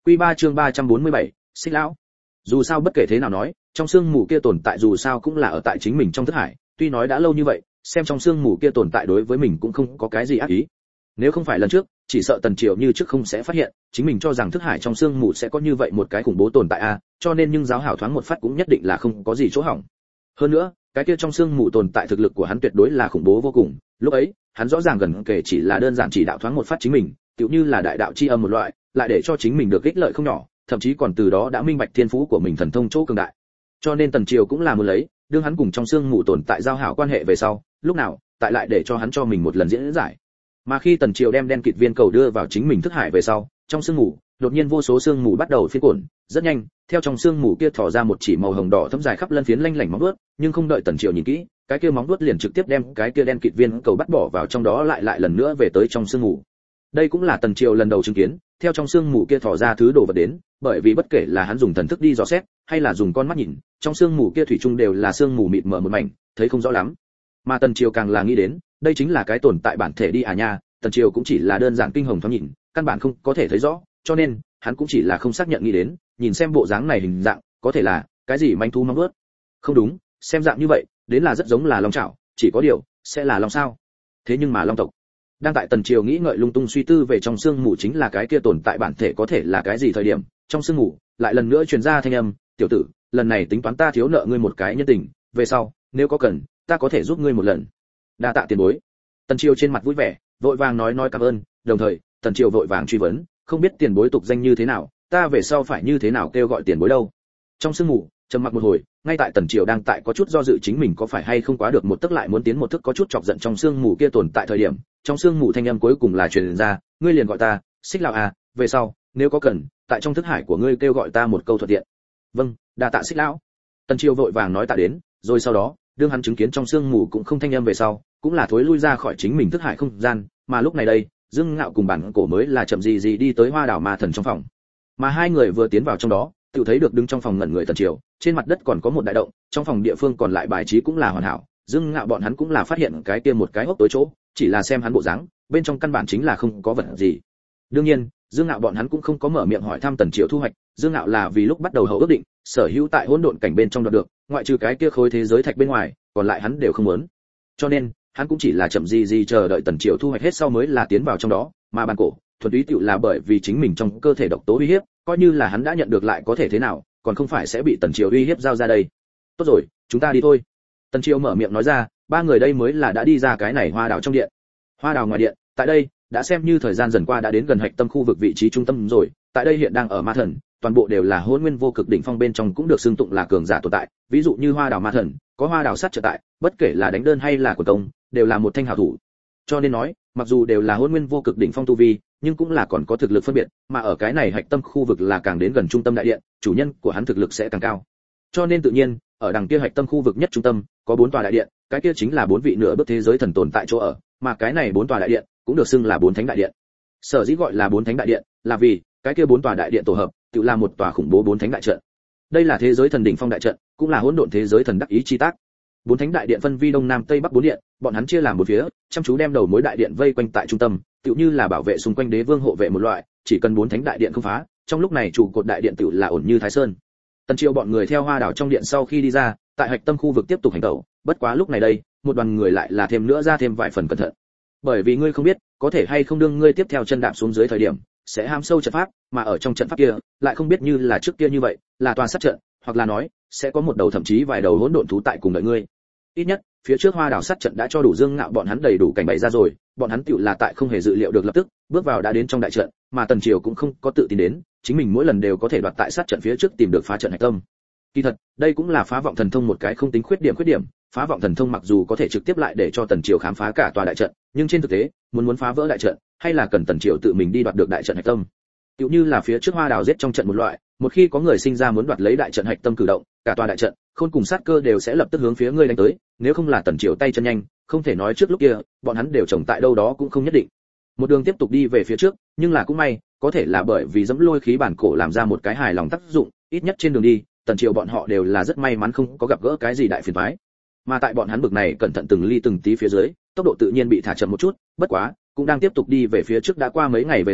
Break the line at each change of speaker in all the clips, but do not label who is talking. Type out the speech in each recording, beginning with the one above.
Quy 3 chương 347, Xích lão. Dù sao bất kể thế nào nói, trong xương mù kia tồn tại dù sao cũng là ở tại chính mình trong thức hải, tuy nói đã lâu như vậy, xem trong xương mù kia tồn tại đối với mình cũng không có cái gì ác ý. Nếu không phải lần trước, chỉ sợ Tần Triều như trước không sẽ phát hiện, chính mình cho rằng thức hải trong xương mù sẽ có như vậy một cái khủng bố tồn tại a, cho nên nhưng giáo hảo thoáng một phát cũng nhất định là không có gì chỗ hỏng. Hơn nữa, cái kia trong xương mù tồn tại thực lực của hắn tuyệt đối là khủng bố vô cùng, lúc ấy, hắn rõ ràng gần kể chỉ là đơn giản chỉ đạo thoáng một phát chính mình, tựu như là đại đạo chi âm một loại, lại để cho chính mình được ích lợi không nhỏ, thậm chí còn từ đó đã minh bạch thiên phú của mình thần thông chỗ cường đại. Cho nên Tần Triều cũng là muốn lấy, đương hắn cùng trong xương mù tồn tại giao hảo quan hệ về sau, lúc nào, tại lại để cho hắn cho mình một lần diễn giải. Mà khi Tần Triều đem đen kịt viên cầu đưa vào chính mình thức hải về sau, trong sương mù, đột nhiên vô số sương mù bắt đầu phiên cuộn, rất nhanh, theo trong sương mù kia thò ra một chỉ màu hồng đỏ thấm dài khắp lân phiến lanh lảnh móng vuốt, nhưng không đợi Tần Triều nhìn kỹ, cái kia móng vuốt liền trực tiếp đem cái kia đen kịt viên cầu bắt bỏ vào trong đó lại lần nữa về tới trong sương mù. Đây cũng là Tần Triều lần đầu chứng kiến, theo trong sương mù kia thò ra thứ đồ vật đến, bởi vì bất kể là hắn dùng thần thức đi dò xét, hay là dùng con mắt nhìn, trong sương mù kia thủy chung đều là sương mù mịt mờ một mảnh, thấy không rõ lắm. Mà Tần Triều càng là nghĩ đến, đây chính là cái tồn tại bản thể đi à nha, Tần Triều cũng chỉ là đơn giản kinh hồng thoáng nhìn, căn bản không có thể thấy rõ, cho nên hắn cũng chỉ là không xác nhận nghĩ đến, nhìn xem bộ dáng này hình dạng, có thể là cái gì manh thú mong vớt. Không đúng, xem dạng như vậy, đến là rất giống là long chảo, chỉ có điều, sẽ là long sao? Thế nhưng mà long tộc. Đang tại Tần Triều nghĩ ngợi lung tung suy tư về trong xương mù chính là cái kia tồn tại bản thể có thể là cái gì thời điểm, trong xương mù lại lần nữa truyền ra thanh âm, "Tiểu tử, lần này tính toán ta thiếu nợ ngươi một cái nhân tình, về sau, nếu có cần, ta có thể giúp ngươi một lần." Đa tạ tiền bối. Tần Triều trên mặt vui vẻ, vội vàng nói cảm ơn, đồng thời, Tần Triều vội vàng truy vấn, không biết tiền bối tục danh như thế nào, ta về sau phải như thế nào kêu gọi tiền bối đâu. Trong sương mù, trầm mặc một hồi, ngay tại Tần Triều đang tại có chút do dự chính mình có phải hay không quá được một tức lại muốn tiến một thức có chút chọc giận trong sương mù kia tồn tại thời điểm, trong sương mù thanh âm cuối cùng là truyền ra, ngươi liền gọi ta, Xích lão à, về sau, nếu có cần, tại trong thức hải của ngươi kêu gọi ta một câu thuận tiện. Vâng, đa tạ Xích lão. Tần Triều vội vàng nói tạ đến, rồi sau đó, đương hắn chứng kiến trong sương mù cũng không thanh âm về sau, cũng là thối lui ra khỏi chính mình thức hải không gian, mà lúc này đây, Dương Ngạo cùng bản cổ mới là chậm gì đi tới Hoa Đảo Ma Thần trong phòng. Mà hai người vừa tiến vào trong đó, tự thấy được đứng trong phòng ngẩn người Tần Triều, trên mặt đất còn có một đại động, trong phòng địa phương còn lại bài trí cũng là hoàn hảo. Dương Ngạo bọn hắn cũng là phát hiện cái kia một cái hốc tối chỗ, chỉ là xem hắn bộ dáng, bên trong căn bản chính là không có vật gì. Đương nhiên, Dương Ngạo bọn hắn cũng không có mở miệng hỏi thăm Tần Triều thu hoạch, Dương Ngạo là vì lúc bắt đầu hậu ước định, sở hữu tại hỗn độn cảnh bên trong đoạt được, ngoại trừ cái kia khối thế giới thạch bên ngoài, còn lại hắn đều không muốn. Cho nên, hắn cũng chỉ là chậm gì chờ đợi Tần Triều thu hoạch hết sau mới là tiến vào trong đó, mà bản cổ, thuần túy tựu là bởi vì chính mình trong cơ thể độc tố uy hiếp, coi như là hắn đã nhận được lại có thể thế nào, còn không phải sẽ bị Tần Triều uy hiếp giao ra đây. Tốt rồi, chúng ta đi thôi. Tần Triều mở miệng nói ra, ba người đây mới là đã đi ra cái này Hoa Đảo trong điện. Hoa Đảo ngoài điện, tại đây, đã xem như thời gian dần qua đã đến gần hạch tâm khu vực vị trí trung tâm rồi, tại đây hiện đang ở Ma Thần, toàn bộ đều là hỗn nguyên vô cực đỉnh phong bên trong cũng được xưng tụng là cường giả tồn tại, ví dụ như Hoa Đảo Ma Thần, có Hoa Đảo sát trợ tại, bất kể là đánh đơn hay là của công, đều là một thanh hảo thủ. Cho nên nói, mặc dù đều là hỗn nguyên vô cực đỉnh phong tu vi, nhưng cũng là còn có thực lực phân biệt, mà ở cái này hạch tâm khu vực là càng đến gần trung tâm đại điện, chủ nhân của hắn thực lực sẽ càng cao. Cho nên tự nhiên, ở đằng kia hạch tâm khu vực nhất trung tâm, có 4 tòa đại điện, cái kia chính là 4 vị nửa bước thế giới thần tồn tại chỗ ở, mà cái này 4 tòa đại điện cũng được xưng là 4 thánh đại điện. Sở dĩ gọi là 4 thánh đại điện, là vì cái kia 4 tòa đại điện tổ hợp, tự là một tòa khủng bố 4 thánh đại trận. Đây là thế giới thần đỉnh phong đại trận, cũng là hỗn độn thế giới thần đắc ý chi tác. 4 thánh đại điện phân vi đông nam tây bắc 4 điện, bọn hắn chia làm một phía, chăm chú đem đầu mối đại điện vây quanh tại trung tâm, tựu như là bảo vệ xung quanh đế vương hộ vệ một loại, chỉ cần 4 thánh đại điện không phá, trong lúc này trụ cột đại điện tựu là ổn như Thái Sơn. Tần Triều bọn người theo Hoa Đảo trong điện sau khi đi ra, tại hạch tâm khu vực tiếp tục hành động, bất quá lúc này đây, một đoàn người lại là thêm nữa ra thêm vài phần cẩn thận. Bởi vì ngươi không biết, có thể hay không đương ngươi tiếp theo chân đạp xuống dưới thời điểm, sẽ ham sâu trận pháp, mà ở trong trận pháp kia, lại không biết như là trước kia như vậy, là toàn sát trận, hoặc là nói, sẽ có một đầu thậm chí vài đầu hỗn độn thú tại cùng đợi ngươi. Ít nhất, phía trước Hoa Đảo sát trận đã cho đủ Dương Ngạo bọn hắn đầy đủ cảnh bày ra rồi, bọn hắn tựu là tại không hề dự liệu được lập tức bước vào đã đến trong đại trận, mà Tần Triều cũng không có tự tin đến, chính mình mỗi lần đều có thể đoạt tại sát trận phía trước tìm được phá trận hạch tâm. Kỳ thật, đây cũng là phá vọng thần thông một cái không tính khuyết điểm, phá vọng thần thông mặc dù có thể trực tiếp lại để cho Tần Triều khám phá cả tòa đại trận, nhưng trên thực tế, muốn phá vỡ đại trận, hay là cần Tần Triều tự mình đi đoạt được đại trận hạch tâm. Tựu như là phía trước Hoa Đảo giết trong trận một loại, một khi có người sinh ra muốn đoạt lấy đại trận hạch tâm cử động, cả tòa đại trận, khôn cùng sát cơ đều sẽ lập tức hướng phía ngươi đánh tới, nếu không là Tần Triều tay chân nhanh, không thể nói trước lúc kia, bọn hắn đều trồng tại đâu đó cũng không nhất định. Một đường tiếp tục đi về phía trước, nhưng là cũng may, có thể là bởi vì dẫm lôi khí bản cổ làm ra một cái hài lòng tác dụng, ít nhất trên đường đi, Tần Triều bọn họ đều là rất may mắn không có gặp gỡ cái gì đại phiền toái. Mà tại bọn hắn bực này cẩn thận từng ly từng tí phía dưới, tốc độ tự nhiên bị thả chậm một chút, bất quá, cũng đang tiếp tục đi về phía trước đã qua mấy ngày về sau,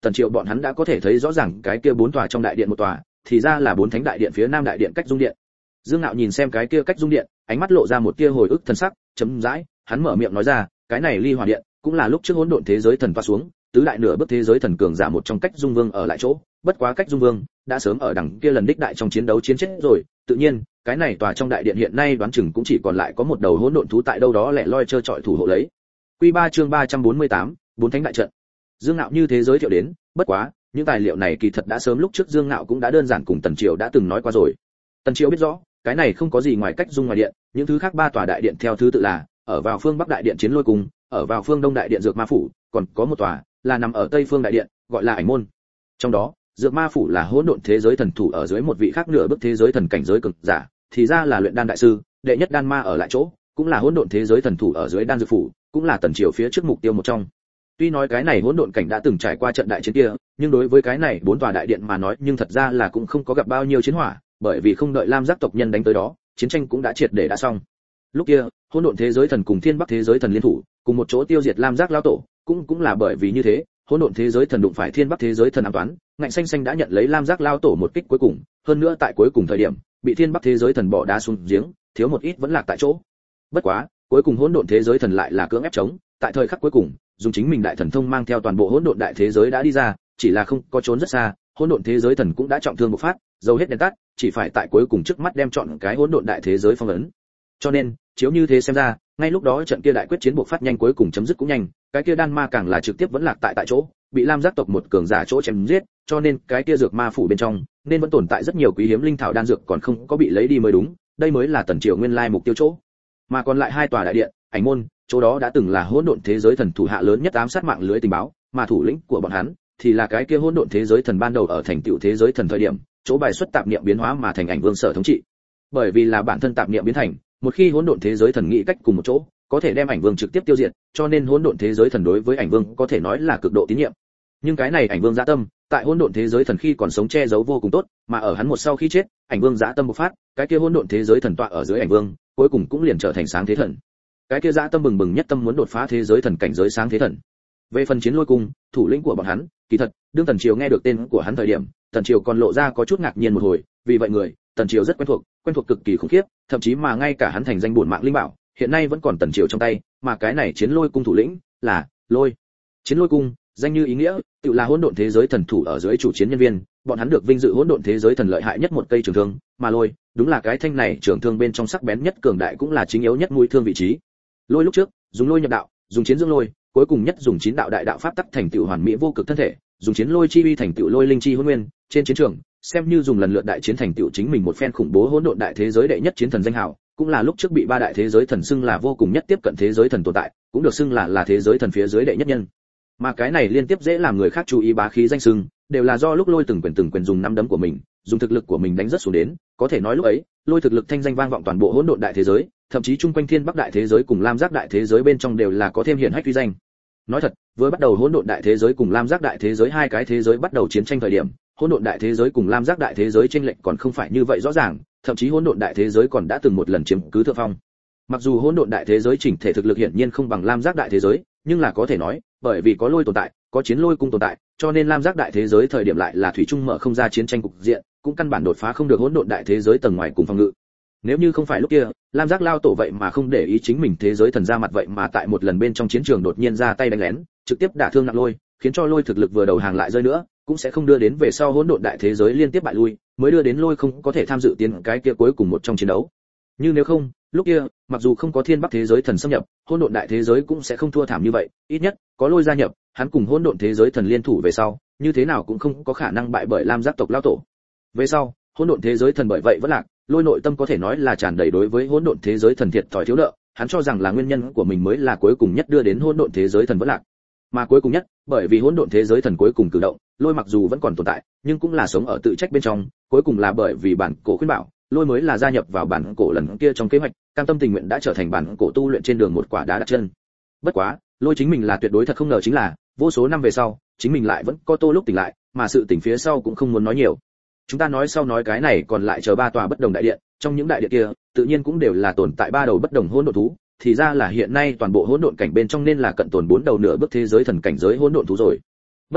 Tần Triệu bọn hắn đã có thể thấy rõ ràng cái kia 4 tòa trong đại điện một tòa, thì ra là 4 thánh đại điện phía nam đại điện cách dung điện. Dương Nạo nhìn xem cái kia cách dung điện, ánh mắt lộ ra một tia hồi ức thần sắc, chấm dãi, hắn mở miệng nói ra, cái này ly hỏa điện cũng là lúc trước hỗn độn thế giới thần toa xuống, tứ đại nửa bước thế giới thần cường giả một trong cách dung vương ở lại chỗ, bất quá cách dung vương đã sớm ở đằng kia lần đích đại trong chiến đấu chiến chết rồi, tự nhiên, cái này tòa trong đại điện hiện nay đoán chừng cũng chỉ còn lại có một đầu hỗn độn thú tại đâu đó lẻ loi chơi chọi thủ hộ lấy. Quy 3 chương 348, 4 thánh đại trận. Dương Nạo như thế giới thiệu đến, bất quá, những tài liệu này kỳ thật đã sớm lúc trước Dương Nạo cũng đã đơn giản cùng Tần Triều đã từng nói qua rồi. Tần Triều biết rõ, cái này không có gì ngoài cách dung ngoài điện, những thứ khác 3 tòa đại điện theo thứ tự là, ở vào phương Bắc đại điện Chiến Lôi Cung, ở vào phương Đông đại điện Dược Ma phủ, còn có một tòa là nằm ở Tây phương đại điện, gọi là Ảnh môn. Trong đó, Dược Ma phủ là hỗn độn thế giới thần thủ ở dưới một vị khác nửa bước thế giới thần cảnh giới cực giả, thì ra là luyện đan đại sư, đệ nhất đan ma ở lại chỗ, cũng là hỗn độn thế giới thần thủ ở dưới đan dược phủ, cũng là Tần Triều phía trước mục tiêu một trong. Tuy nói cái này hỗn độn cảnh đã từng trải qua trận đại chiến kia, nhưng đối với cái này 4 tòa đại điện mà nói, nhưng thật ra là cũng không có gặp bao nhiêu chiến hỏa, bởi vì không đợi Lam Giác tộc nhân đánh tới đó, chiến tranh cũng đã triệt để đã xong. Lúc kia, hỗn độn thế giới thần cùng Thiên Bắc thế giới thần liên thủ, cùng một chỗ tiêu diệt Lam Giác lão tổ, cũng là bởi vì như thế, hỗn độn thế giới thần đụng phải Thiên Bắc thế giới thần ám toán, ngạnh xanh xanh đã nhận lấy Lam Giác lão tổ một kích cuối cùng, hơn nữa tại cuối cùng thời điểm, bị Thiên Bắc thế giới thần bỏ đá xuống giếng, thiếu một ít vẫn lạc tại chỗ. Bất quá, cuối cùng hỗn độn thế giới thần lại là cưỡng ép chống, tại thời khắc cuối cùng, dùng chính mình đại thần thông mang theo toàn bộ hỗn độn đại thế giới đã đi ra, chỉ là không có trốn rất xa, hỗn độn thế giới thần cũng đã trọng thương bộc phát, dầu hết đèn tắt, chỉ phải tại cuối cùng trước mắt đem chọn cái hỗn độn đại thế giới phong ấn. Cho nên, chiếu như thế xem ra, ngay lúc đó trận kia đại quyết chiến bộc phát nhanh cuối cùng chấm dứt cũng nhanh, cái kia đan ma càng là trực tiếp vẫn lạc tại chỗ, bị Lam Giác tộc một cường giả chỗ chém giết, cho nên cái kia dược ma phủ bên trong nên vẫn tồn tại rất nhiều quý hiếm linh thảo đan dược còn không có bị lấy đi mới đúng, đây mới là Tần Triều nguyên lai mục tiêu chỗ. Mà còn lại 2 tòa đại điện, Ảnh môn, chỗ đó đã từng là hỗn độn thế giới thần thủ hạ lớn nhất ám sát mạng lưới tình báo, mà thủ lĩnh của bọn hắn thì là cái kia hỗn độn thế giới thần ban đầu ở thành tựu thế giới thần thời điểm, chỗ bài xuất tạp niệm biến hóa mà thành Ảnh Vương sở thống trị. Bởi vì là bản thân tạp niệm biến thành, một khi hỗn độn thế giới thần nghĩ cách cùng một chỗ, có thể đem Ảnh Vương trực tiếp tiêu diệt, cho nên hỗn độn thế giới thần đối với Ảnh Vương có thể nói là cực độ tín nhiệm. Nhưng cái này Ảnh Vương dã tâm, tại hỗn độn thế giới thần khi còn sống che giấu vô cùng tốt, mà ở hắn một sau khi chết, Ảnh Vương dã tâm bộc phát, cái kia hỗn độn thế giới thần tọa ở dưới Ảnh Vương, cuối cùng cũng liền trở thành sáng thế thần. Cái kia dã tâm bừng bừng nhất tâm muốn đột phá thế giới thần cảnh giới sáng thế thần. Về phần Chiến Lôi Cung, thủ lĩnh của bọn hắn, kỳ thật, đương Tần Triều nghe được tên của hắn thời điểm, Tần Triều còn lộ ra có chút ngạc nhiên một hồi, vì vậy người, Tần Triều rất quen thuộc cực kỳ khủng khiếp, thậm chí mà ngay cả hắn thành danh bổn mạng linh bảo, hiện nay vẫn còn Tần Triều trong tay, mà cái này Chiến Lôi Cung thủ lĩnh là Lôi. Chiến Lôi Cung, danh như ý nghĩa, tự là hỗn độn thế giới thần thủ ở dưới chủ chiến nhân viên, bọn hắn được vinh dự hỗn độn thế giới thần lợi hại nhất một cây trường thương, mà Lôi, đúng là cái thanh này trường thương bên trong sắc bén nhất cường đại cũng là chính yếu nhất mũi thương vị trí. Lôi lúc trước, dùng lôi nhập đạo, dùng chiến dưỡng lôi, cuối cùng nhất dùng 9 đạo đại đạo pháp tắc thành tựu hoàn mỹ vô cực thân thể, dùng chiến lôi chi uy thành tựu lôi linh chi hỗn nguyên, trên chiến trường, xem như dùng lần lượt đại chiến thành tựu chính mình một phen khủng bố hỗn độn đại thế giới đệ nhất chiến thần danh hào, cũng là lúc trước bị 3 đại thế giới thần xưng là vô cùng nhất tiếp cận thế giới thần tồn tại, cũng được xưng là thế giới thần phía dưới đệ nhất nhân. Mà cái này liên tiếp dễ làm người khác chú ý bá khí danh xưng, đều là do lúc Lôi từng quyền dùng năm đấm của mình, dùng thực lực của mình đánh rất xuống đến, có thể nói lúc ấy, Lôi thực lực thanh danh vang vọng toàn bộ hỗn độn đại thế giới, thậm chí chung quanh Thiên Bắc đại thế giới cùng Lam Giác đại thế giới bên trong đều là có thêm hiển hách uy danh. Nói thật, với bắt đầu hỗn độn đại thế giới cùng Lam Giác đại thế giới hai cái thế giới bắt đầu chiến tranh thời điểm, hỗn độn đại thế giới cùng Lam Giác đại thế giới chênh lệch còn không phải như vậy rõ ràng, thậm chí hỗn độn đại thế giới còn đã từng một lần chiếm cứ thượng phong. Mặc dù hỗn độn đại thế giới chỉnh thể thực lực hiển nhiên không bằng Lam Giác đại thế giới, nhưng là có thể nói, bởi vì có Lôi tồn tại, có Chiến Lôi cung tồn tại, cho nên Lam Giác đại thế giới thời điểm lại là thủy chung mở không ra chiến tranh cục diện, cũng căn bản đột phá không được hỗn độn đại thế giới tầng ngoài cùng phòng ngự. Nếu như không phải lúc kia, Lam Giác lao tổ vậy mà không để ý chính mình thế giới thần ra mặt vậy mà tại một lần bên trong chiến trường đột nhiên ra tay đánh lén, trực tiếp đả thương nặng Lôi, khiến cho Lôi thực lực vừa đầu hàng lại rơi nữa, cũng sẽ không đưa đến về sau hỗn độn đại thế giới liên tiếp bại lui, mới đưa đến Lôi không có thể tham dự tiến cái kia cuối cùng một trong chiến đấu. Như nếu không, lúc kia, mặc dù không có Thiên Bắc thế giới thần xâm nhập, hỗn độn đại thế giới cũng sẽ không thua thảm như vậy, ít nhất có Lôi gia nhập, hắn cùng hỗn độn thế giới thần liên thủ về sau, như thế nào cũng không có khả năng bại bởi Lam Giác tộc lao tổ. Về sau, hỗn độn thế giới thần bởi vậy vẫn lạc, Lôi nội tâm có thể nói là tràn đầy đối với hỗn độn thế giới thần thiệt thòi thiếu nợ, hắn cho rằng là nguyên nhân của mình mới là cuối cùng nhất đưa đến hỗn độn thế giới thần vẫn lạc. Mà cuối cùng nhất, bởi vì hỗn độn thế giới thần cuối cùng cử động, Lôi mặc dù vẫn còn tồn tại, nhưng cũng là sống ở tự trách bên trong, cuối cùng là bởi vì bản cổ khuyên bảo, Lôi mới là gia nhập vào bản cổ lần kia trong kế hoạch, cam tâm tình nguyện đã trở thành bản cổ tu luyện trên đường một quả đá đặt chân. Bất quá, Lôi chính mình là tuyệt đối thật không ngờ chính là, vô số năm về sau, chính mình lại vẫn có tô lúc tỉnh lại, mà sự tỉnh phía sau cũng không muốn nói nhiều. Chúng ta nói sau nói cái này còn lại chờ 3 tòa bất đồng đại điện, trong những đại điện kia, tự nhiên cũng đều là tồn tại 3 đầu bất đồng hỗn độn thú, thì ra là hiện nay toàn bộ hỗn độn cảnh bên trong nên là cận tồn 4 đầu nửa bước thế giới thần cảnh giới hỗn độn thú rồi. Bất quá,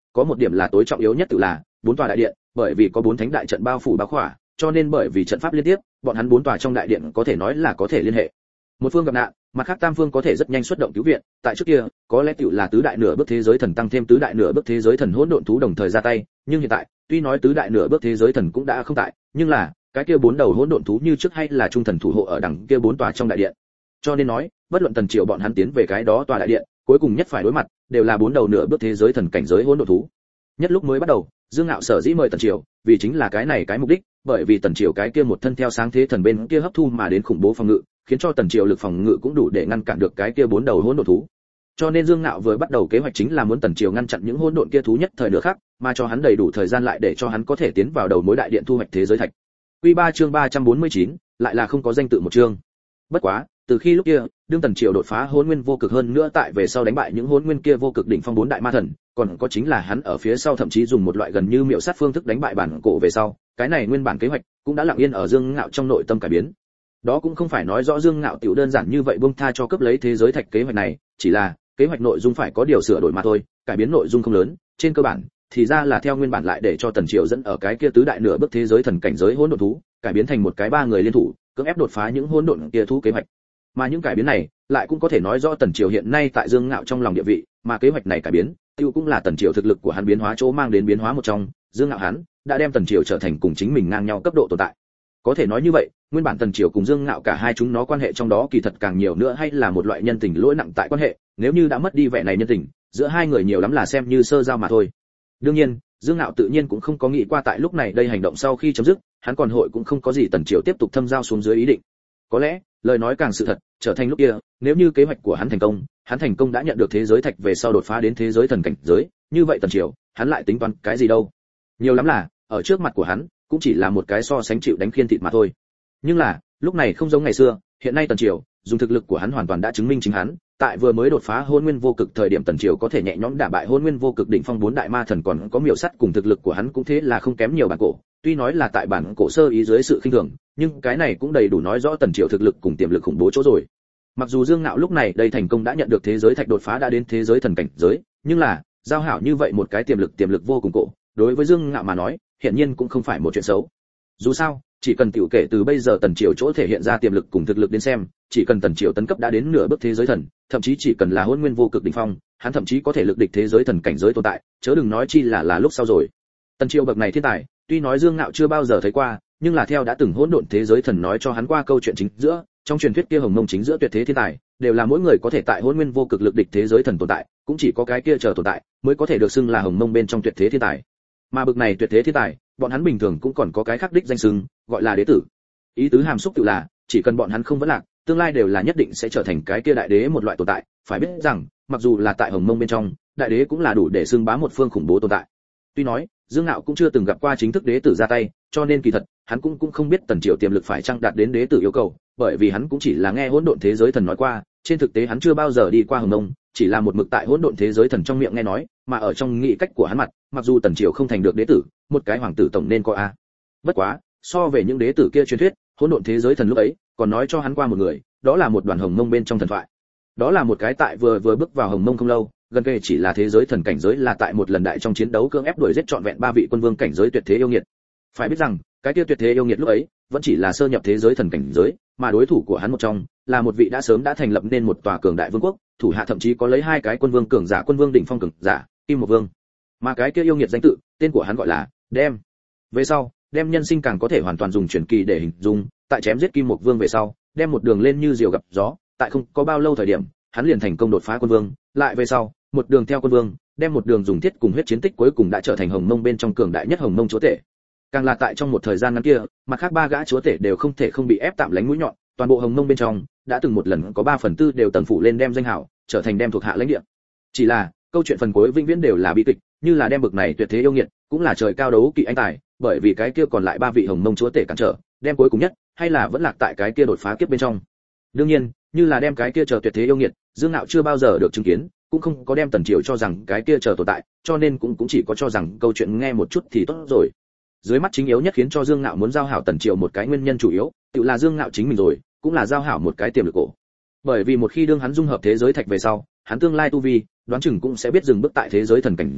có một điểm là tối trọng yếu nhất tự là bốn tòa đại điện, bởi vì có bốn thánh đại trận bao phủ bao khỏa, cho nên bởi vì trận pháp liên tiếp, bọn hắn bốn tòa trong đại điện có thể nói là có thể liên hệ. Một phương gặp nạn, mặt khác tam phương có thể rất nhanh xuất động cứu viện, tại trước kia, có lẽ tiểu là tứ đại nửa bước thế giới thần tăng thêm tứ đại nửa bước thế giới thần hỗn độn thú đồng thời ra tay, nhưng hiện tại, tuy nói tứ đại nửa bước thế giới thần cũng đã không tại, nhưng là, cái kia bốn đầu hỗn độn thú như trước hay là trung thần thủ hộ ở đằng kia bốn tòa trong đại điện. Cho nên nói, bất luận Tần Triều bọn hắn tiến về cái đó tòa đại điện, cuối cùng nhất phải đối mặt, đều là bốn đầu nửa bước thế giới thần cảnh giới hỗn độn thú. Nhất lúc mới bắt đầu, Dương Ngạo sở dĩ mời Tần Triều, vì chính là cái này cái mục đích, bởi vì Tần Triều cái kia một thân theo sáng thế thần bên kia hấp thu mà đến khủng bố phòng ngự, khiến cho Tần Triều lực phòng ngự cũng đủ để ngăn cản được cái kia bốn đầu hỗn độn thú. Cho nên Dương Ngạo vừa bắt đầu kế hoạch chính là muốn Tần Triều ngăn chặn những hỗn độn kia thú nhất thời nữa khác, mà cho hắn đầy đủ thời gian lại để cho hắn có thể tiến vào đầu mối đại điện thu hoạch thế giới thạch. Quy 3 chương 349, lại là không có danh tự một chương. Bất quá, từ khi lúc kia, đương Tần Triều đột phá hỗn nguyên vô cực hơn nữa tại về sau đánh bại những hỗn nguyên kia vô cực đỉnh phong bốn đại ma thần, còn có chính là hắn ở phía sau thậm chí dùng một loại gần như miểu sát phương thức đánh bại bản cổ về sau, cái này nguyên bản kế hoạch cũng đã lặng yên ở Dương Ngạo trong nội tâm cải biến. Đó cũng không phải nói rõ Dương Ngạo tiểu đơn giản như vậy buông tha cho cấp lấy thế giới thạch kế hoạch này, chỉ là kế hoạch nội dung phải có điều sửa đổi mà thôi, cải biến nội dung không lớn, trên cơ bản thì ra là theo nguyên bản lại để cho Tần Triều dẫn ở cái kia tứ đại nửa bước thế giới thần cảnh giới hỗn độn thú, cải biến thành một cái ba người liên thủ, cưỡng ép đột phá những hỗn độn kia thú kế hoạch. Mà những cải biến này lại cũng có thể nói rõ Tần Triều hiện nay tại Dương Ngạo trong lòng địa vị, mà kế hoạch này cải biến, tiêu cũng là Tần Triều thực lực của hắn biến hóa chỗ mang đến biến hóa một trong, Dương Ngạo hắn đã đem Tần Triều trở thành cùng chính mình ngang nhau cấp độ tồn tại. Có thể nói như vậy, nguyên bản Tần Triều cùng Dương Ngạo cả hai chúng nó quan hệ trong đó kỳ thật càng nhiều nữa hay là một loại nhân tình lỗi nặng tại quan hệ, nếu như đã mất đi vẻ này nhân tình, giữa hai người nhiều lắm là xem như sơ giao mà thôi. Đương nhiên, Dương Ngạo tự nhiên cũng không có nghĩ qua tại lúc này đây hành động sau khi chấm dứt, hắn còn hội cũng không có gì Tần Triều tiếp tục thâm giao xuống dưới ý định. Có lẽ, lời nói càng sự thật, trở thành lúc kia, nếu như kế hoạch của hắn thành công đã nhận được thế giới thạch về sau đột phá đến thế giới thần cảnh giới, như vậy Tần Triều, hắn lại tính toán cái gì đâu? Nhiều lắm là, ở trước mặt của hắn, cũng chỉ là một cái so sánh chịu đánh khiên thịt mà thôi. Nhưng là, lúc này không giống ngày xưa, hiện nay Tần Triều, dùng thực lực của hắn hoàn toàn đã chứng minh chính hắn, tại vừa mới đột phá hôn nguyên vô cực thời điểm Tần Triều có thể nhẹ nhõm đả bại hôn nguyên vô cực đỉnh phong bốn đại ma thần, còn có miểu sắt cùng thực lực của hắn cũng thế là không kém nhiều bản cổ, tuy nói là tại bản cổ sơ ý dưới sự khinh thường, nhưng cái này cũng đầy đủ nói rõ Tần Triều thực lực cùng tiềm lực khủng bố chỗ rồi. Mặc dù Dương Ngạo lúc này đây thành công đã nhận được thế giới thạch đột phá đã đến thế giới thần cảnh giới, nhưng là, giao hảo như vậy một cái tiềm lực vô cùng cổ, đối với Dương Ngạo mà nói, hiện nhiên cũng không phải một chuyện xấu. Dù sao, chỉ cần tiểu kể từ bây giờ Tần Triều chỗ thể hiện ra tiềm lực cùng thực lực đến xem, chỉ cần Tần Triều tấn cấp đã đến nửa bước thế giới thần, thậm chí chỉ cần là hôn nguyên vô cực đỉnh phong, hắn thậm chí có thể lực địch thế giới thần cảnh giới tồn tại, chớ đừng nói chi là lúc sau rồi. Tần Triều bậc này thiên tài, tuy nói Dương Ngạo chưa bao giờ thấy qua, nhưng là theo đã từng hỗn độn thế giới thần nói cho hắn qua câu chuyện chính giữa, trong truyền thuyết kia hồng mông chính giữa tuyệt thế thiên tài, đều là mỗi người có thể tại hôn nguyên vô cực lực địch thế giới thần tồn tại, cũng chỉ có cái kia chờ tồn tại mới có thể được xưng là hồng mông bên trong tuyệt thế thiên tài. Mà bậc này tuyệt thế thiên tài, bọn hắn bình thường cũng còn có cái khác đích danh xưng, gọi là đế tử. Ý tứ hàm xúc tự là, chỉ cần bọn hắn không vấn lạc, tương lai đều là nhất định sẽ trở thành cái kia đại đế một loại tồn tại, phải biết rằng, mặc dù là tại hồng mông bên trong, đại đế cũng là đủ để xưng bá một phương khủng bố tồn tại. Tuy nói, Dương Ngạo cũng chưa từng gặp qua chính thức đế tử ra tay, cho nên kỳ thật, hắn cũng không biết Tần Triều tiềm lực phải chăng đạt đến đế tử yêu cầu, bởi vì hắn cũng chỉ là nghe hỗn độn thế giới thần nói qua, trên thực tế hắn chưa bao giờ đi qua hồng mông, chỉ là một mực tại hỗn độn thế giới thần trong miệng nghe nói, mà ở trong nghị cách của hắn mặt, mặc dù Tần Triều không thành được đế tử, một cái hoàng tử tổng nên có a. Bất quá, so về những đế tử kia truyền thuyết, hỗn độn thế giới thần lúc ấy, còn nói cho hắn qua một người, đó là một đoàn hồng mông bên trong thần thoại. Đó là một cái tại vừa bước vào hồng mông không lâu, gần kề chỉ là thế giới thần cảnh giới là tại một lần đại trong chiến đấu cưỡng ép đuổi giết trọn vẹn ba vị quân vương cảnh giới tuyệt thế yêu nghiệt. Phải biết rằng, cái kia tuyệt thế yêu nghiệt lúc ấy, vẫn chỉ là sơ nhập thế giới thần cảnh giới, mà đối thủ của hắn một trong, là một vị đã sớm đã thành lập nên một tòa cường đại vương quốc, thủ hạ thậm chí có lấy hai cái quân vương cường giả, quân vương đỉnh phong cường giả, Kim Một Vương. Mà cái kia yêu nghiệt danh tự, tên của hắn gọi là Đem. Về sau, Đem nhân sinh càng có thể hoàn toàn dùng truyền kỳ để hình dung, tại chém giết Kim Một Vương về sau, Đem một đường lên như diều gặp gió, tại không có bao lâu thời điểm, hắn liền thành công đột phá quân vương, lại về sau, một đường theo quân vương, Đem một đường dùng thiết cùng huyết chiến tích cuối cùng đã trở thành hồng mông bên trong cường đại nhất hồng mông chúa tể. Càng là tại trong một thời gian ngắn kia, mặt khác ba gã chúa tể đều không thể không bị ép tạm lánh mũi nhọn, toàn bộ hồng mông bên trong đã từng một lần có 3/4 đều tầng phủ lên Đem danh hảo, trở thành Đem thuộc hạ lãnh địa. Chỉ là, câu chuyện phần cuối vĩnh viễn đều là bi kịch, như là Đem bực này tuyệt thế yêu nghiệt, cũng là trời cao đấu kỵ anh tài, bởi vì cái kia còn lại ba vị hồng mông chúa tể cản trở, Đem cuối cùng nhất, hay là vẫn lạc tại cái kia đột phá kiếp bên trong. Đương nhiên, như là Đem cái kia chờ tuyệt thế yêu nghiệt, Dương Ngạo chưa bao giờ được chứng kiến, cũng không có Đem Tần Triều cho rằng cái kia chờ tồn tại, cho nên cũng chỉ có cho rằng câu chuyện nghe một chút thì tốt rồi. Dưới mắt chính yếu nhất khiến cho Dương Ngạo muốn giao hảo Tần Triều một cái nguyên nhân chủ yếu, tự là Dương Ngạo chính mình rồi, cũng là giao hảo một cái tiềm lực cổ. Bởi vì một khi đương hắn dung hợp thế giới thạch về sau, hắn tương lai tu vi, đoán chừng cũng sẽ biết dừng bước tại thế giới thần cảnh giới,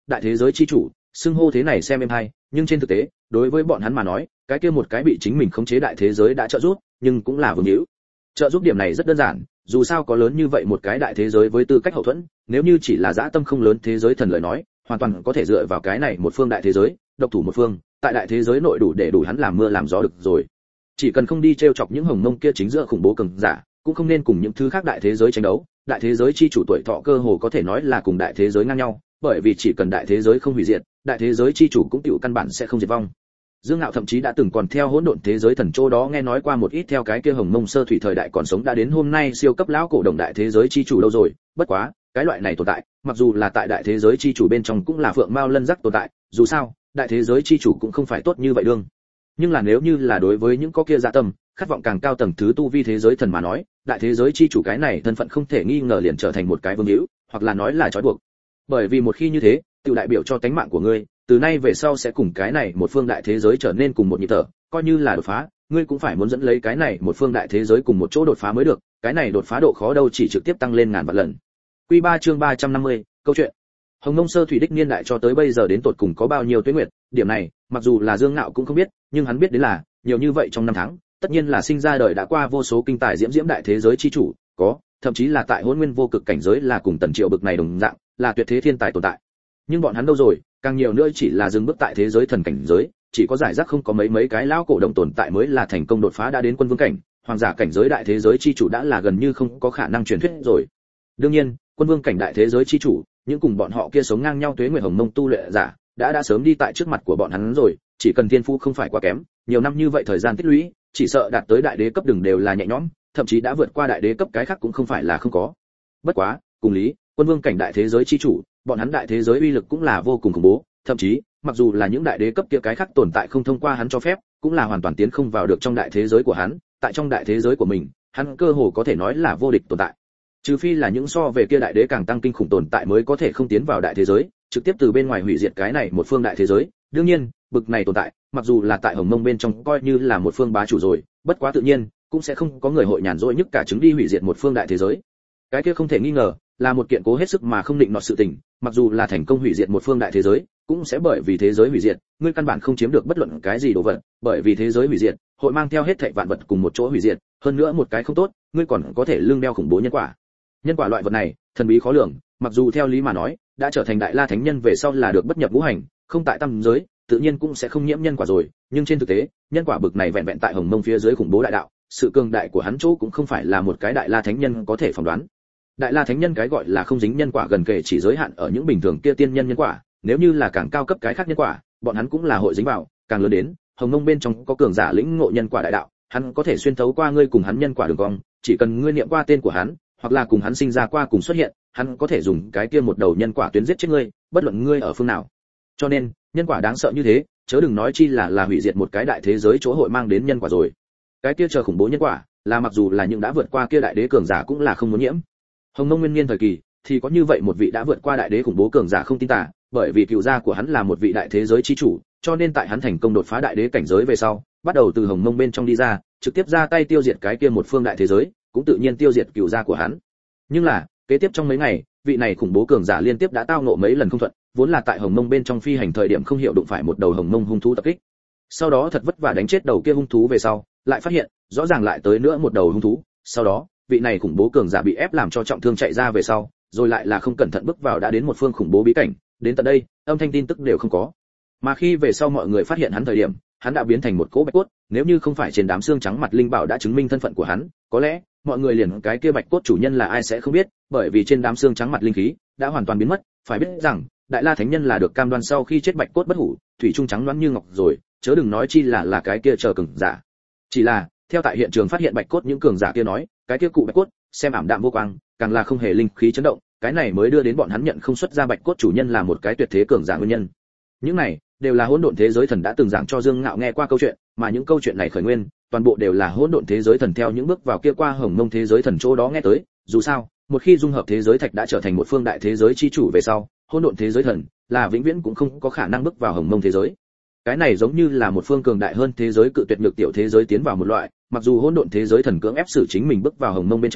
đại thế giới chi chủ, xưng hô thế này xem êm hay, nhưng trên thực tế, đối với bọn hắn mà nói, cái kia một cái bị chính mình khống chế đại thế giới đã trợ giúp, nhưng cũng là vương hữu. Trợ giúp điểm này rất đơn giản, dù sao có lớn như vậy một cái đại thế giới với tư cách hậu thuẫn, nếu như chỉ là dã tâm không lớn thế giới thần lời nói, hoàn toàn có thể dựa vào cái này một phương đại thế giới, độc thủ một phương, tại đại thế giới nội đủ để đủ hắn làm mưa làm gió được rồi. Chỉ cần không đi trêu chọc những hồng mông kia chính giữa khủng bố cường giả, cũng không nên cùng những thứ khác đại thế giới tranh đấu. Đại thế giới chi chủ tuổi thọ cơ hồ có thể nói là cùng đại thế giới ngang nhau, bởi vì chỉ cần đại thế giới không hủy diệt, đại thế giới chi chủ cũng tiểu căn bản sẽ không diệt vong. Dương Ngạo thậm chí đã từng còn theo hỗn độn thế giới thần châu đó nghe nói qua một ít theo cái kia hồng mông sơ thủy thời đại còn sống đã đến hôm nay siêu cấp lão cổ đồng đại thế giới chi chủ đâu rồi, bất quá, cái loại này tồn tại, mặc dù là tại đại thế giới chi chủ bên trong cũng là phượng mao lân rắc tồn tại, dù sao, đại thế giới chi chủ cũng không phải tốt như vậy đương. Nhưng là nếu như là đối với những có kia dạ tâm, khát vọng càng cao tầng thứ tu vi thế giới thần mà nói, đại thế giới chi chủ cái này thân phận không thể nghi ngờ liền trở thành một cái vương hữu, hoặc là nói là trói buộc. Bởi vì một khi như thế, tiểu đại biểu cho tánh mạng của ngươi, từ nay về sau sẽ cùng cái này một phương đại thế giới trở nên cùng một nhịp thở, coi như là đột phá, ngươi cũng phải muốn dẫn lấy cái này một phương đại thế giới cùng một chỗ đột phá mới được, cái này đột phá độ khó đâu chỉ trực tiếp tăng lên ngàn vạn lần. Quy 3 chương 350, câu chuyện. Hồng Mông sơ thủy đích niên đại cho tới bây giờ đến tột cùng có bao nhiêu tuế nguyệt, điểm này, mặc dù là Dương Ngạo cũng không biết, nhưng hắn biết đến là, nhiều như vậy trong năm tháng, tất nhiên là sinh ra đời đã qua vô số kinh tài diễm diễm đại thế giới chi chủ, có, thậm chí là tại Hỗn Nguyên vô cực cảnh giới là cùng Tần Triệu bực này đồng dạng, là tuyệt thế thiên tài tồn tại. Nhưng bọn hắn đâu rồi, càng nhiều nữa chỉ là dừng bước tại thế giới thần cảnh giới, chỉ có giải rác không có mấy cái lão cổ đồng tồn tại mới là thành công đột phá đã đến quân vương cảnh, hoàng giả cảnh giới đại thế giới chi chủ đã là gần như không có khả năng truyền thuyết rồi. Đương nhiên, quân vương cảnh đại thế giới chi chủ, những cùng bọn họ kia sống ngang nhau tuế nguyệt hồng mông tu luyện giả, đã sớm đi tại trước mặt của bọn hắn rồi, chỉ cần thiên phú không phải quá kém, nhiều năm như vậy thời gian tích lũy, chỉ sợ đạt tới đại đế cấp đừng đều là nhẹ nhõm, thậm chí đã vượt qua đại đế cấp cái khác cũng không phải là không có. Bất quá, cùng lý, quân vương cảnh đại thế giới chi chủ, bọn hắn đại thế giới uy lực cũng là vô cùng khủng bố, thậm chí, mặc dù là những đại đế cấp kia cái khác tồn tại không thông qua hắn cho phép, cũng là hoàn toàn tiến không vào được trong đại thế giới của hắn, tại trong đại thế giới của mình, hắn cơ hồ có thể nói là vô địch tồn tại. Trừ phi là những so về kia đại đế càng tăng kinh khủng tồn tại mới có thể không tiến vào đại thế giới, trực tiếp từ bên ngoài hủy diệt cái này một phương đại thế giới. Đương nhiên, bực này tồn tại, mặc dù là tại Hồng Mông bên trong coi như là một phương bá chủ rồi, bất quá tự nhiên, cũng sẽ không có người hội nhàn rỗi nhất cả chứng đi hủy diệt một phương đại thế giới. Cái kia không thể nghi ngờ, là một kiện cố hết sức mà không định nọt sự tình, mặc dù là thành công hủy diệt một phương đại thế giới, cũng sẽ bởi vì thế giới hủy diệt, ngươi căn bản không chiếm được bất luận cái gì đồ vật, bởi vì thế giới hủy diệt, hội mang theo hết thảy vạn vật cùng một chỗ hủy diệt, hơn nữa một cái không tốt, ngươi còn có thể lương đeo khủng bố nhân quả. Nhân quả loại vật này, thần bí khó lường, mặc dù theo lý mà nói, đã trở thành đại la thánh nhân về sau là được bất nhập ngũ hành, không tại tam giới, tự nhiên cũng sẽ không nhiễm nhân quả rồi, nhưng trên thực tế, nhân quả bực này vẹn vẹn tại Hồng Mông phía dưới khủng bố đại đạo, sự cường đại của hắn chỗ cũng không phải là một cái đại la thánh nhân có thể phỏng đoán. Đại la thánh nhân cái gọi là không dính nhân quả gần kể chỉ giới hạn ở những bình thường kia tiên nhân nhân quả, nếu như là càng cao cấp cái khác nhân quả, bọn hắn cũng là hội dính vào, càng lớn đến, Hồng Mông bên trong có cường giả lĩnh ngộ nhân quả đại đạo, hắn có thể xuyên thấu qua ngươi cùng hắn nhân quả đường cong, chỉ cần ngươi niệm qua tên của hắn, hoặc là cùng hắn sinh ra qua cùng xuất hiện, hắn có thể dùng cái kia một đầu nhân quả tuyến giết chết ngươi, bất luận ngươi ở phương nào. Cho nên, nhân quả đáng sợ như thế, chớ đừng nói chi là hủy diệt một cái đại thế giới chỗ hội mang đến nhân quả rồi. Cái kia chờ khủng bố nhân quả, là mặc dù là những đã vượt qua kia đại đế cường giả cũng là không muốn nhiễm. Hồng Mông nguyên niên thời kỳ, thì có như vậy một vị đã vượt qua đại đế khủng bố cường giả không tin tà, bởi vì cựu gia của hắn là một vị đại thế giới chi chủ, cho nên tại hắn thành công đột phá đại đế cảnh giới về sau, bắt đầu từ Hồng Mông bên trong đi ra, trực tiếp ra tay tiêu diệt cái kia một phương đại thế giới, cũng tự nhiên tiêu diệt cựu gia của hắn. Nhưng là, kế tiếp trong mấy ngày, vị này khủng bố cường giả liên tiếp đã tao ngộ mấy lần không thuận, vốn là tại Hồng Mông bên trong phi hành thời điểm không hiểu đụng phải một đầu Hồng Mông hung thú tập kích. Sau đó thật vất vả đánh chết đầu kia hung thú về sau, lại phát hiện, rõ ràng lại tới nữa một đầu hung thú, sau đó, vị này khủng bố cường giả bị ép làm cho trọng thương chạy ra về sau, rồi lại là không cẩn thận bước vào đã đến một phương khủng bố bí cảnh, đến tận đây, âm thanh tin tức đều không có. Mà khi về sau mọi người phát hiện hắn thời điểm, hắn đã biến thành một cỗ bạch cốt, nếu như không phải trên đám xương trắng mặt linh bảo đã chứng minh thân phận của hắn, có lẽ mọi người liền cái kia bạch cốt chủ nhân là ai sẽ không biết, bởi vì trên đám xương trắng mặt linh khí đã hoàn toàn biến mất, phải biết rằng, đại la thánh nhân là được cam đoan sau khi chết bạch cốt bất hủ, thủy trung trắng loáng như ngọc rồi, chớ đừng nói chi là cái kia chờ cường giả. Chỉ là, theo tại hiện trường phát hiện bạch cốt những cường giả kia nói, cái kia cụ bạch cốt xem ảm đạm vô quang, càng là không hề linh khí chấn động, cái này mới đưa đến bọn hắn nhận không xuất ra bạch cốt chủ nhân là một cái tuyệt thế cường giả nguyên nhân. Những này đều là hỗn độn thế giới thần đã từng giảng cho Dương Ngạo nghe qua câu chuyện, mà những câu chuyện này khởi nguyên, toàn bộ đều là hỗn độn thế giới thần theo những bước vào kia qua Hồng Mông thế giới thần chỗ đó nghe tới, dù sao, một khi dung hợp thế giới thạch đã trở thành một phương đại thế giới chi chủ về sau, hỗn độn thế giới thần là vĩnh viễn cũng không có khả năng bước vào Hồng Mông thế giới. Cái này giống như là một phương cường đại hơn thế giới cự tuyệt nhược tiểu thế giới tiến vào một loại, mặc dù hỗn độn thế giới thần cưỡng ép xử chính mình bước vào Hồng Mông bên trong,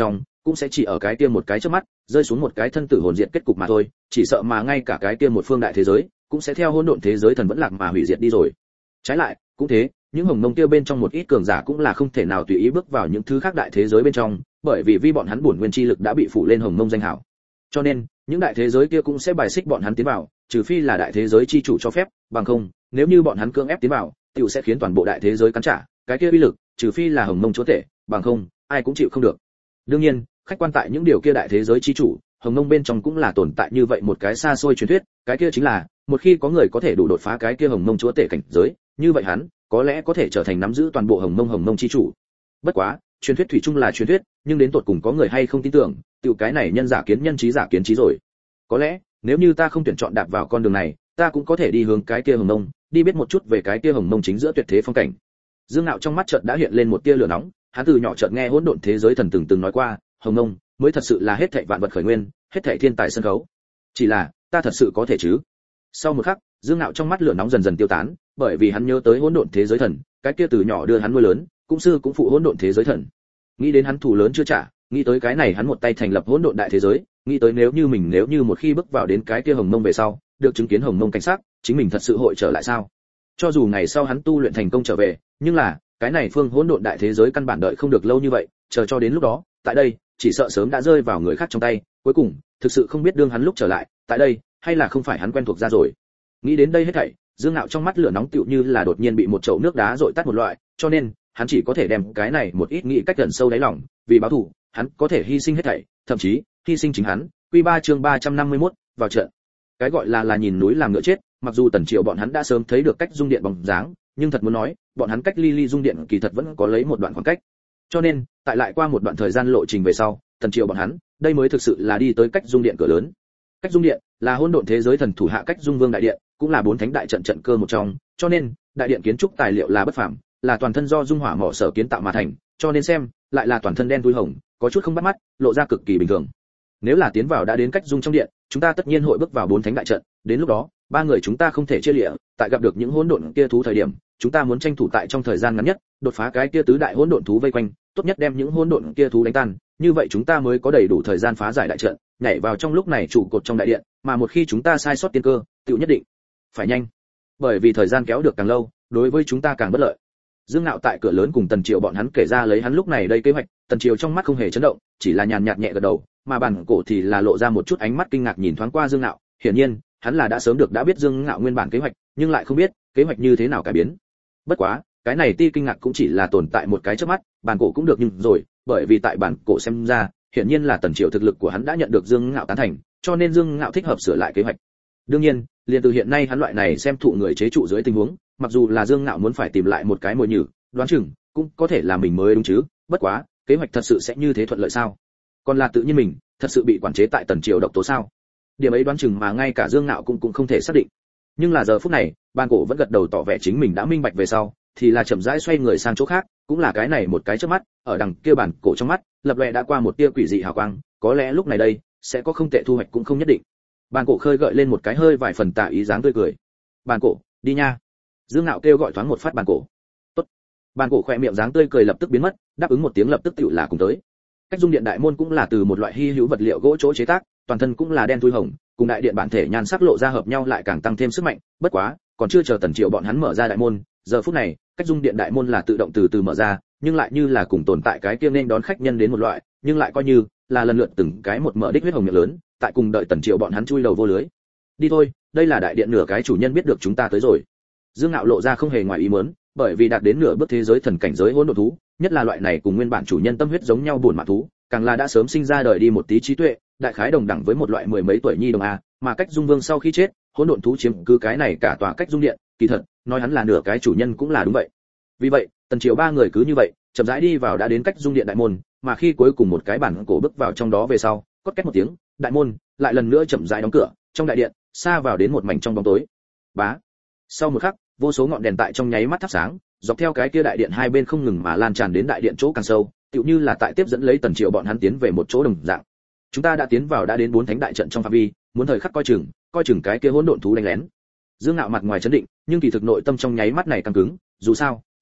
cũng sẽ chỉ ở cái kia một cái chớp mắt rơi xuống một cái thân tử hồn diệt kết cục mà thôi, chỉ sợ mà ngay cả cái kia một phương đại thế giới cũng sẽ theo hỗn độn thế giới thần vẫn lạc mà hủy diệt đi rồi. Trái lại cũng thế, những hồng mông kia bên trong một ít cường giả cũng là không thể nào tùy ý bước vào những thứ khác đại thế giới bên trong, bởi vì vi bọn hắn bổn nguyên chi lực đã bị phủ lên hồng mông danh hảo. Cho nên những đại thế giới kia cũng sẽ bài xích bọn hắn tiến vào, trừ phi là đại thế giới chi chủ cho phép, bằng không nếu như bọn hắn cưỡng ép tiến vào tiểu sẽ khiến toàn bộ đại thế giới cắn trả cái kia uy lực, trừ phi là hồng mông chúa tể, bằng không ai cũng chịu không được. đương nhiên khách quan tại những điều kia đại thế giới chi chủ, hồng mông bên trong cũng là tồn tại như vậy một cái xa xôi truyền thuyết, cái kia chính là một khi có người có thể đủ đột phá cái kia hồng mông chúa tể cảnh giới, như vậy hắn có lẽ có thể trở thành nắm giữ toàn bộ hồng mông chi chủ. Bất quá truyền thuyết thủy chung là truyền thuyết, nhưng đến tột cùng có người hay không tin tưởng, tiểu cái này nhân giả kiến nhân, trí giả kiến trí rồi. Có lẽ nếu như ta không tuyển chọn đạp vào con đường này, ta cũng có thể đi hướng cái kia hồng mông, đi biết một chút về cái kia hồng mông chính giữa tuyệt thế phong cảnh. Dương Nạo trong mắt chợt đã hiện lên một tia lửa nóng, hắn từ nhỏ chợt nghe hỗn độn thế giới thần từng nói qua, hồng mông mới thật sự là hết thảy vạn vật khởi nguyên, hết thảy thiên tài sân khấu. Chỉ là ta thật sự có thể chứ? Sau một khắc, Dương Nạo trong mắt lửa nóng dần dần tiêu tán, bởi vì hắn nhớ tới hỗn độn thế giới thần, cái kia từ nhỏ đưa hắn nuôi lớn, cũng sư cũng phụ hỗn độn thế giới thần. Nghĩ đến hắn thù lớn chưa trả, nghĩ tới cái này hắn một tay thành lập hỗn độn đại thế giới, nghĩ tới nếu như một khi bước vào đến cái kia hồng mông về sau, được chứng kiến hồng mông cảnh sát, chính mình thật sự hội trở lại sao? Cho dù ngày sau hắn tu luyện thành công trở về, nhưng là cái này phương hỗn độn đại thế giới căn bản đợi không được lâu như vậy, chờ cho đến lúc đó, tại đây chỉ sợ sớm đã rơi vào người khác trong tay, cuối cùng thực sự không biết đương hắn lúc trở lại, tại đây hay là không phải hắn quen thuộc ra rồi. Nghĩ đến đây hết thảy, Dương Nạo trong mắt lửa nóng tựu như là đột nhiên bị một chậu nước đá dội tắt một loại, cho nên hắn chỉ có thể đem cái này một ít nghĩ cách gần sâu đáy lòng, vì báo thù, hắn có thể hy sinh hết thảy, thậm chí hy sinh chính hắn. Quy 3 chương 351, vào trận. Cái gọi là nhìn núi làm ngựa chết, mặc dù Tần Triệu bọn hắn đã sớm thấy được cách dung điện bóng dáng, nhưng thật muốn nói, bọn hắn cách ly dung điện kỳ thật vẫn có lấy một đoạn khoảng cách. Cho nên, tại lại qua một đoạn thời gian lộ trình về sau, Tần Triệu bọn hắn, đây mới thực sự là đi tới cách dung điện cửa lớn. Cách dung điện là hỗn độn thế giới thần thủ hạ cách dung vương đại điện, cũng là 4 thánh đại trận trận cơ một trong, cho nên đại điện kiến trúc tài liệu là bất phàm, là toàn thân do dung hỏa mỏ sở kiến tạo mà thành, cho nên xem lại là toàn thân đen thui hồng, có chút không bắt mắt, lộ ra cực kỳ bình thường. Nếu là tiến vào đã đến cách dung trong điện, chúng ta tất nhiên hội bước vào 4 thánh đại trận, đến lúc đó, ba người chúng ta không thể chia lìa, tại gặp được những hỗn độn kia thú thời điểm, chúng ta muốn tranh thủ tại trong thời gian ngắn nhất, đột phá cái kia tứ đại hỗn độn thú vây quanh, tốt nhất đem những hỗn độn kia thú đánh tan, như vậy chúng ta mới có đầy đủ thời gian phá giải đại trận, nhảy vào trong lúc này trụ cột trong đại điện, mà một khi chúng ta sai sót tiên cơ, tựu nhất định phải nhanh, bởi vì thời gian kéo được càng lâu, đối với chúng ta càng bất lợi. Dương Nạo tại cửa lớn cùng Tần Triệu bọn hắn kể ra lấy hắn lúc này đây kế hoạch, Tần Triệu trong mắt không hề chấn động, chỉ là nhàn nhạt nhẹ gật đầu, mà bản cổ thì là lộ ra một chút ánh mắt kinh ngạc nhìn thoáng qua Dương Nạo, hiển nhiên, hắn là đã sớm đã biết Dương Nạo nguyên bản kế hoạch, nhưng lại không biết kế hoạch như thế nào cải biến. Bất quá, cái này ti kinh ngạc cũng chỉ là tồn tại một cái chớp mắt, bản cổ cũng được nhưng rồi, bởi vì tại bản cổ xem ra, hiển nhiên là Tần Triệu thực lực của hắn đã nhận được Dương Nạo tán thành, cho nên Dương Nạo thích hợp sửa lại kế hoạch. Đương nhiên, liền từ hiện nay hắn loại này xem thụ người chế trụ dưới tình huống, mặc dù là Dương Nạo muốn phải tìm lại một cái mồi nhử, đoán chừng cũng có thể là mình mới đúng chứ, bất quá, kế hoạch thật sự sẽ như thế thuận lợi sao? Còn là tự nhiên mình thật sự bị quản chế tại Tần Triệu độc tố sao? Điểm ấy đoán chừng mà ngay cả Dương Nạo cũng không thể xác định. Nhưng là giờ phút này, Bàn Cổ vẫn gật đầu tỏ vẻ chính mình đã minh bạch về sau, thì là chậm rãi xoay người sang chỗ khác, cũng là cái này một cái chớp mắt, ở đằng kia Bàn Cổ trong mắt, lập lòe đã qua một tia quỷ dị hào quang, có lẽ lúc này đây sẽ có không tệ thu hoạch cũng không nhất định. Bàn Cổ khơi gợi lên một cái hơi vài phần tà ý dáng tươi cười. Bàn Cổ, đi nha. Dương Nạo kêu gọi thoáng một phát Bàn Cổ. Tốt. Bàn Cổ khẽ miệng dáng tươi cười lập tức biến mất, đáp ứng một tiếng lập tức tựu là cùng tới. Cách dung điện đại môn cũng là từ một loại hy hữu vật liệu gỗ chỗ chế tác, toàn thân cũng là đen thui hồng, cùng đại điện bản thể nhan sắc lộ ra hợp nhau lại càng tăng thêm sức mạnh. Bất quá, còn chưa chờ Tần Triệu bọn hắn mở ra đại môn, giờ phút này, cách dung điện đại môn là tự động từ từ mở ra, nhưng lại như là cùng tồn tại cái kia nên đón khách nhân đến một loại, nhưng lại coi như là lần lượt từng cái một mở đích huyết hồng miệng lớn, tại cùng đợi Tần Triệu bọn hắn chui đầu vô lưới. Đi thôi, đây là đại điện nửa cái chủ nhân biết được chúng ta tới rồi. Dương Nạo lộ ra không hề ngoài ý muốn, bởi vì đạt đến nửa bước thế giới thần cảnh giới hỗn độn thú, nhất là loại này cùng nguyên bản chủ nhân tâm huyết giống nhau buồn mã thú, càng là đã sớm sinh ra đời đi một tí trí tuệ, đại khái đồng đẳng với một loại mười mấy tuổi nhi đồng a, mà cách dung vương sau khi chết, hỗn độn thú chiếm cứ cái này cả tòa cách dung điện, kỳ thật, nói hắn là nửa cái chủ nhân cũng là đúng vậy. Vì vậy, Tần Triệu ba người cứ như vậy, chậm rãi đi vào đã đến cách dung điện đại môn, mà khi cuối cùng một cái bản cổ bước vào trong đó về sau, cốt két một tiếng, đại môn lại lần nữa chậm rãi đóng cửa, trong đại điện, xa vào đến một mảnh trong bóng tối. Bá. Sau một khắc, vô số ngọn đèn tại trong nháy mắt thắp sáng, dọc theo cái kia đại điện hai bên không ngừng mà lan tràn đến đại điện chỗ càng sâu, tựu như là tại tiếp dẫn lấy Tần Triệu bọn hắn tiến về một chỗ đồng dạng. Chúng ta đã tiến vào đã đến 4 thánh đại trận trong phạm vi, muốn thời khắc coi chừng cái kia hỗn độn thú đánh lén. Dương Nạo mặt ngoài chấn định, nhưng kỳ thực nội tâm trong nháy mắt này căng cứng, dù sao,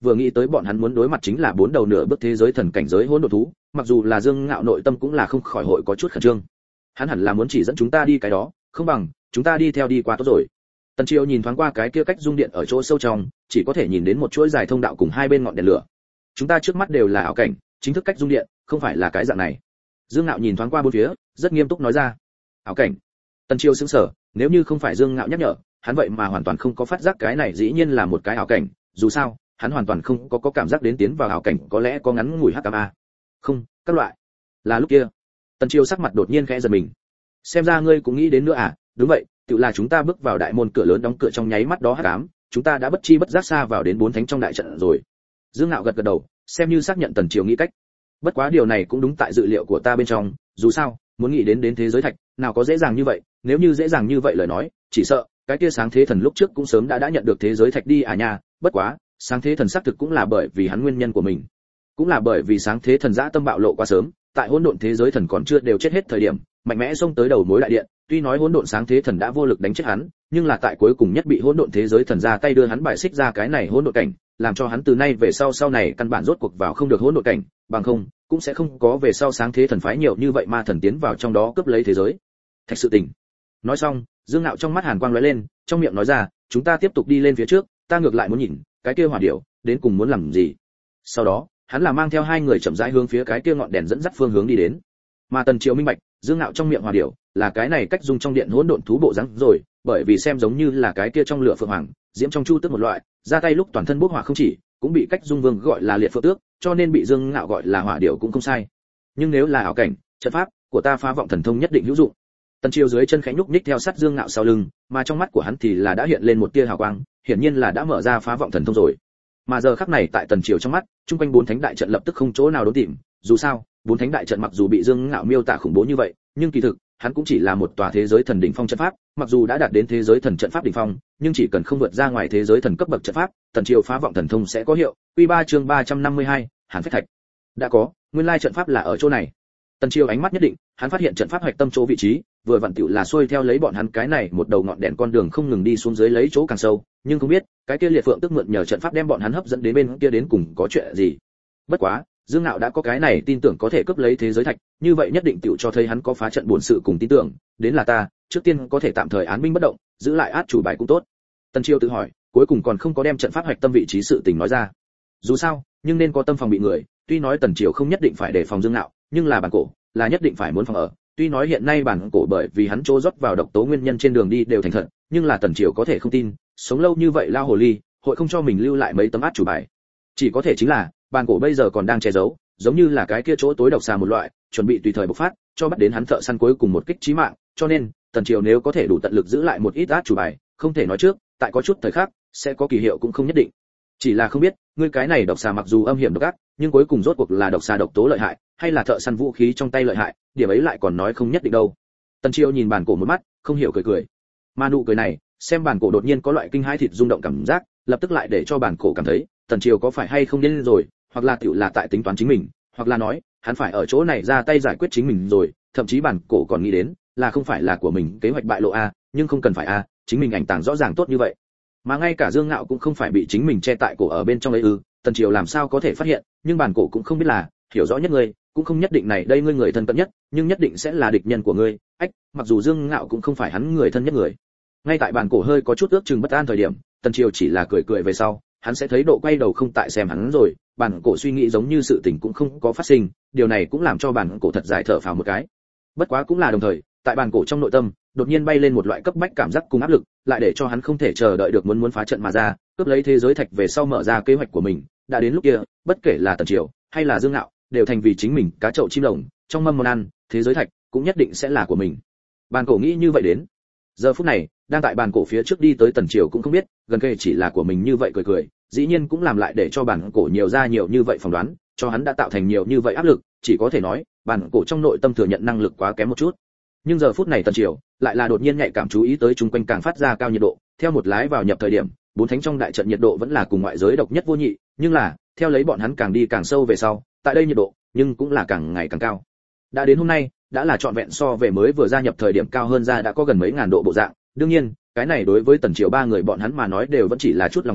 vừa nghĩ tới bọn hắn muốn đối mặt chính là 4 đầu nửa bước thế giới thần cảnh giới hỗn độn thú, mặc dù là Dương Ngạo nội tâm cũng là không khỏi hội có chút khẩn trương. Hắn hẳn là muốn chỉ dẫn chúng ta đi cái đó, không bằng chúng ta đi theo đi qua tốt rồi. Tần Triều nhìn thoáng qua cái kia cách dung điện ở chỗ sâu trong, chỉ có thể nhìn đến một chuỗi dài thông đạo cùng hai bên ngọn đèn lửa. Chúng ta trước mắt đều là ảo cảnh, chính thức cách dung điện, không phải là cái dạng này. Dương Ngạo nhìn thoáng qua bốn phía, rất nghiêm túc nói ra. Ảo cảnh. Tần Triều sững sờ, nếu như không phải Dương Ngạo nhắc nhở, hắn vậy mà hoàn toàn không có phát giác cái này dĩ nhiên là một cái ảo cảnh, dù sao, hắn hoàn toàn không có cảm giác đến tiến vào ảo cảnh có lẽ có ngắn ngủi hắc a. Không, các loại. Là lúc kia. Tần Triều sắc mặt đột nhiên khẽ giật mình. Xem ra ngươi cũng nghĩ đến nữa à? Đúng vậy, tự là chúng ta bước vào đại môn cửa lớn đóng cửa trong nháy mắt đó hắc ám, chúng ta đã bất chi bất giác xa vào đến 4 thánh trong đại trận rồi. Dương Ngạo gật gật đầu, xem như xác nhận Tần Triều nghĩ cách. Bất quá điều này cũng đúng tại dự liệu của ta bên trong, dù sao, muốn nghĩ đến thế giới thạch, nào có dễ dàng như vậy, nếu như dễ dàng như vậy lời nói, chỉ sợ cái kia sáng thế thần lúc trước cũng sớm đã nhận được thế giới thạch đi à nha, bất quá, sáng thế thần xác thực cũng là bởi vì hắn nguyên nhân của mình. Cũng là bởi vì sáng thế thần dã tâm bạo lộ quá sớm, tại hỗn độn thế giới thần còn chưa đều chết hết thời điểm, mạnh mẽ xông tới đầu mối đại điện, tuy nói hỗn độn sáng thế thần đã vô lực đánh chết hắn, nhưng là tại cuối cùng nhất bị hỗn độn thế giới thần ra tay đưa hắn bài xích ra cái này hỗn độn cảnh, làm cho hắn từ nay về sau này căn bản rốt cuộc vào không được hỗn độn cảnh, bằng không cũng sẽ không có về sau sáng thế thần phái nhiều như vậy ma thần tiến vào trong đó cướp lấy thế giới. Thạch sự tình. Nói xong, Dương Ngạo trong mắt hàn quang lóe lên, trong miệng nói ra, chúng ta tiếp tục đi lên phía trước, ta ngược lại muốn nhìn, cái kia hỏa điểu đến cùng muốn làm gì. Sau đó, hắn là mang theo hai người chậm rãi hướng phía cái kia ngọn đèn dẫn dắt phương hướng đi đến. Mà Tần Triều minh bạch, Dương Ngạo trong miệng hỏa điểu là cái này cách dung trong điện hỗn độn thú bộ dáng rồi, bởi vì xem giống như là cái kia trong lửa phượng hoàng, diễm trong chu tước một loại, ra tay lúc toàn thân bốc hỏa không chỉ, cũng bị cách dung vương gọi là liệt phượng tước, cho nên bị Dương Ngạo gọi là hỏa điểu cũng không sai. Nhưng nếu là ảo cảnh, trận pháp của ta phá vọng thần thông nhất định hữu dụng. Tần Triều dưới chân khẽ nhúc nhích theo sát Dương Ngạo sau lưng, mà trong mắt của hắn thì là đã hiện lên một tia hào quang, hiển nhiên là đã mở ra phá vọng thần thông rồi. Mà giờ khắc này tại Tần Triều trong mắt, trung quanh 4 thánh đại trận lập tức không chỗ nào đốn tìm, dù sao, 4 thánh đại trận mặc dù bị Dương Ngạo miêu tả khủng bố như vậy, nhưng kỳ thực, hắn cũng chỉ là một tòa thế giới thần đỉnh phong trận pháp, mặc dù đã đạt đến thế giới thần trận pháp đỉnh phong, nhưng chỉ cần không vượt ra ngoài thế giới thần cấp bậc trận pháp, Tần Triều phá vọng thần thông sẽ có hiệu. Quy 3 chương 352, Hàn Phách Thạch. Đã có, nguyên lai trận pháp là ở chỗ này. Tần Triều ánh mắt nhất định, hắn phát hiện trận pháp hoạch tâm chỗ vị trí, vừa vặn tựu là xuôi theo lấy bọn hắn cái này một đầu ngọn đèn con đường không ngừng đi xuống dưới lấy chỗ càng sâu, nhưng không biết, cái kia liệt phượng tức mượn nhờ trận pháp đem bọn hắn hấp dẫn đến bên kia đến cùng có chuyện gì. Bất quá, Dương Nạo đã có cái này tin tưởng có thể cướp lấy thế giới thạch, như vậy nhất định tựu cho thấy hắn có phá trận buồn sự cùng tin tưởng, đến là ta, trước tiên có thể tạm thời án binh bất động, giữ lại át chủ bài cũng tốt. Tần Triều tự hỏi, cuối cùng còn không có đem trận pháp hoạch tâm vị trí sự tình nói ra. Dù sao, nhưng nên có tâm phòng bị người, tuy nói Tần Triều không nhất định phải đề phòng Dương Nạo, nhưng là bản cổ là nhất định phải muốn phòng ở. Tuy nói hiện nay bản cổ bởi vì hắn trô rót vào độc tố nguyên nhân trên đường đi đều thành thật, nhưng là Tần Triều có thể không tin, sống lâu như vậy lao hồ ly, hội không cho mình lưu lại mấy tấm át chủ bài. Chỉ có thể chính là, bản cổ bây giờ còn đang che giấu, giống như là cái kia chỗ tối độc xà một loại, chuẩn bị tùy thời bộc phát, cho bắt đến hắn thợ săn cuối cùng một kích chí mạng, cho nên, Tần Triều nếu có thể đủ tận lực giữ lại một ít át chủ bài, không thể nói trước, tại có chút thời khắc sẽ có kỳ hiệu cũng không nhất định. Chỉ là không biết, ngươi cái này độc xà mặc dù âm hiểm độc ác, nhưng cuối cùng rốt cuộc là độc xà độc tố lợi hại, hay là thợ săn vũ khí trong tay lợi hại, điểm ấy lại còn nói không nhất định đâu. Tần Triều nhìn bản cổ một mắt, không hiểu cười cười. Mà nụ cười này, xem bản cổ đột nhiên có loại kinh hãi thịt rung động cảm giác, lập tức lại để cho bản cổ cảm thấy, Tần Triều có phải hay không điên rồi, hoặc là tiểu là tại tính toán chính mình, hoặc là nói, hắn phải ở chỗ này ra tay giải quyết chính mình rồi, thậm chí bản cổ còn nghĩ đến, là không phải là của mình kế hoạch bại lộ a, nhưng không cần phải a, chính mình ảnh tàng rõ ràng tốt như vậy. Mà ngay cả Dương Ngạo cũng không phải bị chính mình che tại cổ ở bên trong ấy ư, Tần Triều làm sao có thể phát hiện, nhưng bản cổ cũng không biết là, hiểu rõ nhất ngươi, cũng không nhất định này đây ngươi người thân cận nhất, nhưng nhất định sẽ là địch nhân của ngươi. Ách, mặc dù Dương Ngạo cũng không phải hắn người thân nhất người. Ngay tại bản cổ hơi có chút ước chừng bất an thời điểm, Tần Triều chỉ là cười cười về sau, hắn sẽ thấy độ quay đầu không tại xem hắn rồi, bản cổ suy nghĩ giống như sự tình cũng không có phát sinh, điều này cũng làm cho bản cổ thật dài thở phào một cái. Bất quá cũng là đồng thời, tại bản cổ trong nội tâm, đột nhiên bay lên một loại cấp bách cảm giác cùng áp lực, lại để cho hắn không thể chờ đợi được muốn phá trận mà ra, cướp lấy thế giới thạch về sau mở ra kế hoạch của mình. Đã đến lúc kia, bất kể là Tần Triều hay là Dương Ngạo, đều thành vì chính mình cá chậu chim lồng, trong mâm món ăn, thế giới thạch cũng nhất định sẽ là của mình. Bản cổ nghĩ như vậy đến. Giờ phút này, đang tại bản cổ phía trước đi tới Tần Triều cũng không biết, gần kề chỉ là của mình như vậy cười cười, dĩ nhiên cũng làm lại để cho bản cổ nhiều ra nhiều như vậy phỏng đoán, cho hắn đã tạo thành nhiều như vậy áp lực, chỉ có thể nói, bản cổ trong nội tâm thừa nhận năng lực quá kém một chút. Nhưng giờ phút này Tần Triều lại là đột nhiên nhạy cảm chú ý tới chung quanh càng phát ra cao nhiệt độ, theo một lái vào nhập thời điểm, 4 thánh trong đại trận nhiệt độ vẫn là cùng ngoại giới độc nhất vô nhị, nhưng là, theo lấy bọn hắn càng đi càng sâu về sau, tại đây nhiệt độ, nhưng cũng là càng ngày càng cao. Đã đến hôm nay, đã là trọn vẹn so về mới vừa gia nhập thời điểm cao hơn ra đã có gần mấy ngàn độ bộ dạng, đương nhiên, cái này đối với Tần Triều ba người bọn hắn mà nói đều vẫn chỉ là chút lòng thành,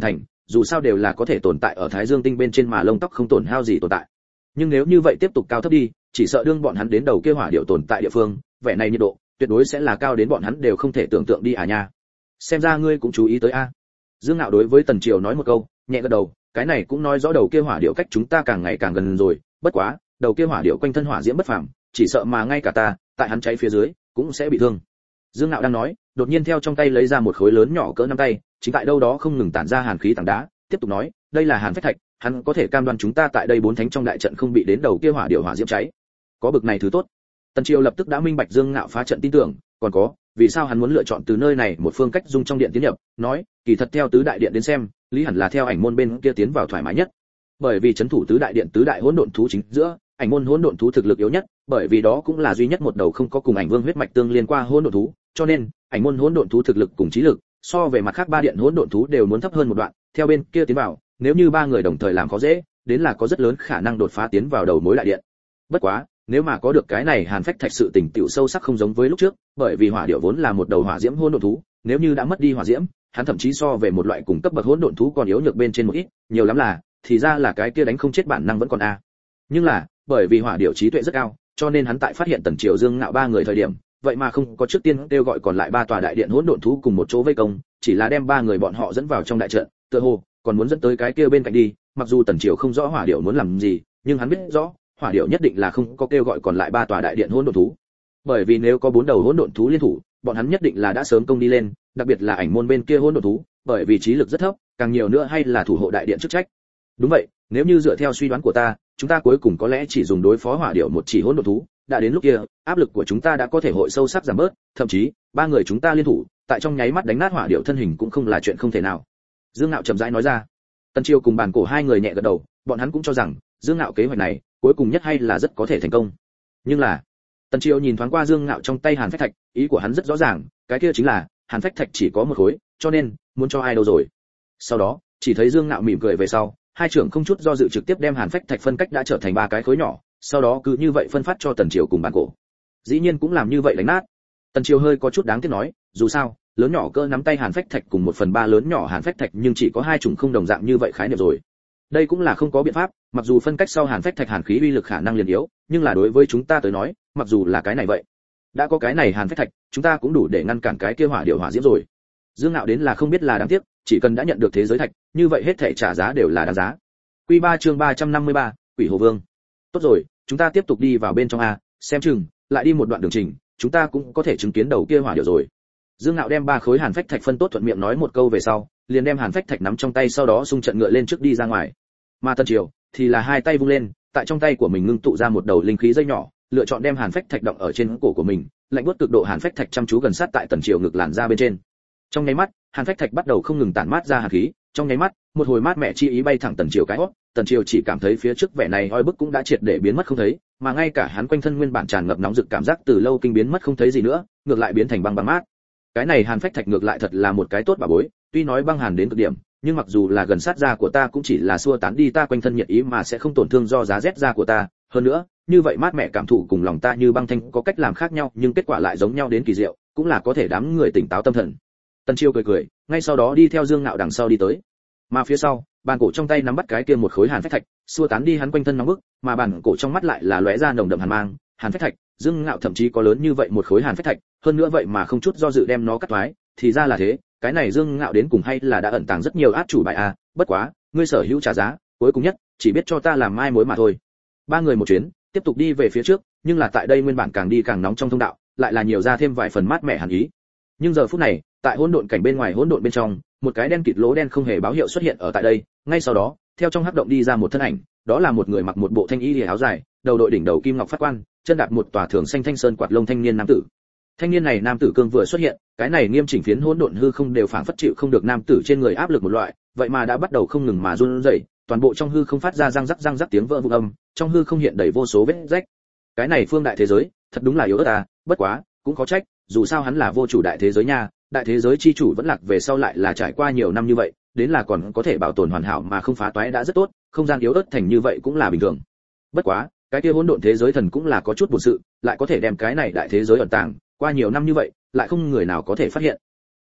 dù sao đều là có thể tồn tại ở Thái Dương tinh bên trên mà lông tóc không tổn hao gì tồn tại. Nhưng nếu như vậy tiếp tục cao thấp đi, chỉ sợ đương bọn hắn đến đầu kia hỏa điệu tồn tại địa phương, vẻ này nhiệt độ tuyệt đối sẽ là cao đến bọn hắn đều không thể tưởng tượng đi à nha. Xem ra ngươi cũng chú ý tới a. Dương Nạo đối với Tần Triều nói một câu, nhẹ gật đầu, cái này cũng nói rõ đầu kia hỏa điệu cách chúng ta càng ngày càng gần rồi, bất quá, đầu kia hỏa điệu quanh thân hỏa diễm bất phàm, chỉ sợ mà ngay cả ta, tại hắn cháy phía dưới, cũng sẽ bị thương. Dương Nạo đang nói, đột nhiên theo trong tay lấy ra một khối lớn nhỏ cỡ nắm tay, chính tại đâu đó không ngừng tản ra hàn khí tảng đá, tiếp tục nói, đây là hàn phách thạch, hắn có thể cam đoan chúng ta tại đây 4 thánh trong đại trận không bị đến đầu kia hỏa điệu hỏa diễm cháy. Có bực này thứ tốt. Tần Triều lập tức đã minh bạch Dương Nạo phá trận tin tưởng, còn có, vì sao hắn muốn lựa chọn từ nơi này một phương cách dung trong điện tiến nhập, nói, kỳ thật theo tứ đại điện đến xem, lý hẳn là theo ảnh môn bên kia tiến vào thoải mái nhất. Bởi vì trấn thủ tứ đại điện tứ đại hỗn độn thú chính giữa, ảnh môn hỗn độn thú thực lực yếu nhất, bởi vì đó cũng là duy nhất một đầu không có cùng ảnh vương huyết mạch tương liên qua hỗn độn thú, cho nên, ảnh môn hỗn độn thú thực lực cùng trí lực, so về mặt khác ba điện hỗn độn thú đều muốn thấp hơn một đoạn, theo bên kia tiến vào, nếu như ba người đồng thời làm khó dễ, đến là có rất lớn khả năng đột phá tiến vào đầu mối đại điện. Bất quá, nếu mà có được cái này hàn phách thạch sự tình tiểu sâu sắc không giống với lúc trước, bởi vì hỏa điệu vốn là một đầu hỏa diễm hỗn độn thú, nếu như đã mất đi hỏa diễm, hắn thậm chí so về một loại cùng cấp bậc hỗn độn thú còn yếu nhược bên trên một ít, nhiều lắm là, thì ra là cái kia đánh không chết bản năng vẫn còn a. Nhưng là, bởi vì hỏa điệu trí tuệ rất cao, cho nên hắn tại phát hiện Tần Triều Dương Ngạo ba người thời điểm, vậy mà không có trước tiên kêu gọi còn lại ba tòa đại điện hỗn độn thú cùng một chỗ vây công, chỉ là đem ba người bọn họ dẫn vào trong đại trận, tựa hồ còn muốn dẫn tới cái kia bên cạnh đi, mặc dù Tần Triều không rõ hỏa điệu muốn làm gì, nhưng hắn biết rõ, hỏa điệu nhất định là không có kêu gọi còn lại ba tòa đại điện hỗn độn thú. Bởi vì nếu có 4 đầu hỗn độn thú liên thủ, bọn hắn nhất định là đã sớm công đi lên, đặc biệt là ảnh môn bên kia hỗn độn thú, bởi vì trí lực rất thấp, càng nhiều nữa hay là thủ hộ đại điện chức trách. Đúng vậy, nếu như dựa theo suy đoán của ta, chúng ta cuối cùng có lẽ chỉ dùng đối phó hỏa điệu một chỉ hỗn độn thú, đã đến lúc kia, áp lực của chúng ta đã có thể hội sâu sắc giảm bớt, thậm chí, ba người chúng ta liên thủ, tại trong nháy mắt đánh nát hỏa điệu thân hình cũng không là chuyện không thể nào. Dương Nạo chậm rãi nói ra. Tần Triều cùng Bàn Cổ hai người nhẹ gật đầu, bọn hắn cũng cho rằng, Dương Nạo kế hoạch này, cuối cùng nhất hay là rất có thể thành công. Nhưng là, Tần Triều nhìn thoáng qua Dương Nạo trong tay hàn phách thạch, ý của hắn rất rõ ràng, cái kia chính là, hàn phách thạch chỉ có một khối, cho nên, muốn cho ai đâu rồi. Sau đó, chỉ thấy Dương Nạo mỉm cười về sau, hai trưởng không chút do dự trực tiếp đem hàn phách thạch phân cách đã trở thành 3 cái khối nhỏ, sau đó cứ như vậy phân phát cho Tần Triều cùng Bàn Cổ. Dĩ nhiên cũng làm như vậy đánh nát. Tần Triều hơi có chút đáng tiếc nói, dù sao, lớn nhỏ cỡ nắm tay hàn phách thạch cùng 1/3 lớn nhỏ hàn phách thạch nhưng chỉ có hai chủng không đồng dạng như vậy khái niệm rồi. Đây cũng là không có biện pháp, mặc dù phân cách sau hàn phách thạch hàn khí uy lực khả năng liền yếu, nhưng là đối với chúng ta tới nói, mặc dù là cái này vậy, đã có cái này hàn phách thạch, chúng ta cũng đủ để ngăn cản cái kia hỏa điệu hỏa diễm rồi. Dương Nạo đến là không biết là đáng tiếc, chỉ cần đã nhận được thế giới thạch, như vậy hết thảy trả giá đều là đáng giá. Quy 3 chương 353, Quỷ Hồ Vương. Tốt rồi, chúng ta tiếp tục đi vào bên trong a, xem chừng lại đi một đoạn đường trình, chúng ta cũng có thể chứng kiến đầu kia hỏa điệu rồi. Dương Nạo đem 3 khối hàn phách thạch phân tốt thuận miệng nói một câu về sau, liền đem hàn phách thạch nắm trong tay sau đó xung trận ngựa lên trước đi ra ngoài. Mà Tần Triều thì là hai tay vung lên, tại trong tay của mình ngưng tụ ra một đầu linh khí dây nhỏ, lựa chọn đem hàn phách thạch động ở trên cổ của mình, lạnh buốt cực độ hàn phách thạch chăm chú gần sát tại Tần Triều ngực làn ra bên trên. Trong nháy mắt, hàn phách thạch bắt đầu không ngừng tản mát ra hàn khí, trong nháy mắt, một hồi mát mẻ chi ý bay thẳng Tần Triều cái hốc, Tần Triều chỉ cảm thấy phía trước vẻ này oi bức cũng đã triệt để biến mất không thấy, mà ngay cả hắn quanh thân nguyên bản tràn ngập nóng rực cảm giác từ lâu kinh biến mất không thấy gì nữa, ngược lại biến thành băng băng mát. Cái này hàn phách thạch ngược lại thật là một cái tốt bà bối, tuy nói băng hàn đến cực điểm, nhưng mặc dù là gần sát da của ta cũng chỉ là xua tán đi ta quanh thân nhiệt ý mà sẽ không tổn thương do giá rét da của ta, hơn nữa, như vậy mát mẻ cảm thụ cùng lòng ta như băng thanh có cách làm khác nhau, nhưng kết quả lại giống nhau đến kỳ diệu, cũng là có thể đám người tỉnh táo tâm thần. Tần Triều cười cười, ngay sau đó đi theo Dương Nạo đằng sau đi tới. Mà phía sau, Bàn Cổ trong tay nắm bắt cái kia một khối hàn phách thạch, xua tán đi hắn quanh thân nóng bức, mà Bàn Cổ trong mắt lại là lóe ra nồng đậm hàn mang, hàn phách thạch, Dương Nạo thậm chí có lớn như vậy một khối hàn phách thạch, hơn nữa vậy mà không chút do dự đem nó cắt thoái, thì ra là thế, cái này Dương Ngạo đến cùng hay là đã ẩn tàng rất nhiều át chủ bài a, bất quá, ngươi sở hữu trả giá, cuối cùng nhất, chỉ biết cho ta làm mai mối mà thôi. Ba người một chuyến, tiếp tục đi về phía trước, nhưng là tại đây nguyên bản càng đi càng nóng trong thông đạo, lại là nhiều ra thêm vài phần mát mẻ hàn ý. Nhưng giờ phút này, tại hỗn độn cảnh bên ngoài hỗn độn bên trong, một cái đen kịt lỗ đen không hề báo hiệu xuất hiện ở tại đây, ngay sau đó, theo trong hắc động đi ra một thân ảnh, đó là một người mặc một bộ thanh y liễu áo dài, đầu đội đỉnh đầu kim ngọc phát quan, chân đạp một tòa thường xanh thanh sơn quạt lông thanh niên nam tử. Thanh niên này nam tử cương vừa xuất hiện, cái này nghiêm chỉnh phiến hỗn độn hư không đều phảng phất chịu không được nam tử trên người áp lực một loại, vậy mà đã bắt đầu không ngừng mà run rẩy, toàn bộ trong hư không phát ra răng rắc tiếng vỡ vụn âm, trong hư không hiện đầy vô số vết rách. Cái này phương đại thế giới, thật đúng là yếu ớt à, bất quá, cũng có trách, dù sao hắn là vô chủ đại thế giới nha, đại thế giới chi chủ vẫn lạc về sau lại là trải qua nhiều năm như vậy, đến là còn có thể bảo tồn hoàn hảo mà không phá toái đã rất tốt, không gian yếu ớt thành như vậy cũng là bình thường. Bất quá, cái kia hỗn độn thế giới thần cũng là có chút buồn sự, lại có thể đem cái này đại thế giới ẩn tàng, qua nhiều năm như vậy, lại không người nào có thể phát hiện.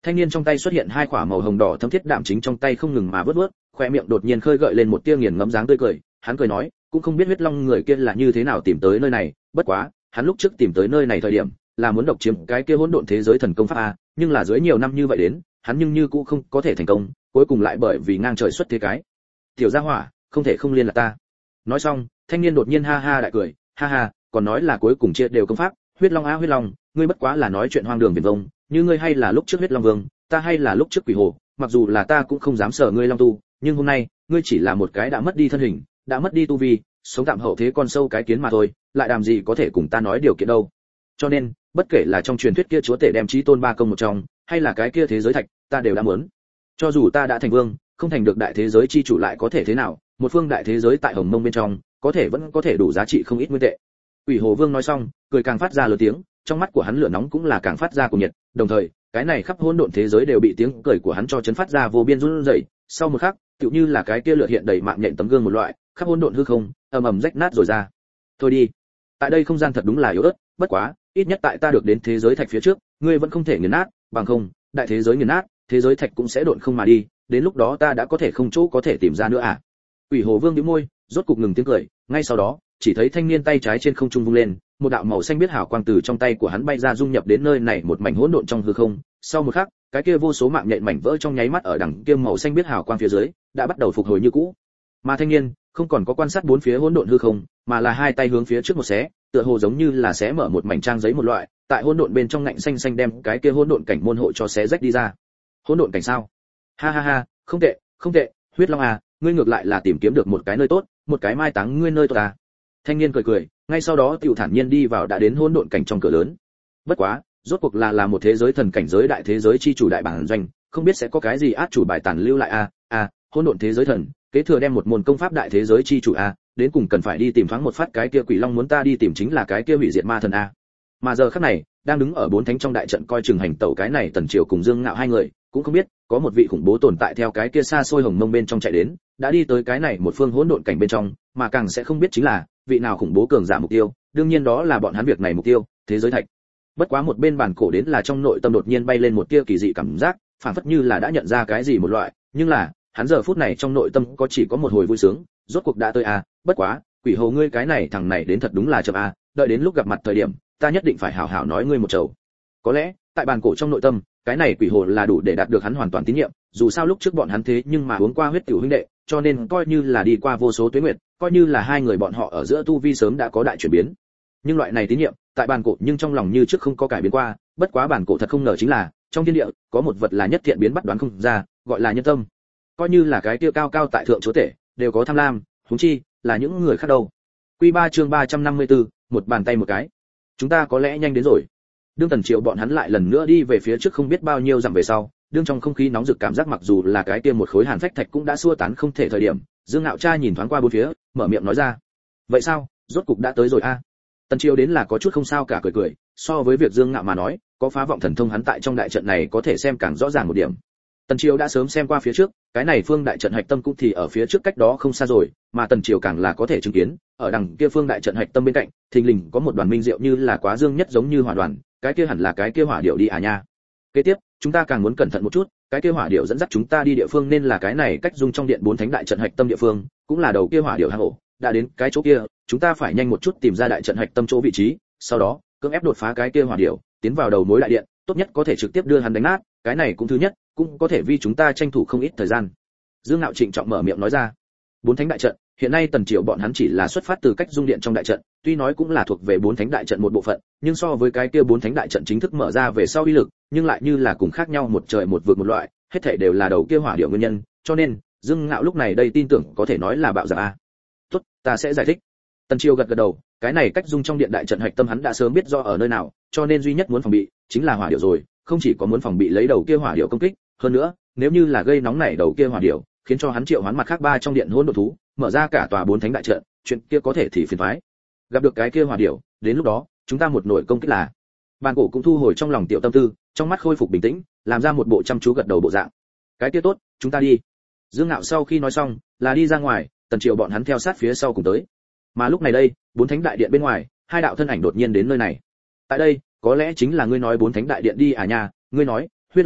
Thanh niên trong tay xuất hiện hai quả màu hồng đỏ thấm thiết đạm chính trong tay không ngừng mà vớt vớt, khoe miệng đột nhiên khơi gợi lên một tia nghiền ngẫm dáng tươi cười, hắn cười nói, cũng không biết huyết long người kia là như thế nào tìm tới nơi này, bất quá, hắn lúc trước tìm tới nơi này thời điểm, là muốn độc chiếm cái kia hỗn độn thế giới thần công pháp a, nhưng là dưới nhiều năm như vậy đến, hắn nhưng như cũng không có thể thành công, cuối cùng lại bởi vì ngang trời xuất thế cái. Tiểu gia hỏa, không thể không liên là ta. Nói xong, thanh niên đột nhiên ha ha đại cười, ha ha, còn nói là cuối cùng chia đều công pháp, huyết long a huyết long, ngươi bất quá là nói chuyện hoang đường viển vông, như ngươi hay là lúc trước huyết long vương, ta hay là lúc trước quỷ hồ, mặc dù là ta cũng không dám sợ ngươi long tu, nhưng hôm nay, ngươi chỉ là một cái đã mất đi thân hình, đã mất đi tu vi, sống tạm hậu thế con sâu cái kiến mà thôi, lại làm gì có thể cùng ta nói điều kiện đâu. Cho nên, bất kể là trong truyền thuyết kia chúa tể đem chí tôn ba công một trong, hay là cái kia thế giới thạch, ta đều đã muốn. Cho dù ta đã thành vương, không thành được đại thế giới chi chủ lại có thể thế nào, một phương đại thế giới tại Hồng Mông bên trong, có thể vẫn có thể đủ giá trị không ít nguyên tệ. Quỷ Hồ Vương nói xong, cười càng phát ra lớn tiếng, trong mắt của hắn lửa nóng cũng là càng phát ra cuồng nhiệt, đồng thời, cái này khắp hỗn độn thế giới đều bị tiếng cười của hắn cho chấn phát ra vô biên run rẩy. Sau một khắc, tựu như là cái kia lửa hiện đầy mạng nhện tấm gương một loại, khắp hỗn độn hư không, ầm ầm rách nát rồi ra. Thôi đi, tại đây không gian thật đúng là yếu ớt, bất quá, ít nhất tại ta được đến thế giới thạch phía trước, ngươi vẫn không thể nghiền nát, bằng không, đại thế giới nghiền nát, thế giới thạch cũng sẽ độn không mà đi, đến lúc đó ta đã có thể không chỗ có thể tìm ra nữa à. Quỷ Hồ Vương nhếch môi, rốt cục ngừng tiếng cười, ngay sau đó, chỉ thấy thanh niên tay trái trên không trung vung lên, một đạo màu xanh biết hào quang từ trong tay của hắn bay ra dung nhập đến nơi này một mảnh hỗn độn trong hư không. Sau một khắc, cái kia vô số mạng nhện mảnh vỡ trong nháy mắt ở đằng kia màu xanh biết hào quang phía dưới, đã bắt đầu phục hồi như cũ. Mà thanh niên không còn có quan sát bốn phía hỗn độn hư không, mà là hai tay hướng phía trước một xé, tựa hồ giống như là xé mở một mảnh trang giấy một loại, tại hỗn độn bên trong ngạnh xanh xanh đem cái kia hỗn độn cảnh môn hộ cho xé rách đi ra. Hỗn độn cảnh sao? Ha ha ha, không tệ, không tệ, huyết long à, ngươi ngược lại là tìm kiếm được một cái nơi tốt, một cái mai táng ngươi nơi tốt à. Thanh niên cười cười, ngay sau đó tiểu thản nhiên đi vào đã đến hỗn độn cảnh trong cửa lớn. Bất quá, rốt cuộc là một thế giới thần cảnh giới đại thế giới chi chủ đại bản doanh, không biết sẽ có cái gì át chủ bài tàn lưu lại a, hỗn độn thế giới thần, kế thừa đem một môn công pháp đại thế giới chi chủ a, đến cùng cần phải đi tìm thoáng một phát cái kia quỷ long muốn ta đi tìm chính là cái kia hủy diệt ma thần a. Mà giờ khắc này, đang đứng ở bốn thánh trong đại trận coi chừng hành tẩu cái này Tần Triều cùng Dương Ngạo hai người, cũng không biết có một vị khủng bố tồn tại theo cái kia xa xôi Hồng Mông bên trong chạy đến, đã đi tới cái này một phương hỗn độn cảnh bên trong, mà càng sẽ không biết chính là vị nào khủng bố cường giả mục tiêu, đương nhiên đó là bọn hắn việc này mục tiêu, thế giới thạch. Bất quá một bên bàn cổ đến là trong nội tâm đột nhiên bay lên một tia kỳ dị cảm giác, phản phất như là đã nhận ra cái gì một loại, nhưng là, hắn giờ phút này trong nội tâm có chỉ có một hồi vui sướng, rốt cuộc đã tới a, bất quá, quỷ hồ ngươi cái này thằng này đến thật đúng là chậm a, đợi đến lúc gặp mặt thời điểm, ta nhất định phải hào hào nói ngươi một chầu. Có lẽ, tại bàn cổ trong nội tâm, cái này quỷ hồ là đủ để đạt được hắn hoàn toàn tín nhiệm, dù sao lúc trước bọn hắn thế nhưng mà uống qua huyết tiểu huynh đệ, cho nên coi như là đi qua vô số tuế nguyệt, coi như là hai người bọn họ ở giữa tu vi sớm đã có đại chuyển biến. Nhưng loại này tín nhiệm, tại bàn cổ nhưng trong lòng như trước không có cải biến qua, bất quá bàn cổ thật không ngờ chính là, trong thiên địa, có một vật là nhất thiện biến bắt đoán không ra, gọi là nhân tâm. Coi như là cái kia cao cao tại thượng chúa tể, đều có tham lam, huống chi là những người khác đâu. Quy 3 chương 354, một bàn tay một cái. Chúng ta có lẽ nhanh đến rồi. Đương Tần Triệu bọn hắn lại lần nữa đi về phía trước không biết bao nhiêu dặm về sau, đương trong không khí nóng rực cảm giác mặc dù là cái kia một khối hàn phách thạch cũng đã xua tán không thể thời điểm, Dương Ngạo Cha nhìn thoáng qua bốn phía, mở miệng nói ra: "Vậy sao, rốt cục đã tới rồi a?" Tần Triệu đến là có chút không sao cả cười cười, so với việc Dương Ngạo mà nói, có phá vọng thần thông hắn tại trong đại trận này có thể xem càng rõ ràng một điểm. Tần Triều đã sớm xem qua phía trước, cái này phương đại trận hạch tâm cũng thì ở phía trước cách đó không xa rồi, mà Tần Triều càng là có thể chứng kiến, ở đằng kia phương đại trận hạch tâm bên cạnh, thình lình có một đoàn minh diệu như là quá dương nhất giống như hỏa đoàn, cái kia hẳn là cái kia hỏa điệu đi à nha. Kế tiếp, chúng ta càng muốn cẩn thận một chút, cái kia hỏa điệu dẫn dắt chúng ta đi địa phương nên là cái này cách dung trong điện bốn thánh đại trận hạch tâm địa phương, cũng là đầu kia hỏa điệu hang ổ, đã đến cái chỗ kia, chúng ta phải nhanh một chút tìm ra đại trận hạch tâm chỗ vị trí, sau đó, cưỡng ép đột phá cái kia hỏa điệu, tiến vào đầu mối đại điện, tốt nhất có thể trực tiếp đưa hắn đánh nát, cái này cũng thứ nhất, cũng có thể vì chúng ta tranh thủ không ít thời gian. Dương Ngạo trịnh trọng mở miệng nói ra. Bốn thánh đại trận, hiện nay Tần Triệu bọn hắn chỉ là xuất phát từ cách dung điện trong đại trận, tuy nói cũng là thuộc về bốn thánh đại trận một bộ phận, nhưng so với cái kia bốn thánh đại trận chính thức mở ra về sau uy lực, nhưng lại như là cùng khác nhau một trời một vực một loại, hết thảy đều là đầu kia hỏa điệu nguyên nhân, cho nên Dương Ngạo lúc này đây tin tưởng có thể nói là bạo giả a. Tốt, ta sẽ giải thích. Tần Triệu gật gật đầu, cái này cách dung trong điện đại trận hạch tâm hắn đã sớm biết do ở nơi nào, cho nên duy nhất muốn phòng bị chính là hỏa điệu rồi, không chỉ có muốn phòng bị lấy đầu kia hỏa điệu công kích, hơn nữa, nếu như là gây nóng nảy đầu kia hỏa điệu, khiến cho hắn triệu hoán mặt khác ba trong điện hỗn độn thú, mở ra cả tòa bốn thánh đại trận, chuyện kia có thể thì phiền toái. Gặp được cái kia hỏa điệu, đến lúc đó, chúng ta một nổi công kích là. Bàn cổ cũng thu hồi trong lòng tiểu tâm tư, trong mắt khôi phục bình tĩnh, làm ra một bộ chăm chú gật đầu bộ dạng. Cái kia tốt, chúng ta đi. Dương Ngạo sau khi nói xong, là đi ra ngoài, Tần Triệu bọn hắn theo sát phía sau cùng tới. Mà lúc này đây, bốn thánh đại điện bên ngoài, hai đạo thân ảnh đột nhiên đến nơi này. Tại đây, có lẽ chính là ngươi nói bốn thánh đại điện đi à nha, ngươi nói, huyết long,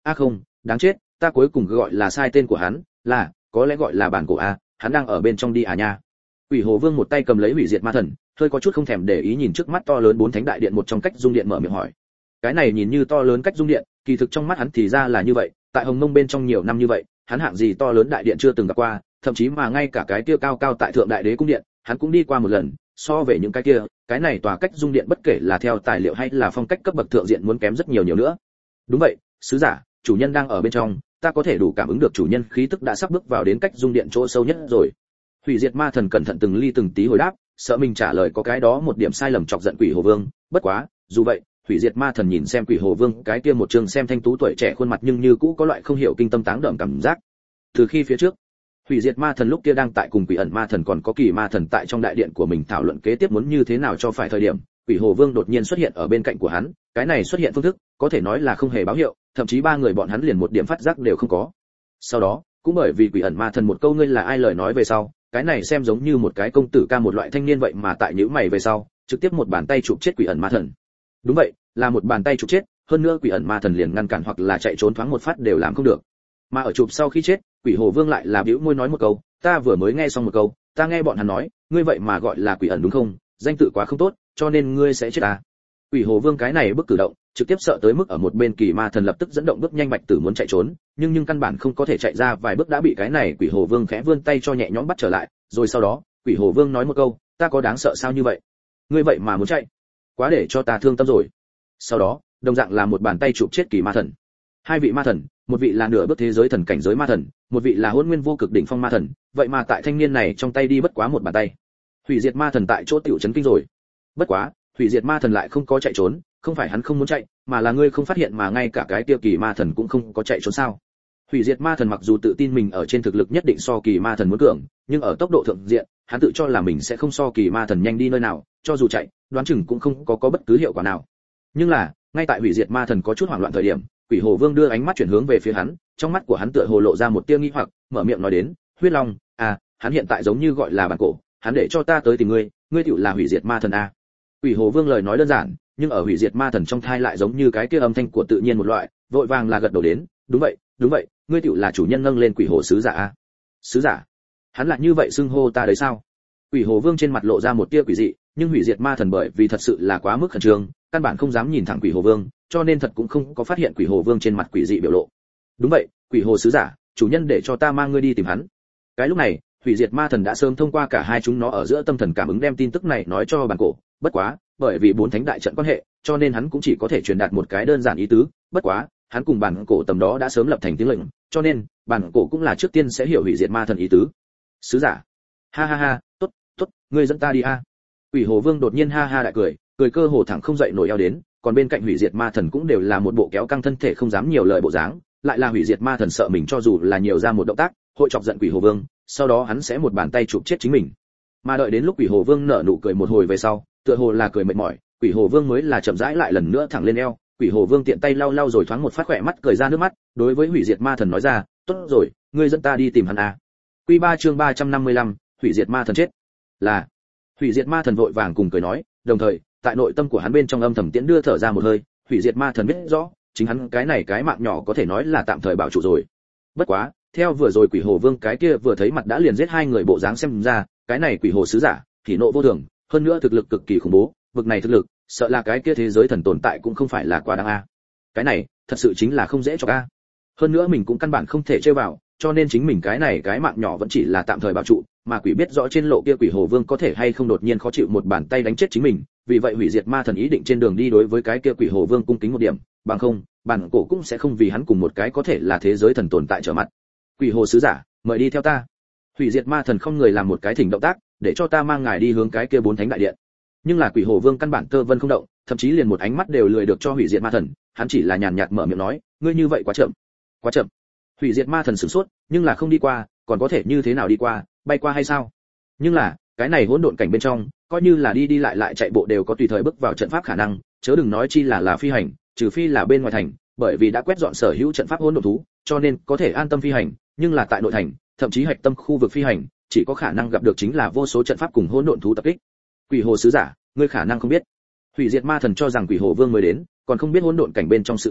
Không, đáng chết, ta cuối cùng gọi là sai tên của hắn, là, có lẽ gọi là bản cổ a, hắn đang ở bên trong đi à nha. Quỷ Hồ Vương một tay cầm lấy hủy diệt ma thần, hơi có chút không thèm để ý nhìn trước mắt to lớn bốn thánh đại điện một trong cách dung điện mở miệng hỏi. Cái này nhìn như to lớn cách dung điện, kỳ thực trong mắt hắn thì ra là như vậy, tại Hồng Mông bên trong nhiều năm như vậy, hắn hạng gì to lớn đại điện chưa từng gặp qua, thậm chí mà ngay cả cái kia cao cao tại thượng đại đế cung điện, hắn cũng đi qua một lần, so về những cái kia, cái này tòa cách dung điện bất kể là theo tài liệu hay là phong cách cấp bậc thượng diện muốn kém rất nhiều nhiều nữa. Đúng vậy, sứ giả, chủ nhân đang ở bên trong, ta có thể đủ cảm ứng được chủ nhân khí tức đã sắp bước vào đến cách dung điện chỗ sâu nhất rồi. Hủy diệt ma thần cẩn thận từng ly từng tí hồi đáp, sợ mình trả lời có cái đó một điểm sai lầm chọc giận Quỷ Hồ Vương, bất quá, dù vậy, hủy diệt ma thần nhìn xem Quỷ Hồ Vương cái kia một trường xem thanh tú tuổi trẻ khuôn mặt nhưng như cũ có loại không hiểu kinh tâm táng đậm cảm giác. Từ khi phía trước, hủy diệt ma thần lúc kia đang tại cùng Quỷ ẩn ma thần còn có Kỳ ma thần tại trong đại điện của mình thảo luận kế tiếp muốn như thế nào cho phải thời điểm, Quỷ Hồ Vương đột nhiên xuất hiện ở bên cạnh của hắn, cái này xuất hiện phương thức, có thể nói là không hề báo hiệu, thậm chí ba người bọn hắn liền một điểm phát giác đều không có. Sau đó, cũng bởi vì Quỷ ẩn ma thần một câu ngươi là ai lời nói về sau, cái này xem giống như một cái công tử ca một loại thanh niên vậy mà tại nhíu mày về sau, trực tiếp một bàn tay chụp chết Quỷ ẩn ma thần. Đúng vậy, là một bàn tay chụp chết, hơn nữa Quỷ ẩn ma thần liền ngăn cản hoặc là chạy trốn thoáng một phát đều làm không được. Mà ở chụp sau khi chết, Quỷ Hồ Vương lại là bĩu môi nói một câu, ta vừa mới nghe xong một câu, ta nghe bọn hắn nói, ngươi vậy mà gọi là Quỷ ẩn đúng không? Danh tự quá không tốt, cho nên ngươi sẽ chết à? Quỷ Hồ Vương cái này bước cử động, trực tiếp sợ tới mức ở một bên Kỳ ma thần lập tức dẫn động bước nhanh Bạch Tử muốn chạy trốn, nhưng căn bản không có thể chạy ra vài bước đã bị cái này Quỷ Hồ Vương khẽ vươn tay cho nhẹ nhõm bắt trở lại, rồi sau đó, Quỷ Hồ Vương nói một câu, ta có đáng sợ sao như vậy? Ngươi vậy mà muốn chạy? Quá để cho ta thương tâm rồi. Sau đó, đồng dạng là một bàn tay chụp chết Kỳ ma thần. Hai vị ma thần, một vị là nửa bước thế giới thần cảnh giới ma thần, một vị là hỗn nguyên vô cực đỉnh phong ma thần, vậy mà tại thanh niên này trong tay đi bất quá một bàn tay. Hủy diệt ma thần tại chỗ tiểu chấn kinh rồi. Bất quá, hủy diệt ma thần lại không có chạy trốn, không phải hắn không muốn chạy, mà là ngươi không phát hiện mà ngay cả cái tiêu Kỳ ma thần cũng không có chạy trốn sao? Hủy diệt ma thần mặc dù tự tin mình ở trên thực lực nhất định so Kỳ ma thần muốn cường, nhưng ở tốc độ thượng diện, hắn tự cho là mình sẽ không so Kỳ ma thần nhanh đi nơi nào, cho dù chạy, đoán chừng cũng không có bất cứ hiệu quả nào. Nhưng là, ngay tại hủy diệt ma thần có chút hoảng loạn thời điểm, Quỷ Hồ Vương đưa ánh mắt chuyển hướng về phía hắn, trong mắt của hắn tựa hồ lộ ra một tia nghi hoặc, mở miệng nói đến, huyết long, hắn hiện tại giống như gọi là bản cổ, hắn để cho ta tới tìm ngươi, ngươi tựu là hủy diệt ma thần a. Quỷ Hồ Vương lời nói đơn giản, nhưng ở hủy diệt ma thần trong thai lại giống như cái kia âm thanh của tự nhiên một loại, vội vàng là gật đầu đến, đúng vậy, ngươi tựu là chủ nhân nâng lên Quỷ Hồ sứ giả a. Sứ giả? Hắn lại như vậy xưng hô ta đấy sao? Quỷ Hồ Vương trên mặt lộ ra một tia quỷ dị, nhưng hủy diệt ma thần bởi vì thật sự là quá mức khẩn trương, căn bản không dám nhìn thẳng Quỷ Hồ Vương, cho nên thật cũng không có phát hiện Quỷ Hồ Vương trên mặt quỷ dị biểu lộ. Đúng vậy, Quỷ Hồ sứ giả, chủ nhân để cho ta mang ngươi đi tìm hắn. Cái lúc này, hủy diệt ma thần đã sớm thông qua cả hai chúng nó ở giữa tâm thần cảm ứng đem tin tức này nói cho bản cổ, bất quá, bởi vì bốn thánh đại trận quan hệ, cho nên hắn cũng chỉ có thể truyền đạt một cái đơn giản ý tứ, bất quá, hắn cùng bản cổ tầm đó đã sớm lập thành tiếng lệnh, cho nên, bản cổ cũng là trước tiên sẽ hiểu hủy diệt ma thần ý tứ. Sứ giả. Ha, tốt, ngươi dẫn ta đi a. Quỷ Hồ Vương đột nhiên ha ha đại cười, cười cơ hồ thẳng không dậy nổi eo đến, còn bên cạnh hủy diệt ma thần cũng đều là một bộ kéo căng thân thể không dám nhiều lời bộ dáng, lại là hủy diệt ma thần sợ mình cho dù là nhiều ra một động tác, hội chọc giận Quỷ Hồ Vương, sau đó hắn sẽ một bàn tay chụp chết chính mình. Mà đợi đến lúc Quỷ Hồ Vương nở nụ cười một hồi về sau, tựa hồ là cười mệt mỏi, Quỷ Hồ Vương mới là chậm rãi lại lần nữa thẳng lên eo, Quỷ Hồ Vương tiện tay lau lau rồi thoáng một phát khỏe mắt cười ra nước mắt, đối với hủy diệt ma thần nói ra, tốt rồi, ngươi dẫn ta đi tìm hắn a. Quy 3 chương 355, hủy diệt ma thần chết. Là. Hủy diệt ma thần vội vàng cùng cười nói, đồng thời, tại nội tâm của hắn bên trong âm thầm tiễn đưa thở ra một hơi, hủy diệt ma thần biết rõ, chính hắn cái này cái mạng nhỏ có thể nói là tạm thời bảo trụ rồi. Bất quá, theo vừa rồi Quỷ Hồ Vương cái kia vừa thấy mặt đã liền giết hai người bộ dáng xem ra, cái này Quỷ Hồ sứ giả, thì nộ vô thường, hơn nữa thực lực cực kỳ khủng bố, vực này thực lực, sợ là cái kia thế giới thần tồn tại cũng không phải là quá đáng a. Cái này, thật sự chính là không dễ cho a. Hơn nữa mình cũng căn bản không thể chơi vào, cho nên chính mình cái này cái mạng nhỏ vẫn chỉ là tạm thời bảo trụ, mà quỷ biết rõ trên lộ kia Quỷ Hồ Vương có thể hay không đột nhiên khó chịu một bàn tay đánh chết chính mình, vì vậy hủy diệt ma thần ý định trên đường đi đối với cái kia Quỷ Hồ Vương cung kính một điểm, bằng không, bản cổ cũng sẽ không vì hắn cùng một cái có thể là thế giới thần tồn tại trở mặt. Quỷ Hồ sứ giả, mời đi theo ta. Hủy diệt ma thần không người làm một cái thỉnh động tác, để cho ta mang ngài đi hướng cái kia bốn thánh đại điện. Nhưng là Quỷ Hồ Vương căn bản tơ vân không động, thậm chí liền một ánh mắt đều lười được cho hủy diệt ma thần, hắn chỉ là nhàn nhạt mở miệng nói, ngươi như vậy quá chậm. Quá chậm. Hủy diệt ma thần sửng sốt, nhưng là không đi qua, còn có thể như thế nào đi qua, bay qua hay sao? Nhưng là, cái này hỗn độn cảnh bên trong, coi như là đi lại chạy bộ đều có tùy thời bước vào trận pháp khả năng, chớ đừng nói chi là phi hành, trừ phi là bên ngoài thành, bởi vì đã quét dọn sở hữu trận pháp hỗn độn thú, cho nên có thể an tâm phi hành, nhưng là tại nội thành, thậm chí hạch tâm khu vực phi hành, chỉ có khả năng gặp được chính là vô số trận pháp cùng hỗn độn thú tập kích. Quỷ Hồ sứ giả, ngươi khả năng không biết. Hủy diệt ma thần cho rằng Quỷ Hồ Vương mới đến, còn không biết hỗn độn cảnh bên trong sự tình,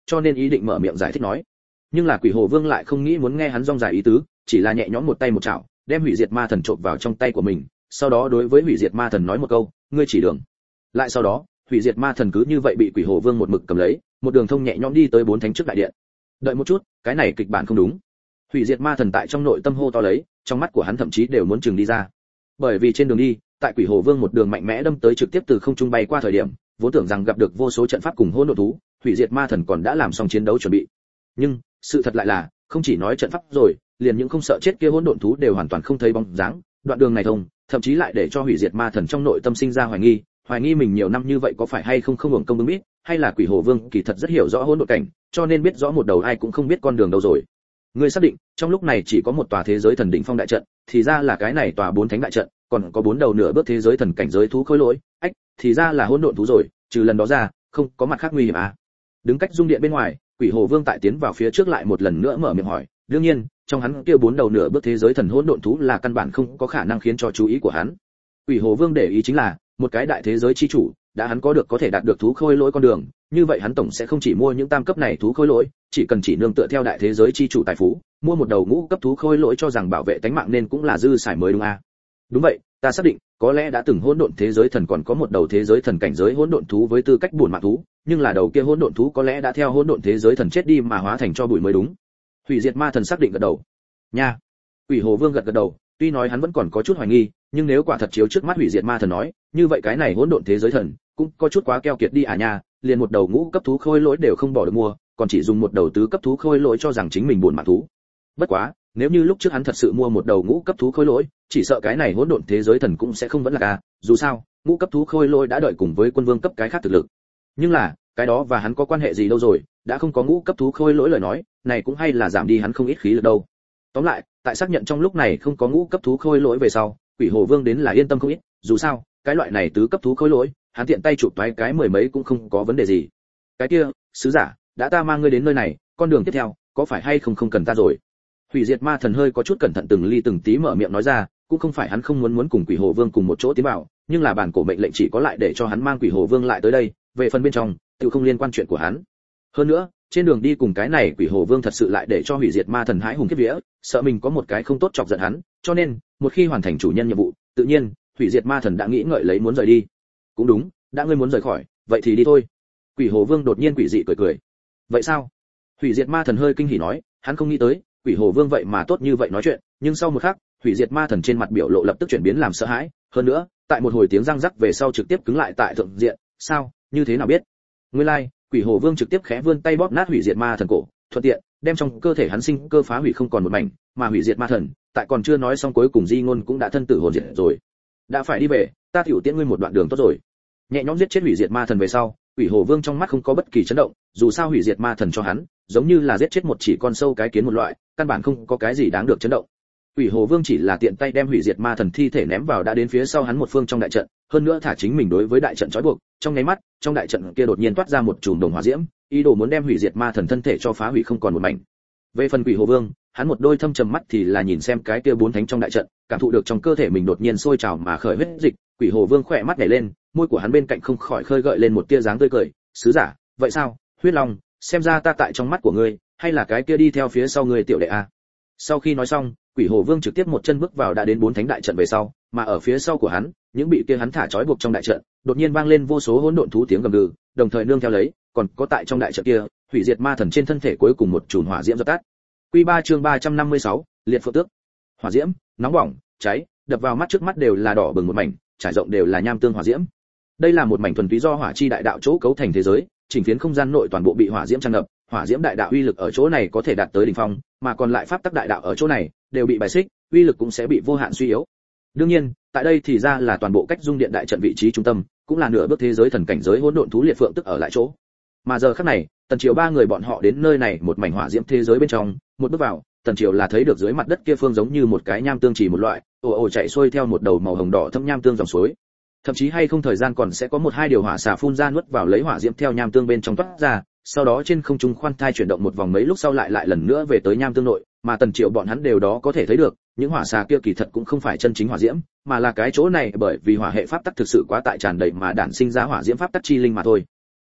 cho nên ý định mở miệng giải thích nói. Nhưng là Quỷ Hồ Vương lại không nghĩ muốn nghe hắn rong dài ý tứ, chỉ là nhẹ nhõm một tay một chảo, đem hủy diệt ma thần trộn vào trong tay của mình, sau đó đối với hủy diệt ma thần nói một câu, ngươi chỉ đường. Lại sau đó, hủy diệt ma thần cứ như vậy bị Quỷ Hồ Vương một mực cầm lấy, một đường thông nhẹ nhõm đi tới 4 thánh trước đại điện. Đợi một chút, cái này kịch bản không đúng. Hủy diệt ma thần tại trong nội tâm hô to lấy, trong mắt của hắn thậm chí đều muốn chừng đi ra. Bởi vì trên đường đi, tại Quỷ Hồ Vương một đường mạnh mẽ đâm tới trực tiếp từ không trung bay qua thời điểm, vốn tưởng rằng gặp được vô số trận pháp cùng hỗn độn thú, hủy diệt ma thần còn đã làm xong chiến đấu chuẩn bị. Nhưng, sự thật lại là, không chỉ nói trận pháp rồi, liền những không sợ chết kia hỗn độn thú đều hoàn toàn không thấy bóng dáng, đoạn đường này thông, thậm chí lại để cho hủy diệt ma thần trong nội tâm sinh ra hoài nghi mình nhiều năm như vậy có phải hay không hưởng công bưng biết, hay là Quỷ Hồ Vương kỳ thật rất hiểu rõ hỗn độn cảnh, cho nên biết rõ một đầu ai cũng không biết con đường đâu rồi. Ngươi xác định, trong lúc này chỉ có một tòa thế giới thần đỉnh phong đại trận, thì ra là cái này tòa 4 thánh đại trận, còn có 4 đầu nửa bước thế giới thần cảnh giới thú khối lỗi, thì ra là hỗn độn thú rồi, trừ lần đó ra, không có mặt khác nguy hiểm à? Đứng cách dung điện bên ngoài, Quỷ Hồ Vương tại tiến vào phía trước lại một lần nữa mở miệng hỏi, đương nhiên, trong hắn kia 4 đầu nửa bước thế giới thần hỗn độn thú là căn bản không có khả năng khiến cho chú ý của hắn. Quỷ Hồ Vương để ý chính là, một cái đại thế giới chi chủ, đã hắn có thể đạt được thú khôi lỗi con đường, như vậy hắn tổng sẽ không chỉ mua những tam cấp này thú khôi lỗi, chỉ cần chỉ nương tựa theo đại thế giới chi chủ tài phú, mua một đầu ngũ cấp thú khôi lỗi cho rằng bảo vệ tính mạng nên cũng là dư xài mới đúng à? Đúng vậy, ta xác định, có lẽ đã từng hỗn độn thế giới thần còn có một đầu thế giới thần cảnh giới hỗn độn thú với tư cách bổn mạng thú, nhưng là đầu kia hỗn độn thú có lẽ đã theo hỗn độn thế giới thần chết đi mà hóa thành cho bụi mới đúng. Hủy diệt ma thần xác định gật đầu. Nha. Quỷ Hồ Vương gật đầu, tuy nói hắn vẫn còn có chút hoài nghi, nhưng nếu quả thật chiếu trước mắt hủy diệt ma thần nói, như vậy cái này hỗn độn thế giới thần cũng có chút quá keo kiệt đi à nha, liền một đầu ngũ cấp thú khôi lỗi đều không bỏ được mua, còn chỉ dùng một đầu tứ cấp thú khôi lỗi cho rằng chính mình buồn mạng thú. Bất quá, nếu như lúc trước hắn thật sự mua một đầu ngũ cấp thú khôi lỗi, chỉ sợ cái này hỗn độn thế giới thần cũng sẽ không vẫn là à, dù sao, ngũ cấp thú khôi lỗi đã đợi cùng với quân vương cấp cái khác thực lực. Nhưng là, cái đó và hắn có quan hệ gì đâu rồi, đã không có ngũ cấp thú khôi lỗi lời nói, này cũng hay là giảm đi hắn không ít khí lực đâu. Tóm lại, tại xác nhận trong lúc này không có ngũ cấp thú khôi lỗi về sau, Quỷ Hồ Vương đến là yên tâm không ít, dù sao, cái loại này tứ cấp thú khôi lỗi, hắn tiện tay chụp toái cái 10 mấy cũng không có vấn đề gì. Cái kia, sứ giả, đã ta mang ngươi đến nơi này, con đường tiếp theo, có phải hay không cần ta rồi? Hủy diệt ma thần hơi có chút cẩn thận từng ly từng tí mở miệng nói ra, cũng không phải hắn không muốn cùng Quỷ Hồ Vương cùng một chỗ tiến vào, nhưng là bản cổ mệnh lệnh chỉ có lại để cho hắn mang Quỷ Hồ Vương lại tới đây, về phần bên trong, tự không liên quan chuyện của hắn. Hơn nữa, trên đường đi cùng cái này Quỷ Hồ Vương thật sự lại để cho hủy diệt ma thần hãi hùng kiếp vía, sợ mình có một cái không tốt chọc giận hắn, cho nên, một khi hoàn thành chủ nhân nhiệm vụ, tự nhiên, hủy diệt ma thần đã nghĩ ngợi lấy muốn rời đi. Cũng đúng, đã ngươi muốn rời khỏi, vậy thì đi thôi. Quỷ Hồ Vương đột nhiên quỷ dị cười. Vậy sao? Hủy diệt ma thần hơi kinh hỉ nói, hắn không nghĩ tới, Quỷ Hồ Vương vậy mà tốt như vậy nói chuyện, nhưng sau một khắc, hủy diệt ma thần trên mặt biểu lộ lập tức chuyển biến làm sợ hãi, hơn nữa, tại một hồi tiếng răng rắc về sau trực tiếp cứng lại tại thượng diện, sao, như thế nào biết? Nguyên lai, Quỷ Hồ Vương trực tiếp khẽ vươn tay bóp nát hủy diệt ma thần cổ, thuận tiện đem trong cơ thể hắn sinh cơ phá hủy không còn một mảnh, mà hủy diệt ma thần, tại còn chưa nói xong cuối cùng di ngôn cũng đã thân tử hồn diệt rồi. Đã phải đi về, ta tiểu tiễn ngươi một đoạn đường tốt rồi. Nhẹ nhõm giết chết hủy diệt ma thần về sau, Quỷ Hồ Vương trong mắt không có bất kỳ chấn động, dù sao hủy diệt ma thần cho hắn, giống như là giết chết một chỉ con sâu cái kiến một loại, căn bản không có cái gì đáng được chấn động. Quỷ Hồ Vương chỉ là tiện tay đem hủy diệt ma thần thi thể ném vào đã đến phía sau hắn một phương trong đại trận, hơn nữa thả chính mình đối với đại trận trói buộc, trong nháy mắt, trong đại trận kia đột nhiên toát ra một chùm đồng hỏa diễm, ý đồ muốn đem hủy diệt ma thần thân thể cho phá hủy không còn một mảnh. Về phần Quỷ Hồ Vương, hắn một đôi thâm trầm mắt thì là nhìn xem cái kia 4 thánh trong đại trận, cảm thụ được trong cơ thể mình đột nhiên sôi trào mà khởi huyết dịch, Quỷ Hồ Vương khỏe mắt nhảy lên, môi của hắn bên cạnh không khỏi khơi gợi lên một tia dáng tươi cười, "Sứ giả, vậy sao? Huyết Long, xem ra ta tại trong mắt của ngươi, hay là cái kia đi theo phía sau ngươi tiểu đệ a?" Sau khi nói xong, Quỷ Hồ Vương trực tiếp một chân bước vào đã đến 4 thánh đại trận về sau, mà ở phía sau của hắn, những bị kia hắn thả trói buộc trong đại trận, đột nhiên vang lên vô số hỗn độn thú tiếng gầm gừ, đồng thời nương theo lấy, còn có tại trong đại trận kia, hủy diệt ma thần trên thân thể cuối cùng một chùm hỏa diễm dập tắt. Quy 3 chương 356, liệt phượng tước. Hỏa diễm, nóng bỏng, cháy, đập vào mắt trước mắt đều là đỏ bừng một mảnh, trải rộng đều là nham tương hỏa diễm. Đây là một mảnh thuần túy do hỏa chi đại đạo chỗ cấu thành thế giới, chỉnh phiến không gian nội toàn bộ bị hỏa diễm tràn ngập, hỏa diễm đại đạo uy lực ở chỗ này có thể đạt tới đỉnh phong, mà còn lại pháp tắc đại đạo ở chỗ này đều bị bài xích, uy lực cũng sẽ bị vô hạn suy yếu. Đương nhiên, tại đây thì ra là toàn bộ cách dung điện đại trận vị trí trung tâm, cũng là nửa bước thế giới thần cảnh giới hỗn độn thú liệt phượng tức ở lại chỗ. Mà giờ khắc này, Tần Triều 3 người bọn họ đến nơi này một mảnh hỏa diễm thế giới bên trong, một bước vào, Tần Triều là thấy được dưới mặt đất kia phương giống như một cái nham tương chỉ một loại, ồ ồ chạy xuôi theo một đầu màu hồng đỏ thâm nham tương dòng suối. Thậm chí hay không thời gian còn sẽ có một hai điều hỏa xả phun ra nuốt vào lấy hỏa diễm theo nham tương bên trong toát ra, sau đó trên không trung khoan thai chuyển động một vòng mấy lúc sau lại lần nữa về tới nham tương nội, mà Tần Triệu bọn hắn đều đó có thể thấy được, những hỏa xà kia kỳ thật cũng không phải chân chính hỏa diễm, mà là cái chỗ này bởi vì hỏa hệ pháp tắc thực sự quá tại tràn đầy mà đản sinh ra hỏa diễm pháp tắc chi linh mà thôi.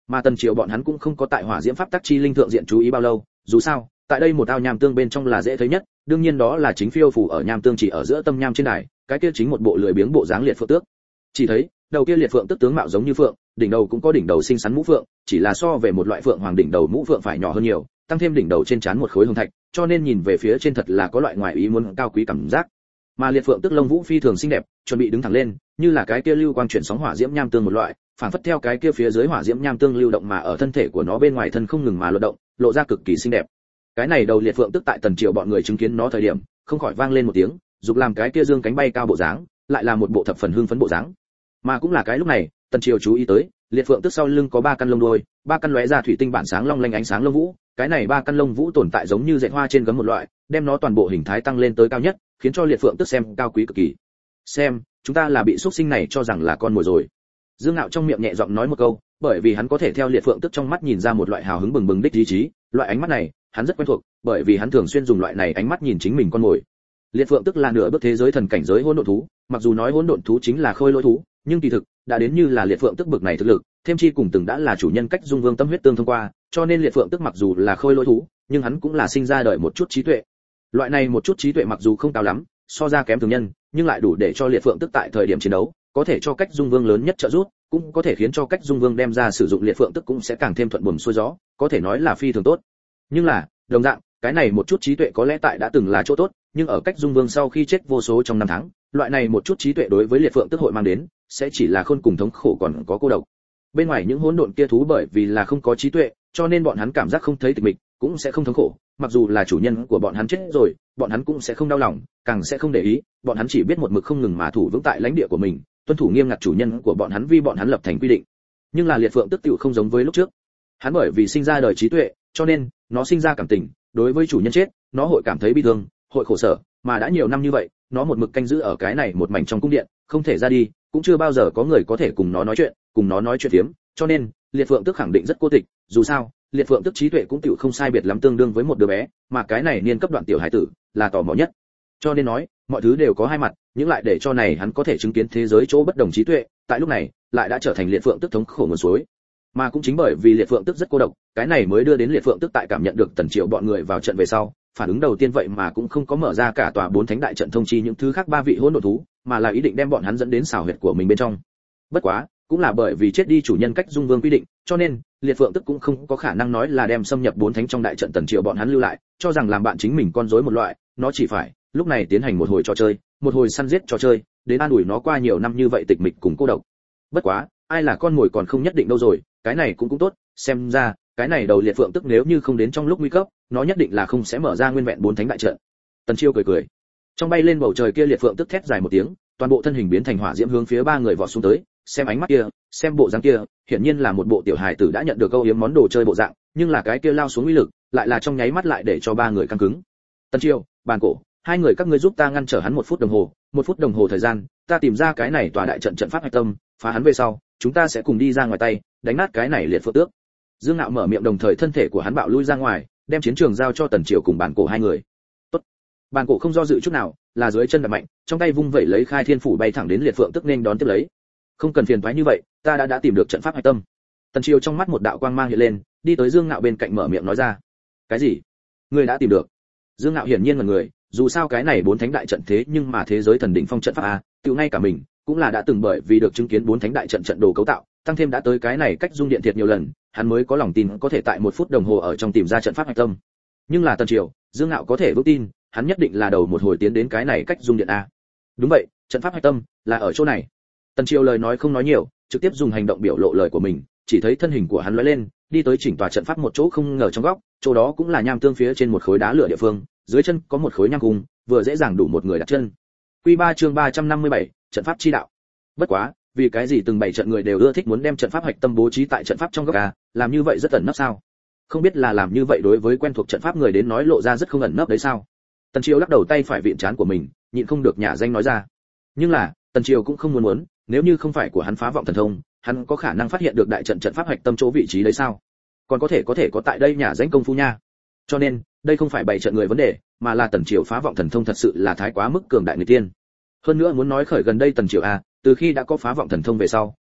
Mà Tần Triều bọn hắn cũng không có tại hỏa diễm pháp tắc chi linh thượng diện chú ý bao lâu, dù sao, tại đây một ao nham tương bên trong là dễ thấy nhất, đương nhiên đó là chính phiêu phù ở nham tương chỉ ở giữa tâm nham trên đài, cái kia chính một bộ lười biếng bộ dáng liệt phượng tước. Chỉ thấy, đầu kia liệt phượng tước tướng mạo giống như phượng, đỉnh đầu cũng có đỉnh đầu xinh xắn mũ phượng, chỉ là so về một loại phượng hoàng đỉnh đầu mũ phượng phải nhỏ hơn nhiều, tăng thêm đỉnh đầu trên trán một khối hồng thạch, cho nên nhìn về phía trên thật là có loại ngoài ý muốn cao quý cảm giác. Mà liệt phượng tước lông vũ phi thường xinh đẹp, chuẩn bị đứng thẳng lên, như là cái kia lưu quang chuyển sóng hỏa diễm nham tương một loại, phản phất theo cái kia phía dưới hỏa diễm nham tương lưu động mà ở thân thể của nó bên ngoài thân không ngừng mà luận động, lộ ra cực kỳ xinh đẹp. Cái này đầu liệt phượng tước tại Tần Triều bọn người chứng kiến nó thời điểm, không khỏi vang lên một tiếng, dục làm cái kia dương cánh bay cao bộ dáng, lại là một bộ thập phần hưng phấn bộ dáng. Mà cũng là cái lúc này, Tần Triều chú ý tới, liệt phượng tước sau lưng có 3 căn lông đuôi, 3 căn lóe ra thủy tinh bản sáng long lanh ánh sáng lông vũ, cái này 3 căn lông vũ tồn tại giống như dệt hoa trên gấm một loại, đem nó toàn bộ hình thái tăng lên tới cao nhất, khiến cho liệt phượng tước xem cao quý cực kỳ. Xem, chúng ta là bị xuất sinh này cho rằng là con mồi rồi. Dương Ngạo trong miệng nhẹ giọng nói một câu, bởi vì hắn có thể theo liệt phượng tước trong mắt nhìn ra một loại hào hứng bừng bừng đích ý chí, loại ánh mắt này, hắn rất quen thuộc, bởi vì hắn thường xuyên dùng loại này ánh mắt nhìn chính mình con mồi. Liệt phượng tước là nửa bước thế giới thần cảnh giới hỗn độn thú, mặc dù nói hỗn độn thú chính là khôi lỗi thú, nhưng kỳ thực đã đến như là liệt phượng tước bực này thực lực, thêm chi cùng từng đã là chủ nhân cách dung vương tâm huyết tương thông qua, cho nên liệt phượng tước mặc dù là khôi lỗi thú, nhưng hắn cũng là sinh ra đời một chút trí tuệ. Loại này một chút trí tuệ mặc dù không cao lắm, so ra kém thường nhân, nhưng lại đủ để cho liệt phượng tước tại thời điểm chiến đấu, có thể cho cách dung vương lớn nhất trợ giúp, cũng có thể khiến cho cách dung vương đem ra sử dụng liệt phượng tước cũng sẽ càng thêm thuận buồm xuôi gió, có thể nói là phi thường tốt. Nhưng là, đồng dạng, cái này một chút trí tuệ có lẽ tại đã từng là chỗ tốt, nhưng ở cách dung vương sau khi chết vô số trong năm tháng, loại này một chút trí tuệ đối với liệt phượng tước hội mang đến, sẽ chỉ là khôn cùng thống khổ còn có cô độc. Bên ngoài những hỗn độn kia thú bởi vì là không có trí tuệ, cho nên bọn hắn cảm giác không thấy tịch mịch, cũng sẽ không thống khổ, mặc dù là chủ nhân của bọn hắn chết rồi, bọn hắn cũng sẽ không đau lòng, càng sẽ không để ý, bọn hắn chỉ biết một mực không ngừng mà thủ vững tại lãnh địa của mình, tuân thủ nghiêm ngặt chủ nhân của bọn hắn vì bọn hắn lập thành quy định. Nhưng là liệt phượng tước tiểu không giống với lúc trước. Hắn bởi vì sinh ra đời trí tuệ, cho nên nó sinh ra cảm tình, đối với chủ nhân chết, nó hội cảm thấy bi thương, hội khổ sở, mà đã nhiều năm như vậy, nó một mực canh giữ ở cái này một mảnh trong cung điện, không thể ra đi, cũng chưa bao giờ có người có thể cùng nó nói chuyện phiếm, cho nên liệt phượng tước khẳng định rất cô tịch, dù sao, liệt phượng tước trí tuệ cũng tiểu không sai biệt lắm tương đương với một đứa bé, mà cái này niên cấp đoạn tiểu hải tử là tò mò nhất. Cho nên nói, mọi thứ đều có hai mặt, nhưng lại để cho này hắn có thể chứng kiến thế giới chỗ bất đồng trí tuệ, tại lúc này, lại đã trở thành liệt phượng tước thống khổ nguồn suối. Mà cũng chính bởi vì liệt phượng tước rất cô độc, cái này mới đưa đến liệt phượng tước tại cảm nhận được Tần Triệu bọn người vào trận về sau, phản ứng đầu tiên vậy mà cũng không có mở ra cả tòa 4 thánh đại trận thông chi những thứ khác 3 vị hỗn độn thú, mà là ý định đem bọn hắn dẫn đến xào huyệt của mình bên trong. Bất quá, cũng là bởi vì chết đi chủ nhân cách dung vương quy định, cho nên liệt phượng tước cũng không có khả năng nói là đem xâm nhập 4 thánh trong đại trận Tần Triệu bọn hắn lưu lại, cho rằng làm bạn chính mình con rối một loại, nó chỉ phải lúc này tiến hành một hồi trò chơi, một hồi săn giết trò chơi, đến an ủi nó qua nhiều năm như vậy tịch mịch cùng cô độc. Bất quá, ai là con mồi còn không nhất định đâu rồi, cái này cũng tốt, xem ra, cái này đầu liệt phượng tức nếu như không đến trong lúc nguy cấp, nó nhất định là không sẽ mở ra nguyên vẹn 4 thánh đại trận. Tần Chiêu cười cười. Trong bay lên bầu trời kia liệt phượng tức thét dài một tiếng, toàn bộ thân hình biến thành hỏa diễm hướng phía 3 người vọt xuống tới, xem ánh mắt kia, xem bộ dáng kia, hiển nhiên là một bộ tiểu hài tử đã nhận được câu yếm món đồ chơi bộ dạng, nhưng là cái kia lao xuống uy lực, lại là trong nháy mắt lại để cho 3 người căng cứng. Tần Chiêu, Bàn Cổ, 2 người các ngươi giúp ta ngăn trở hắn 1 phút đồng hồ, 1 phút đồng hồ thời gian, ta tìm ra cái này tòa đại trận trận pháp hạch tâm, phá hắn về sau, chúng ta sẽ cùng đi ra ngoài tay, đánh nát cái này liệt phượng tước. Dương Nạo mở miệng đồng thời thân thể của hắn bạo lui ra ngoài, đem chiến trường giao cho Tần Triều cùng Bàn Cổ 2 người. Tốt. Bàn Cổ không do dự chút nào, là dưới chân đạp mạnh, trong tay vung vẩy lấy khai thiên phủ bay thẳng đến liệt phượng tước nên đón tiếp lấy. Không cần phiền toái như vậy, ta đã tìm được trận pháp hạch tâm. Tần Triều trong mắt một đạo quang mang hiện lên, đi tới Dương Nạo bên cạnh mở miệng nói ra. Cái gì? Ngươi đã tìm được? Dương Nạo hiển nhiên là người, dù sao cái này 4 thánh đại trận thế nhưng mà thế giới thần đỉnh phong trận pháp a, tiểu ngay cả mình cũng là đã từng bởi vì được chứng kiến 4 thánh đại trận trận đồ cấu tạo, tăng thêm đã tới cái này cách dung điện thiệt nhiều lần, hắn mới có lòng tin có thể tại 1 phút đồng hồ ở trong tìm ra trận pháp hạch tâm. Nhưng là Tần Triều, Dương Nạo có thể vững tin, hắn nhất định là đầu một hồi tiến đến cái này cách dung điện a. Đúng vậy, trận pháp hạch tâm là ở chỗ này. Tần Triều lời nói không nói nhiều, trực tiếp dùng hành động biểu lộ lời của mình, chỉ thấy thân hình của hắn lóe lên, đi tới chỉnh tòa trận pháp một chỗ không ngờ trong góc, chỗ đó cũng là nham tương phía trên một khối đá lửa địa phương, dưới chân có một khối nham cung, vừa dễ dàng đủ một người đặt chân. Quy 3 chương 357, trận pháp chi đạo. Bất quá, vì cái gì từng 7 trận người đều ưa thích muốn đem trận pháp hạch tâm bố trí tại trận pháp trong góc à, làm như vậy rất ẩn nấp sao? Không biết là làm như vậy đối với quen thuộc trận pháp người đến nói lộ ra rất không ẩn nấp đấy sao? Tần Triều lắc đầu tay phải viện trán của mình, nhịn không được nhả danh nói ra. Nhưng là, Tần Triều cũng không muốn, nếu như không phải của hắn phá vọng thần thông, hắn có khả năng phát hiện được đại trận trận pháp hạch tâm chỗ vị trí đấy sao? Còn có thể có tại đây nhả danh công phu nha. Cho nên, đây không phải 7 trận người vấn đề, mà là Tần Triều phá vọng thần thông thật sự là thái quá mức cường đại người tiên. Hơn nữa muốn nói khởi gần đây Tần Triều a, từ khi đã có phá vọng thần thông về sau,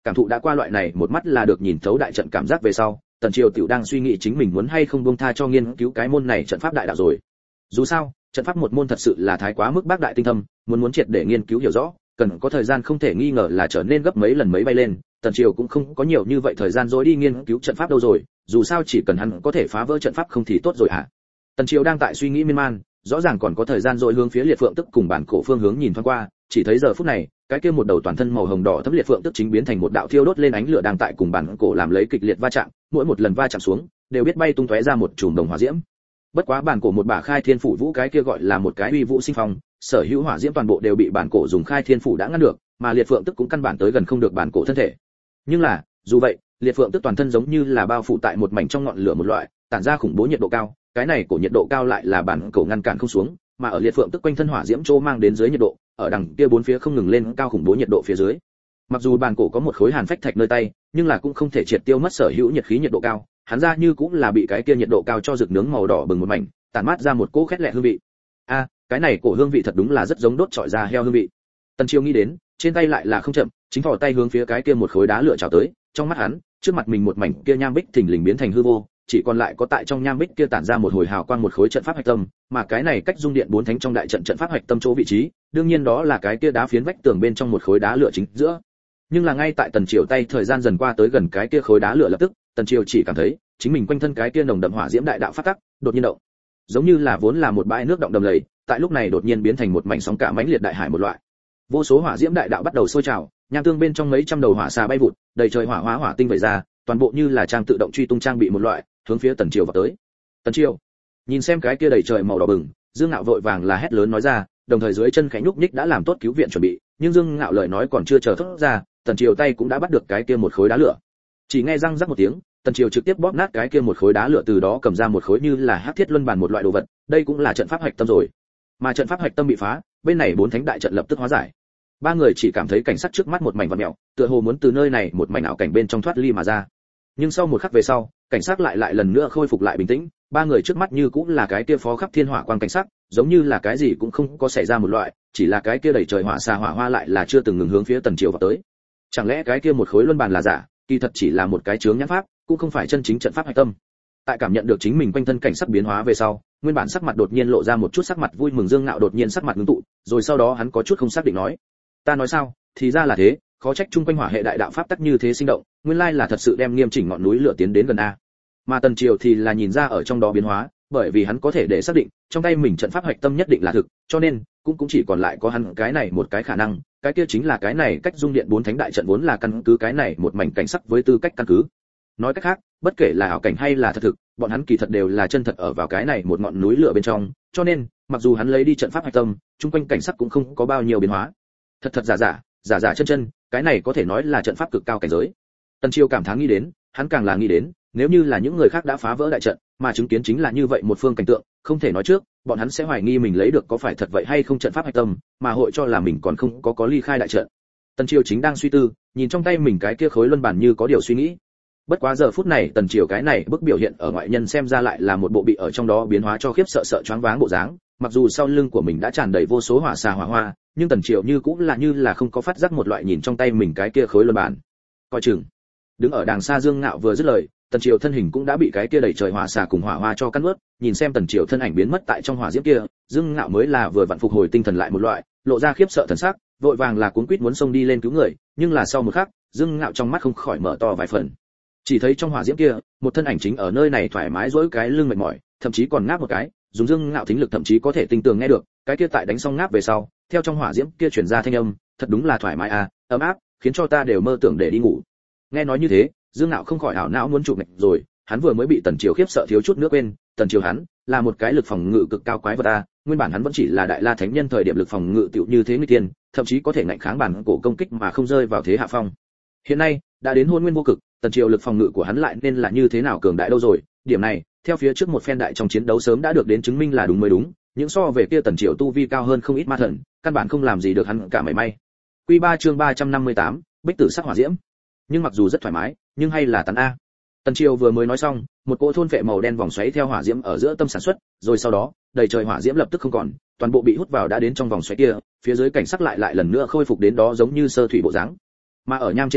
cảm thụ đã qua loại này một mắt là được nhìn thấu đại trận cảm giác về sau, Tần Triều tiểu đang suy nghĩ chính mình muốn hay không buông tha cho nghiên cứu cái môn này trận pháp đại đạo rồi. Dù sao, trận pháp một môn thật sự là thái quá mức bác đại tinh thâm, muốn triệt để nghiên cứu hiểu rõ, cần có thời gian không thể nghi ngờ là trở nên gấp mấy lần mấy bay lên. Tần Triều cũng không có nhiều như vậy thời gian rồi đi nghiên cứu trận pháp đâu rồi, dù sao chỉ cần hắn có thể phá vỡ trận pháp không thì tốt rồi hả? Tần Triều đang tại suy nghĩ miên man, rõ ràng còn có thời gian rồi hướng phía liệt phượng tức cùng bản cổ phương hướng nhìn thoáng qua, chỉ thấy giờ phút này, cái kia một đầu toàn thân màu hồng đỏ thấm liệt phượng tức chính biến thành một đạo thiêu đốt lên ánh lửa đang tại cùng bản cổ làm lấy kịch liệt va chạm, mỗi một lần va chạm xuống, đều biết bay tung tóe ra một chùm đồng hỏa diễm. Bất quá bản cổ một bả khai thiên phủ vũ cái kia gọi là một cái uy vũ sinh phong, sở hữu hỏa diễm toàn bộ đều bị bản cổ dùng khai thiên phủ đã ngăn được, mà liệt phượng tức cũng căn bản tới gần không được bản cổ thân thể. Nhưng là, dù vậy, liệt phượng tức toàn thân giống như là bao phủ tại một mảnh trong ngọn lửa một loại, tản ra khủng bố nhiệt độ cao, cái này của nhiệt độ cao lại là bản cổ ngăn cản không xuống, mà ở liệt phượng tức quanh thân hỏa diễm trô mang đến dưới nhiệt độ, ở đằng kia bốn phía không ngừng lên cao khủng bố nhiệt độ phía dưới. Mặc dù bản cổ có một khối hàn phách thạch nơi tay, nhưng là cũng không thể triệt tiêu mất sở hữu nhiệt khí nhiệt độ cao, hắn ra như cũng là bị cái kia nhiệt độ cao cho rực nướng màu đỏ bừng một mảnh, tản mát ra một cỗ khét lẹ hương vị. A, cái này cổ hương vị thật đúng là rất giống đốt trọi ra heo hương vị. Tần Chiêu nghĩ đến, trên tay lại là không chậm, chính thò tay hướng phía cái kia một khối đá lửa chào tới, trong mắt hắn, trước mặt mình một mảnh kia nham bích thình lình biến thành hư vô, chỉ còn lại có tại trong nham bích kia tản ra một hồi hào quang một khối trận pháp hạch tâm, mà cái này cách dung điện bốn thánh trong đại trận trận pháp hạch tâm chỗ vị trí, đương nhiên đó là cái kia đá phiến vách tường bên trong một khối đá lửa chính giữa. Nhưng là ngay tại Tần Triều tay thời gian dần qua tới gần cái kia khối đá lửa lập tức, Tần Triều chỉ cảm thấy chính mình quanh thân cái kia nồng đậm hỏa diễm đại đạo phát tắc, đột nhiên động. Giống như là vốn là một bãi nước động đầm lầy, tại lúc này đột nhiên biến thành một mảnh sóng cả mãnh liệt đại hải một loại. Vô số hỏa diễm đại đạo bắt đầu sôi trào, nham tương bên trong mấy trăm đầu hỏa xà bay vụt, đầy trời hỏa hóa hỏa tinh vẩy ra, toàn bộ như là trang tự động truy tung trang bị một loại, hướng phía Tần Triều vào tới. Tần Triều, nhìn xem cái kia đầy trời màu đỏ bừng, Dương Ngạo vội vàng là hét lớn nói ra, đồng thời dưới chân khẽ nhúc nhích đã làm tốt cứu viện chuẩn bị, nhưng Dương Ngạo lời nói còn chưa chờ thốt ra, Tần Triều tay cũng đã bắt được cái kia một khối đá lửa. Chỉ nghe răng rắc một tiếng, Tần Triều trực tiếp bóp nát cái kia một khối đá lửa, từ đó cầm ra một khối như là hắc thiết luân bàn một loại đồ vật, đây cũng là trận pháp hạch tâm rồi. Mà trận pháp hạch tâm bị phá, bên này bốn thánh đại trận lập tức hóa giải. Ba người chỉ cảm thấy cảnh sắc trước mắt một mảnh vặn mèo, tựa hồ muốn từ nơi này một mảnh ảo cảnh bên trong thoát ly mà ra. Nhưng sau một khắc về sau, cảnh sắc lại lần nữa khôi phục lại bình tĩnh, ba người trước mắt như cũng là cái kia phó khắp thiên hỏa quang cảnh sắc, giống như là cái gì cũng không có xảy ra một loại, chỉ là cái kia đầy trời hỏa xà hỏa hoa lại là chưa từng ngừng hướng phía Tần Triều vào tới. Chẳng lẽ cái kia một khối luân bàn là giả, kỳ thật chỉ là một cái chướng nhãn pháp, cũng không phải chân chính trận pháp hạch tâm. Tại cảm nhận được chính mình quanh thân cảnh sắc biến hóa về sau, nguyên bản sắc mặt đột nhiên lộ ra một chút sắc mặt vui mừng. Dương Ngạo đột nhiên sắc mặt ngưng tụ, rồi sau đó hắn có chút không xác định nói: "Ta nói sao, thì ra là thế, khó trách chung quanh hỏa hệ đại đạo pháp tắc như thế sinh động, nguyên lai là thật sự đem nghiêm chỉnh ngọn núi lửa tiến đến gần a." Mà Tần Triều thì là nhìn ra ở trong đó biến hóa, bởi vì hắn có thể để xác định, trong tay mình trận pháp hạch tâm nhất định là thực, cho nên cũng chỉ còn lại có hắn cái này một cái khả năng, cái kia chính là cái này cách dung điện bốn thánh đại trận vốn là căn cứ cái này một mảnh cảnh sắc với tư cách căn cứ. Nói cách khác, bất kể là ảo cảnh hay là thật thực, bọn hắn kỳ thật đều là chân thật ở vào cái này một ngọn núi lửa bên trong, cho nên, mặc dù hắn lấy đi trận pháp hạch tâm, chung quanh cảnh sắc cũng không có bao nhiêu biến hóa. Thật giả chân, cái này có thể nói là trận pháp cực cao cảnh giới. Tần Triều cảm thán nghĩ đến, hắn càng là nghĩ đến, nếu như là những người khác đã phá vỡ đại trận, mà chứng kiến chính là như vậy một phương cảnh tượng, không thể nói trước, bọn hắn sẽ hoài nghi mình lấy được có phải thật vậy hay không trận pháp hạch tâm, mà hội cho là mình còn không có ly khai đại trận. Tần Triều chính đang suy tư, nhìn trong tay mình cái kia khối luân bản như có điều suy nghĩ. Bất quá giờ phút này Tần Triều cái này bức biểu hiện ở ngoại nhân xem ra lại là một bộ bị ở trong đó biến hóa cho khiếp sợ choáng váng bộ dáng, mặc dù sau lưng của mình đã tràn đầy vô số hỏa xà hỏa hoa, nhưng Tần Triều như cũng là không có phát giác một loại nhìn trong tay mình cái kia khối luân bản. Coi chừng. Đứng ở đàng xa Dương Ngạo vừa dứt lời, Tần Triều thân hình cũng đã bị cái kia đầy trời hỏa xà cùng hỏa hoa cho cắn nuốt, nhìn xem Tần Triều thân ảnh biến mất tại trong hỏa diễm kia, Dương Ngạo mới là vừa vặn phục hồi tinh thần lại một loại, lộ ra khiếp sợ thần sắc, vội vàng là cuống quýt muốn xông đi lên cứu người, nhưng là sau một khắc, Dương Ngạo trong mắt không khỏi mở to vài phần. Chỉ thấy trong hỏa diễm kia, một thân ảnh chính ở nơi này thoải mái duỗi cái lưng mệt mỏi, thậm chí còn ngáp một cái, dùng Dương Ngạo thính lực thậm chí có thể tinh tường nghe được, cái kia tại đánh xong ngáp về sau, theo trong hỏa diễm kia truyền ra thanh âm, thật đúng là thoải mái à, ấm áp, khiến cho ta đều mơ tưởng để đi ngủ. Nghe nói như thế, Dương Ngạo không khỏi ảo não muốn chụp mạch rồi, hắn vừa mới bị Tần Triều khiếp sợ thiếu chút nữa quên, Tần Triều hắn là một cái lực phòng ngự cực cao quái vật a, nguyên bản hắn vẫn chỉ là đại la thánh nhân thời điểm lực phòng ngự tiểu như thế nguy tiên, thậm chí có thể ngạnh kháng bản cổ công kích mà không rơi vào thế hạ phong. Hiện nay, đã đến hôn nguyên vô cực, Tần Triều lực phòng ngự của hắn lại nên là như thế nào cường đại đâu rồi, điểm này, theo phía trước một phen đại trong chiến đấu sớm đã được đến chứng minh là đúng mới đúng, những so về kia Tần Triều tu vi cao hơn không ít ma thần, căn bản không làm gì được hắn cả mảy may. Quy 3 chương 358, Bích Tử sắc hỏa diễm. Nhưng mặc dù rất thoải mái, nhưng hay là tán a. Tần Triều vừa mới nói xong, một cỗ thôn phệ màu đen vòng xoáy theo hỏa diễm ở giữa tâm sản xuất, rồi sau đó, đầy trời hỏa diễm lập tức không còn, toàn bộ bị hút vào đã đến trong vòng xoáy kia, phía dưới cảnh sắc lại lần nữa khôi phục đến đó giống như sơ thủy bộ dáng. Mà ở nham trên kệ,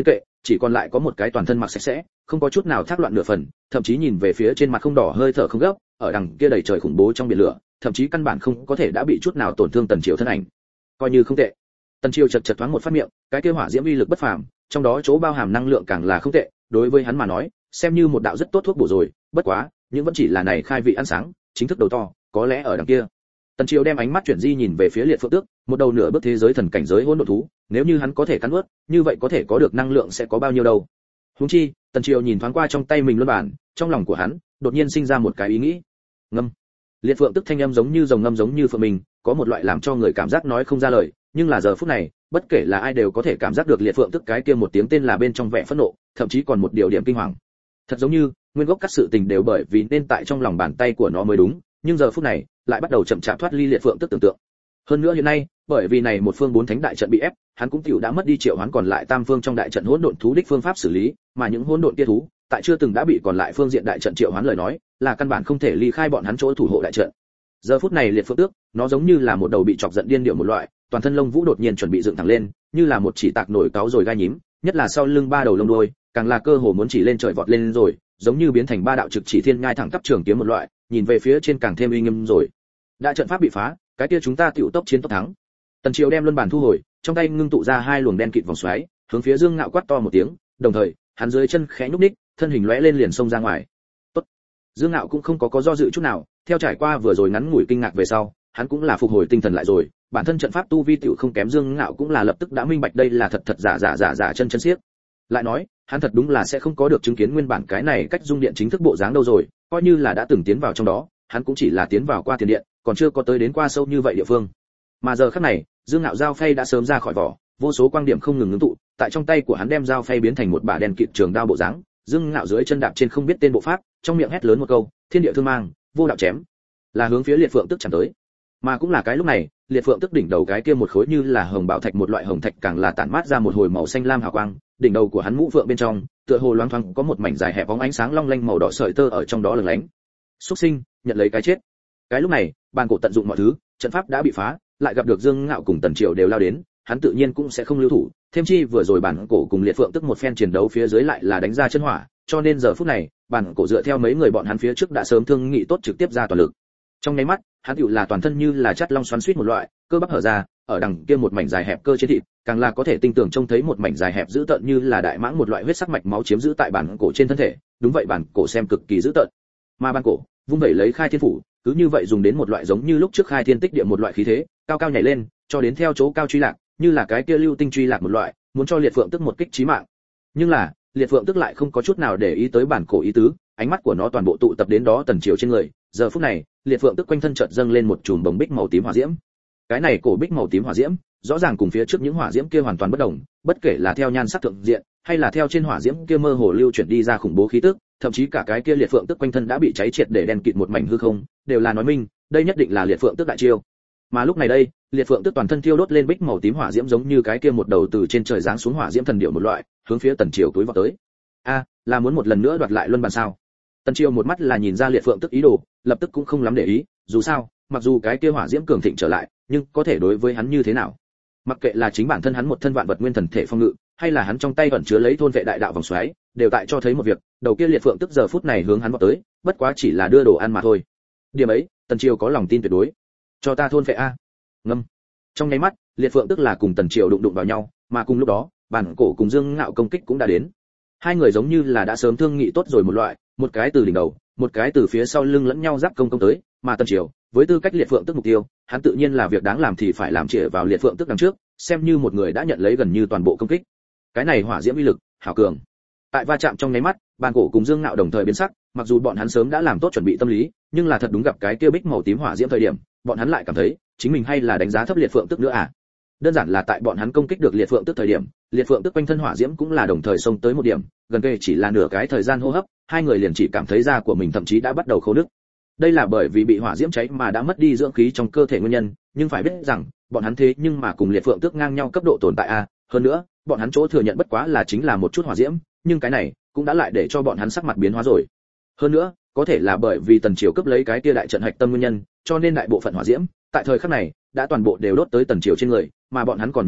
chỉ còn lại có một cái toàn thân mặc sạch sẽ, không có chút nào thác loạn nửa phần, thậm chí nhìn về phía trên mặt không đỏ hơi thở không gấp, ở đằng kia đầy trời khủng bố trong biển lửa, thậm chí căn bản không có thể đã bị chút nào tổn thương Tần Triều thân ảnh. Coi như không tệ. Tần Triều chật chật thoáng một phát miệng, cái kia hỏa diễm uy lực bất phàm, trong đó chỗ bao hàm năng lượng càng là không tệ, đối với hắn mà nói, xem như một đạo rất tốt thuốc bổ rồi, bất quá, nhưng vẫn chỉ là này khai vị ăn sáng, chính thức đầu to, có lẽ ở đằng kia. Tần Triều đem ánh mắt chuyển di nhìn về phía Liệt Phượng Tước, một đầu nửa bước thế giới thần cảnh giới hỗn độn thú, nếu như hắn có thể cắn nuốt, như vậy có thể có được năng lượng sẽ có bao nhiêu đâu. Huống chi, Tần Triều nhìn thoáng qua trong tay mình luân bản, trong lòng của hắn đột nhiên sinh ra một cái ý nghĩ. Ngâm. Liệt Phượng Tước thanh âm giống như rồng ngâm giống như phượng mình, có một loại làm cho người cảm giác nói không ra lời, nhưng là giờ phút này, bất kể là ai đều có thể cảm giác được Liệt Phượng Tước cái kia một tiếng tên là bên trong vẻ phẫn nộ, thậm chí còn một điều điểm kinh hoàng. Thật giống như, nguyên gốc các sự tình đều bởi vì nên tại trong lòng bàn tay của nó mới đúng, nhưng giờ phút này, lại bắt đầu chậm chạp thoát ly Liệt Phượng Tước tưởng tượng. Hơn nữa hiện nay, bởi vì này một phương bốn thánh đại trận bị ép, hắn cũng tiểu đã mất đi triệu hoán còn lại tam phương trong đại trận hỗn độn thú đích phương pháp xử lý, mà những hỗn độn kia thú, tại chưa từng đã bị còn lại phương diện đại trận triệu hoán lời nói, là căn bản không thể ly khai bọn hắn chỗ thủ hộ đại trận. Giờ phút này Liệt Phượng Tước, nó giống như là một đầu bị chọc giận điên điệu một loại, toàn thân lông vũ đột nhiên chuẩn bị dựng thẳng lên, như là một chỉ tạc nổi cáo rồi gai nhím, nhất là sau lưng ba đầu lông đuôi, càng là cơ hồ muốn chỉ lên trời vọt lên rồi, giống như biến thành ba đạo trực chỉ thiên ngai thẳng tắp trường kiếm một loại, nhìn về phía trên càng thêm uy nghiêm rồi. Đại trận pháp bị phá, cái kia chúng ta tiểu tốc chiến tốc thắng. Tần Triều đem luân bản thu hồi, trong tay ngưng tụ ra hai luồng đen kịt vòng xoáy, hướng phía Dương Ngạo quát to một tiếng, đồng thời, hắn dưới chân khẽ nhúc nhích, thân hình lóe lên liền xông ra ngoài. Tốt. Dương Ngạo cũng không có do dự chút nào, theo trải qua vừa rồi ngắn ngủi kinh ngạc về sau, hắn cũng là phục hồi tinh thần lại rồi, bản thân trận pháp tu vi tiểu không kém Dương Ngạo cũng là lập tức đã minh bạch đây là thật thật giả chân siếc. Lại nói, hắn thật đúng là sẽ không có được chứng kiến nguyên bản cái này cách dung điện chính thức bộ dáng đâu rồi, coi như là đã từng tiến vào trong đó, hắn cũng chỉ là tiến vào qua tiền điện, còn chưa có tới đến qua sâu như vậy địa phương. Mà giờ khắc này, Dương Ngạo dao phay đã sớm ra khỏi vỏ, vô số quang điểm không ngừng ngưng tụ, tại trong tay của hắn đem dao phay biến thành một bả đèn kịt trường đao bộ dáng. Dương Ngạo dưới chân đạp trên không biết tên bộ pháp, trong miệng hét lớn một câu, thiên địa thương mang, vô đạo chém, là hướng phía Liệt Phượng Tước chạm tới. Mà cũng là cái lúc này, Liệt Phượng Tước đỉnh đầu cái kia một khối như là hồng bảo thạch một loại hồng thạch càng là tản mát ra một hồi màu xanh lam hào quang, đỉnh đầu của hắn mũ phượng bên trong, tựa hồ loáng thoáng có một mảnh dài hẹp bóng ánh sáng long lanh màu đỏ sợi tơ ở trong đó lửng lánh. Súc sinh, nhận lấy cái chết. Cái lúc này, bàn cổ tận dụng mọi thứ, trận pháp đã bị phá, lại gặp được Dương Ngạo cùng Tần Triều đều lao đến, hắn tự nhiên cũng sẽ không lưu thủ, thêm chi vừa rồi bản cổ cùng Liệt Phượng Tức một phen chiến đấu phía dưới lại là đánh ra chân hỏa, cho nên giờ phút này, bản cổ dựa theo mấy người bọn hắn phía trước đã sớm thương nghị tốt trực tiếp ra toàn lực. Trong nháy mắt, hắn tựu là toàn thân như là chắt long xoắn xuýt một loại, cơ bắp hở ra, ở đằng kia một mảnh dài hẹp cơ trên thịt, càng là có thể tinh tường trông thấy một mảnh dài hẹp dữ tợn như là đại mãng một loại huyết sắc mạch máu chiếm giữ tại bản cổ trên thân thể, đúng vậy bản cổ xem cực kỳ dữ tợn. Mà bản cổ, vung vẩy lấy khai thiên phủ, cứ như vậy dùng đến một loại giống như lúc trước khai thiên tích địa một loại khí thế, cao cao nhảy lên, cho đến theo chỗ cao truy lạc, như là cái kia lưu tinh truy lạc một loại, muốn cho Liệt Phượng Tức một kích chí mạng. Nhưng là, Liệt Phượng Tức lại không có chút nào để ý tới bản cổ ý tứ, ánh mắt của nó toàn bộ tụ tập đến đó Tần Triều trên người. Giờ phút này, Liệt Phượng Tức quanh thân chợt dâng lên một chùm bồng bích màu tím hỏa diễm. Cái này cổ bích màu tím hỏa diễm, rõ ràng cùng phía trước những hỏa diễm kia hoàn toàn bất đồng, bất kể là theo nhan sắc thượng diện, hay là theo trên hỏa diễm kia mơ hồ lưu chuyển đi ra khủng bố khí tức, thậm chí cả cái kia Liệt Phượng Tức quanh thân đã bị cháy triệt để đen kịt một mảnh hư không, đều là nói minh, đây nhất định là Liệt Phượng Tức đại chiêu. Mà lúc này đây, Liệt Phượng Tức toàn thân thiêu đốt lên bích màu tím hỏa diễm giống như cái kia một đầu từ trên trời giáng xuống hỏa diễm thần điệu một loại, hướng phía Tần Triều túi vào tới. A, là muốn một lần nữa đoạt lại luân bàn sao? Tần Triều một mắt là nhìn ra Liệt Phượng Tức ý đồ, lập tức cũng không lắm để ý, dù sao, mặc dù cái kia hỏa diễm cường thịnh trở lại, nhưng có thể đối với hắn như thế nào? Mặc kệ là chính bản thân hắn một thân vạn vật nguyên thần thể phong ngự, hay là hắn trong tay ẩn chứa lấy thôn vệ đại đạo vòng xoáy, đều tại cho thấy một việc, đầu kia Liệt Phượng Tức giờ phút này hướng hắn vọt tới, bất quá chỉ là đưa đồ ăn mà thôi. Điểm ấy, Tần Triều có lòng tin tuyệt đối. Cho ta thôn vệ a. Ngâm. Trong nháy mắt, Liệt Phượng Tức là cùng Tần Triều đụng vào nhau, mà cùng lúc đó, bản cổ cùng Dương Ngạo công kích cũng đã đến. Hai người giống như là đã sớm thương nghị tốt rồi một loại, một cái từ đỉnh đầu, một cái từ phía sau lưng lẫn nhau giáp công tới, mà Tần Triều, với tư cách Liệt Phượng Tức mục tiêu, hắn tự nhiên là việc đáng làm thì phải làm chĩa vào Liệt Phượng Tức đằng trước, xem như một người đã nhận lấy gần như toàn bộ công kích. Cái này hỏa diễm uy lực, hảo cường. Tại va chạm trong nháy mắt, bàn cổ cùng Dương Ngạo đồng thời biến sắc, mặc dù bọn hắn sớm đã làm tốt chuẩn bị tâm lý, nhưng là thật đúng gặp cái kia bích màu tím hỏa diễm thời điểm, bọn hắn lại cảm thấy, chính mình hay là đánh giá thấp Liệt Phượng Tức nữa à? Đơn giản là tại bọn hắn công kích được Liệt Phượng Tức thời điểm, Liệt Phượng Tức quanh thân hỏa diễm cũng là đồng thời xông tới một điểm, gần kề chỉ là nửa cái thời gian hô hấp, hai người liền chỉ cảm thấy da của mình thậm chí đã bắt đầu khô nứt. Đây là bởi vì bị hỏa diễm cháy mà đã mất đi dưỡng khí trong cơ thể nguyên nhân, nhưng phải biết rằng, bọn hắn thế nhưng mà cùng Liệt Phượng Tức ngang nhau cấp độ tồn tại a, hơn nữa, bọn hắn chỗ thừa nhận bất quá là chính là một chút hỏa diễm, nhưng cái này cũng đã lại để cho bọn hắn sắc mặt biến hóa rồi. Hơn nữa, có thể là bởi vì Tần Triều cướp lấy cái kia đại trận hạch tâm nguyên nhân, cho nên đại bộ phận hỏa diễm, tại thời khắc này, đã toàn bộ đều đốt tới Tần Triều trên người, mà bọn hắn còn như thế,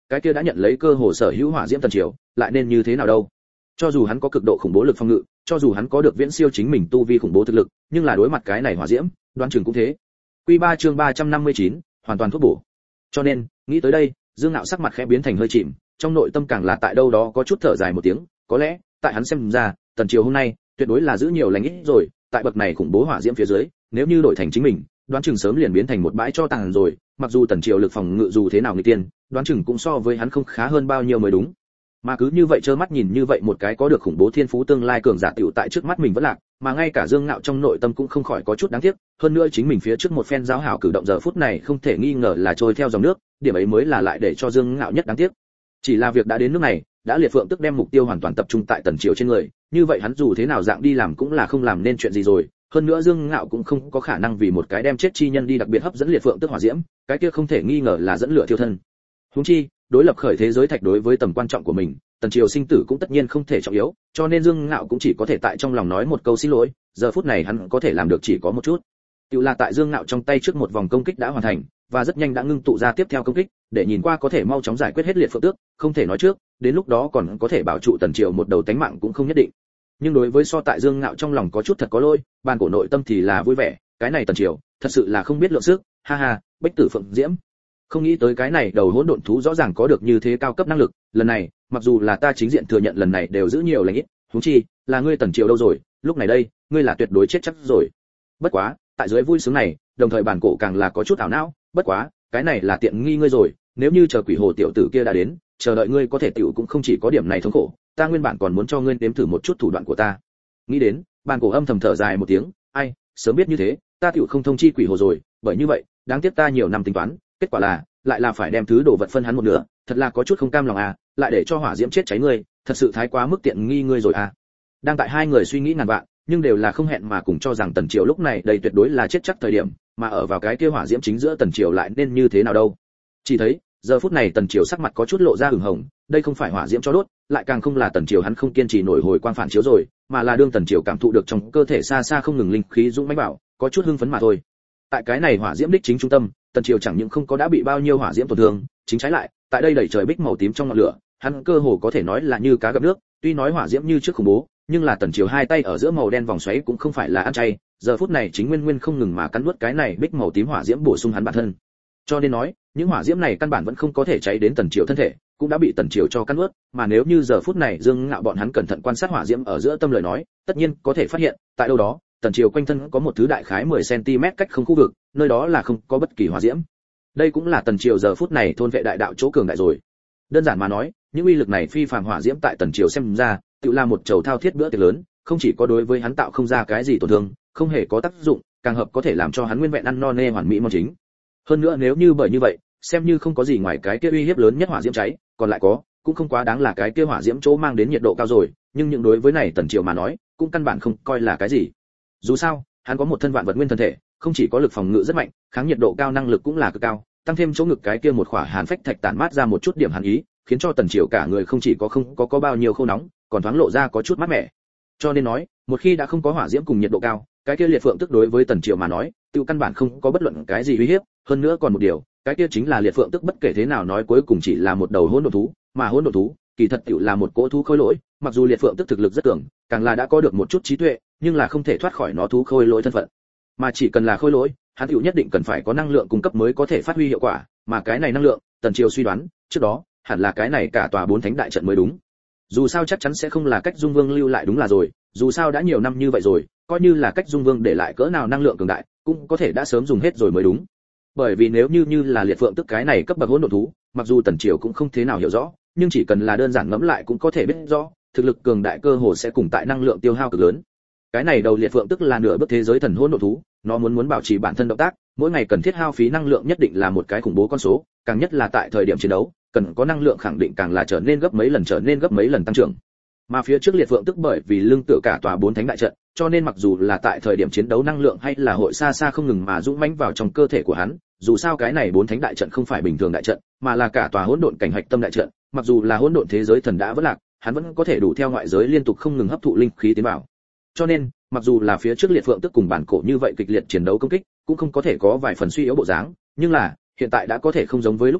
cái kia đã nhận lấy cơ hồ sở hữu hỏa diễm tần triều, lại nên như thế nào đâu? Cho dù hắn có cực độ khủng bố lực phòng ngự, cho dù hắn có được viễn siêu chính mình tu vi khủng bố thực lực, nhưng là đối mặt cái này hỏa diễm, đoán chừng cũng thế. Quy 3 chương 359, hoàn toàn thuốc bổ. Cho nên, nghĩ tới đây, Dương Nạo sắc mặt khẽ biến thành hơi chìm, trong nội tâm càng là tại đâu đó có chút thở dài một tiếng, có lẽ, tại hắn xem ra, tần triều hôm nay, tuyệt đối là giữ nhiều lành ít rồi, tại bậc này khủng bố hỏa diễm phía dưới, nếu như đổi thành chính mình, đoán chừng sớm liền biến thành một bãi cho tàn rồi, mặc dù tần triều lực phòng ngự dù thế nào người tiên, đoán chừng cũng so với hắn không khá hơn bao nhiêu mới đúng. Mà cứ như vậy trơ mắt nhìn như vậy một cái có được khủng bố thiên phú tương lai cường giả tiểu tại trước mắt mình vẫn lạc, mà ngay cả Dương Nạo trong nội tâm cũng không khỏi có chút đáng tiếc, hơn nữa chính mình phía trước một phen giáo hảo cử động giờ phút này không thể nghi ngờ là trôi theo dòng nước, điểm ấy mới là lại để cho Dương Nạo nhất đáng tiếc. Chỉ là việc đã đến nước này, đã liệt phượng tức đem mục tiêu hoàn toàn tập trung tại tần triều trên người, như vậy hắn dù thế nào dạng đi làm cũng là không làm nên chuyện gì rồi, hơn nữa Dương Nạo cũng không có khả năng vì một cái đem chết chi nhân đi đặc biệt hấp dẫn liệt phượng tức hỏa diễm, cái kia không thể nghi ngờ là dẫn lửa thiêu thân. Huống chi, đối lập khởi thế giới thạch đối với tầm quan trọng của mình, tần triều sinh tử cũng tất nhiên không thể trọng yếu, cho nên Dương Ngạo cũng chỉ có thể tại trong lòng nói một câu xin lỗi, giờ phút này hắn có thể làm được chỉ có một chút. Tự là tại Dương Ngạo trong tay trước một vòng công kích đã hoàn thành, và rất nhanh đã ngưng tụ ra tiếp theo công kích, để nhìn qua có thể mau chóng giải quyết hết liệt phượng tước, không thể nói trước, đến lúc đó còn có thể bảo trụ tần triều một đầu tánh mạng cũng không nhất định. Nhưng đối với so tại Dương Ngạo trong lòng có chút thật có lỗi, bàn cổ nội tâm thì là vui vẻ, cái này tần triều, thật sự là không biết lượng sức, ha ha, Bách Tử Phượng Diễm. Không nghĩ tới cái này đầu hỗn độn thú rõ ràng có được như thế cao cấp năng lực, lần này, mặc dù là ta chính diện thừa nhận lần này đều giữ nhiều lành ít, huống chi, là ngươi tần triều đâu rồi, lúc này đây, ngươi là tuyệt đối chết chắc rồi. Bất quá, tại dưới vui sướng này, đồng thời bản cổ càng là có chút ảo não, bất quá, cái này là tiện nghi ngươi rồi, nếu như chờ quỷ hồ tiểu tử kia đã đến, chờ đợi ngươi có thể tiểu cũng không chỉ có điểm này thống khổ, ta nguyên bản còn muốn cho ngươi nếm thử một chút thủ đoạn của ta. Nghĩ đến, bản cổ âm thầm thở dài một tiếng, ai, sớm biết như thế, ta tiểu không thông chi quỷ hồ rồi, bởi như vậy, đáng tiếc ta nhiều năm tính toán, kết quả là lại là phải đem thứ đồ vật phân hắn một nửa, thật là có chút không cam lòng à, lại để cho hỏa diễm chết cháy ngươi, thật sự thái quá mức tiện nghi ngươi rồi à. Đang tại hai người suy nghĩ ngàn vạn, nhưng đều là không hẹn mà cùng cho rằng tần triều lúc này đây tuyệt đối là chết chắc thời điểm, mà ở vào cái kia hỏa diễm chính giữa tần triều lại nên như thế nào đâu. Chỉ thấy, giờ phút này tần triều sắc mặt có chút lộ ra hửng hồng, đây không phải hỏa diễm cho đốt, lại càng không là tần triều hắn không kiên trì nổi hồi quang phản chiếu rồi, mà là đương tần triều cảm thụ được trong cơ thể xa xa không ngừng linh khí dũng mãnh bảo, có chút hưng phấn mà thôi. Tại cái này hỏa diễm đích chính trung tâm, tần triều chẳng những không có đã bị bao nhiêu hỏa diễm tổn thương, chính trái lại, tại đây đầy trời bích màu tím trong ngọn lửa, hắn cơ hồ có thể nói là như cá gặp nước, tuy nói hỏa diễm như trước khủng bố, nhưng là tần triều hai tay ở giữa màu đen vòng xoáy cũng không phải là ăn chay, giờ phút này chính nguyên không ngừng mà cắn nuốt cái này bích màu tím hỏa diễm bổ sung hắn bản thân. Cho nên nói, những hỏa diễm này căn bản vẫn không có thể cháy đến tần triều thân thể, cũng đã bị tần triều cho cắn nuốt, mà nếu như giờ phút này Dương Ngạo bọn hắn cẩn thận quan sát hỏa diễm ở giữa tâm lời nói, tất nhiên có thể phát hiện, tại đâu đó, tần triều quanh thân có một thứ đại khái 10 cm cách không khu vực, nơi đó là không có bất kỳ hỏa diễm. Đây cũng là tần triều giờ phút này thôn vệ đại đạo chỗ cường đại rồi. Đơn giản mà nói, những uy lực này phi phàm hỏa diễm tại tần triều xem ra, tự là một chầu thao thiết bữa tiệc lớn, không chỉ có đối với hắn tạo không ra cái gì tổn thương, không hề có tác dụng, càng hợp có thể làm cho hắn nguyên vẹn ăn no nê hoàn mỹ mong chính. Hơn nữa nếu như bởi như vậy, xem như không có gì ngoài cái kia uy hiếp lớn nhất hỏa diễm cháy, còn lại có, cũng không quá đáng là cái kia hỏa diễm chỗ mang đến nhiệt độ cao rồi, nhưng những đối với này tần triều mà nói, cũng căn bản không coi là cái gì. Dù sao, hắn có một thân vạn vật nguyên thân thể, không chỉ có lực phòng ngự rất mạnh, kháng nhiệt độ cao năng lực cũng là cực cao, tăng thêm chỗ ngực cái kia một khỏa hàn phách thạch tản mát ra một chút điểm hàn ý, khiến cho tần triều cả người không chỉ có không có bao nhiêu khô nóng, còn thoáng lộ ra có chút mát mẻ. Cho nên nói, một khi đã không có hỏa diễm cùng nhiệt độ cao, cái kia liệt phượng tức đối với tần triều mà nói, tiêu căn bản không có bất luận cái gì uy hiếp, hơn nữa còn một điều, cái kia chính là liệt phượng tức bất kể thế nào nói cuối cùng chỉ là một đầu hỗn độn thú, mà hỗn độn thú, kỳ thật tiểu là một cỗ thú khôi lỗi, mặc dù liệt phượng tức thực lực rất cường, càng là đã có được một chút trí tuệ, nhưng là không thể thoát khỏi nó thú khôi lỗi thân phận. Mà chỉ cần là khôi lỗi, hắn tiểu nhất định cần phải có năng lượng cung cấp mới có thể phát huy hiệu quả, mà cái này năng lượng, tần triều suy đoán, trước đó, hẳn là cái này cả tòa bốn thánh đại trận mới đúng. Dù sao chắc chắn sẽ không là cách Dung Vương lưu lại đúng là rồi, dù sao đã nhiều năm như vậy rồi, coi như là cách Dung Vương để lại cỡ nào năng lượng cường đại, cũng có thể đã sớm dùng hết rồi mới đúng. Bởi vì nếu như là liệt phượng tức cái này cấp bậc hỗn độn thú, mặc dù tần triều cũng không thế nào hiểu rõ, nhưng chỉ cần là đơn giản ngẫm lại cũng có thể biết rõ, thực lực cường đại cơ hồ sẽ cùng tại năng lượng tiêu hao cực lớn. Cái này đầu liệt phượng tức là nửa bước thế giới thần hỗn độn thú, nó muốn bảo trì bản thân động tác, mỗi ngày cần thiết hao phí năng lượng nhất định là một cái khủng bố con số, càng nhất là tại thời điểm chiến đấu, cần có năng lượng khẳng định càng là trở nên gấp mấy lần tăng trưởng. Mà phía trước liệt phượng tức bởi vì lưng tựa cả tòa bốn thánh đại trận, cho nên mặc dù là tại thời điểm chiến đấu năng lượng hay là hội xa xa không ngừng mà dũng mãnh vào trong cơ thể của hắn, dù sao cái này bốn thánh đại trận không phải bình thường đại trận, mà là cả tòa hỗn độn cảnh hạch tâm đại trận, mặc dù là hỗn độn thế giới thần đã vỡ lạc, hắn vẫn có thể đủ theo ngoại giới liên tục không ngừng hấp thụ linh khí tiến vào. Cho nên, mặc dù là phía trước liệt phượng tức cùng bản cổ như vậy kịch liệt chiến đấu công kích, cũng không có thể có vài phần suy yếu bộ dáng, nhưng là hiện tại đã có thể không giống với lúc trước,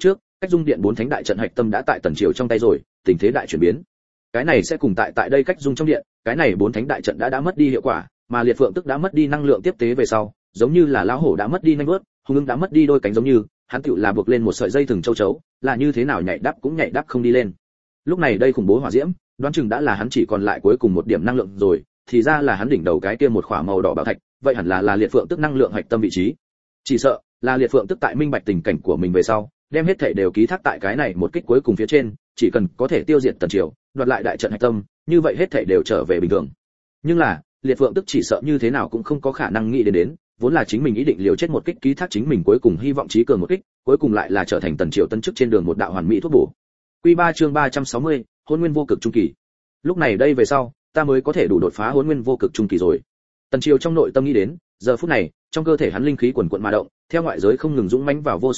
cách dung điện bốn thánh đại trận hạch tâm đã tại tần triều trong tay rồi, tình thế đại chuyển biến. Cái này sẽ cùng tại đây cách dung trong điện, cái này bốn thánh đại trận đã mất đi hiệu quả, mà liệt phượng tức đã mất đi năng lượng tiếp tế về sau, giống như là lão hổ đã mất đi nanh vuốt, hung ưng đã mất đi đôi cánh giống như, hắn tựu là buộc lên một sợi dây thừng châu chấu, là như thế nào nhảy đáp cũng nhảy đáp không đi lên. Lúc này đây khủng bố hỏa diễm, đoán chừng đã là hắn chỉ còn lại cuối cùng một điểm năng lượng rồi, thì ra là hắn đỉnh đầu cái kia một khỏa màu đỏ bảo thạch, vậy hẳn là liệt phượng tức năng lượng hạch tâm vị trí. Chỉ sợ là liệt phượng tức tại minh bạch tình cảnh của mình về sau, đem hết thảy đều ký thác tại cái này một kích cuối cùng phía trên, chỉ cần có thể tiêu diệt tần triều, đoạt lại đại trận hạch tâm, như vậy hết thảy đều trở về bình thường. Nhưng là, liệt phượng tức chỉ sợ như thế nào cũng không có khả năng nghĩ đến, vốn là chính mình ý định liều chết một kích ký thác chính mình cuối cùng hy vọng chí cường một kích, cuối cùng lại là trở thành tần triều tân chức trên đường một đạo hoàn mỹ thuốc bổ. Quy 3 chương 360, Hỗn Nguyên vô cực trung kỳ. Lúc này đây về sau, ta mới có thể đủ đột phá Hỗn Nguyên vô cực trung kỳ rồi. Tần triều trong nội tâm nghĩ đến, giờ phút này, trong cơ thể hắn linh khí quần quật mà động, theo ngoại giới không ngừng dũng mãnh vào vô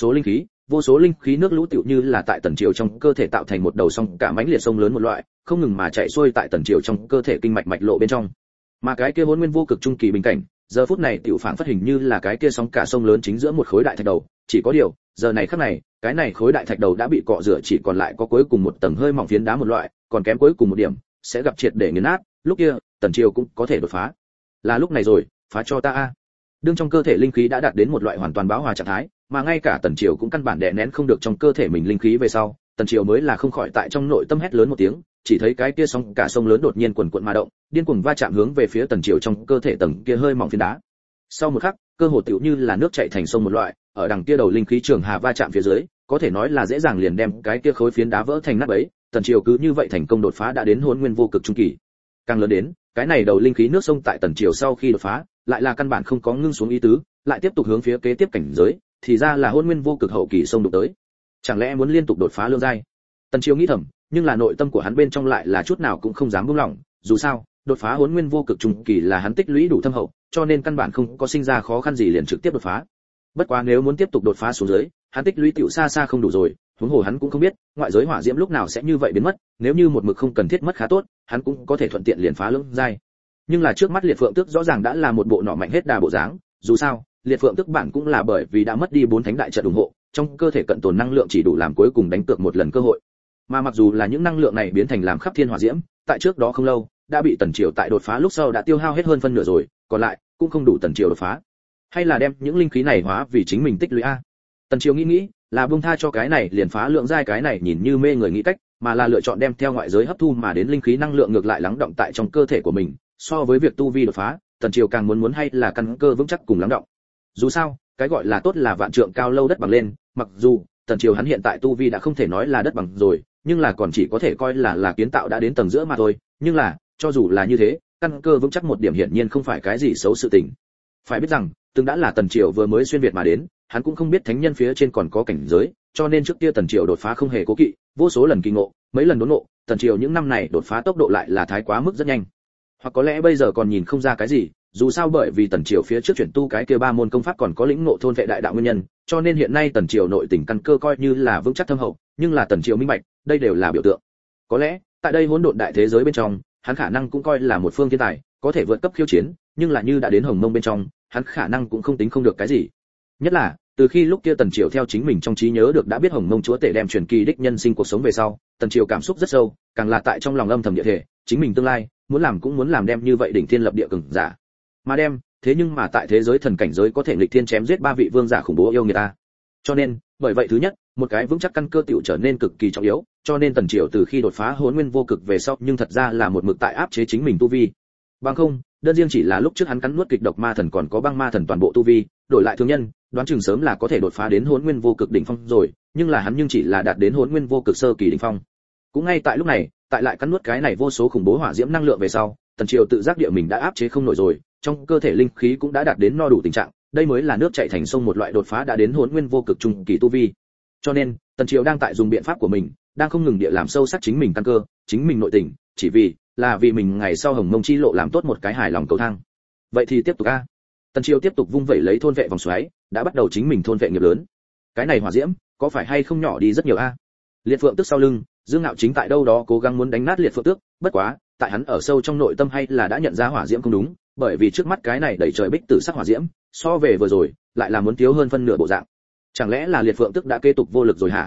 số linh khí nước lũ tựu như là tại tần triều trong cơ thể tạo thành một đầu sông cả mãnh liệt sông lớn một loại, không ngừng mà chạy xuôi tại tần triều trong cơ thể kinh mạch mạch lộ bên trong. Mà cái kia Hỗn Nguyên vô cực trung kỳ bình cảnh, giờ phút này tiểu phản phát hình như là cái kia sóng cả sông lớn chính giữa một khối đại thạch đầu, chỉ có điều, giờ này khắc này, cái này khối đại thạch đầu đã bị cọ rửa chỉ còn lại có cuối cùng một tầng hơi mỏng phiến đá một loại, còn kém cuối cùng một điểm, sẽ gặp triệt để nghiền nát, lúc kia, tần triều cũng có thể đột phá. Là lúc này rồi, phá cho ta a. Đương trong cơ thể linh khí đã đạt đến một loại hoàn toàn bão hòa trạng thái, mà ngay cả tần triều cũng căn bản đè nén không được trong cơ thể mình linh khí về sau, tần triều mới là không khỏi tại trong nội tâm hét lớn một tiếng, chỉ thấy cái kia sóng cả sông lớn đột nhiên cuồn cuộn mà động, điên cuồng va chạm hướng về phía tần triều trong cơ thể tầng kia hơi mỏng phiến đá. Sau một khắc, cơ hồ tựu như là nước chảy thành sông một loại, ở đằng kia đầu linh khí trường hà va chạm phía dưới, có thể nói là dễ dàng liền đem cái kia khối phiến đá vỡ thành nát bấy, tần triều cứ như vậy thành công đột phá đã đến Hỗn Nguyên vô cực trung kỳ. Càng lớn đến, cái này đầu linh khí nước sông tại tần triều sau khi đột phá, lại là căn bản không có ngưng xuống ý tứ, lại tiếp tục hướng phía kế tiếp cảnh giới, thì ra là Hỗn Nguyên vô cực hậu kỳ sông đụng tới. Chẳng lẽ muốn liên tục đột phá lương giai? Tần triều nghĩ thầm, nhưng là nội tâm của hắn bên trong lại là chút nào cũng không dám buông lỏng, dù sao, đột phá Hỗn Nguyên vô cực trung kỳ là hắn tích lũy đủ thâm hậu, cho nên căn bản không có sinh ra khó khăn gì liền trực tiếp đột phá. Bất quá nếu muốn tiếp tục đột phá xuống dưới, hắn tích lũy tiểu xa xa không đủ rồi, huống hồ hắn cũng không biết, ngoại giới hỏa diễm lúc nào sẽ như vậy biến mất, nếu như một mực không cần thiết mất khá tốt, hắn cũng có thể thuận tiện liền phá lưỡng giai. Nhưng là trước mắt liệt phượng tước rõ ràng đã là một bộ nỏ mạnh hết đà bộ dáng, dù sao, liệt phượng tước bản cũng là bởi vì đã mất đi bốn thánh đại trận ủng hộ, trong cơ thể cận tồn năng lượng chỉ đủ làm cuối cùng đánh cược một lần cơ hội. Mà mặc dù là những năng lượng này biến thành làm khắp thiên hỏa diễm, tại trước đó không lâu, đã bị tần triều tại đột phá lúc sau đã tiêu hao hết hơn phân nửa rồi, còn lại cũng không đủ tần triều đột phá. Hay là đem những linh khí này hóa vì chính mình tích lũy a? Tần triều nghĩ, là buông tha cho cái này liền phá lượng giai cái này nhìn như mê người nghĩ cách, mà là lựa chọn đem theo ngoại giới hấp thu mà đến linh khí năng lượng ngược lại lắng động tại trong cơ thể của mình, so với việc tu vi đột phá, tần triều càng muốn hay là căn cơ vững chắc cùng lắng động. Dù sao, cái gọi là tốt là vạn trượng cao lâu đất bằng lên, mặc dù tần triều hắn hiện tại tu vi đã không thể nói là đất bằng rồi, nhưng là còn chỉ có thể coi là kiến tạo đã đến tầng giữa mà thôi, nhưng là, cho dù là như thế, căn cơ vững chắc một điểm hiển nhiên không phải cái gì xấu sự tình. Phải biết rằng, từng đã là tần triều vừa mới xuyên việt mà đến, hắn cũng không biết thánh nhân phía trên còn có cảnh giới, cho nên trước kia tần triều đột phá không hề cố kỵ, vô số lần kỳ ngộ, mấy lần đốn ngộ, tần triều những năm này đột phá tốc độ lại là thái quá mức rất nhanh. Hoặc có lẽ bây giờ còn nhìn không ra cái gì, dù sao bởi vì tần triều phía trước chuyển tu cái kia ba môn công pháp còn có lĩnh ngộ thôn vệ đại đạo nguyên nhân, cho nên hiện nay tần triều nội tình căn cơ coi như là vững chắc thâm hậu, nhưng là tần triều minh bạch, đây đều là biểu tượng. Có lẽ, tại đây hỗn độn đại thế giới bên trong, hắn khả năng cũng coi là một phương thiên tài, có thể vượt cấp khiêu chiến, nhưng là như đã đến Hồng Mông bên trong, hắn khả năng cũng không tính không được cái gì. Nhất là, từ khi lúc kia tần triều theo chính mình trong trí nhớ được đã biết Hồng Mông chúa tể đem truyền kỳ đích nhân sinh cuộc sống về sau, tần triều cảm xúc rất sâu, càng là tại trong lòng âm thầm địa thể, chính mình tương lai muốn làm cũng muốn làm đem như vậy đỉnh thiên lập địa cường giả. Mà đem, thế nhưng mà tại thế giới thần cảnh giới có thể nghịch thiên chém giết ba vị vương giả khủng bố yêu người ta. Cho nên, bởi vậy thứ nhất, một cái vững chắc căn cơ tiểu trở nên cực kỳ trọng yếu, cho nên tần triều từ khi đột phá Hỗn Nguyên vô cực về sau, nhưng thật ra là một mực tại áp chế chính mình tu vi. Bằng không, đơn riêng chỉ là lúc trước hắn cắn nuốt kịch độc ma thần còn có băng ma thần toàn bộ tu vi, đổi lại thường nhân, đoán chừng sớm là có thể đột phá đến Hỗn Nguyên vô cực đỉnh phong rồi, nhưng là hắn nhưng chỉ là đạt đến Hỗn Nguyên vô cực sơ kỳ đỉnh phong. Cũng ngay tại lúc này, tại lại cắn nuốt cái này vô số khủng bố hỏa diễm năng lượng về sau, tần triều tự giác địa mình đã áp chế không nổi rồi, trong cơ thể linh khí cũng đã đạt đến no đủ tình trạng, đây mới là nước chảy thành sông một loại đột phá đã đến Hỗn Nguyên vô cực trung kỳ tu vi. Cho nên, tần triều đang tại dùng biện pháp của mình, đang không ngừng địa làm sâu sắc chính mình căn cơ, chính mình nội tình, chỉ vì mình ngày sau Hồng Mông chi lộ làm tốt một cái hài lòng cầu thang. Vậy thì tiếp tục a. Tần triều tiếp tục vung vẩy lấy thôn vệ vòng xoáy, đã bắt đầu chính mình thôn vệ nghiệp lớn. Cái này hỏa diễm, có phải hay không nhỏ đi rất nhiều a? Liệt Phượng Tước sau lưng, Dương Ngạo chính tại đâu đó cố gắng muốn đánh nát Liệt Phượng Tước, bất quá, tại hắn ở sâu trong nội tâm hay là đã nhận ra hỏa diễm không đúng, bởi vì trước mắt cái này đầy trời bích tử sắc hỏa diễm, so về vừa rồi, lại là muốn thiếu hơn phân nửa bộ dạng. Chẳng lẽ là Liệt Phượng Tước đã kế tục vô lực rồi hả?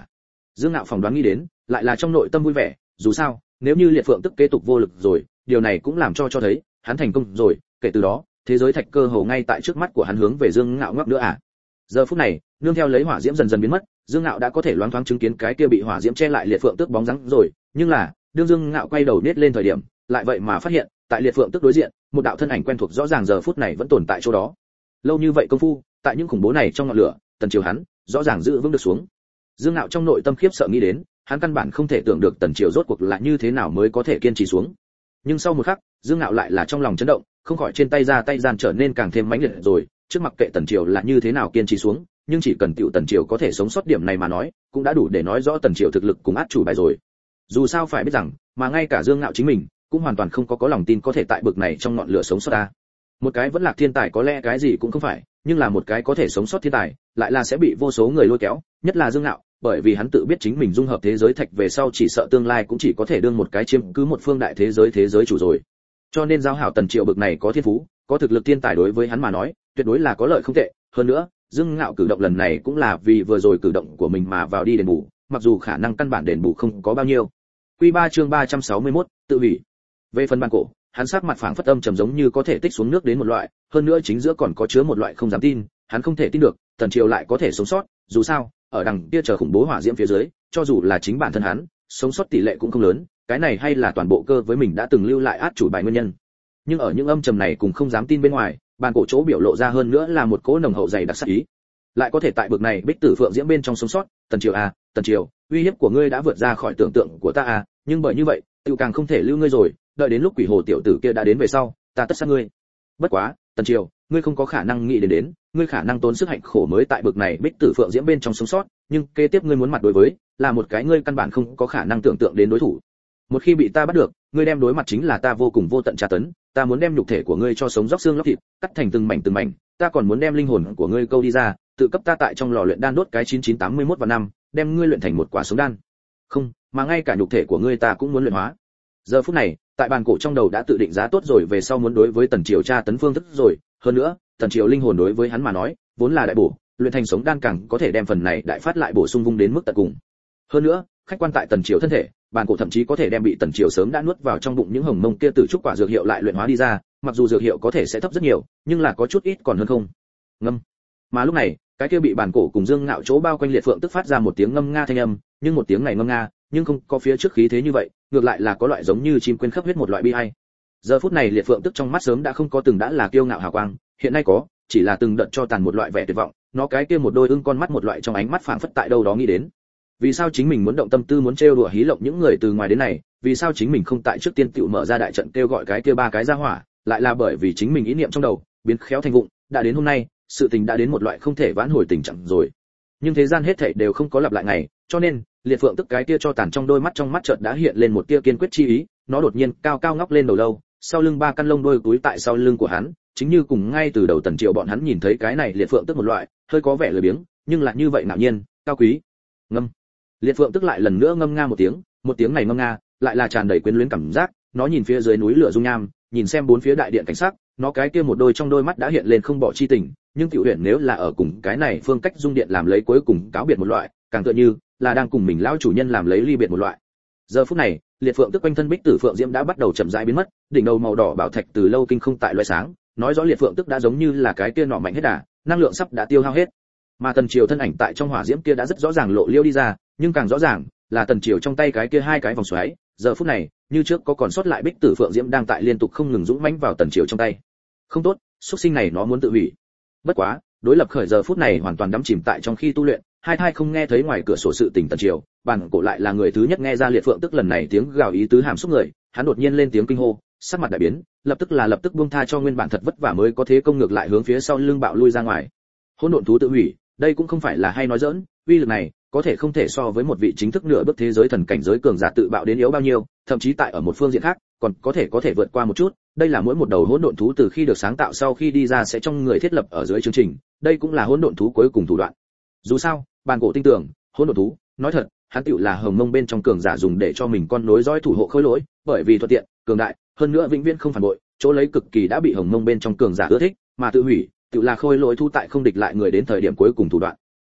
Dương Ngạo phỏng đoán nghĩ đến, lại là trong nội tâm vui vẻ, dù sao, nếu như Liệt Phượng tức kế tục vô lực rồi, điều này cũng làm cho thấy, hắn thành công rồi, kể từ đó, thế giới thạch cơ hồ ngay tại trước mắt của hắn hướng về Dương Ngạo ngoắc nữa à. Giờ phút này, nương theo lấy hỏa diễm dần dần biến mất, Dương Ngạo đã có thể loáng thoáng chứng kiến cái kia bị hỏa diễm che lại Liệt Phượng tức bóng dáng rồi, nhưng là, đương Dương Ngạo quay đầu nết lên thời điểm, lại vậy mà phát hiện, tại Liệt Phượng tức đối diện, một đạo thân ảnh quen thuộc rõ ràng giờ phút này vẫn tồn tại chỗ đó. Lâu như vậy công phu, tại những khủng bố này trong ngọn lửa, Tần Triều hắn, rõ ràng giữ vững được xuống. Dương Ngạo trong nội tâm khiếp sợ nghĩ đến, hắn căn bản không thể tưởng được Tần Triều rốt cuộc là như thế nào mới có thể kiên trì xuống. Nhưng sau một khắc, Dương Ngạo lại là trong lòng chấn động, không khỏi trên tay ra tay gian trở nên càng thêm mãnh liệt rồi, trước mặc kệ Tần Triều là như thế nào kiên trì xuống, nhưng chỉ cần tiểu Tần Triều có thể sống sót điểm này mà nói, cũng đã đủ để nói rõ Tần Triều thực lực cùng át chủ bài rồi. Dù sao phải biết rằng, mà ngay cả Dương Ngạo chính mình, cũng hoàn toàn không có lòng tin có thể tại bực này trong ngọn lửa sống sót ta. Một cái vẫn lạc thiên tài có lẽ cái gì cũng không phải, nhưng là một cái có thể sống sót thiên tài, lại là sẽ bị vô số người lôi kéo, nhất là Dương Ngạo, bởi vì hắn tự biết chính mình dung hợp thế giới thạch về sau chỉ sợ tương lai cũng chỉ có thể đương một cái chiếm cứ một phương đại thế giới chủ rồi. Cho nên giao hảo Tần Triệu bực này có thiên phú, có thực lực thiên tài đối với hắn mà nói, tuyệt đối là có lợi không tệ, hơn nữa, Dương Ngạo cử động lần này cũng là vì vừa rồi cử động của mình mà vào đi đền bù, mặc dù khả năng căn bản đền bù không có bao nhiêu. Quy 3 chương 361, tự hủy. Về phần bàn cổ, hắn sắc mặt phảng phất âm trầm giống như có thể tích xuống nước đến một loại, hơn nữa chính giữa còn có chứa một loại không dám tin, hắn không thể tin được, Tần Triều lại có thể sống sót, dù sao, ở đằng kia chờ khủng bố hỏa diễm phía dưới, cho dù là chính bản thân hắn, sống sót tỷ lệ cũng không lớn, cái này hay là toàn bộ cơ với mình đã từng lưu lại át chủ bài nguyên nhân. Nhưng ở những âm trầm này cùng không dám tin bên ngoài, bàn cổ chỗ biểu lộ ra hơn nữa là một cỗ nồng hậu dày đặc sắc ý. Lại có thể tại bực này Bích Tử Phượng Diễm bên trong sống sót, Tần Triều à, Tần Triều, uy hiếp của ngươi đã vượt ra khỏi tưởng tượng của ta à, nhưng bởi như vậy, tiêu càng không thể lưu ngươi rồi, đợi đến lúc quỷ hồ tiểu tử kia đã đến về sau, ta tất sát ngươi. Bất quá, Tần Triều, ngươi không có khả năng nghĩ đến, ngươi khả năng tốn sức hạnh khổ mới tại bực này Bích Tử Phượng Diễm bên trong sống sót, nhưng kế tiếp ngươi muốn mặt đối với, là một cái ngươi căn bản không có khả năng tưởng tượng đến đối thủ. Một khi bị ta bắt được, ngươi đem đối mặt chính là ta vô cùng vô tận tra tấn, ta muốn đem nhục thể của ngươi cho sống róc xương lóc thịt, cắt thành từng mảnh, ta còn muốn đem linh hồn của ngươi câu đi ra, tự cấp ta tại trong lò luyện đan đốt cái 9981 và năm, đem ngươi luyện thành một quả sống đan. Không, mà ngay cả nhục thể của ngươi ta cũng muốn luyện hóa. Giờ phút này, tại bàn cổ trong đầu đã tự định giá tốt rồi về sau muốn đối với Tần Triều tra tấn phương thức rồi, hơn nữa, Tần Triều linh hồn đối với hắn mà nói, vốn là đại bổ, luyện thành sống đan càng có thể đem phần này đại phát lại bổ sung vung đến mức tận cùng. Hơn nữa, khách quan tại Tần Triều thân thể, bàn cổ thậm chí có thể đem bị Tần Triều sớm đã nuốt vào trong bụng những hồng mông kia tử trúc quả dược hiệu lại luyện hóa đi ra, mặc dù dược hiệu có thể sẽ thấp rất nhiều, nhưng là có chút ít còn hơn không. Ngâm. Mà lúc này, cái kia bị bàn cổ cùng Dương Ngạo chỗ bao quanh liệt phượng tức phát ra một tiếng ngâm nga thanh âm, nhưng một tiếng này ngâm nga, nhưng không có phía trước khí thế như vậy, ngược lại là có loại giống như chim quên khắp huyết một loại bi ai. Giờ phút này liệt phượng tức trong mắt sớm đã không có từng đã là kiêu ngạo hào quang, hiện nay có, chỉ là từng đợt cho tàn một loại vẻ tuyệt vọng, nó cái kia một đôi ưng con mắt một loại trong ánh mắt phảng phất tại đâu đó nghĩ đến. Vì sao chính mình muốn động tâm tư muốn trêu đùa hí lộng những người từ ngoài đến này, vì sao chính mình không tại trước tiên tựu mở ra đại trận kêu gọi cái kia ba cái ra hỏa, lại là bởi vì chính mình ý niệm trong đầu biến khéo thành vụng, đã đến hôm nay, sự tình đã đến một loại không thể vãn hồi tình trạng rồi. Nhưng thế gian hết thảy đều không có lặp lại ngày, cho nên, liệt phượng tức cái kia cho tàn trong đôi mắt chợt đã hiện lên một tia kiên quyết chi ý, nó đột nhiên cao cao ngóc lên đầu lâu, sau lưng ba căn lông đuôi túi tại sau lưng của hắn, chính như cùng ngay từ đầu Tần Triệu bọn hắn nhìn thấy cái này liệt phượng tức một loại, hơi có vẻ lười biếng, nhưng lại như vậy ngạo nhiên, cao quý. Ngâm. Liệt phượng tức lại lần nữa ngâm nga một tiếng này ngâm nga, lại là tràn đầy quyến luyến cảm giác, nó nhìn phía dưới núi lửa dung nham, nhìn xem bốn phía đại điện cảnh sát, nó cái kia một đôi trong đôi mắt đã hiện lên không bỏ chi tình, nhưng Tiểu Huyền nếu là ở cùng cái này phương cách dung điện làm lấy cuối cùng cáo biệt một loại, càng tựa như là đang cùng mình lão chủ nhân làm lấy ly biệt một loại. Giờ phút này, liệt phượng tức quanh thân bích tử phượng diễm đã bắt đầu chậm rãi biến mất, đỉnh đầu màu đỏ bảo thạch từ lâu kinh không tại loại sáng, nói rõ liệt phượng tức đã giống như là cái kia nọ mạnh hết đà, năng lượng sắp đã tiêu hao hết. Mà Tần Triều thân ảnh tại trong hỏa diễm kia đã rất rõ ràng lộ liêu đi ra, nhưng càng rõ ràng là Tần Triều trong tay cái kia hai cái vòng xoáy, giờ phút này, như trước có còn sót lại bích tử phượng diễm đang tại liên tục không ngừng dũng mãnh vào Tần Triều trong tay. Không tốt, xuất sinh này nó muốn tự hủy. Bất quá, đối lập khởi giờ phút này hoàn toàn đắm chìm tại trong khi tu luyện, hai thai không nghe thấy ngoài cửa sổ sự tình Tần Triều, bản cổ lại là người thứ nhất nghe ra liệt phượng tức lần này tiếng gào ý tứ hàm xúc người, hắn đột nhiên lên tiếng kinh hô, sắc mặt đại biến, lập tức buông tha cho nguyên bản thật vất vả mới có thế công ngược lại hướng phía sau lưng bạo lui ra ngoài. Hỗn độn thú tự hủy, đây cũng không phải là hay nói giỡn, uy lực này có thể không thể so với một vị chính thức nửa bước thế giới thần cảnh giới cường giả tự bạo đến yếu bao nhiêu, thậm chí tại ở một phương diện khác, còn có thể vượt qua một chút. Đây là mỗi một đầu hỗn độn thú từ khi được sáng tạo sau khi đi ra sẽ trong người thiết lập ở dưới chương trình, đây cũng là hỗn độn thú cuối cùng thủ đoạn. Dù sao, bàn cổ tin tưởng, hỗn độn thú, nói thật, hắn tựu là hồng mông bên trong cường giả dùng để cho mình con nối dõi thủ hộ khối lỗi, bởi vì thuận tiện, cường đại, hơn nữa vĩnh viễn không phản bội, chỗ lấy cực kỳ đã bị hồng mông bên trong cường giả ưa thích, mà tự hủy, tựu là khôi lỗi thu tại không địch lại người đến thời điểm cuối cùng thủ đoạn.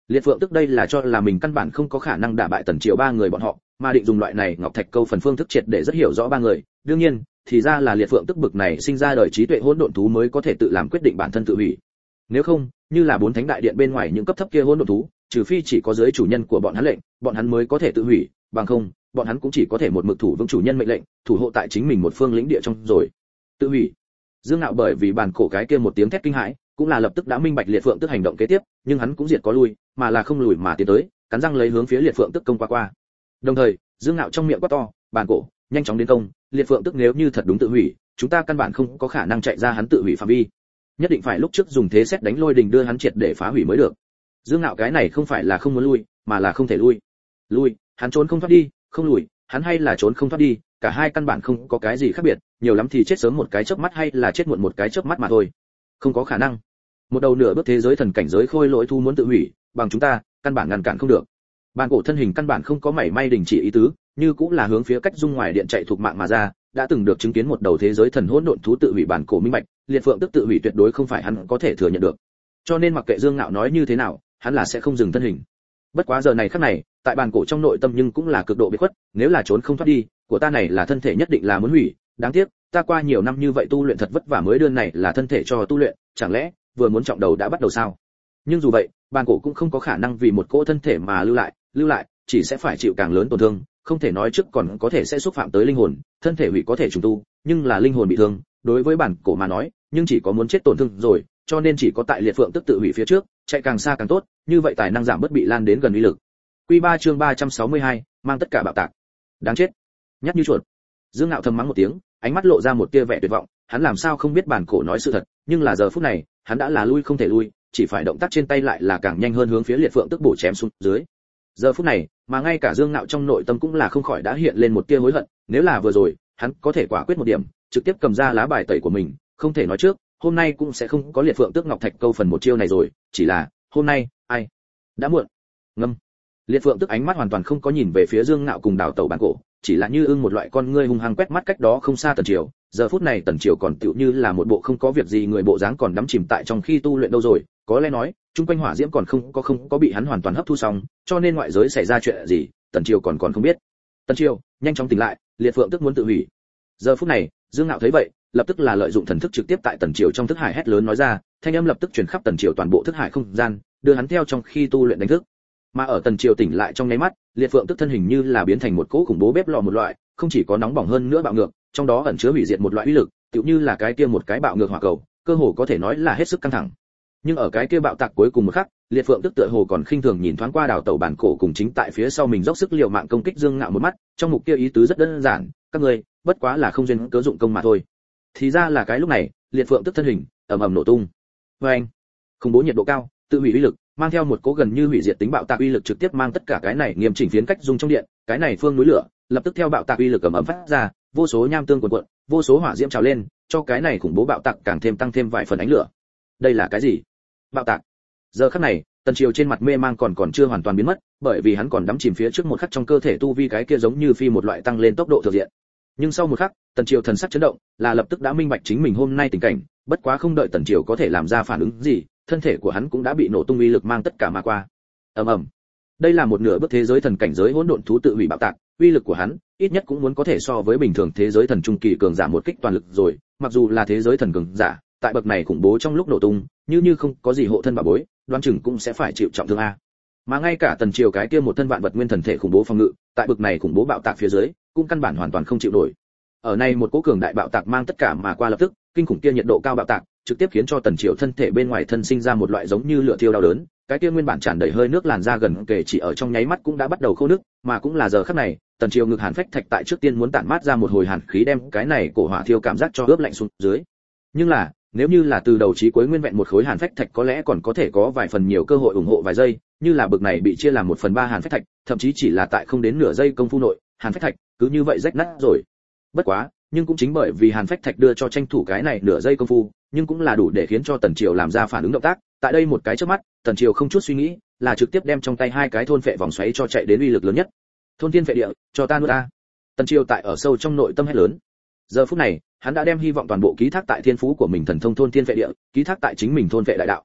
Liệt Phượng tức đây là cho là mình căn bản không có khả năng đả bại Tần Triều ba người bọn họ, mà định dùng loại này ngọc thạch câu phần phương thức triệt để rất hiểu rõ ba người. Đương nhiên, thì ra là Liệt Phượng tức bực này sinh ra đời trí tuệ hỗn độn thú mới có thể tự làm quyết định bản thân tự hủy. Nếu không, như là bốn thánh đại điện bên ngoài những cấp thấp kia hỗn độn thú, trừ phi chỉ có dưới chủ nhân của bọn hắn lệnh, bọn hắn mới có thể tự hủy, bằng không, bọn hắn cũng chỉ có thể một mực thủ vững chủ nhân mệnh lệnh, thủ hộ tại chính mình một phương lĩnh địa trong rồi. Tự hủy. Dương Nạo bởi vì bản cổ cái kia một tiếng thét kinh hãi, cũng là lập tức đã minh bạch Liệt Phượng tức hành động kế tiếp, nhưng hắn cũng diệt có lui, mà là không lùi mà tiến tới, cắn răng lấy hướng phía Liệt Phượng tức công qua. Đồng thời, Dương Nạo trong miệng quát to, "Bản cổ, nhanh chóng đến công, Liệt Phượng tức nếu như thật đúng tự hủy, chúng ta căn bản không có khả năng chạy ra hắn tự hủy phạm vi. Nhất định phải lúc trước dùng thế xét đánh lôi đình đưa hắn triệt để phá hủy mới được." Dương Nạo cái này không phải là không muốn lui, mà là không thể lui. Lui, hắn trốn không thoát đi, không lùi, hắn hay là trốn không thoát đi, cả hai căn bản không có cái gì khác biệt, nhiều lắm thì chết sớm một cái chớp mắt hay là chết muộn một cái chớp mắt mà thôi. Không có khả năng. Một đầu nửa bước thế giới thần cảnh giới khôi lỗi thu muốn tự hủy, bằng chúng ta, căn bản ngăn cản không được. Bản cổ thân hình căn bản không có mảy may đình chỉ ý tứ, như cũng là hướng phía cách dung ngoài điện chạy thuộc mạng mà ra, đã từng được chứng kiến một đầu thế giới thần hỗn độn thú tự hủy bản cổ minh bạch, Liệt Phượng tức tự hủy tuyệt đối không phải hắn có thể thừa nhận được. Cho nên mặc kệ Dương Nạo nói như thế nào, hắn là sẽ không dừng thân hình. Bất quá giờ này khắc này, tại bản cổ trong nội tâm nhưng cũng là cực độ biệt khuất, nếu là trốn không thoát đi, của ta này là thân thể nhất định là muốn hủy, đáng tiếc, ta qua nhiều năm như vậy tu luyện thật vất vả mới đưa này là thân thể cho tu luyện, chẳng lẽ vừa muốn trọng đầu đã bắt đầu sao? Nhưng dù vậy, bản cổ cũng không có khả năng vì một cỗ thân thể mà lưu lại, chỉ sẽ phải chịu càng lớn tổn thương, không thể nói trước còn có thể sẽ xúc phạm tới linh hồn, thân thể hủy có thể trùng tu, nhưng là linh hồn bị thương, đối với bản cổ mà nói, nhưng chỉ có muốn chết tổn thương rồi, cho nên chỉ có tại Liệt Phượng tức tự hủy phía trước, chạy càng xa càng tốt, như vậy tài năng giảm bớt bị lan đến gần uy lực. Quy 3 chương 362, mang tất cả bạo tạc. Đáng chết. Nhát như chuột. Dương Nạo thầm mắng một tiếng, ánh mắt lộ ra một tia vẻ tuyệt vọng, hắn làm sao không biết bản cổ nói sự thật, nhưng là giờ phút này, hắn đã là lui không thể lui, chỉ phải động tác trên tay lại là càng nhanh hơn hướng phía Liệt Phượng tức bổ chém xuống dưới. Giờ phút này, mà ngay cả Dương Nạo trong nội tâm cũng là không khỏi đã hiện lên một tia hối hận, nếu là vừa rồi, hắn có thể quả quyết một điểm, trực tiếp cầm ra lá bài tẩy của mình, không thể nói trước, hôm nay cũng sẽ không có Liệt Phượng tức ngọc thạch câu phần một chiêu này rồi, chỉ là, hôm nay, ai? Đã muộn. Ngâm. Liệt Phượng tức ánh mắt hoàn toàn không có nhìn về phía Dương Nạo cùng đảo tẩu bản cổ, chỉ là như ưng một loại con ngươi hung hăng quét mắt cách đó không xa Tần Triều, giờ phút này Tần Triều còn tựu như là một bộ không có việc gì người bộ dáng còn đắm chìm tại trong khi tu luyện đâu rồi, có lẽ nói, trung quanh hỏa diễm còn không có bị hắn hoàn toàn hấp thu xong, cho nên ngoại giới xảy ra chuyện gì, Tần Triều còn không biết. Tần Triều, nhanh chóng tỉnh lại, Liệt Phượng tức muốn tự hủy. Giờ phút này, Dương Nạo thấy vậy, lập tức là lợi dụng thần thức trực tiếp tại Tần Triều trong thức hải hét lớn nói ra, thanh âm lập tức truyền khắp Tần Triều toàn bộ thức hải không gian, đưa hắn theo trong khi tu luyện đánh thức. Mà ở Tần Triều tỉnh lại trong nháy mắt, Liệt Phượng tức thân hình như là biến thành một cỗ khủng bố bếp lò một loại, không chỉ có nóng bỏng hơn nữa bạo ngược, trong đó ẩn chứa hủy diệt một loại uy lực, tựu như là cái kia một cái bạo ngược hỏa cầu, cơ hồ có thể nói là hết sức căng thẳng. Nhưng ở cái kia bạo tạc cuối cùng một khắc, Liệt Phượng tức tựa hồ còn khinh thường nhìn thoáng qua đảo tẩu bản cổ cùng chính tại phía sau mình dốc sức liều mạng công kích Dương Ngạo một mắt, trong mục kia ý tứ rất đơn giản, các ngươi bất quá là không duyên cớ dụng công mà thôi. Thì ra là cái lúc này, Liệt Phượng tức thân hình ầm ầm nổ tung. Oeng! Khủng bố nhiệt độ cao, tự hủy uy lực, mang theo một cỗ gần như hủy diệt tính bạo tạc uy lực trực tiếp mang tất cả cái này nghiêm chỉnh phiến cách dung trong điện, cái này phương núi lửa, lập tức theo bạo tạc uy lực ầm ầm phát ra, vô số nham tương cuồn cuộn, vô số hỏa diễm trào lên, cho cái này khủng bố bạo tạc càng thêm tăng thêm vài phần ánh lửa. Đây là cái gì? Bạo tạc. Giờ khắc này, Tần Triều trên mặt mê mang còn chưa hoàn toàn biến mất, bởi vì hắn còn đắm chìm phía trước một khắc trong cơ thể tu vi cái kia giống như phi một loại tăng lên tốc độ thừa diện. Nhưng sau một khắc, Tần Triều thần sắc chấn động, là lập tức đã minh bạch chính mình hôm nay tình cảnh, bất quá không đợi Tần Triều có thể làm ra phản ứng gì, thân thể của hắn cũng đã bị nổ tung uy lực mang tất cả mà qua. Ầm ầm. Đây là một nửa bước thế giới thần cảnh giới hỗn độn thú tự hủy bạo tạc, uy lực của hắn, ít nhất cũng muốn có thể so với bình thường thế giới thần trung kỳ cường giả một kích toàn lực rồi, mặc dù là thế giới thần cường giả, tại bậc này khủng bố trong lúc nổ tung, như không có gì hộ thân bảo bối, đoán chừng cũng sẽ phải chịu trọng thương a. Mà ngay cả Tần Triều cái kia một thân vạn vật nguyên thần thể khủng bố phòng ngự, tại bậc này khủng bố bạo tạc phía dưới, cũng căn bản hoàn toàn không chịu nổi. Ở này một cỗ cường đại bạo tạc mang tất cả mà qua lập tức, kinh khủng kia nhiệt độ cao bạo tạc, trực tiếp khiến cho Tần Triều thân thể bên ngoài thân sinh ra một loại giống như lửa thiêu đau đớn, cái kia nguyên bản tràn đầy hơi nước làn da gần kề chỉ ở trong nháy mắt cũng đã bắt đầu khô nước, mà cũng là giờ khắc này, Tần Triều ngực hàn phách thạch tại trước tiên muốn tản mát ra một hồi hàn khí đem cái này cổ hỏa thiêu cảm giác cho ướp lạnh xuống dưới. Nhưng là, nếu như là từ đầu chí cuối nguyên vẹn một khối hàn phách thạch có lẽ còn có thể có vài phần nhiều cơ hội ủng hộ vài giây, như là bực này bị chia làm 1/3 hàn phách thạch, thậm chí chỉ là tại không đến nửa giây công phu nội, hàn phách thạch cứ như vậy rách nát rồi. Bất quá, nhưng cũng chính bởi vì hàn phách thạch đưa cho tranh thủ cái này nửa giây công phu, nhưng cũng là đủ để khiến cho Tần Triều làm ra phản ứng động tác. Tại đây một cái chớp mắt, Tần Triều không chút suy nghĩ, là trực tiếp đem trong tay hai cái thôn phệ vòng xoáy cho chạy đến uy lực lớn nhất. Thôn thiên phệ địa, cho ta nuốt ta. Tần Triều tại ở sâu trong nội tâm hét lớn. Giờ phút này, hắn đã đem hy vọng toàn bộ ký thác tại thiên phú của mình thần thông thôn thiên phệ địa, ký thác tại chính mình thôn phệ đại đạo.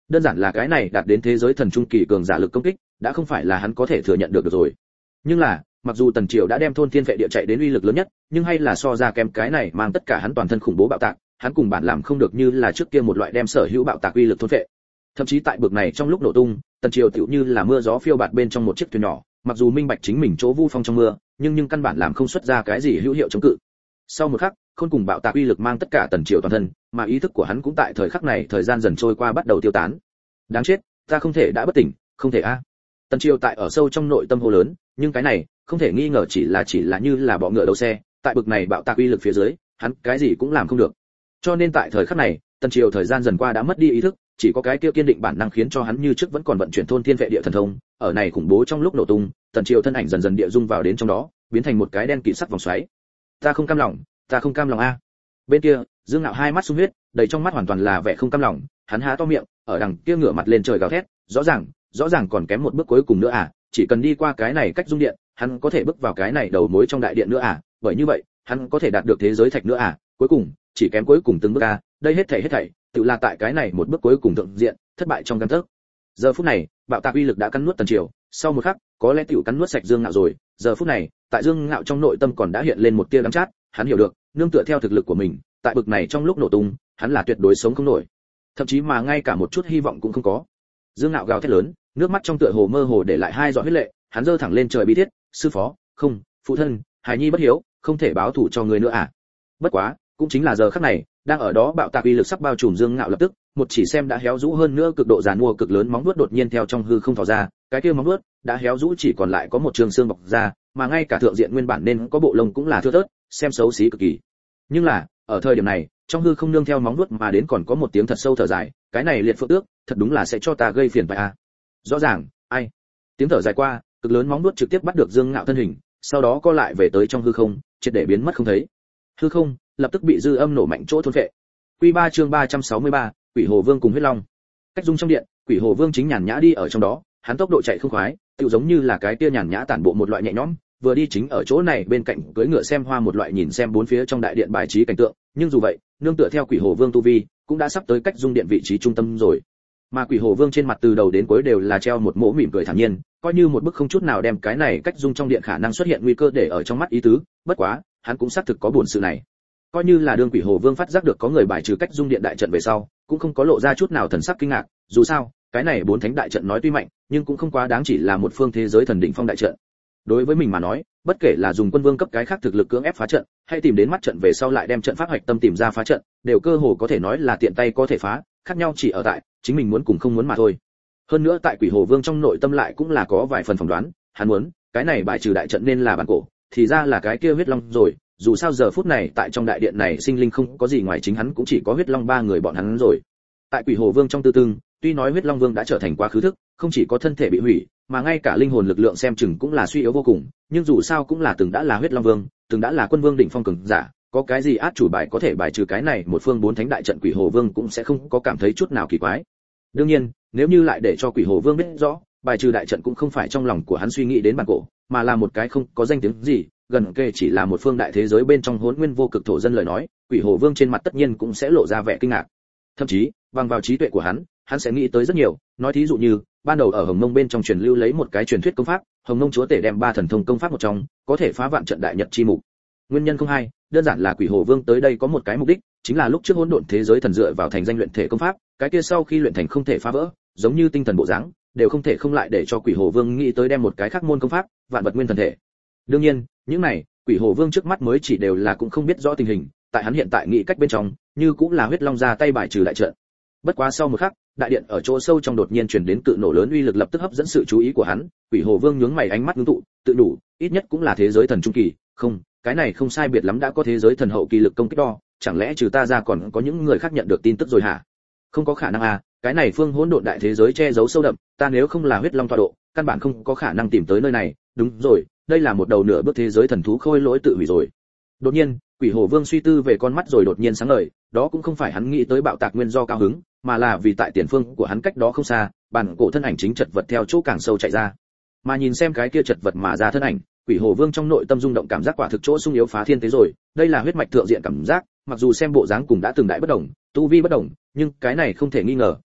Đơn giản là cái này đạt đến thế giới thần trung kỳ cường giả lực công kích, đã không phải là hắn có thể thừa nhận được rồi. Nhưng là, mặc dù Tần Triều đã đem thôn thiên vệ địa chạy đến uy lực lớn nhất, nhưng hay là so ra kém cái này mang tất cả hắn toàn thân khủng bố bạo tạc, hắn cùng bản làm không được như là trước kia một loại đem sở hữu bạo tạc uy lực thôn vệ. Thậm chí tại bực này trong lúc nổ tung, Tần Triều tựu như là mưa gió phiêu bạt bên trong một chiếc thuyền nhỏ, mặc dù minh bạch chính mình chỗ vu phong trong mưa, nhưng căn bản làm không xuất ra cái gì hữu hiệu chống cự. Sau một khắc, khôn cùng bạo tạc uy lực mang tất cả Tần Triều toàn thân, mà ý thức của hắn cũng tại thời khắc này thời gian dần trôi qua bắt đầu tiêu tán. Đáng chết, ta không thể đã bất tỉnh, không thể a. Tần Triều tại ở sâu trong nội tâm hô lớn, nhưng cái này không thể nghi ngờ chỉ là như là bọ ngựa đầu xe, tại bực này bạo tạc uy lực phía dưới, hắn cái gì cũng làm không được. Cho nên tại thời khắc này, Tần Triều thời gian dần qua đã mất đi ý thức, chỉ có cái kia kiên định bản năng khiến cho hắn như trước vẫn còn vận chuyển thôn thiên vệ địa thần thông, ở này khủng bố trong lúc nổ tung, Tần Triều thân ảnh dần dần địa dung vào đến trong đó, biến thành một cái đen kịt sắc vòng xoáy. Ta không cam lòng a. Bên kia, Dương Nạo hai mắt sung huyết, đầy trong mắt hoàn toàn là vẻ không cam lòng, hắn há to miệng, ở đằng kia ngửa mặt lên trời gào thét, rõ ràng còn kém một bước cuối cùng nữa à, chỉ cần đi qua cái này cách dung điện, hắn có thể bước vào cái này đầu mối trong đại điện nữa à, bởi như vậy, hắn có thể đạt được thế giới thạch nữa à, cuối cùng, chỉ kém cuối cùng từng bước à, đây hết thảy, tự là tại cái này một bước cuối cùng thượng diện, thất bại trong gang tấc. Giờ phút này, bạo tạc uy lực đã cắn nuốt Tần Triều, sau một khắc, có lẽ tiểu cắn nuốt sạch Dương Ngạo rồi, giờ phút này, tại Dương Ngạo trong nội tâm còn đã hiện lên một tia đắng chát, hắn hiểu được, nương tựa theo thực lực của mình, tại bực này trong lúc nổ tung, hắn là tuyệt đối sống không nổi. Thậm chí mà ngay cả một chút hy vọng cũng không có. Dương Ngạo gào thét lớn, nước mắt trong tựa hồ mơ hồ để lại hai giọt huyết lệ, hắn giơ thẳng lên trời bi thiết, sư phó, không, phụ thân, hài nhi bất hiếu, không thể báo thù cho người nữa à. Bất quá, cũng chính là giờ khắc này, đang ở đó bạo tạc uy lực sắp bao trùm Dương Ngạo lập tức, một chỉ xem đã héo rũ hơn nữa cực độ giàn mua cực lớn móng vuốt đột nhiên theo trong hư không thò ra, cái kia móng vuốt đã héo rũ chỉ còn lại có một trường xương bọc ra, mà ngay cả thượng diện nguyên bản nên có bộ lông cũng là thưa thớt, xem xấu xí cực kỳ. Nhưng là, ở thời điểm này, trong hư không nương theo móng vuốt mà đến còn có một tiếng thật sâu thở dài, cái này liệt phượng tước, thật đúng là sẽ cho ta gây phiền phải à. Rõ ràng, ai? Tiếng thở dài qua, cực lớn móng vuốt trực tiếp bắt được Dương Ngạo thân hình, sau đó co lại về tới trong hư không, triệt để biến mất không thấy. Hư không lập tức bị dư âm nổ mạnh chỗ thôn phệ. Quy 3 chương 363, Quỷ Hồ Vương cùng huyết long. Cách dung trong điện, Quỷ Hồ Vương chính nhàn nhã đi ở trong đó, hắn tốc độ chạy không khoái, tựu giống như là cái kia nhàn nhã tản bộ một loại nhẹ nhõm, vừa đi chính ở chỗ này bên cạnh cưỡi ngựa xem hoa một loại nhìn xem bốn phía trong đại điện bài trí cảnh tượng, nhưng dù vậy, nương tựa theo Quỷ Hồ Vương tu vi, cũng đã sắp tới cách dung điện vị trí trung tâm rồi. Mà Quỷ Hồ Vương trên mặt từ đầu đến cuối đều là treo một mỗ mỉm cười thản nhiên, coi như một bức không chút nào đem cái này cách dung trong điện khả năng xuất hiện nguy cơ để ở trong mắt ý tứ, bất quá, hắn cũng xác thực có buồn sự này. Coi như là đương Quỷ Hồ Vương phát giác được có người bài trừ cách dung điện đại trận về sau, cũng không có lộ ra chút nào thần sắc kinh ngạc, dù sao, cái này bốn thánh đại trận nói tuy mạnh, nhưng cũng không quá đáng chỉ là một phương thế giới thần đỉnh phong đại trận. Đối với mình mà nói, bất kể là dùng quân vương cấp cái khác thực lực cưỡng ép phá trận, hay tìm đến mắt trận về sau lại đem trận pháp hoạch tâm tìm ra phá trận, đều cơ hồ có thể nói là tiện tay có thể phá, khác nhau chỉ ở tại chính mình muốn cùng không muốn mà thôi. Hơn nữa tại Quỷ Hồ Vương trong nội tâm lại cũng là có vài phần phỏng đoán, hắn muốn, cái này bài trừ đại trận nên là bản cổ, thì ra là cái kia huyết long rồi, dù sao giờ phút này tại trong đại điện này sinh linh không có gì ngoài chính hắn cũng chỉ có huyết long ba người bọn hắn rồi. Tại Quỷ Hồ Vương trong tư tương, tuy nói huyết long vương đã trở thành quá khứ thức, không chỉ có thân thể bị hủy, mà ngay cả linh hồn lực lượng xem chừng cũng là suy yếu vô cùng, nhưng dù sao cũng là từng đã là huyết long vương, từng đã là quân vương đỉnh phong cường giả, có cái gì át chủ bài có thể bài trừ cái này một phương bốn thánh đại trận Quỷ Hồ Vương cũng sẽ không có cảm thấy chút nào kỳ quái. Đương nhiên, nếu như lại để cho Quỷ Hồ Vương biết rõ, bài trừ đại trận cũng không phải trong lòng của hắn suy nghĩ đến bản cổ, mà là một cái không có danh tiếng gì, gần kề chỉ là một phương đại thế giới bên trong hỗn nguyên vô cực thổ dân lời nói, Quỷ Hồ Vương trên mặt tất nhiên cũng sẽ lộ ra vẻ kinh ngạc. Thậm chí, bằng vào trí tuệ của hắn sẽ nghĩ tới rất nhiều, nói thí dụ như, ban đầu ở Hồng Mông bên trong truyền lưu lấy một cái truyền thuyết công pháp, Hồng Mông chúa tể đem ba thần thông công pháp một trong, có thể phá vạn trận đại nhật chi mục. Nguyên nhân không hai, đơn giản là Quỷ Hồ Vương tới đây có một cái mục đích, chính là lúc trước hỗn độn thế giới thần dựa vào thành danh luyện thể công pháp, cái kia sau khi luyện thành không thể phá vỡ, giống như tinh thần bộ dáng, đều không thể không lại để cho Quỷ Hồ Vương nghĩ tới đem một cái khác môn công pháp, vạn vật nguyên thần thể. Đương nhiên, những này, Quỷ Hồ Vương trước mắt mới chỉ đều là cũng không biết rõ tình hình, tại hắn hiện tại nghĩ cách bên trong, như cũng là huyết long ra tay bài trừ đại trận. Bất quá sau một khắc, đại điện ở chỗ sâu trong đột nhiên truyền đến cự nổ lớn uy lực lập tức hấp dẫn sự chú ý của hắn, Quỷ Hồ Vương nhướng mày ánh mắt ngưng tụ, tự đủ, ít nhất cũng là thế giới thần trung kỳ, không, cái này không sai biệt lắm đã có thế giới thần hậu kỳ lực công kích đo, chẳng lẽ trừ ta ra còn có những người khác nhận được tin tức rồi hả? Không có khả năng à, cái này phương hỗn độn đại thế giới che giấu sâu đậm, ta nếu không là huyết long tọa độ, căn bản không có khả năng tìm tới nơi này, đúng rồi, đây là một đầu nửa bước thế giới thần thú khôi lỗi tự hủy rồi. Đột nhiên, Quỷ Hồ Vương suy tư về con mắt rồi đột nhiên sáng ngời, đó cũng không phải hắn nghĩ tới bạo tạc nguyên do cao hứng, mà là vì tại tiền phương của hắn cách đó không xa, bản cổ thân ảnh chính chật vật theo chỗ càng sâu chạy ra. Mà nhìn xem cái kia chật vật mà ra thân ảnh, Quỷ Hồ Vương trong nội tâm rung động cảm giác quả thực chỗ sung yếu phá thiên tế rồi, đây là huyết mạch thượng diện cảm giác, mặc dù xem bộ dáng cùng đã từng đại bất đồng, tu vi bất đồng, nhưng cái này không thể nghi ngờ,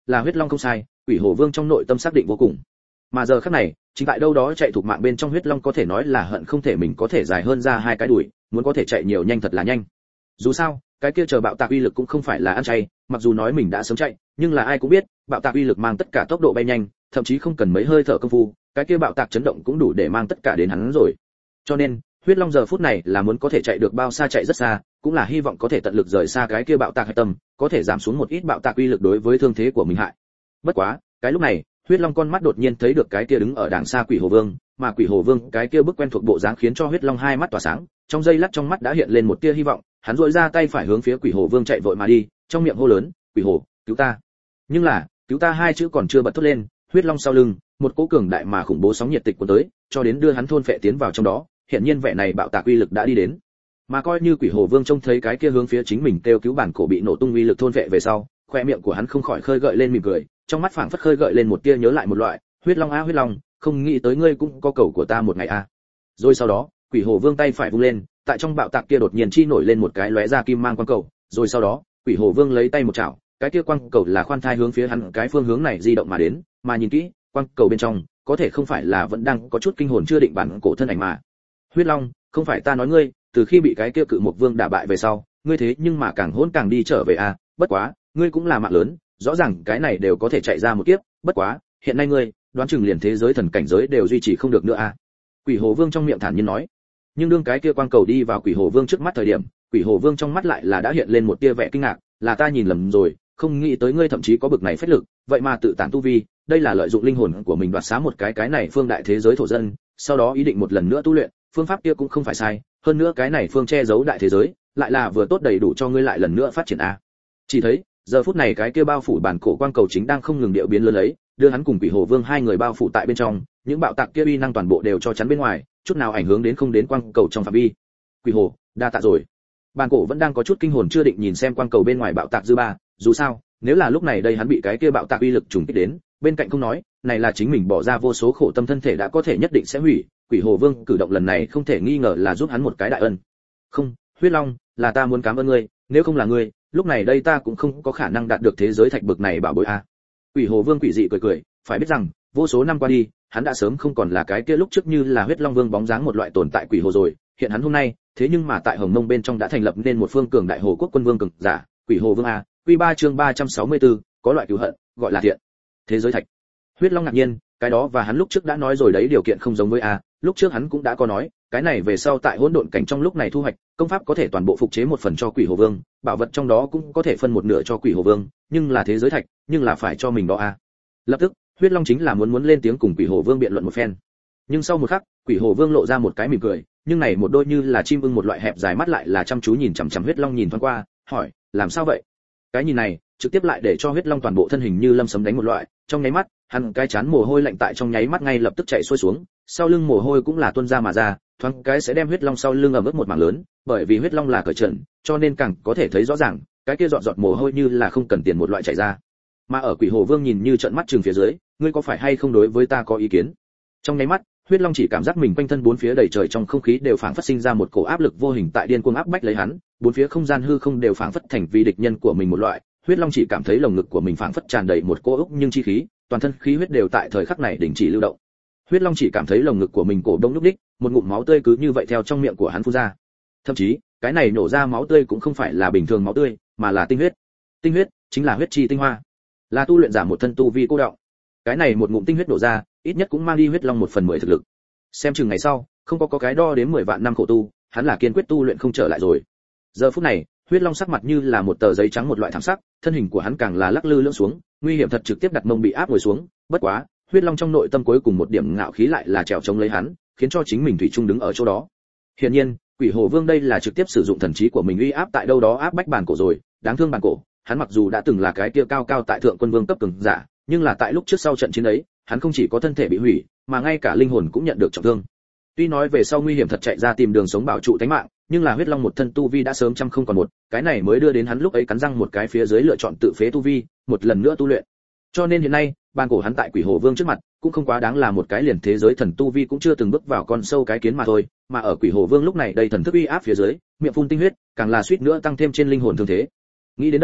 là huyết long không sai, quỷ hồ vương trong nội tâm xác định vô cùng. Mà giờ khắc này, chính tại đâu đó chạy thuộc mạng bên trong huyết long có thể nói là hận không thể mình có thể dài hơn ra hai cái đuổi, muốn có thể chạy nhiều nhanh thật là nhanh. Dù sao, cái kia chờ bạo tạc uy lực cũng không phải là ăn chay, mặc dù nói mình đã sớm chạy, nhưng là ai cũng biết, bạo tạc uy lực mang tất cả tốc độ bay nhanh, thậm chí không cần mấy hơi thở công phu, cái kia bạo tạc chấn động cũng đủ để mang tất cả đến hắn rồi. Cho nên, huyết long giờ phút này là muốn có thể chạy được bao xa chạy rất xa, cũng là hy vọng có thể tận lực rời xa cái kia bạo tạc hạch tâm, có thể giảm xuống một ít bạo tạc uy lực đối với thương thế của mình hại. Bất quá, cái lúc này, huyết long con mắt đột nhiên thấy được cái kia đứng ở đàng xa quỷ hồ vương, mà quỷ hồ vương cái kia bức quen thuộc bộ dáng khiến cho huyết long hai mắt tỏa sáng, trong giây lát trong mắt đã hiện lên một tia hy vọng, hắn duỗi ra tay phải hướng phía quỷ hồ vương chạy vội mà đi, trong miệng hô lớn, quỷ hồ, cứu ta. Nhưng là, cứu ta hai chữ còn chưa bật thốt lên, huyết long sau lưng, một cỗ cường đại mà khủng bố sóng nhiệt tịch cuốn tới, cho đến đưa hắn thôn phệ tiến vào trong đó, hiện nhiên vẻ này bạo tạc uy lực đã đi đến. Mà coi như quỷ hồ vương trông thấy cái kia hướng phía chính mình kêu cứu bản cổ bị nổ tung uy lực thôn phệ về sau, khoe miệng của hắn không khỏi khơi gợi lên mỉm cười, trong mắt phảng phất khơi gợi lên một tia nhớ lại một loại, huyết long a huyết long, không nghĩ tới ngươi cũng có cầu của ta một ngày a. Rồi sau đó, quỷ hồ vương tay phải vung lên, tại trong bạo tạc kia đột nhiên chi nổi lên một cái lóe ra kim mang quang cầu, rồi sau đó, quỷ hồ vương lấy tay một chảo, cái kia quang cầu là khoan thai hướng phía hắn cái phương hướng này di động mà đến, mà nhìn kỹ, quang cầu bên trong, có thể không phải là vẫn đang có chút kinh hồn chưa định bản cổ thân ảnh mà. Huyết long, không phải ta nói ngươi, từ khi bị cái kia cự một vương đả bại về sau, ngươi thế nhưng mà càng hỗn càng đi trở về a, bất quá, ngươi cũng là mạng lớn, rõ ràng cái này đều có thể chạy ra một kiếp, bất quá, hiện nay ngươi, đoán chừng liền thế giới thần cảnh giới đều duy trì không được nữa a. Quỷ hồ vương trong miệng thản nhiên nói. Nhưng đương cái kia quang cầu đi vào quỷ hồ vương trước mắt thời điểm, quỷ hồ vương trong mắt lại là đã hiện lên một tia vẻ kinh ngạc, là ta nhìn lầm rồi, không nghĩ tới ngươi thậm chí có bực này phách lực, vậy mà tự tản tu vi, đây là lợi dụng linh hồn của mình đoạt xá một cái này phương đại thế giới thổ dân, sau đó ý định một lần nữa tu luyện, phương pháp kia cũng không phải sai, hơn nữa cái này phương che giấu đại thế giới, lại là vừa tốt đầy đủ cho ngươi lại lần nữa phát triển a. Chỉ thấy, giờ phút này cái kia bao phủ bản cổ quang cầu chính đang không ngừng điệu biến lớn lấy, đưa hắn cùng quỷ hồ vương hai người bao phủ tại bên trong, những bạo tạc kia uy năng toàn bộ đều cho chắn bên ngoài, chút nào ảnh hưởng đến không đến quang cầu trong phạm vi. Quỷ hồ, đa tạ rồi. Bản cổ vẫn đang có chút kinh hồn chưa định nhìn xem quang cầu bên ngoài bạo tạc dư ba, dù sao, nếu là lúc này đây hắn bị cái kia bạo tạc uy lực trùng kích đến, bên cạnh không nói, này là chính mình bỏ ra vô số khổ tâm thân thể đã có thể nhất định sẽ hủy, quỷ hồ vương cử động lần này không thể nghi ngờ là giúp hắn một cái đại ân. Không, huyết long, là ta muốn cảm ơn ngươi, nếu không là ngươi, lúc này đây ta cũng không có khả năng đạt được thế giới thạch bực này bảo bối a. Quỷ hồ vương quỷ dị cười cười, phải biết rằng, vô số năm qua đi, hắn đã sớm không còn là cái kia lúc trước như là huyết long vương bóng dáng một loại tồn tại quỷ hồ rồi, hiện hắn hôm nay, thế nhưng mà tại Hồng Mông bên trong đã thành lập nên một phương cường đại hồ quốc quân vương cường giả, quỷ hồ vương a. Quy 3 chương 364, có loại cứu hận, gọi là thiện. Thế giới thạch. Huyết long ngạc nhiên, cái đó và hắn lúc trước đã nói rồi đấy, điều kiện không giống với a, lúc trước hắn cũng đã có nói, cái này về sau tại hỗn độn cảnh trong lúc này thu hoạch, công pháp có thể toàn bộ phục chế một phần cho quỷ hồ vương, bảo vật trong đó cũng có thể phân một nửa cho quỷ hồ vương, nhưng là thế giới thạch, nhưng là phải cho mình đó a. Lập tức, huyết long chính là muốn lên tiếng cùng quỷ hồ vương biện luận một phen. Nhưng sau một khắc, quỷ hồ vương lộ ra một cái mỉm cười, nhưng này một đôi như là chim ưng một loại hẹp dài mắt lại là chăm chú nhìn chằm chằm huyết long nhìn thoáng qua, hỏi, làm sao vậy? Cái nhìn này, trực tiếp lại để cho huyết long toàn bộ thân hình như lâm sấm đánh một loại, trong nháy mắt, hắn cái chán mồ hôi lạnh tại trong nháy mắt ngay lập tức chạy xuôi xuống, sau lưng mồ hôi cũng là tuôn ra mà ra, thoáng cái sẽ đem huyết long sau lưng ẩm ướt một mảng lớn, bởi vì huyết long là cởi trần, cho nên càng có thể thấy rõ ràng, cái kia giọt mồ hôi như là không cần tiền một loại chảy ra. Mà ở quỷ hồ vương nhìn như trợn mắt trừng phía dưới, ngươi có phải hay không đối với ta có ý kiến? Trong nháy mắt, huyết long chỉ cảm giác mình quanh thân bốn phía đầy trời trong không khí đều phảng phất sinh ra một cổ áp lực vô hình tại điên cuồng áp bách lấy hắn, bốn phía không gian hư không đều phảng phất thành vì địch nhân của mình một loại. Huyết long chỉ cảm thấy lồng ngực của mình phảng phất tràn đầy một cỗ úc nhưng chi khí, toàn thân khí huyết đều tại thời khắc này đình chỉ lưu động. Huyết long chỉ cảm thấy lồng ngực của mình cổ đông lúc đích, một ngụm máu tươi cứ như vậy theo trong miệng của hắn phun ra. Thậm chí, cái này nổ ra máu tươi cũng không phải là bình thường máu tươi, mà là tinh huyết. Tinh huyết chính là huyết chi tinh hoa, là tu luyện giả một thân tu vi cô đọng. Cái này một ngụm tinh huyết đổ ra, ít nhất cũng mang đi huyết long 1/10 thực lực. Xem chừng ngày sau, không có cái đo đến 10 vạn năm khổ tu, hắn là kiên quyết tu luyện không trở lại rồi. Giờ phút này, huyết long sắc mặt như là một tờ giấy trắng một loại thảm sắc, thân hình của hắn càng là lắc lư lưỡng xuống, nguy hiểm thật trực tiếp đặt mông bị áp ngồi xuống, bất quá, huyết long trong nội tâm cuối cùng một điểm ngạo khí lại là trèo chống lấy hắn, khiến cho chính mình thủy chung đứng ở chỗ đó. Hiển nhiên, quỷ hồ vương đây là trực tiếp sử dụng thần trí của mình uy áp tại đâu đó áp bách bản cổ rồi, đáng thương bản cổ, hắn mặc dù đã từng là cái kia cao cao tại thượng quân vương cấp cường giả, nhưng là tại lúc trước sau trận chiến ấy, hắn không chỉ có thân thể bị hủy, mà ngay cả linh hồn cũng nhận được trọng thương. Tuy nói về sau nguy hiểm thật chạy ra tìm đường sống bảo trụ tính mạng, nhưng là huyết long một thân tu vi đã sớm trăm không còn một, cái này mới đưa đến hắn lúc ấy cắn răng một cái phía dưới lựa chọn tự phế tu vi, một lần nữa tu luyện. Cho nên hiện nay, ban cổ hắn tại quỷ hồ vương trước mặt, cũng không quá đáng là một cái liền thế giới thần tu vi cũng chưa từng bước vào con sâu cái kiến mà thôi, mà ở quỷ hồ vương lúc này đây thần thức uy áp phía dưới, miệng phun tinh huyết, càng là suýt nữa tăng thêm trên linh hồn thương thế. Nghĩ đến đây,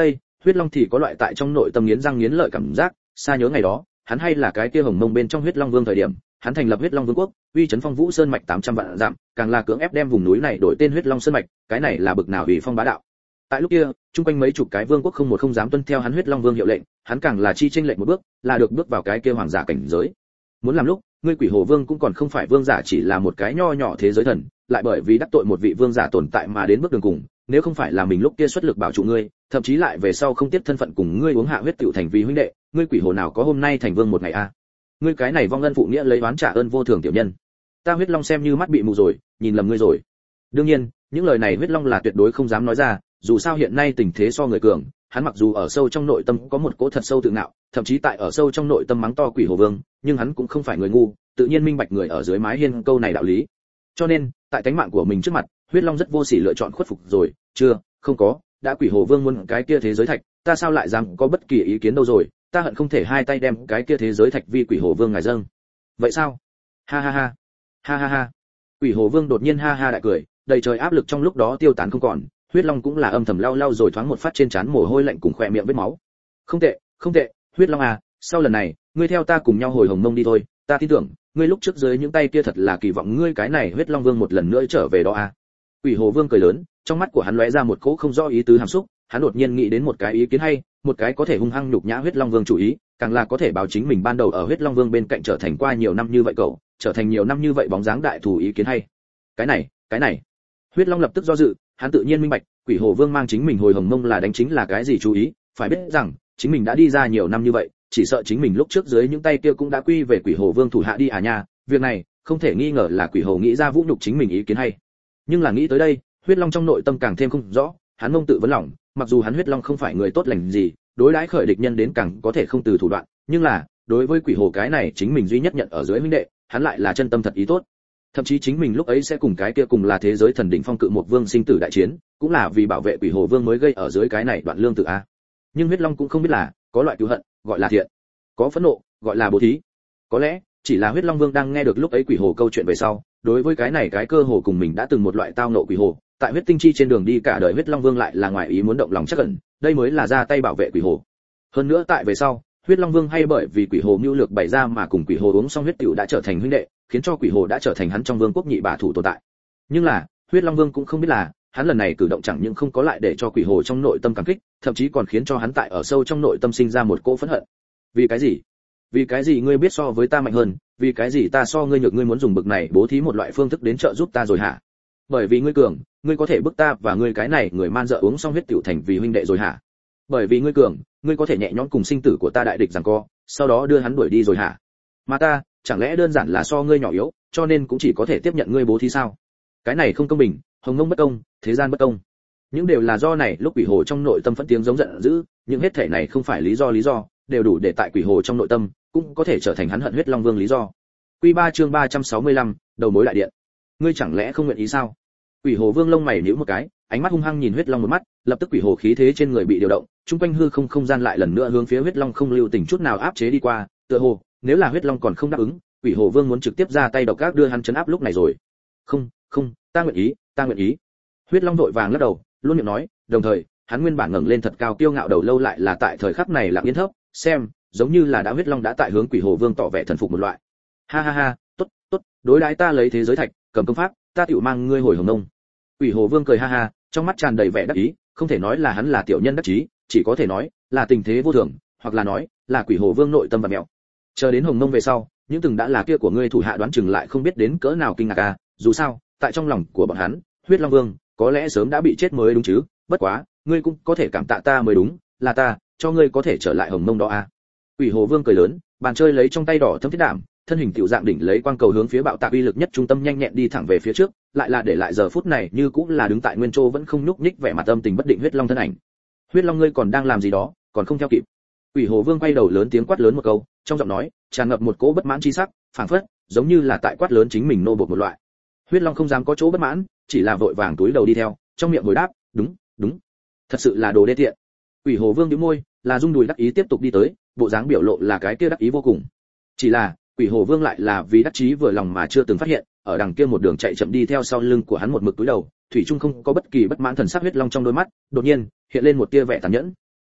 huyết long thì có loại tại trong nội tâm nghiến răng nghiến lợi cảm giác, xa nhớ ngày đó, hắn hay là cái kia hồng mông bên trong huyết long vương thời điểm, hắn thành lập huyết long vương quốc, uy chấn phong vũ sơn mạch 800 vạn dặm, càng là cưỡng ép đem vùng núi này đổi tên huyết long sơn mạch, cái này là bực nào ủy phong bá đạo. Tại lúc kia, chung quanh mấy chục cái vương quốc không một không dám tuân theo hắn huyết long vương hiệu lệnh, hắn càng là chi chênh lệnh một bước, là được bước vào cái kia hoàng giả cảnh giới. Muốn làm lúc, ngươi quỷ hồ vương cũng còn không phải vương giả, chỉ là một cái nho nhỏ thế giới thần, lại bởi vì đắc tội một vị vương giả tồn tại mà đến bước đường cùng, nếu không phải là mình lúc kia xuất lực bảo trụ ngươi, thậm chí lại về sau không tiếp thân phận cùng ngươi uống hạ huyết tiểu thành vì huynh đệ, ngươi quỷ hồ nào có hôm nay thành vương một ngày a? Ngươi cái này vong ân phụ nghĩa lấy oán trả ơn vô thường tiểu nhân. Ta huyết long xem như mắt bị mù rồi, nhìn lầm ngươi rồi. Đương nhiên, những lời này huyết long là tuyệt đối không dám nói ra, dù sao hiện nay tình thế so người cường, hắn mặc dù ở sâu trong nội tâm có một cỗ thật sâu tự ngạo, thậm chí tại ở sâu trong nội tâm mắng to quỷ hồ vương, nhưng hắn cũng không phải người ngu, tự nhiên minh bạch người ở dưới mái hiên câu này đạo lý. Cho nên, tại tánh mạng của mình trước mặt, huyết long rất vô sỉ lựa chọn khuất phục rồi. Chưa, không có, đã quỷ hồ vương muốn cái kia thế giới thạch, ta sao lại dám có bất kỳ ý kiến đâu rồi, ta hận không thể hai tay đem cái kia thế giới thạch vi quỷ hồ vương ngài dâng. Vậy sao? Ha ha ha. Ha ha ha. Quỷ hồ vương đột nhiên ha ha đại cười, đầy trời áp lực trong lúc đó tiêu tán không còn, huyết long cũng là âm thầm lau lau rồi thoáng một phát trên trán mồ hôi lạnh cùng khỏe miệng vết máu. Không tệ, không tệ, huyết long à, sau lần này, ngươi theo ta cùng nhau hồi hồng mông đi thôi, ta tin tưởng, ngươi lúc trước dưới những tay kia thật là kỳ vọng ngươi cái này huyết long vương một lần nữa trở về đó à. Quỷ hồ vương cười lớn, trong mắt của hắn lóe ra một cỗ không rõ ý tứ hàm xúc, hắn đột nhiên nghĩ đến một cái ý kiến hay, một cái có thể hung hăng nhục nhã huyết long vương chủ ý, càng là có thể báo chính mình ban đầu ở huyết long vương bên cạnh trở thành qua nhiều năm như vậy cậu, trở thành nhiều năm như vậy bóng dáng đại thủ ý kiến hay. Cái này. Huyết long lập tức do dự, hắn tự nhiên minh bạch, quỷ hồ vương mang chính mình hồi hồng mông là đánh chính là cái gì chú ý, phải biết rằng, chính mình đã đi ra nhiều năm như vậy, chỉ sợ chính mình lúc trước dưới những tay kia cũng đã quy về quỷ hồ vương thủ hạ đi à nha, việc này, không thể nghi ngờ là quỷ hồ nghĩ ra vũ nhục chính mình ý kiến hay. Nhưng là nghĩ tới đây, huyết long trong nội tâm càng thêm không rõ, hắn mông tự vấn lòng, mặc dù hắn huyết long không phải người tốt lành gì, đối đãi khởi địch nhân đến càng có thể không từ thủ đoạn, nhưng là, đối với quỷ hồ cái này chính mình duy nhất nhận ở dưới huynh đệ, hắn lại là chân tâm thật ý tốt. Thậm chí chính mình lúc ấy sẽ cùng cái kia cùng là thế giới thần đỉnh phong cự một vương sinh tử đại chiến, cũng là vì bảo vệ quỷ hồ vương mới gây ở dưới cái này đoạn lương tự a. Nhưng huyết long cũng không biết là, có loại cứu hận, gọi là thiện, có phẫn nộ, gọi là bố thí. Có lẽ, chỉ là huyết long vương đang nghe được lúc ấy quỷ hồ câu chuyện về sau, đối với cái này cái cơ hồ cùng mình đã từng một loại tao nộ quỷ hồ, tại huyết tinh chi trên đường đi cả đời huyết long vương lại là ngoài ý muốn động lòng chắc ẩn, đây mới là ra tay bảo vệ quỷ hồ. Hơn nữa tại về sau, huyết long vương hay bởi vì quỷ hồ mưu lược bày ra mà cùng quỷ hồ uống xong huyết tiểu đã trở thành huynh đệ, khiến cho quỷ hồ đã trở thành hắn trong vương quốc nhị bá thủ tồn tại. Nhưng là, huyết long vương cũng không biết là, hắn lần này cử động chẳng những không có lại để cho quỷ hồ trong nội tâm cảm kích, thậm chí còn khiến cho hắn tại ở sâu trong nội tâm sinh ra một cỗ phẫn hận. Vì cái gì? Vì cái gì ngươi biết so với ta mạnh hơn, vì cái gì ta so ngươi nhược ngươi muốn dùng bực này bố thí một loại phương thức đến trợ giúp ta rồi hả? Bởi vì ngươi cường, ngươi có thể bức ta và ngươi cái này người man dợ uống xong huyết tiểu thành vì huynh đệ rồi hả? Bởi vì ngươi cường, ngươi có thể nhẹ nhõm cùng sinh tử của ta đại địch giằng co, sau đó đưa hắn đuổi đi rồi hả? Mà ta, chẳng lẽ đơn giản là so ngươi nhỏ yếu, cho nên cũng chỉ có thể tiếp nhận ngươi bố thí sao? Cái này không công bình, hồng mông bất công, thế gian bất công. Những đều là do này lúc quỷ hồ trong nội tâm phẫn tiếng giống giận dữ, nhưng hết thể này không phải lý do, đều đủ để tại quỷ hồ trong nội tâm cũng có thể trở thành hắn hận huyết long vương lý do. Quy 3 chương 365, đầu mối đại điện. Ngươi chẳng lẽ không nguyện ý sao? Quỷ hồ vương lông mày nhíu một cái, ánh mắt hung hăng nhìn huyết long một mắt, lập tức quỷ hồ khí thế trên người bị điều động, trung quanh hư không không gian lại lần nữa hướng phía huyết long không lưu tình chút nào áp chế đi qua, tựa hồ nếu là huyết long còn không đáp ứng, quỷ hồ vương muốn trực tiếp ra tay độc ác đưa hắn chấn áp lúc này rồi. Không, ta nguyện ý. Huyết long vội vàng lắc đầu, luôn miệng nói, đồng thời hắn nguyên bản ngẩng lên thật cao kiêu ngạo đầu lâu lại là tại thời khắc này lặng yên thấp, xem giống như là đã huyết long đã tại hướng quỷ hồ vương tỏ vẻ thần phục một loại. Ha ha ha, tốt, đối đãi ta lấy thế giới thạch, cầm công pháp, ta tựu mang ngươi hồi hồng nông. Quỷ hồ vương cười ha ha, trong mắt tràn đầy vẻ đắc ý, không thể nói là hắn là tiểu nhân đắc chí, chỉ có thể nói là tình thế vô thường, hoặc là nói là quỷ hồ vương nội tâm và mẹo. Chờ đến hồng nông về sau, những từng đã là kia của ngươi thủ hạ đoán chừng lại không biết đến cỡ nào kinh ngạc a, dù sao, tại trong lòng của bọn hắn, huyết long vương có lẽ sớm đã bị chết mới đúng chứ, bất quá, ngươi cũng có thể cảm tạ ta mới đúng, là ta cho ngươi có thể trở lại hồng mông đó a. Quỷ hồ vương cười lớn, bàn chơi lấy trong tay đỏ thâm thiết đảm, thân hình tiểu dạng đỉnh lấy quang cầu hướng phía bạo tạc uy lực nhất trung tâm nhanh nhẹn đi thẳng về phía trước, lại là để lại giờ phút này như cũng là đứng tại nguyên chỗ vẫn không nhúc nhích vẻ mặt âm tình bất định huyết long thân ảnh. Huyết long ngươi còn đang làm gì đó, còn không theo kịp. Quỷ hồ vương quay đầu lớn tiếng quát lớn một câu, trong giọng nói tràn ngập một cỗ bất mãn chi sắc, phảng phất giống như là tại quát lớn chính mình nô bộc một loại. Huyết long không dám có chỗ bất mãn, chỉ là vội vàng túi đầu đi theo, trong miệng hồi đáp, đúng, thật sự là đồ đê tiện. Quỷ hồ vương nhíu môi, là rung đùi đắc ý tiếp tục đi tới, bộ dáng biểu lộ là cái kia đắc ý vô cùng. Chỉ là quỷ hồ vương lại là vì đắc chí vừa lòng mà chưa từng phát hiện, ở đằng kia một đường chạy chậm đi theo sau lưng của hắn một mực túi đầu, thủy chung không có bất kỳ bất mãn thần sắc huyết long trong đôi mắt, đột nhiên hiện lên một tia vẻ tàn nhẫn.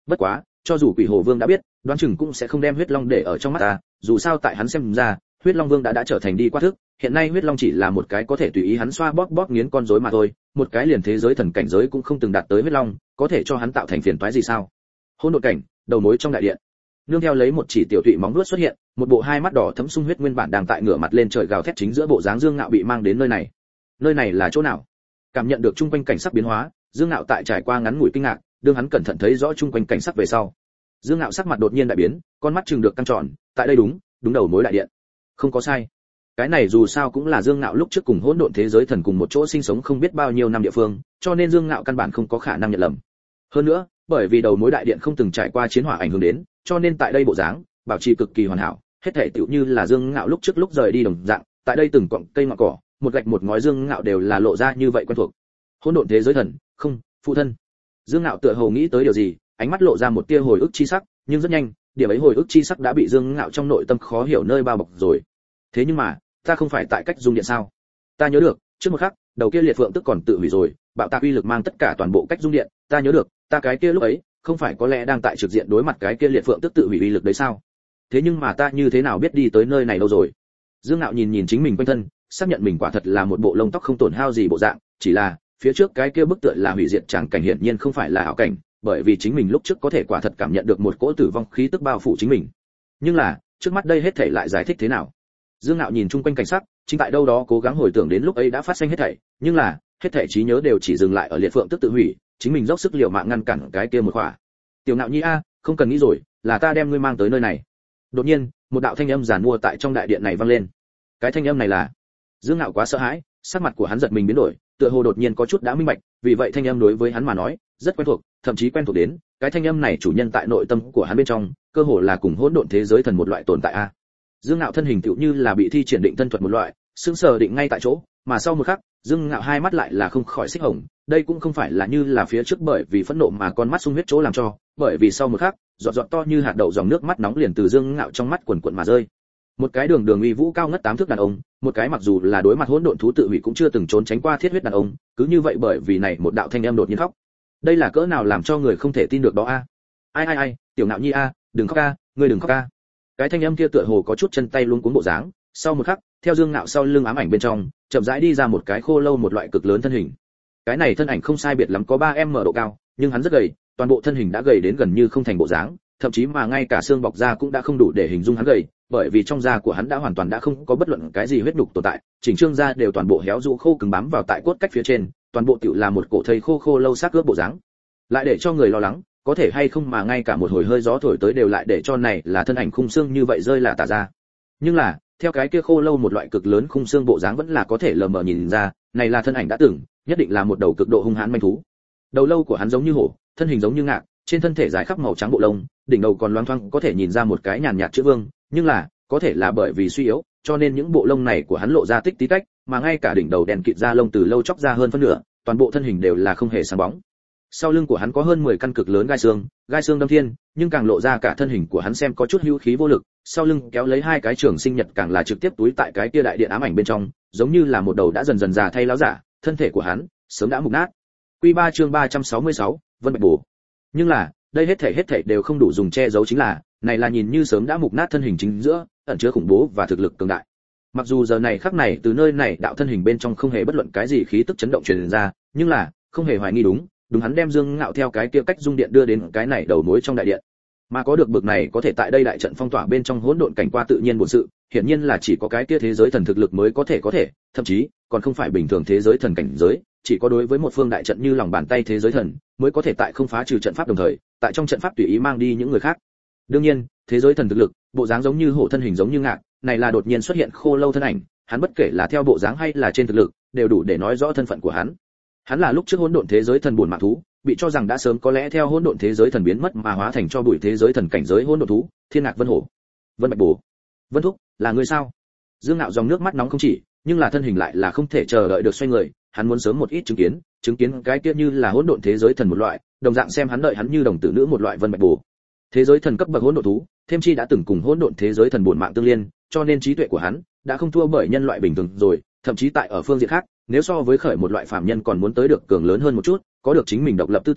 Bất quá, cho dù Quỷ Hồ Vương đã biết, đoán chừng cũng sẽ không đem Huyết Long để ở trong mắt ta, dù sao tại hắn xem ra, Huyết Long Vương đã trở thành đi qua thức, hiện nay Huyết Long chỉ là một cái có thể tùy ý hắn xoa bóp nghiến con rối mà thôi, một cái liền thế giới thần cảnh giới cũng không từng đạt tới Huyết Long, có thể cho hắn tạo thành phiền toái gì sao? Hỗn độn cảnh, đầu mối trong đại điện. Nương theo lấy một chỉ tiểu tụy móng vuốt xuất hiện, một bộ hai mắt đỏ thẫm sung huyết nguyên bản đang tại ngửa mặt lên trời gào thét chính giữa bộ dáng Dương Ngạo bị mang đến nơi này. Nơi này là chỗ nào? Cảm nhận được chung quanh cảnh sắc biến hóa, Dương Ngạo tại trải qua ngắn ngủi kinh ngạc, đương hắn cẩn thận thấy rõ chung quanh cảnh sắc về sau, Dương Ngạo sắc mặt đột nhiên đại biến, con mắt trừng được căng tròn, tại đây đúng đầu mối đại điện. Không có sai. Cái này dù sao cũng là Dương Ngạo lúc trước cùng hỗn độn thế giới thần cùng một chỗ sinh sống không biết bao nhiêu năm địa phương, cho nên Dương Ngạo căn bản không có khả năng nhận lầm. Hơn nữa, bởi vì đầu mối đại điện không từng trải qua chiến hỏa ảnh hưởng đến, cho nên tại đây bộ dáng bảo trì cực kỳ hoàn hảo, hết thảy tựu như là Dương Ngạo lúc trước lúc rời đi đồng dạng, tại đây từng cọng cây ngọn cỏ, một gạch một ngói Dương Ngạo đều là lộ ra như vậy quen thuộc. Hỗn độn thế giới thần, không, phụ thân. Dương Ngạo tựa hồ nghĩ tới điều gì, ánh mắt lộ ra một tia hồi ức chi sắc, nhưng rất nhanh, điểm ấy hồi ức chi sắc đã bị Dương Ngạo trong nội tâm khó hiểu nơi bao bọc rồi. Thế nhưng mà, ta không phải tại cách dung điện sao? Ta nhớ được, trước một khắc, đầu kia liệt phượng tức còn tự hủy rồi, bạo tạc uy lực mang tất cả toàn bộ cách dung điện, ta nhớ được, ta cái kia lúc ấy, không phải có lẽ đang tại trực diện đối mặt cái kia liệt phượng tức tự hủy uy lực đấy sao? Thế nhưng mà ta như thế nào biết đi tới nơi này đâu rồi? Dương Ngạo nhìn chính mình quanh thân, xác nhận mình quả thật là một bộ lông tóc không tổn hao gì bộ dạng, chỉ là phía trước cái kia bức tựa là hủy diệt chẳng cảnh hiển nhiên không phải là ảo cảnh, bởi vì chính mình lúc trước có thể quả thật cảm nhận được một cỗ tử vong khí tức bao phủ chính mình. Nhưng là, trước mắt đây hết thảy lại giải thích thế nào? Dương Ngạo nhìn chung quanh cảnh sắc, chính tại đâu đó cố gắng hồi tưởng đến lúc ấy đã phát sinh hết thảy, nhưng là, hết thảy trí nhớ đều chỉ dừng lại ở liệt phượng tức tự hủy, chính mình dốc sức liều mạng ngăn cản cái kia một khỏa. Tiểu Ngạo Nhi a, không cần nghĩ rồi, là ta đem ngươi mang tới nơi này. Đột nhiên, một đạo thanh âm giản mua tại trong đại điện này vang lên. Cái thanh âm này là? Dương Ngạo quá sợ hãi, sắc mặt của hắn giật mình biến đổi, tựa hồ đột nhiên có chút đã minh bạch, vì vậy thanh âm đối với hắn mà nói, rất quen thuộc, thậm chí quen thuộc đến, cái thanh âm này chủ nhân tại nội tâm của hắn bên trong, cơ hồ là cùng hỗn độn thế giới thần một loại tồn tại a. Dương Ngạo thân hình tựu như là bị thi triển định thân thuật một loại, sững sờ định ngay tại chỗ, mà sau một khắc, Dương Ngạo hai mắt lại là không khỏi xích hồng, đây cũng không phải là như là phía trước bởi vì phẫn nộ mà con mắt sung huyết chỗ làm cho, bởi vì sau một khắc, giọt giọt to như hạt đậu dòng nước mắt nóng liền từ Dương Ngạo trong mắt quần quần mà rơi. Một cái đường đường uy vũ cao ngất 8 thước đàn ông, một cái mặc dù là đối mặt hỗn độn thú tự hủy cũng chưa từng trốn tránh qua thiết huyết đàn ông, cứ như vậy bởi vì này một đạo thanh âm đột nhiên khóc. Đây là cỡ nào làm cho người không thể tin được đó a. Ai, Tiểu Ngạo Nhi a, đừng khóc a, ngươi đừng khóc a. Cái thanh âm kia tựa hồ có chút chân tay luống cuống bộ dáng, sau một khắc, theo Dương Ngạo sau lưng ám ảnh bên trong, chậm rãi đi ra một cái khô lâu một loại cực lớn thân hình. Cái này thân ảnh không sai biệt lắm có 3m độ cao, nhưng hắn rất gầy, toàn bộ thân hình đã gầy đến gần như không thành bộ dáng, thậm chí mà ngay cả xương bọc da cũng đã không đủ để hình dung hắn gầy, bởi vì trong da của hắn đã hoàn toàn đã không có bất luận cái gì huyết nhục tồn tại, chỉnh trương da đều toàn bộ héo rũ khô cứng bám vào tại cốt cách phía trên, toàn bộ tựu là một cổ thây khô lâu xác ướp bộ dáng. Lại để cho người lo lắng, có thể hay không mà ngay cả một hồi hơi gió thổi tới đều lại để cho này là thân ảnh khung xương như vậy rơi là tả ra. Nhưng là, theo cái kia khô lâu một loại cực lớn khung xương bộ dáng vẫn là có thể lờ mờ nhìn ra, này là thân ảnh đã từng, nhất định là một đầu cực độ hung hãn manh thú. Đầu lâu của hắn giống như hổ, thân hình giống như ngạc, trên thân thể dài khắp màu trắng bộ lông, đỉnh đầu còn loáng thoáng có thể nhìn ra một cái nhàn nhạt chữ vương, nhưng là, có thể là bởi vì suy yếu, cho nên những bộ lông này của hắn lộ ra tích tí tách, mà ngay cả đỉnh đầu đèn kịt da lông từ lâu chóc ra hơn phân nửa, toàn bộ thân hình đều là không hề sáng bóng. Sau lưng của hắn có hơn 10 căn cực lớn gai xương đâm thiên, nhưng càng lộ ra cả thân hình của hắn xem có chút hữu khí vô lực, sau lưng kéo lấy hai cái trường sinh nhật càng là trực tiếp túi tại cái kia đại điện ám ảnh bên trong, giống như là một đầu đã dần dần già thay láo giả, thân thể của hắn sớm đã mục nát. Quy 3 chương 366, Vân Bạch Bổ. Nhưng là, đây hết thảy đều không đủ dùng che giấu chính là, này là nhìn như sớm đã mục nát thân hình chính giữa, ẩn chứa khủng bố và thực lực cường đại. Mặc dù giờ này khắc này từ nơi này đạo thân hình bên trong không hề bất luận cái gì khí tức chấn động truyền ra, nhưng là, không hề hoài nghi đúng hắn đem Dương Ngạo theo cái kia cách dung điện đưa đến cái này đầu mối trong đại điện. Mà có được bực này có thể tại đây đại trận phong tỏa bên trong hỗn độn cảnh qua tự nhiên bổn sự, hiển nhiên là chỉ có cái kia thế giới thần thực lực mới có thể, thậm chí còn không phải bình thường thế giới thần cảnh giới, chỉ có đối với một phương đại trận như lòng bàn tay thế giới thần, mới có thể tại không phá trừ trận pháp đồng thời, tại trong trận pháp tùy ý mang đi những người khác. Đương nhiên, thế giới thần thực lực, bộ dáng giống như hổ thân hình giống như ngạc, này là đột nhiên xuất hiện khô lâu thân ảnh, hắn bất kể là theo bộ dáng hay là trên thực lực, đều đủ để nói rõ thân phận của hắn. Hắn là lúc trước hỗn độn thế giới thần buồn mạng thú, bị cho rằng đã sớm có lẽ theo hỗn độn thế giới thần biến mất mà hóa thành cho bụi thế giới thần cảnh giới hỗn độn thú, Thiên Ngạc Vân Hổ. Vân Bạch Bổ. Vân Thúc, là ngươi sao? Dương Ngạo dòng nước mắt nóng không chỉ, nhưng là thân hình lại là không thể chờ đợi được xoay người, hắn muốn sớm một ít chứng kiến cái kia như là hỗn độn thế giới thần một loại, đồng dạng xem hắn đợi hắn như đồng tử nữ một loại Vân Bạch Bổ. Thế giới thần cấp bậc hỗn độn thú, thêm chi đã từng cùng hỗn độn thế giới thần buồn mạng tương liên, cho nên trí tuệ của hắn đã không thua bởi nhân loại bình thường rồi, thậm chí tại ở phương diện khác, nếu so với khởi một loại phàm nhân còn muốn tới được cường lớn hơn một chút, có được chính mình độc lập tư tưởng,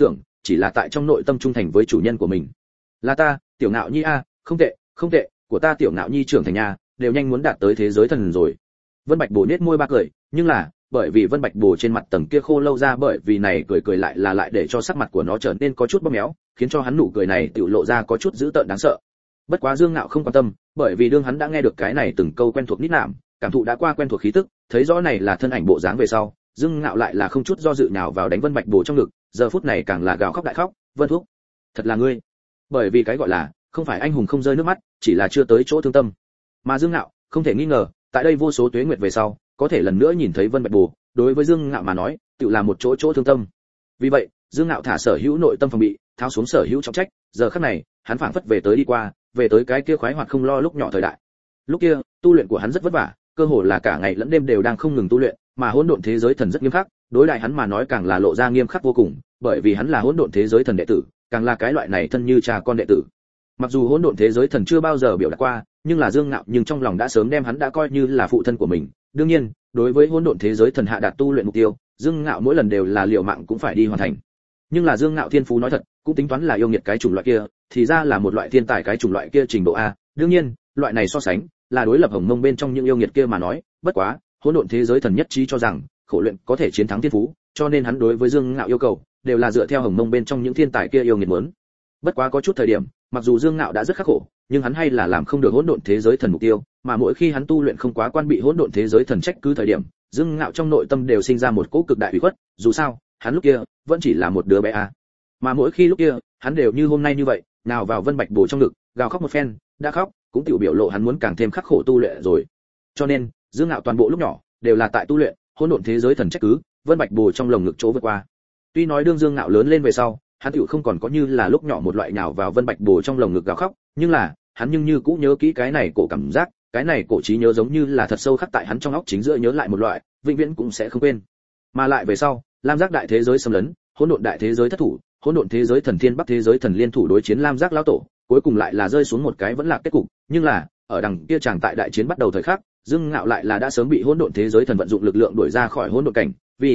chỉ là tại trong nội tâm trung thành với chủ nhân của mình. Là ta, Tiểu Ngạo Nhi a, không tệ, không tệ, của ta Tiểu Ngạo Nhi trưởng thành nha, đều nhanh muốn đạt tới thế giới thần rồi. Vân Bạch Bồ nhếch môi ba cười, nhưng là, bởi vì Vân Bạch Bồ trên mặt tầng kia khô lâu ra, bởi vì này cười lại để cho sắc mặt của nó trở nên có chút bóp méo, khiến cho hắn nụ cười này tiểu lộ ra có chút dữ tợn đáng sợ. Bất quá Dương Ngạo không quan tâm, bởi vì đương hắn đã nghe được cái này từng câu quen thuộc nít nạm, cảm thụ đã qua quen thuộc khí tức, thấy rõ này là thân ảnh bộ dáng về sau, Dương Ngạo lại là không chút do dự nào vào đánh Vân Bạch Bồ trong ngực, giờ phút này càng là gào khóc đại khóc, "Vân thúc, thật là ngươi." Bởi vì cái gọi là, không phải anh hùng không rơi nước mắt, chỉ là chưa tới chỗ thương tâm. Mà Dương Ngạo, không thể nghi ngờ, tại đây vô số tuế nguyệt về sau, có thể lần nữa nhìn thấy Vân Bạch Bồ, đối với Dương Ngạo mà nói, tự là một chỗ thương tâm. Vì vậy, Dương Ngạo thả sở hữu nội tâm phòng bị, tháo xuống sở hữu trọng trách, giờ khắc này, hắn phảng phất về tới đi qua, về tới cái kia khoái hoạt không lo lúc nhỏ thời đại. Lúc kia, tu luyện của hắn rất vất vả, cơ hồ là cả ngày lẫn đêm đều đang không ngừng tu luyện, mà hỗn độn thế giới thần rất nghiêm khắc, đối đại hắn mà nói càng là lộ ra nghiêm khắc vô cùng, bởi vì hắn là hỗn độn thế giới thần đệ tử, càng là cái loại này thân như cha con đệ tử. Mặc dù hỗn độn thế giới thần chưa bao giờ biểu đạt qua, nhưng là Dương Ngạo nhưng trong lòng đã sớm đem hắn đã coi như là phụ thân của mình. Đương nhiên, đối với hỗn độn thế giới thần hạ đạt tu luyện mục tiêu, Dương Ngạo mỗi lần đều là liều mạng cũng phải đi hoàn thành. Nhưng là Dương Ngạo thiên phú nói thật, cũng tính toán là yêu nghiệt cái chủng loại kia, thì ra là một loại thiên tài cái chủng loại kia trình độ a. Đương nhiên, loại này so sánh là đối lập Hồng Mông bên trong những yêu nghiệt kia mà nói, bất quá, hỗn độn thế giới thần nhất trí cho rằng, khổ luyện có thể chiến thắng thiên phú, cho nên hắn đối với Dương Ngạo yêu cầu đều là dựa theo Hồng Mông bên trong những thiên tài kia yêu nghiệt muốn. Bất quá có chút thời điểm, mặc dù Dương Ngạo đã rất khắc khổ, nhưng hắn hay là làm không được hỗn độn thế giới thần mục tiêu, mà mỗi khi hắn tu luyện không quá quan bị hỗn độn thế giới thần trách cứ thời điểm, Dương Ngạo trong nội tâm đều sinh ra một cỗ cực đại ủy khuất, dù sao, hắn lúc kia vẫn chỉ là một đứa bé a. Mà mỗi khi lúc kia, hắn đều như hôm nay như vậy, nào vào Vân Bạch Bồ trong ngực, gào khóc một phen, đã khóc, cũng tiểu biểu lộ hắn muốn càng thêm khắc khổ tu luyện rồi. Cho nên, Dương Ngạo toàn bộ lúc nhỏ đều là tại tu luyện, hỗn độn thế giới thần trách cứ, Vân Bạch Bồ trong lồng ngực chỗ vượt qua. Tuy nói đương Dương Ngạo lớn lên về sau, hắn tiểu không còn có như là lúc nhỏ một loại nào vào Vân Bạch Bồ trong lồng ngực gào khóc, nhưng là, hắn nhưng như cũ nhớ kỹ cái này cổ cảm giác, cái này cổ trí nhớ giống như là thật sâu khắc tại hắn trong óc chính giữa nhớ lại một loại, vĩnh viễn cũng sẽ không quên. Mà lại về sau, Lam Giác đại thế giới xâm lấn, hỗn độn đại thế giới thất thủ, hỗn độn thế giới thần thiên bắc thế giới thần liên thủ đối chiến Lam Giác lão tổ, cuối cùng lại là rơi xuống một cái vẫn là kết cục, nhưng là, ở đằng kia chàng tại đại chiến bắt đầu thời khắc, Dương Ngạo lại là đã sớm bị hỗn độn thế giới thần vận dụng lực lượng đuổi ra khỏi hỗn độn cảnh,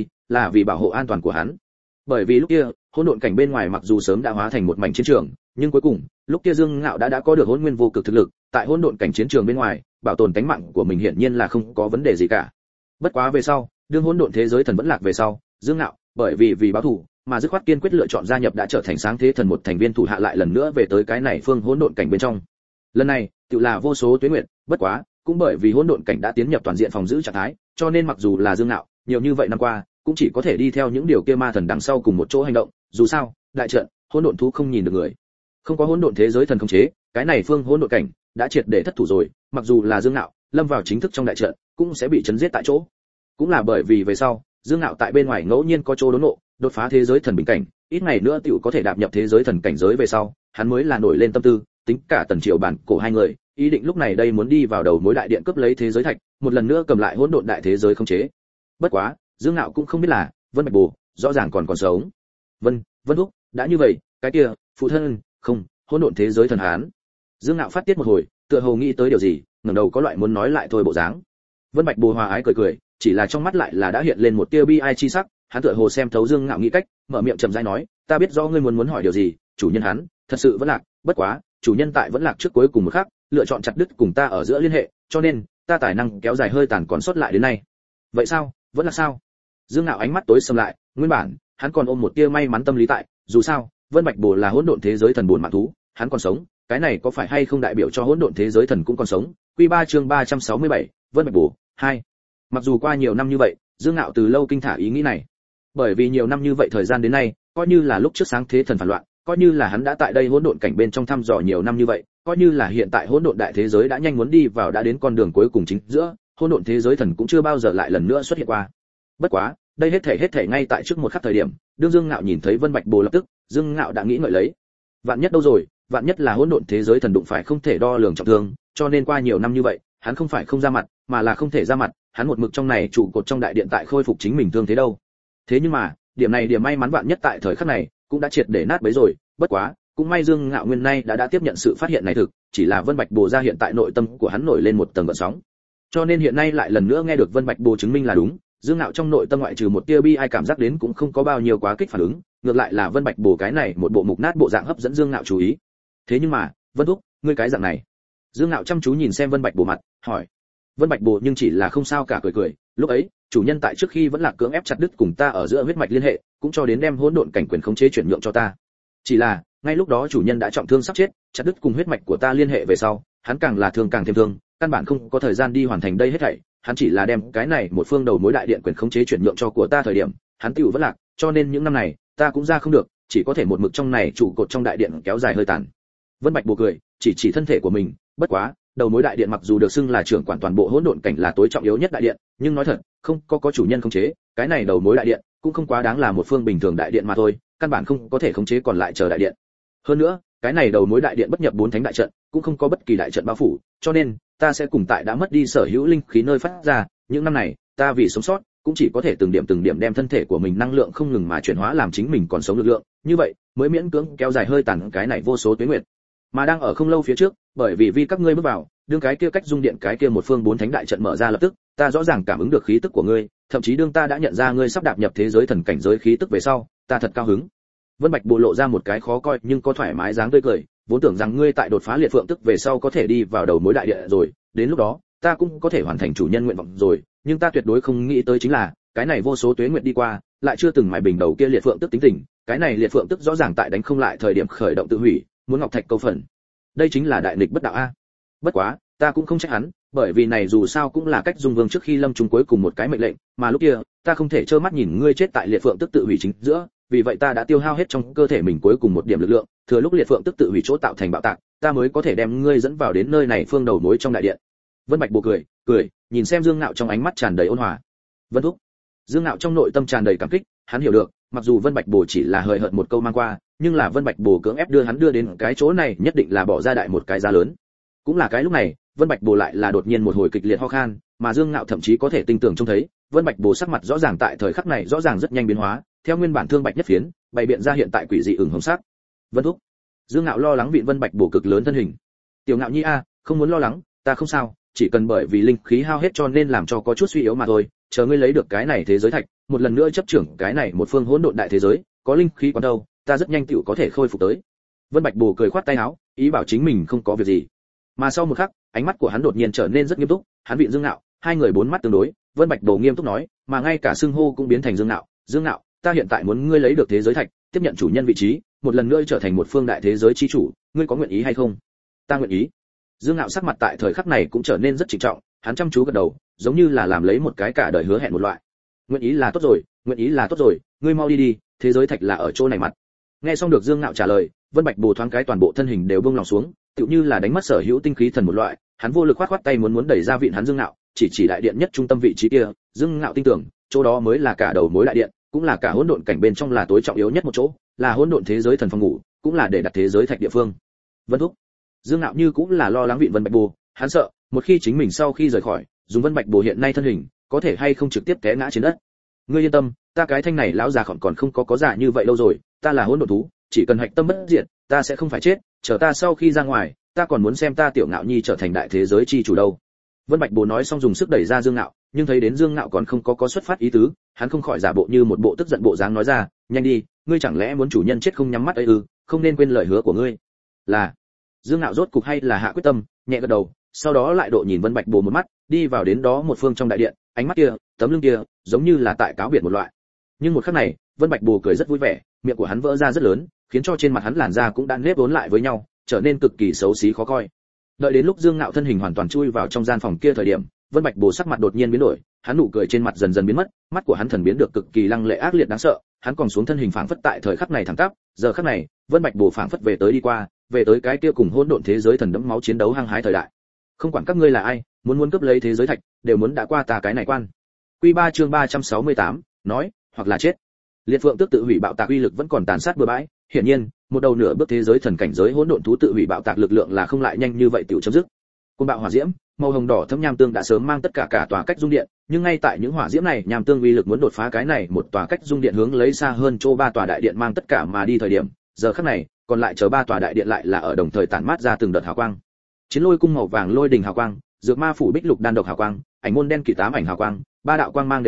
vì bảo hộ an toàn của hắn. Bởi vì lúc kia, hỗn độn cảnh bên ngoài mặc dù sớm đã hóa thành một mảnh chiến trường, nhưng cuối cùng, lúc kia Dương Ngạo đã có được hỗn nguyên vô cực thực lực, tại hỗn độn cảnh chiến trường bên ngoài, bảo tồn tính mạng của mình hiển nhiên là không có vấn đề gì cả. Bất quá về sau, đương hỗn độn thế giới thần vẫn lạc về sau, Dương Ngạo, bởi vì báo thù, mà dứt khoát kiên quyết lựa chọn gia nhập đã trở thành sáng thế thần một thành viên thủ hạ lại lần nữa về tới cái này phương hỗn độn cảnh bên trong. Lần này, tự là vô số tuế nguyệt, bất quá, cũng bởi vì hỗn độn cảnh đã tiến nhập toàn diện phòng giữ trạng thái, cho nên mặc dù là Dương Ngạo, nhiều như vậy năm qua, cũng chỉ có thể đi theo những điều kia ma thần đằng sau cùng một chỗ hành động, dù sao, đại trận, hỗn độn thú không nhìn được người. Không có hỗn độn thế giới thần khống chế, cái này phương hỗn độn cảnh đã triệt để thất thủ rồi, mặc dù là Dương Ngạo lâm vào chính thức trong đại trận, cũng sẽ bị chấn giết tại chỗ. Cũng là bởi vì về sau, Dương Ngạo tại bên ngoài ngẫu nhiên có chỗ đốn nộ, đột phá thế giới thần bình cảnh, ít ngày nữa tiểu có thể đạp nhập thế giới thần cảnh giới về sau, hắn mới là nổi lên tâm tư, tính cả Tần Triều bản cổ hai người, ý định lúc này đây muốn đi vào đầu mối đại điện cướp lấy thế giới thạch, một lần nữa cầm lại hỗn độn đại thế giới khống chế. Bất quá, Dương Ngạo cũng không biết là, Vân Bạch Bồ rõ ràng còn sống. Vân thúc, đã như vậy, cái kia, phụ thân, không, hỗn độn thế giới thần hán. Dương Ngạo phát tiết một hồi, tựa hồ nghĩ tới điều gì, ngẩng đầu có loại muốn nói lại thôi bộ dáng. Vân Bạch Bồ hòa ái cười, chỉ là trong mắt lại là đã hiện lên một tia bi ai chi sắc, hắn tựa hồ xem thấu Dương Ngạo nghĩ cách, mở miệng chậm rãi nói, ta biết rõ ngươi muốn hỏi điều gì, chủ nhân hắn, thật sự vẫn lạc, bất quá, chủ nhân tại vẫn lạc trước cuối cùng một khắc, lựa chọn chặt đứt cùng ta ở giữa liên hệ, cho nên, ta tài năng kéo dài hơi tàn còn sót lại đến nay. Vậy sao, vẫn là sao? Dương Ngạo ánh mắt tối sầm lại, nguyên bản, hắn còn ôm một tia may mắn tâm lý tại, dù sao, Vân Bạch Bồ là hỗn độn thế giới thần buồn mạng thú, hắn còn sống, cái này có phải hay không đại biểu cho hỗn độn thế giới thần cũng còn sống? Quy 3 chương 367, Vân Bạch Bồ 2. Mặc dù qua nhiều năm như vậy, Dương Ngạo từ lâu kinh thả ý nghĩ này. Bởi vì nhiều năm như vậy thời gian đến nay, coi như là lúc trước sáng thế thần phản loạn, coi như là hắn đã tại đây hỗn độn cảnh bên trong thăm dò nhiều năm như vậy, coi như là hiện tại hỗn độn đại thế giới đã nhanh muốn đi vào đã đến con đường cuối cùng chính giữa, hỗn độn thế giới thần cũng chưa bao giờ lại lần nữa xuất hiện qua. Bất quá, đây hết thảy ngay tại trước một khắc thời điểm, đương Dương Ngạo nhìn thấy Vân Bạch Bồ lập tức, Dương Ngạo đã nghĩ ngợi lấy, vạn nhất đâu rồi, vạn nhất là hỗn độn thế giới thần đụng phải không thể đo lường trọng thương, cho nên qua nhiều năm như vậy, hắn không phải không ra mặt, mà là không thể ra mặt, hắn một mực trong này trụ cột trong đại điện tại khôi phục chính mình thương thế đâu. Thế nhưng mà, điểm này điểm may mắn vạn nhất tại thời khắc này, cũng đã triệt để nát bấy rồi, bất quá, cũng may Dương Ngạo nguyên nay đã tiếp nhận sự phát hiện này thực, chỉ là Vân Bạch Bồ ra hiện tại nội tâm của hắn nổi lên một tầng gợn sóng. Cho nên hiện nay lại lần nữa nghe được Vân Bạch Bồ chứng minh là đúng, Dương Nạo trong nội tâm ngoại trừ một tia bi ai cảm giác đến cũng không có bao nhiêu quá kích phản ứng, ngược lại là Vân Bạch Bồ cái này một bộ mục nát bộ dạng hấp dẫn Dương Nạo chú ý. Thế nhưng mà, Vân thúc, ngươi cái dạng này. Dương Nạo chăm chú nhìn xem Vân Bạch Bồ mặt, hỏi. Vân Bạch Bồ nhưng chỉ là không sao cả cười, lúc ấy, chủ nhân tại trước khi vẫn là cưỡng ép chặt đứt cùng ta ở giữa huyết mạch liên hệ, cũng cho đến đem hỗn độn cảnh quyền khống chế chuyển nhượng cho ta. Chỉ là, ngay lúc đó chủ nhân đã trọng thương sắp chết, chặt đứt cùng huyết mạch của ta liên hệ về sau, hắn càng là thương càng thêm thương, căn bản không có thời gian đi hoàn thành đây hết thảy, hắn chỉ là đem cái này một phương đầu mối đại điện quyền khống chế chuyển nhượng cho của ta thời điểm, hắn tiểu vẫn lạc, cho nên những năm này, ta cũng ra không được, chỉ có thể một mực trong này trụ cột trong đại điện kéo dài hơi tàn. Vân Bạch Bồ cười, chỉ thân thể của mình, bất quá, đầu mối đại điện mặc dù được xưng là trưởng quản toàn bộ hỗn độn cảnh là tối trọng yếu nhất đại điện, nhưng nói thật, không có chủ nhân khống chế, cái này đầu mối đại điện cũng không quá đáng là một phương bình thường đại điện mà thôi, căn bản không có thể khống chế còn lại chờ đại điện. Hơn nữa, cái này đầu mối đại điện bất nhập 4 thánh đại trận, cũng không có bất kỳ đại trận bao phủ, cho nên ta sẽ cùng tại đã mất đi sở hữu linh khí nơi phát ra, những năm này, ta vì sống sót, cũng chỉ có thể từng điểm đem thân thể của mình năng lượng không ngừng mà chuyển hóa làm chính mình còn sống lực lượng, như vậy mới miễn cưỡng kéo dài hơi tàn cái này vô số tuế nguyệt. Mà đang ở không lâu phía trước, bởi vì các ngươi bước vào, đương cái kia cách dung điện cái kia một phương 4 thánh đại trận mở ra lập tức, ta rõ ràng cảm ứng được khí tức của ngươi, thậm chí đương ta đã nhận ra ngươi sắp đạp nhập thế giới thần cảnh giới khí tức về sau, ta thật cao hứng. Vân Bạch Bồ lộ ra một cái khó coi nhưng có thoải mái dáng tươi cười, vốn tưởng rằng ngươi tại đột phá liệt phượng tức về sau có thể đi vào đầu mối đại địa rồi, đến lúc đó, ta cũng có thể hoàn thành chủ nhân nguyện vọng rồi, nhưng ta tuyệt đối không nghĩ tới chính là, cái này vô số tuế nguyệt đi qua, lại chưa từng mài bình đầu kia liệt phượng tức tính tình, cái này liệt phượng tức rõ ràng tại đánh không lại thời điểm khởi động tự hủy, muốn ngọc thạch câu phần. Đây chính là đại nghịch bất đạo a. Bất quá, ta cũng không trách hắn, bởi vì này dù sao cũng là cách dung vương trước khi lâm trung cuối cùng một cái mệnh lệnh, mà lúc kia, ta không thể trơ mắt nhìn ngươi chết tại liệt phượng tức tự hủy chính giữa, vì vậy ta đã tiêu hao hết trong cơ thể mình cuối cùng một điểm lực lượng, thừa lúc liệt phượng tức tự hủy chỗ tạo thành bạo tạc, ta mới có thể đem ngươi dẫn vào đến nơi này phương đầu mối trong đại điện. Vân Bạch Bồ cười, nhìn xem Dương Nạo trong ánh mắt tràn đầy ôn hòa. Vân thúc. Dương Nạo trong nội tâm tràn đầy cảm kích, hắn hiểu được, mặc dù Vân Bạch Bồ chỉ là hời hợt một câu mang qua, nhưng là Vân Bạch Bồ cưỡng ép đưa hắn đưa đến cái chỗ này nhất định là bỏ ra đại một cái giá lớn. Cũng là cái lúc này, Vân Bạch Bồ lại là đột nhiên một hồi kịch liệt ho khan, mà Dương Nạo thậm chí có thể tinh tường trông thấy, Vân Bạch Bồ sắc mặt rõ ràng tại thời khắc này rõ ràng rất nhanh biến hóa, theo nguyên bản thương bạch nhất phiến, bày biện ra hiện tại quỷ dị ửng hồng sắc. Vân thúc. Dương Nạo lo lắng vịn Vân Bạch Bồ cực lớn thân hình. Tiểu Nạo nhi a, không muốn lo lắng, ta không sao, chỉ cần bởi vì linh khí hao hết cho nên làm cho có chút suy yếu mà thôi, chờ ngươi lấy được cái này thế giới thạch, một lần nữa chấp trưởng cái này một phương hỗn độn đại thế giới, có linh khí còn đâu, ta rất nhanh tựu có thể khôi phục tới. Vân Bạch Bồ cười khoát tay áo, ý bảo chính mình không có việc gì. Mà sau một khắc, ánh mắt của hắn đột nhiên trở nên rất nghiêm túc, hắn vịn Dương Nạo, hai người bốn mắt tương đối, Vân Bạch Bồ nghiêm túc nói, mà ngay cả xưng hô cũng biến thành Dương Nạo, Dương Nạo, ta hiện tại muốn ngươi lấy được thế giới thạch, tiếp nhận chủ nhân vị trí, một lần nữa trở thành một phương đại thế giới chi chủ, ngươi có nguyện ý hay không? Ta nguyện ý. Dương Nạo sắc mặt tại thời khắc này cũng trở nên rất trịnh trọng, hắn chăm chú gật đầu, giống như là làm lấy một cái cả đời hứa hẹn một loại. Nguyện ý là tốt rồi, nguyện ý là tốt rồi, ngươi mau đi đi, thế giới thạch là ở chỗ này mặt. Nghe xong được Dương Nạo trả lời, Vân Bạch Bồ thoáng cái toàn bộ thân hình đều buông lòng xuống, tựu như là đánh mất sở hữu tinh khí thần một loại, hắn vô lực khoát tay muốn đẩy ra vịn hắn Dương Nạo, chỉ đại điện nhất trung tâm vị trí kia, Dương Nạo tin tưởng, chỗ đó mới là cả đầu mối đại điện, cũng là cả hỗn độn cảnh bên trong là tối trọng yếu nhất một chỗ, là hỗn độn thế giới thần phòng ngủ, cũng là để đặt thế giới thạch địa phương. Vân thúc. Dương Nạo như cũng là lo lắng vịn Vân Bạch Bồ, hắn sợ, một khi chính mình sau khi rời khỏi, dùng Vân Bạch Bồ hiện nay thân hình, có thể hay không trực tiếp té ngã trên đất. Ngươi yên tâm, ta cái thanh này lão già còn không có già như vậy đâu rồi, ta là hỗn độn thú, chỉ cần hạch tâm bất diệt, ta sẽ không phải chết, chờ ta sau khi ra ngoài, ta còn muốn xem ta Tiểu Ngạo nhi trở thành đại thế giới chi chủ đâu. Vân Bạch Bồ nói xong dùng sức đẩy ra Dương Nạo, nhưng thấy đến Dương Nạo còn không có xuất phát ý tứ, hắn không khỏi giả bộ như một bộ tức giận bộ dáng nói ra, nhanh đi, ngươi chẳng lẽ muốn chủ nhân chết không nhắm mắt ấy ư? Không nên quên lời hứa của ngươi. Là. Dương Nạo rốt cục hay là hạ quyết tâm, nhẹ gật đầu, sau đó lại độ nhìn Vân Bạch Bồ một mắt, đi vào đến đó một phương trong đại điện, ánh mắt kia, tấm lưng kia, giống như là tại cáo biệt một loại. Nhưng một khắc này, Vân Bạch Bồ cười rất vui vẻ, miệng của hắn vỡ ra rất lớn, khiến cho trên mặt hắn làn da cũng đã nếp vốn lại với nhau, trở nên cực kỳ xấu xí khó coi. Đợi đến lúc Dương Nạo thân hình hoàn toàn chui vào trong gian phòng kia thời điểm, Vân Bạch Bồ sắc mặt đột nhiên biến đổi, hắn nụ cười trên mặt dần dần biến mất, mắt của hắn thần biến được cực kỳ lăng lệ ác liệt đáng sợ, hắn còn xuống thân hình phảng phất tại thời khắc này thẳng tắp, giờ khắc này, Vân Bạch Bồ phảng phất về tới đi qua, về tới cái kia cùng hỗn độn thế giới thần đẫm máu chiến đấu hăng hái thời đại. Không quản các ngươi là ai, muốn cướp lấy thế giới thạch, đều muốn đã qua ta cái này quan. Quy 3 chương 368, nói, hoặc là chết. Liệt Phượng Tước tự hủy bạo tạc uy lực vẫn còn tàn sát bừa bãi, hiển nhiên, một đầu nửa bước thế giới thần cảnh giới hỗn độn thú tự hủy bạo tạc lực lượng là không lại nhanh như vậy tiểu chấm dứt. Côn bạo hỏa diễm, màu hồng đỏ thẫm nham tương đã sớm mang tất cả tòa cách dung điện, nhưng ngay tại những hỏa diễm này, nham tương uy lực muốn đột phá cái này một tòa cách dung điện hướng lấy xa hơn chỗ ba tòa đại điện mang tất cả mà đi thời điểm, giờ khắc này, còn lại chờ ba tòa đại điện lại là ở đồng thời tản mát ra từng đợt hào quang. Chiến lôi cung màu vàng lôi đình hào quang, dược ma phủ bích lục đan độc hào quang, ảnh môn đen kỵ tám ảnh hào quang, ba đạo quang mang đều tới,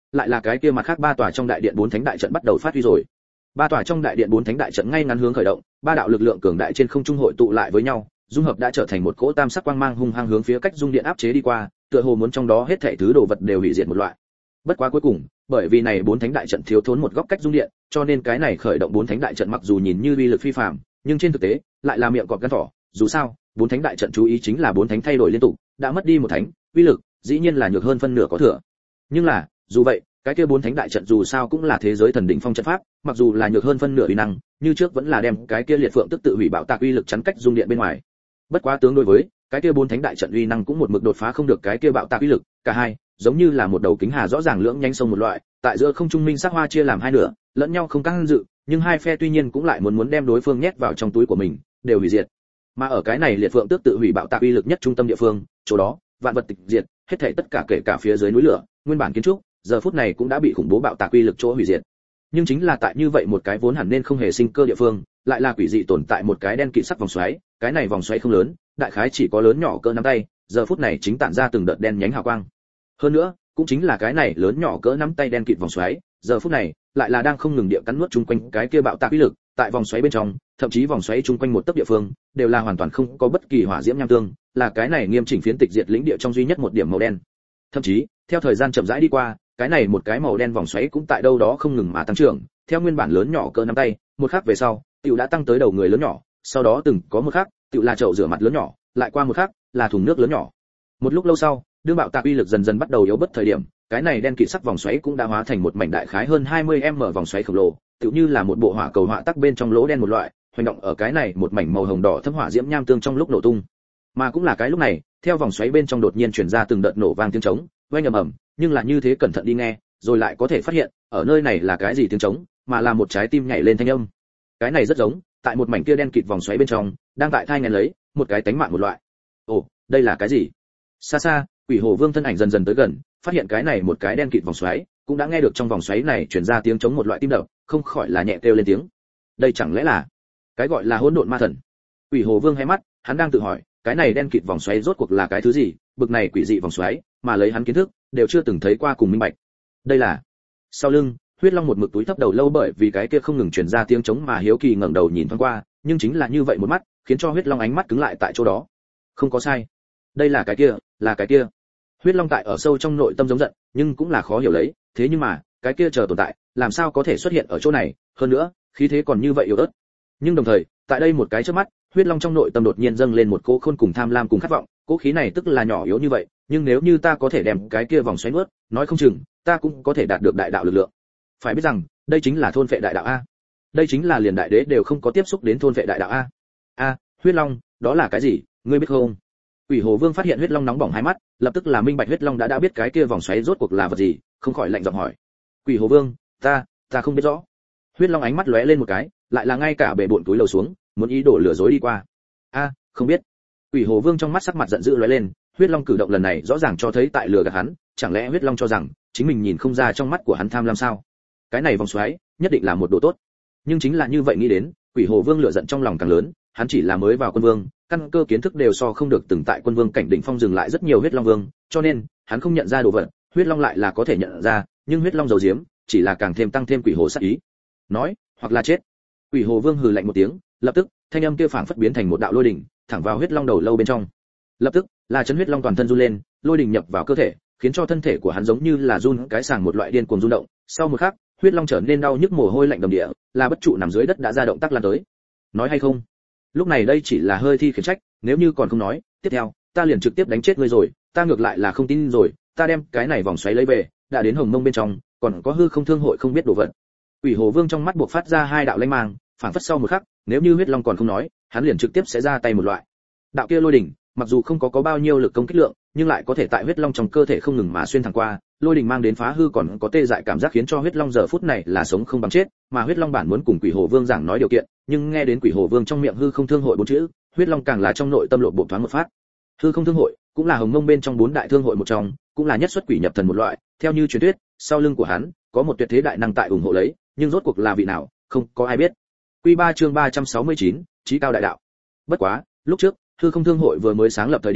lại là cái kia mặt khác ba tòa trong đại điện bốn thánh đại trận bắt đầu phát huy rồi. Ba tòa trong đại điện bốn thánh đại trận ngay ngắn hướng khởi động, ba đạo lực lượng cường đại trên không trung hội tụ lại với nhau, dung hợp đã trở thành một cỗ tam sắc quang mang hung hăng hướng phía cách dung điện áp chế đi qua, tựa hồ muốn trong đó hết thảy thứ đồ vật đều hủy diệt một loại. Bất quá cuối cùng, bởi vì này bốn thánh đại trận thiếu thốn một góc cách dung điện, cho nên cái này khởi động bốn thánh đại trận mặc dù nhìn như uy lực phi phàm, nhưng trên thực tế lại là miệng cọp gan thỏ. Dù sao, bốn thánh đại trận chú ý chính là bốn thánh thay đổi liên tục, đã mất đi một thánh, uy lực dĩ nhiên là nhược hơn phân nửa có thừa. Nhưng là, dù vậy, cái kia bốn thánh đại trận dù sao cũng là thế giới thần đỉnh phong trận pháp, mặc dù là nhược hơn phân nửa uy năng, như trước vẫn là đem cái kia liệt phượng tức tự hủy bạo tạc uy lực chắn cách dung điện bên ngoài. Bất quá tương đối với, cái kia bốn thánh đại trận uy năng cũng một mực đột phá không được cái kia bạo tạc uy lực, cả hai giống như là một đầu kính hà rõ ràng lưỡng nhanh sông một loại, tại giữa không trung minh sắc hoa chia làm hai nửa, lẫn nhau không căng dự, nhưng hai phe tuy nhiên cũng lại muốn đem đối phương nhét vào trong túi của mình, đều hủy diệt. Mà ở cái này liệt phượng tước tự hủy bạo tạc uy lực nhất trung tâm địa phương, chỗ đó, vạn vật tịch diệt, hết thảy tất cả kể cả phía dưới núi lửa, nguyên bản kiến trúc, giờ phút này cũng đã bị khủng bố bạo tạc uy lực chỗ hủy diệt. Nhưng chính là tại như vậy một cái vốn hẳn nên không hề sinh cơ địa phương, lại là quỷ dị tồn tại một cái đen kịt sắc vòng xoáy, cái này vòng xoáy không lớn, đại khái chỉ có lớn nhỏ cỡ nắm tay, giờ phút này chính tản ra từng đợt đen nhánh hào quang. Hơn nữa, cũng chính là cái này lớn nhỏ cỡ nắm tay đen kịt vòng xoáy, giờ phút này lại là đang không ngừng địa cắn nuốt chung quanh cái kia bạo tạc uy lực, tại vòng xoáy bên trong, thậm chí vòng xoáy chung quanh một tấc địa phương, đều là hoàn toàn không có bất kỳ hỏa diễm nham tương, là cái này nghiêm chỉnh phiến tịch diệt lĩnh địa trong duy nhất một điểm màu đen. Thậm chí, theo thời gian chậm rãi đi qua, cái này một cái màu đen vòng xoáy cũng tại đâu đó không ngừng mà tăng trưởng, theo nguyên bản lớn nhỏ cỡ nắm tay, một khắc về sau, tiểu đã tăng tới đầu người lớn nhỏ, sau đó từng có một khắc, tiểu là chậu rửa mặt lớn nhỏ, lại qua một khắc, là thùng nước lớn nhỏ. Một lúc lâu sau, đương bạo tạc uy lực dần dần bắt đầu yếu bớt thời điểm, cái này đen kịt sắc vòng xoáy cũng đã hóa thành một mảnh đại khái hơn 20m vòng xoáy khổng lồ, tựu như là một bộ hỏa cầu hỏa tắc bên trong lỗ đen một loại, hoành động ở cái này một mảnh màu hồng đỏ thấm hỏa diễm nham tương trong lúc nổ tung. Mà cũng là cái lúc này, theo vòng xoáy bên trong đột nhiên truyền ra từng đợt nổ vang tiếng trống, oanh ầm ầm, nhưng là như thế cẩn thận đi nghe, rồi lại có thể phát hiện, ở nơi này là cái gì tiếng trống, mà là một trái tim nhảy lên thanh âm. Cái này rất giống, tại một mảnh kia đen kịt vòng xoáy bên trong, đang tại thai nghén lấy một cái tánh mạng một loại. Ồ, đây là cái gì? Xa xa, Quỷ Hồ Vương thân ảnh dần dần tới gần, phát hiện cái này một cái đen kịt vòng xoáy, cũng đã nghe được trong vòng xoáy này truyền ra tiếng trống một loại tim đập, không khỏi là nhẹ kêu lên tiếng. Đây chẳng lẽ là cái gọi là hỗn độn ma thần? Quỷ Hồ Vương hé mắt, hắn đang tự hỏi, cái này đen kịt vòng xoáy rốt cuộc là cái thứ gì, bực này quỷ dị vòng xoáy, mà lấy hắn kiến thức, đều chưa từng thấy qua cùng minh bạch. Đây là. Sau lưng, Huyết Long một mực túi thấp đầu lâu bởi vì cái kia không ngừng truyền ra tiếng trống mà hiếu kỳ ngẩng đầu nhìn thoáng qua, nhưng chính là như vậy một mắt, khiến cho Huyết Long ánh mắt cứng lại tại chỗ đó. Không có sai. Đây là cái kia, là cái kia. Huyết Long tại ở sâu trong nội tâm giống giận, nhưng cũng là khó hiểu lấy, thế nhưng mà, cái kia chờ tồn tại, làm sao có thể xuất hiện ở chỗ này, hơn nữa, khí thế còn như vậy yếu ớt. Nhưng đồng thời, tại đây một cái chớp mắt, Huyết Long trong nội tâm đột nhiên dâng lên một cỗ khôn cùng tham lam cùng khát vọng, cỗ khí này tức là nhỏ yếu như vậy, nhưng nếu như ta có thể đem cái kia vòng xoáy nuốt, nói không chừng, ta cũng có thể đạt được đại đạo lực lượng. Phải biết rằng, đây chính là thôn phệ đại đạo a. Đây chính là liền đại đế đều không có tiếp xúc đến thôn phệ đại đạo a. A, Huyết Long, đó là cái gì, ngươi biết không? Quỷ Hồ Vương phát hiện Huyết Long nóng bỏng hai mắt, lập tức là minh bạch Huyết Long đã biết cái kia vòng xoáy rốt cuộc là vật gì, không khỏi lạnh giọng hỏi. Quỷ Hồ Vương, ta không biết rõ. Huyết Long ánh mắt lóe lên một cái, lại là ngay cả bệ bộn túi lầu xuống, muốn ý đồ lừa dối đi qua. A, không biết. Quỷ Hồ Vương trong mắt sắc mặt giận dữ lóe lên, Huyết Long cử động lần này rõ ràng cho thấy tại lừa gạt hắn, chẳng lẽ Huyết Long cho rằng chính mình nhìn không ra trong mắt của hắn tham lam sao? Cái này vòng xoáy, nhất định là một đồ tốt. Nhưng chính là như vậy nghĩ đến, Quỷ Hồ Vương lửa giận trong lòng càng lớn, hắn chỉ là mới vào quân vương, căn cơ kiến thức đều so không được từng tại quân vương cảnh đỉnh phong dừng lại rất nhiều Huyết Long Vương, cho nên hắn không nhận ra đồ vật, Huyết Long lại là có thể nhận ra, nhưng Huyết Long giấu giếm, chỉ là càng thêm tăng thêm Quỷ Hồ sát ý. Nói, hoặc là chết. Quỷ Hồ Vương hừ lạnh một tiếng, lập tức, thanh âm kia phảng phất biến thành một đạo lôi đỉnh, thẳng vào Huyết Long đầu lâu bên trong. Lập tức, là chấn Huyết Long toàn thân run lên, lôi đỉnh nhập vào cơ thể, khiến cho thân thể của hắn giống như là run cái sàng một loại điên cuồng rung động. Sau một khắc, Huyết Long trở nên đau nhức mồ hôi lạnh đầm địa, là bất trụ nằm dưới đất đã ra động tác lan tới. Nói hay không? Lúc này đây chỉ là hơi thi khiển trách, nếu như còn không nói, tiếp theo, ta liền trực tiếp đánh chết ngươi rồi, ta ngược lại là không tin rồi, ta đem cái này vòng xoáy lấy về, đã đến Hồng Mông bên trong, còn có hư không thương hội không biết đồ vật. Quỷ Hồ Vương trong mắt buộc phát ra hai đạo lanh mang, phảng phất sau một khắc, nếu như Huyết Long còn không nói, hắn liền trực tiếp sẽ ra tay một loại. Đạo kia lôi đỉnh, mặc dù không có bao nhiêu lực công kích lượng, nhưng lại có thể tại Huyết Long trong cơ thể không ngừng mà xuyên thẳng qua, lôi đỉnh mang đến phá hư còn có tê dại cảm giác khiến cho Huyết Long giờ phút này là sống không bằng chết, mà Huyết Long bản muốn cùng Quỷ Hồ Vương giảng nói điều kiện, nhưng nghe đến Quỷ Hồ Vương trong miệng hư không thương hội bốn chữ, Huyết Long càng là trong nội tâm lộ bộ thoáng một phát. Hư không thương hội cũng là Hồng Mông bên trong bốn đại thương hội một trong, cũng là nhất xuất quỷ nhập thần một loại, theo như truyền thuyết, sau lưng của hắn có một tuyệt thế đại năng tại ủng hộ lấy, nhưng rốt cuộc là vị nào, không có ai biết. Quy 3 chương 369, chí cao đại đạo. Bất quá, lúc trước, hư không thương hội vừa mới sáng lập thời điểm,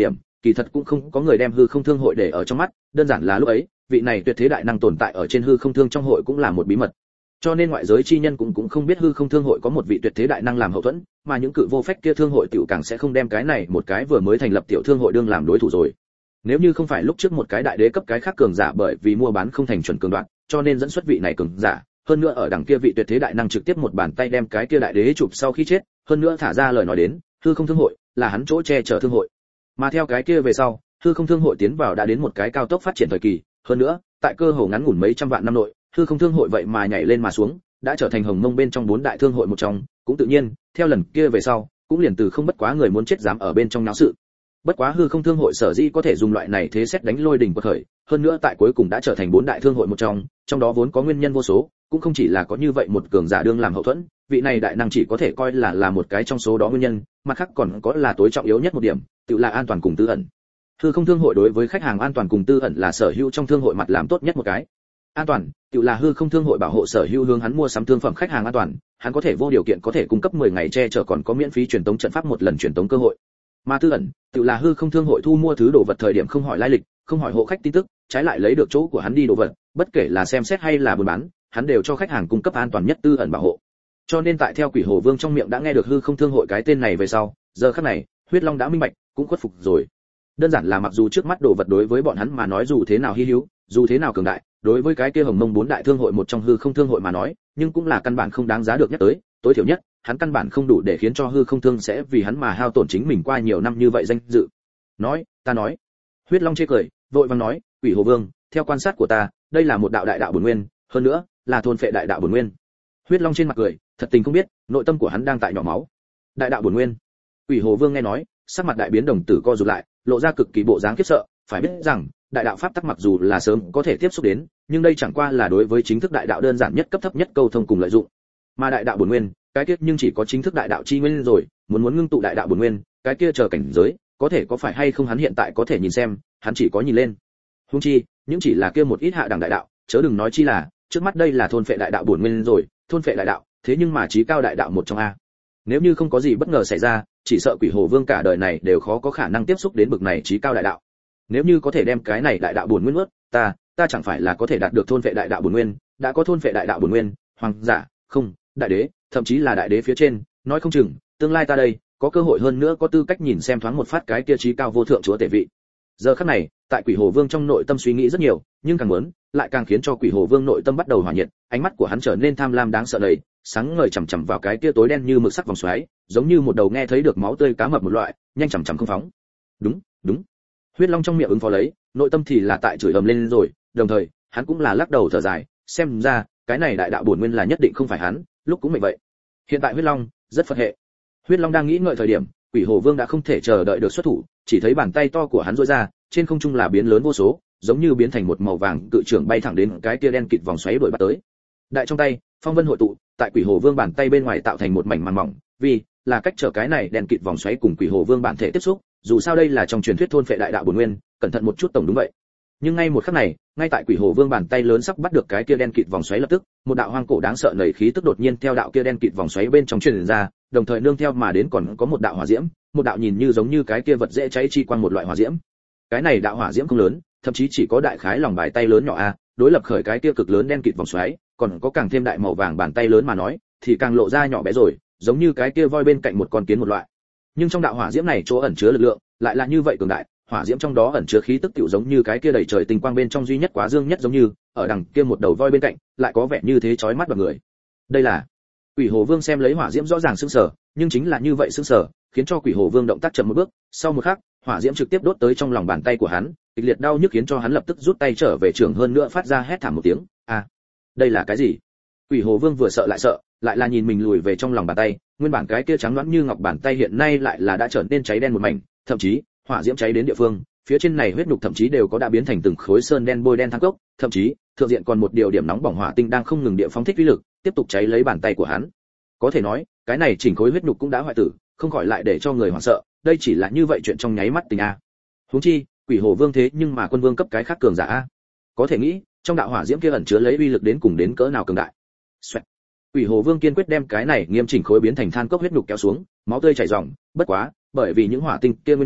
kỳ thật cũng không có người đem hư không thương hội để ở trong mắt, đơn giản là lúc ấy vị này tuyệt thế đại năng tồn tại ở trên hư không thương trong hội cũng là một bí mật, cho nên ngoại giới chi nhân cũng không biết hư không thương hội có một vị tuyệt thế đại năng làm hậu thuẫn, mà những cự vô phách kia thương hội tiểu càng sẽ không đem cái này một cái vừa mới thành lập tiểu thương hội đương làm đối thủ rồi. Nếu như không phải lúc trước một cái đại đế cấp cái khác cường giả bởi vì mua bán không thành chuẩn cường đoạn, cho nên dẫn xuất vị này cường giả, hơn nữa ở đằng kia vị tuyệt thế đại năng trực tiếp một bàn tay đem cái kia đại đế chụp sau khi chết, hơn nữa thả ra lời nói đến, hư không thương hội là hắn chỗ che chở thương hội. Mà theo cái kia về sau, hư không thương hội tiến vào đã đến một cái cao tốc phát triển thời kỳ, hơn nữa, tại cơ hồ ngắn ngủn mấy trăm vạn năm nội, hư không thương hội vậy mà nhảy lên mà xuống, đã trở thành hồng mông bên trong 4 đại thương hội một trong, cũng tự nhiên, theo lần kia về sau, cũng liền từ không bất quá người muốn chết dám ở bên trong náo sự. Bất quá hư không thương hội sở dĩ có thể dùng loại này thế xét đánh lôi đỉnh quật khởi, hơn nữa tại cuối cùng đã trở thành 4 đại thương hội một trong đó vốn có nguyên nhân vô số, cũng không chỉ là có như vậy một cường giả đương làm hậu thuẫn, vị này đại năng chỉ có thể coi là một cái trong số đó nguyên nhân, mặt khác còn có là tối trọng yếu nhất một điểm, tự là an toàn cùng tư ẩn. Hư không thương hội đối với khách hàng an toàn cùng tư ẩn là sở hữu trong thương hội mặt làm tốt nhất một cái. An toàn, tự là hư không thương hội bảo hộ sở hữu hướng hắn mua sắm thương phẩm khách hàng an toàn, hắn có thể vô điều kiện có thể cung cấp 10 ngày che chở còn có miễn phí truyền tống trận pháp một lần truyền tống cơ hội. Mà tư ẩn, tự là hư không thương hội thu mua thứ đồ vật thời điểm không hỏi lai lịch, không hỏi hộ khách tin tức, trái lại lấy được chỗ của hắn đi đồ vật, bất kể là xem xét hay là buôn bán, hắn đều cho khách hàng cung cấp an toàn nhất tư ẩn bảo hộ. Cho nên tại theo Quỷ Hồ Vương trong miệng đã nghe được hư không thương hội cái tên này về sau, giờ khắc này, Huyết Long đã minh bạch, cũng khuất phục rồi. Đơn giản là mặc dù trước mắt đồ vật đối với bọn hắn mà nói dù thế nào hi hữu, dù thế nào cường đại, đối với cái kia hồng mông 4 đại thương hội một trong hư không thương hội mà nói, nhưng cũng là căn bản không đáng giá được nhắc tới, tối thiểu nhất, hắn căn bản không đủ để khiến cho hư không thương sẽ vì hắn mà hao tổn chính mình qua nhiều năm như vậy danh dự. Nói, ta nói. Huyết Long chê cười, vội vàng nói, Quỷ Hồ Vương, theo quan sát của ta, đây là một đạo đại đạo bổn nguyên, hơn nữa, là thôn phệ đại đạo bổn nguyên. Huyết Long trên mặt cười, thật tình không biết, nội tâm của hắn đang tại nhỏ máu. Đại đạo bổn nguyên. Quỷ Hồ Vương nghe nói, sắc mặt đại biến đồng tử co rụt lại, lộ ra cực kỳ bộ dáng khiếp sợ, phải biết rằng, đại đạo pháp tắc mặc dù là sớm có thể tiếp xúc đến, nhưng đây chẳng qua là đối với chính thức đại đạo đơn giản nhất cấp thấp nhất câu thông cùng lợi dụng. Mà đại đạo bổn nguyên, cái kia nhưng chỉ có chính thức đại đạo chi nguyên rồi, muốn ngưng tụ đại đạo bổn nguyên, cái kia chờ cảnh giới, có thể có phải hay không hắn hiện tại có thể nhìn xem, hắn chỉ có nhìn lên. Huống chi, những chỉ là kia một ít hạ đẳng đại đạo, chớ đừng nói chi là, trước mắt đây là thôn phệ đại đạo bổn nguyên rồi, thôn phệ đại đạo, thế nhưng mà chí cao đại đạo một trong a. Nếu như không có gì bất ngờ xảy ra, chỉ sợ Quỷ Hồ Vương cả đời này đều khó có khả năng tiếp xúc đến bậc này chí cao đại đạo. Nếu như có thể đem cái này đại đạo bổn nguyên nuốt, ta chẳng phải là có thể đạt được thôn phệ đại đạo bổn nguyên, đã có thôn phệ đại đạo bổn nguyên, hoàng giả, không, đại đế, thậm chí là đại đế phía trên, nói không chừng, tương lai ta đây có cơ hội hơn nữa có tư cách nhìn xem thoáng một phát cái kia chí cao vô thượng chúa tể vị. Giờ khắc này, tại Quỷ Hồ Vương trong nội tâm suy nghĩ rất nhiều, nhưng càng muốn, lại càng khiến cho Quỷ Hồ Vương nội tâm bắt đầu hỏa nhiệt, ánh mắt của hắn trở nên tham lam đáng sợ đầy, sáng ngời chằm chằm vào cái kia tối đen như mực sắc vòng xoáy, giống như một đầu nghe thấy được máu tươi cá mập một loại, nhanh chằm chằm không phóng. Đúng, đúng. Huyết Long trong miệng ứng phó lấy, nội tâm thì là tại chửi ầm lên rồi, đồng thời, hắn cũng là lắc đầu thở dài, xem ra, cái này đại đạo bổn nguyên là nhất định không phải hắn, lúc cũng mệnh vậy. Hiện tại Huyết Long rất phật hệ. Huyết Long đang nghĩ ngợi thời điểm, Quỷ Hồ Vương đã không thể chờ đợi được xuất thủ, chỉ thấy bàn tay to của hắn duỗi ra, trên không trung là biến lớn vô số, giống như biến thành một màu vàng cự trưởng bay thẳng đến cái kia đen kịt vòng xoáy đuổi bắt tới. Đại trong tay, phong vân hội tụ, tại Quỷ Hồ Vương bàn tay bên ngoài tạo thành một mảnh màn mỏng, vì là cách trở cái này đen kịt vòng xoáy cùng Quỷ Hồ Vương bản thể tiếp xúc, dù sao đây là trong truyền thuyết thôn phệ đại đạo bổn nguyên, cẩn thận một chút tổng đúng vậy. Nhưng ngay một khắc này, ngay tại Quỷ Hồ Vương bàn tay lớn sắp bắt được cái kia đen kịt vòng xoáy lập tức, một đạo hoang cổ đáng sợ nảy khí tức đột nhiên theo đạo kia đen kịt vòng xoáy bên trong truyền ra, đồng thời nương theo mà đến còn có một đạo hỏa diễm, một đạo nhìn như giống như cái kia vật dễ cháy chi quang một loại hỏa diễm. Cái này đạo hỏa diễm không lớn, thậm chí chỉ có đại khái lòng bàn tay lớn nhỏ a, đối lập khởi cái kia cực lớn đen kịt vòng xoáy, còn có càng thêm đại màu vàng bàn tay lớn mà nói, thì càng lộ ra nhỏ bé rồi, giống như cái kia voi bên cạnh một con kiến một loại. Nhưng trong đạo hỏa diễm này chỗ ẩn chứa lực lượng, lại là như vậy cường đại, hỏa diễm trong đó ẩn chứa khí tức tiểu giống như cái kia đầy trời tinh quang bên trong duy nhất quá dương nhất giống như, ở đằng kia một đầu voi bên cạnh, lại có vẻ như thế chói mắt vào người. Đây là Quỷ Hồ Vương xem lấy hỏa diễm rõ ràng sững sờ, nhưng chính là như vậy sững sờ, khiến cho Quỷ Hồ Vương động tác chậm một bước, sau một khắc, hỏa diễm trực tiếp đốt tới trong lòng bàn tay của hắn, kịch liệt đau nhức khiến cho hắn lập tức rút tay trở về trường hơn nữa phát ra hét thảm một tiếng, "A, đây là cái gì?" Quỷ Hồ Vương vừa sợ, lại là nhìn mình lùi về trong lòng bàn tay, nguyên bản cái kia trắng nõn như ngọc bàn tay hiện nay lại là đã trở nên cháy đen một mảnh, thậm chí, hỏa diễm cháy đến địa phương, phía trên này huyết nhục thậm chí đều có đã biến thành từng khối sơn đen bôi đen thang cốc, thậm chí, thượng diện còn một điều điểm nóng bỏng hỏa tinh đang không ngừng địa phóng thích uy lực, tiếp tục cháy lấy bàn tay của hắn. Có thể nói, cái này chỉnh khối huyết nhục cũng đã hoại tử, không khỏi lại để cho người hoảng sợ, đây chỉ là như vậy chuyện trong nháy mắt tình a. Huống chi, Quỷ Hồ Vương thế nhưng mà quân vương cấp cái khác cường giả a. Có thể nghĩ, trong đạo hỏa diễm kia ẩn chứa lấy uy lực đến cùng đến cỡ nào cường đại. Xoẹt. Quỷ Hồ Vương kiên quyết đem cái này nghiêm chỉnh khối biến thành than cốc huyết nhục kéo xuống, máu tươi chảy ròng, bất quá, bởi vì những hỏa tinh kia nguyên nhân,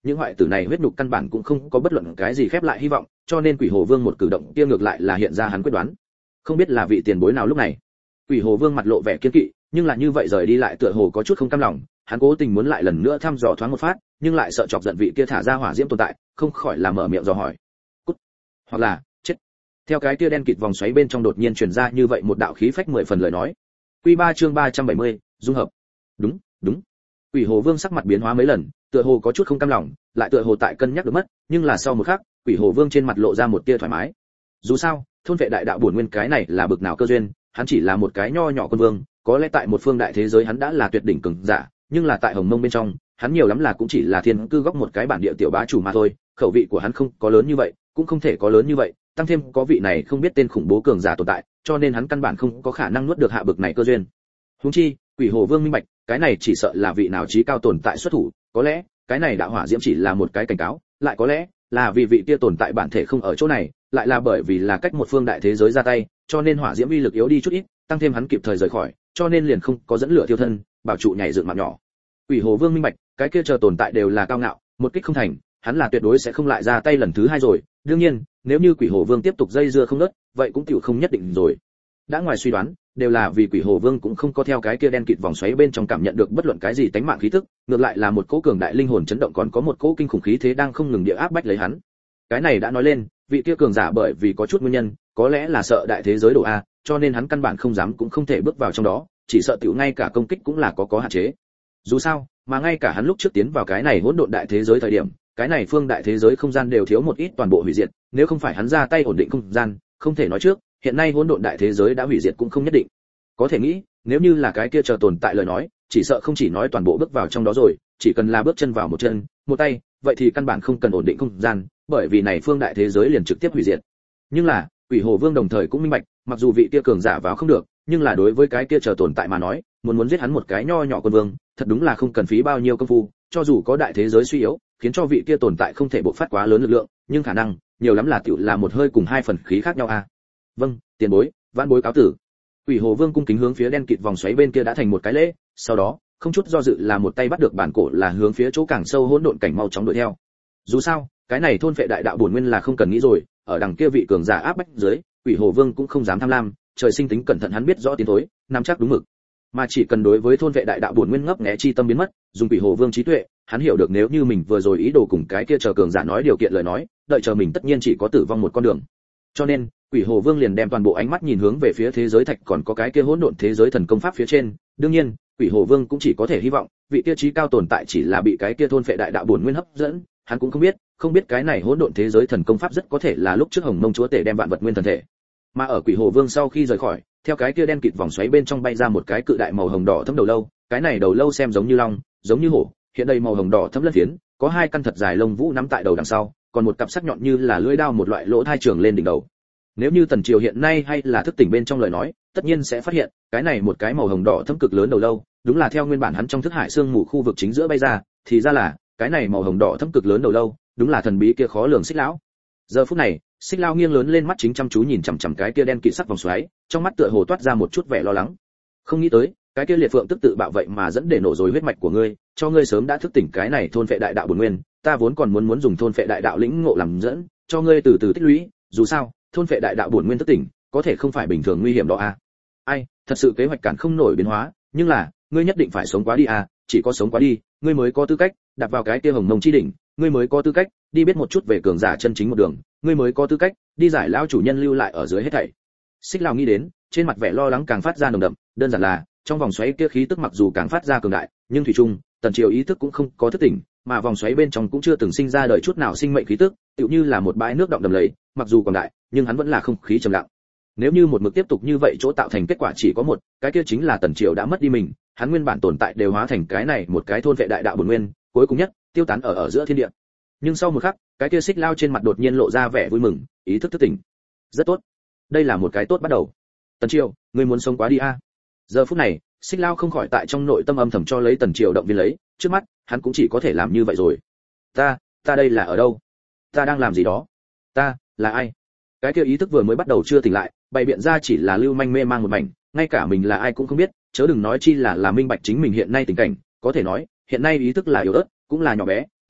những hoại tử này huyết nhục căn bản cũng không có bất luận cái gì khép lại hy vọng, cho nên Quỷ Hồ Vương một cử động kia ngược lại là hiện ra hắn quyết đoán. Không biết là vị tiền bối nào lúc này. Quỷ Hồ Vương mặt lộ vẻ kiên kỵ, nhưng là như vậy rời đi lại tựa hồ có chút không cam lòng, hắn cố tình muốn lại lần nữa thăm dò thoáng một phát, nhưng lại sợ chọc giận vị kia thả ra hỏa diễm tồn tại, không khỏi là mở miệng dò hỏi. Cút, hoặc là chết. Theo cái kia đen kịt vòng xoáy bên trong đột nhiên truyền ra như vậy một đạo khí phách 10 phần lời nói. Quy 3 chương 370, dung hợp. Đúng, đúng. Quỷ Hồ Vương sắc mặt biến hóa mấy lần, tựa hồ có chút không cam lòng, lại tựa hồ tại cân nhắc được mất, nhưng là sau một khắc, Quỷ Hồ Vương trên mặt lộ ra một tia thoải mái. Dù sao, thôn vệ đại đạo bổn nguyên cái này là bực nào cơ duyên, hắn chỉ là một cái nho nhỏ quân vương, có lẽ tại một phương đại thế giới hắn đã là tuyệt đỉnh cường giả, nhưng là tại Hồng Mông bên trong, hắn nhiều lắm là cũng chỉ là thiên cư góc một cái bản địa tiểu bá chủ mà thôi, khẩu vị của hắn không có lớn như vậy, cũng không thể có lớn như vậy, tăng thêm có vị này không biết tên khủng bố cường giả tồn tại, cho nên hắn căn bản không có khả năng nuốt được hạ bực này cơ duyên. Huống chi, Quỷ Hồ Vương minh bạch, cái này chỉ sợ là vị nào chí cao tồn tại xuất thủ, có lẽ, cái này đạo hỏa diễm chỉ là một cái cảnh cáo, lại có lẽ là vì vị kia tồn tại bản thể không ở chỗ này, lại là bởi vì là cách một phương đại thế giới ra tay, cho nên hỏa diễm uy lực yếu đi chút ít, tăng thêm hắn kịp thời rời khỏi, cho nên liền không có dẫn lửa thiêu thân, bảo trụ nhảy dựng mạng nhỏ. Quỷ Hồ Vương minh bạch, cái kia chờ tồn tại đều là cao ngạo, một kích không thành, hắn là tuyệt đối sẽ không lại ra tay lần thứ hai rồi. Đương nhiên, nếu như Quỷ Hồ Vương tiếp tục dây dưa không ngớt, vậy cũng tiểu không nhất định rồi. Đã ngoài suy đoán, đều là vì Quỷ Hồ Vương cũng không có theo cái kia đen kịt vòng xoáy bên trong cảm nhận được bất luận cái gì tánh mạng khí tức, ngược lại là một cỗ cường đại linh hồn chấn động, còn có một cỗ kinh khủng khí thế đang không ngừng địa áp bách lấy hắn. Cái này đã nói lên, vị kia cường giả bởi vì có chút nguyên nhân, có lẽ là sợ đại thế giới đổ a, cho nên hắn căn bản không dám cũng không thể bước vào trong đó, chỉ sợ tiểu ngay cả công kích cũng là có hạn chế. Dù sao, mà ngay cả hắn lúc trước tiến vào cái này hỗn độn đại thế giới thời điểm, cái này phương đại thế giới không gian đều thiếu một ít toàn bộ hủy diệt, nếu không phải hắn ra tay ổn định không gian, không thể nói trước, hiện nay hỗn độn đại thế giới đã hủy diệt cũng không nhất định. Có thể nghĩ, nếu như là cái kia chờ tồn tại lời nói, chỉ sợ không chỉ nói toàn bộ bước vào trong đó rồi, chỉ cần là bước chân vào một chân, một tay, vậy thì căn bản không cần ổn định không gian, bởi vì này phương đại thế giới liền trực tiếp hủy diệt. Nhưng là, Quỷ Hồ Vương đồng thời cũng minh bạch, mặc dù vị kia cường giả vào không được, nhưng là đối với cái kia chờ tồn tại mà nói, muốn giết hắn một cái nho nhỏ quân vương, thật đúng là không cần phí bao nhiêu công phu, cho dù có đại thế giới suy yếu, khiến cho vị kia tồn tại không thể bộc phát quá lớn lực lượng, nhưng khả năng, nhiều lắm là tiểu là một hơi cùng hai phần khí khác nhau a. Vâng, tiền bối, vãn bối cáo tử. Quỷ Hồ Vương cung kính hướng phía đen kịt vòng xoáy bên kia đã thành một cái lễ, sau đó, không chút do dự là một tay bắt được bản cổ là hướng phía chỗ càng sâu hỗn độn cảnh mau chóng đuổi theo. Dù sao, cái này thôn phệ đại đạo bổn nguyên là không cần nghĩ rồi, ở đằng kia vị cường giả áp bách dưới, Quỷ Hồ Vương cũng không dám tham lam, trời sinh tính cẩn thận hắn biết rõ tiến thối, nắm chắc đúng mực. Mà chỉ cần đối với thôn vệ đại đạo bổn nguyên ngấp nghé chi tâm biến mất, dùng Quỷ Hồ Vương trí tuệ, hắn hiểu được nếu như mình vừa rồi ý đồ cùng cái kia chờ cường giả nói điều kiện lời nói, đợi chờ mình tất nhiên chỉ có tử vong một con đường. Cho nên, Quỷ Hồ Vương liền đem toàn bộ ánh mắt nhìn hướng về phía thế giới thạch còn có cái kia hỗn độn thế giới thần công pháp phía trên. Đương nhiên, Quỷ Hồ Vương cũng chỉ có thể hy vọng, vị kia trí cao tồn tại chỉ là bị cái kia thôn vệ đại đạo bổn nguyên hấp dẫn, hắn cũng không biết cái này hỗn độn thế giới thần công pháp rất có thể là lúc trước Hồng Mông chúa tể đem vạn vật nguyên thần thể. Mà ở Quỷ Hồ Vương sau khi rời khỏi, theo cái kia đen kịt vòng xoáy bên trong bay ra một cái cự đại màu hồng đỏ thẫm đầu lâu, cái này đầu lâu xem giống như long, giống như hổ, hiện đây màu hồng đỏ thẫm lân phiến, có hai căn thật dài lông vũ nắm tại đầu đằng sau, còn một cặp sắc nhọn như là lưỡi dao một loại lỗ thai trường lên đỉnh đầu. Nếu như Tần Triều hiện nay hay là thức tỉnh bên trong lời nói, tất nhiên sẽ phát hiện, cái này một cái màu hồng đỏ thẫm cực lớn đầu lâu, đúng là theo nguyên bản hắn trong thức hải xương mù khu vực chính giữa bay ra, thì ra là, cái này màu hồng đỏ thẫm cực lớn đầu lâu, đúng là thần bí kia khó lường Xích lão. Giờ phút này, Xích lão nghiêng lớn lên mắt chính chăm chú nhìn chằm chằm cái kia đen kịt sắc vòng xoáy, trong mắt tựa hồ toát ra một chút vẻ lo lắng. Không nghĩ tới, cái kia liệt phượng tức tự bạo vậy mà dẫn để nổ rồi huyết mạch của ngươi, cho ngươi sớm đã thức tỉnh cái này thôn phệ đại đạo bổn nguyên, ta vốn còn muốn dùng thôn phệ đại đạo lĩnh ngộ làm dẫn, cho ngươi từ từ tích lũy, dù sao, thôn phệ đại đạo bổn nguyên thức tỉnh, có thể không phải bình thường nguy hiểm đó a. Ai, thật sự kế hoạch cản không nổi biến hóa, nhưng là, ngươi nhất định phải sống quá đi a, chỉ có sống quá đi, ngươi mới có tư cách đạp vào cái kia Hồng Mông chi đỉnh, ngươi mới có tư cách đi biết một chút về cường giả chân chính một đường, ngươi mới có tư cách đi giải lao chủ nhân lưu lại ở dưới hết thảy. Xích Lão nghĩ đến, trên mặt vẻ lo lắng càng phát ra nồng đậm, đơn giản là, trong vòng xoáy kia khí tức mặc dù càng phát ra cường đại, nhưng thủy chung, Tần Triều ý thức cũng không có thức tỉnh, mà vòng xoáy bên trong cũng chưa từng sinh ra đời chút nào sinh mệnh khí tức, tựu như là một bãi nước động đầm lầy, mặc dù còn đại, nhưng hắn vẫn là không khí trầm lặng. Nếu như một mực tiếp tục như vậy chỗ tạo thành kết quả chỉ có một, cái kia chính là Tần Triều đã mất đi mình, hắn nguyên bản tồn tại đều hóa thành cái này một cái thôn vệ đại đạo bổn nguyên, cuối cùng nhất, tiêu tán ở giữa thiên địa. Nhưng sau một khắc, cái kia Xích Lao trên mặt đột nhiên lộ ra vẻ vui mừng, ý thức thức tỉnh. Rất tốt, đây là một cái tốt bắt đầu. Tần Triều, ngươi muốn sống quá đi a. Giờ phút này, Xích Lao không khỏi tại trong nội tâm âm thầm cho lấy Tần Triều động viên lấy, trước mắt, hắn cũng chỉ có thể làm như vậy rồi. Ta đây là ở đâu? Ta đang làm gì đó? Ta là ai? Cái kia ý thức vừa mới bắt đầu chưa tỉnh lại, bày biện ra chỉ là lưu manh mê mang một mảnh, ngay cả mình là ai cũng không biết, chớ đừng nói chi là minh bạch chính mình hiện nay tình cảnh, có thể nói, hiện nay ý thức là yếu ớt, cũng là nhỏ bé,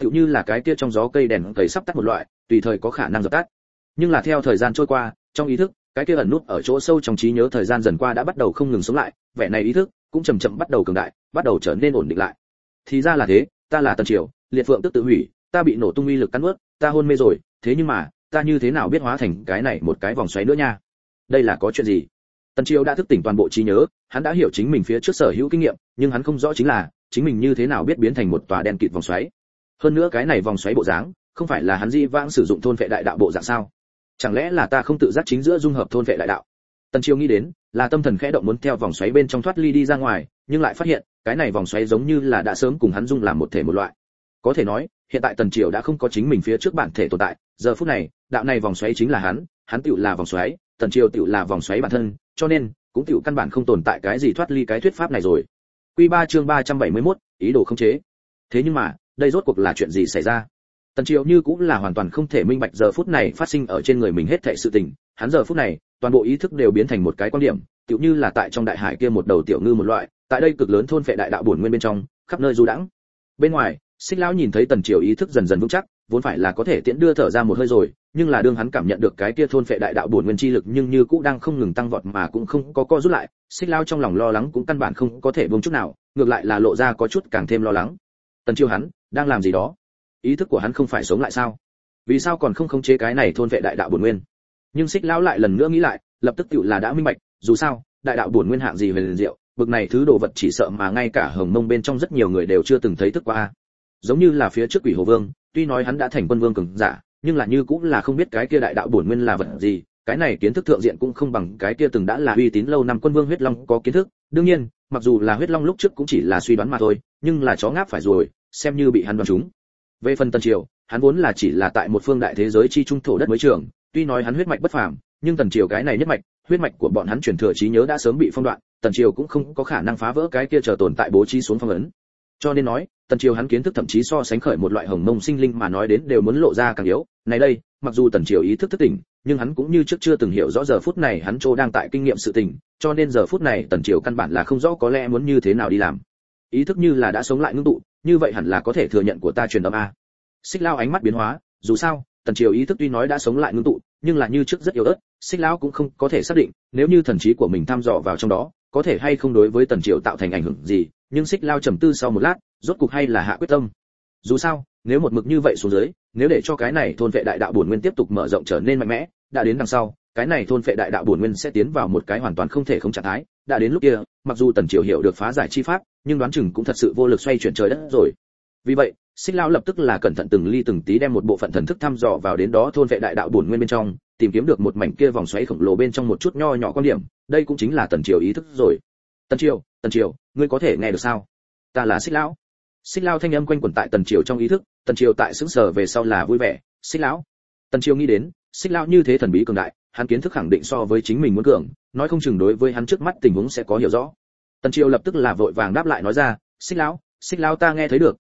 tựu như là cái kia trong gió cây đèn cầy sắp tắt một loại, tùy thời có khả năng dập tắt. Nhưng là theo thời gian trôi qua, trong ý thức, cái kia ẩn nút ở chỗ sâu trong trí nhớ thời gian dần qua đã bắt đầu không ngừng sống lại, vẻ này ý thức cũng chậm chậm bắt đầu cường đại, bắt đầu trở nên ổn định lại. Thì ra là thế, ta là Tần Triều, liệt phượng tức tự hủy, ta bị nổ tung uy lực cắn nuốt, ta hôn mê rồi, thế nhưng mà, ta như thế nào biết hóa thành cái này một cái vòng xoáy nữa nha? Đây là có chuyện gì? Tần Triều đã thức tỉnh toàn bộ trí nhớ, hắn đã hiểu chính mình phía trước sở hữu kinh nghiệm, nhưng hắn không rõ chính là chính mình như thế nào biết biến thành một tòa đen kịt vòng xoáy. Hơn nữa cái này vòng xoáy bộ dáng, không phải là hắn di vãng sử dụng thôn vệ đại đạo bộ dạng sao? Chẳng lẽ là ta không tự giác chính giữa dung hợp thôn vệ đại đạo? Tần Triều nghĩ đến, là tâm thần khẽ động muốn theo vòng xoáy bên trong thoát ly đi ra ngoài, nhưng lại phát hiện, cái này vòng xoáy giống như là đã sớm cùng hắn dung làm một thể một loại. Có thể nói, hiện tại Tần Triều đã không có chính mình phía trước bản thể tồn tại, giờ phút này, đạo này vòng xoáy chính là hắn tựu là vòng xoáy, Tần Triều tựu là vòng xoáy bản thân, cho nên cũng tựu căn bản không tồn tại cái gì thoát ly cái thuyết pháp này rồi. Quy 3 chương 371, ý đồ khống chế. Thế nhưng mà, đây rốt cuộc là chuyện gì xảy ra? Tần Triều như cũng là hoàn toàn không thể minh bạch giờ phút này phát sinh ở trên người mình hết thảy sự tình, hắn giờ phút này, toàn bộ ý thức đều biến thành một cái quan điểm, tựu như là tại trong đại hải kia một đầu tiểu ngư một loại, tại đây cực lớn thôn phệ đại đạo bổn nguyên bên trong, khắp nơi du đãng. Bên ngoài, Xích lão nhìn thấy Tần Triều ý thức dần dần vững chắc, vốn phải là có thể tiễn đưa thở ra một hơi rồi, nhưng là đương hắn cảm nhận được cái kia thôn phệ đại đạo bổn nguyên chi lực nhưng như cũng đang không ngừng tăng vọt mà cũng không có co rút lại, Xích lão trong lòng lo lắng cũng căn bản không có thể buông chút nào, ngược lại là lộ ra có chút càng thêm lo lắng. Tần Triều hắn đang làm gì đó? Ý thức của hắn không phải sống lại sao? Vì sao còn không khống chế cái này thôn phệ đại đạo bổn nguyên? Nhưng Xích lão lại lần nữa nghĩ lại, lập tức tựu là đã minh bạch, dù sao, đại đạo bổn nguyên hạng gì về liền diệu, bực này thứ đồ vật chỉ sợ mà ngay cả Hồng Mông bên trong rất nhiều người đều chưa từng thấy thức qua. Giống như là phía trước Quỷ Hồ Vương, tuy nói hắn đã thành quân vương cường giả, nhưng là như cũng là không biết cái kia đại đạo bổn nguyên là vật gì, cái này kiến thức thượng diện cũng không bằng cái kia từng đã là uy tín lâu năm quân vương Huyết Long có kiến thức. Đương nhiên, mặc dù là Huyết Long lúc trước cũng chỉ là suy đoán mà thôi, nhưng là chó ngáp phải rồi, xem như bị hắn đoán trúng. Về phần Tần Triều, hắn vốn là chỉ là tại một phương đại thế giới chi trung thổ đất mới trường, tuy nói hắn huyết mạch bất phàm, nhưng Tần Triều cái này nhất mạch, huyết mạch của bọn hắn truyền thừa trí nhớ đã sớm bị phong đoạn, Tần Triều cũng không có khả năng phá vỡ cái kia chờ tồn tại bố trí xuống phong ấn. Cho nên nói, Tần Triều hắn kiến thức thậm chí so sánh khởi một loại Hồng Mông sinh linh mà nói đến đều muốn lộ ra càng yếu. Này đây, mặc dù Tần Triều ý thức thức tỉnh, nhưng hắn cũng như trước chưa từng hiểu rõ giờ phút này hắn chỗ đang tại kinh nghiệm sự tình, cho nên giờ phút này Tần Triều căn bản là không rõ có lẽ muốn như thế nào đi làm. Ý thức như là đã sống lại ngưng tụ, như vậy hẳn là có thể thừa nhận của ta truyền âm a. Xích Lão ánh mắt biến hóa, dù sao, Tần Triều ý thức tuy nói đã sống lại ngưng tụ, nhưng là như trước rất yếu ớt, Xích Lão cũng không có thể xác định, nếu như thần trí của mình thăm dò vào trong đó, có thể hay không đối với Tần Triều tạo thành ảnh hưởng gì, nhưng Xích Lão trầm tư sau một lát, rốt cục hay là hạ quyết tâm. Dù sao, nếu một mực như vậy xuống dưới, nếu để cho cái này thôn vệ đại đạo bổn nguyên tiếp tục mở rộng trở nên mạnh mẽ, đã đến đằng sau, cái này thôn vệ đại đạo bổn nguyên sẽ tiến vào một cái hoàn toàn không thể không trạng thái, đã đến lúc kia, mặc dù Tần Triều hiểu được phá giải chi pháp, nhưng đoán chừng cũng thật sự vô lực xoay chuyển trời đất rồi. Vì vậy, Xích Lão lập tức là cẩn thận từng ly từng tí đem một bộ phận thần thức thăm dò vào đến đó thôn vệ đại đạo bổn nguyên bên trong, tìm kiếm được một mảnh kia vòng xoáy khổng lồ bên trong một chút nho nhỏ quan điểm, đây cũng chính là Tần Triều ý thức rồi. Tần Triều, ngươi có thể nghe được sao? Ta là Xích Lão. Xích Lão thanh âm quanh quẩn tại Tần Triều trong ý thức, Tần Triều tại sững sờ về sau là vui vẻ, Xích Lão. Tần Triều nghĩ đến, Xích Lão như thế thần bí cường đại, hắn kiến thức khẳng định so với chính mình muốn cường, nói không chừng đối với hắn trước mắt tình huống sẽ có hiểu rõ. Tần Triều lập tức là vội vàng đáp lại nói ra, Xích Lão, ta nghe thấy được.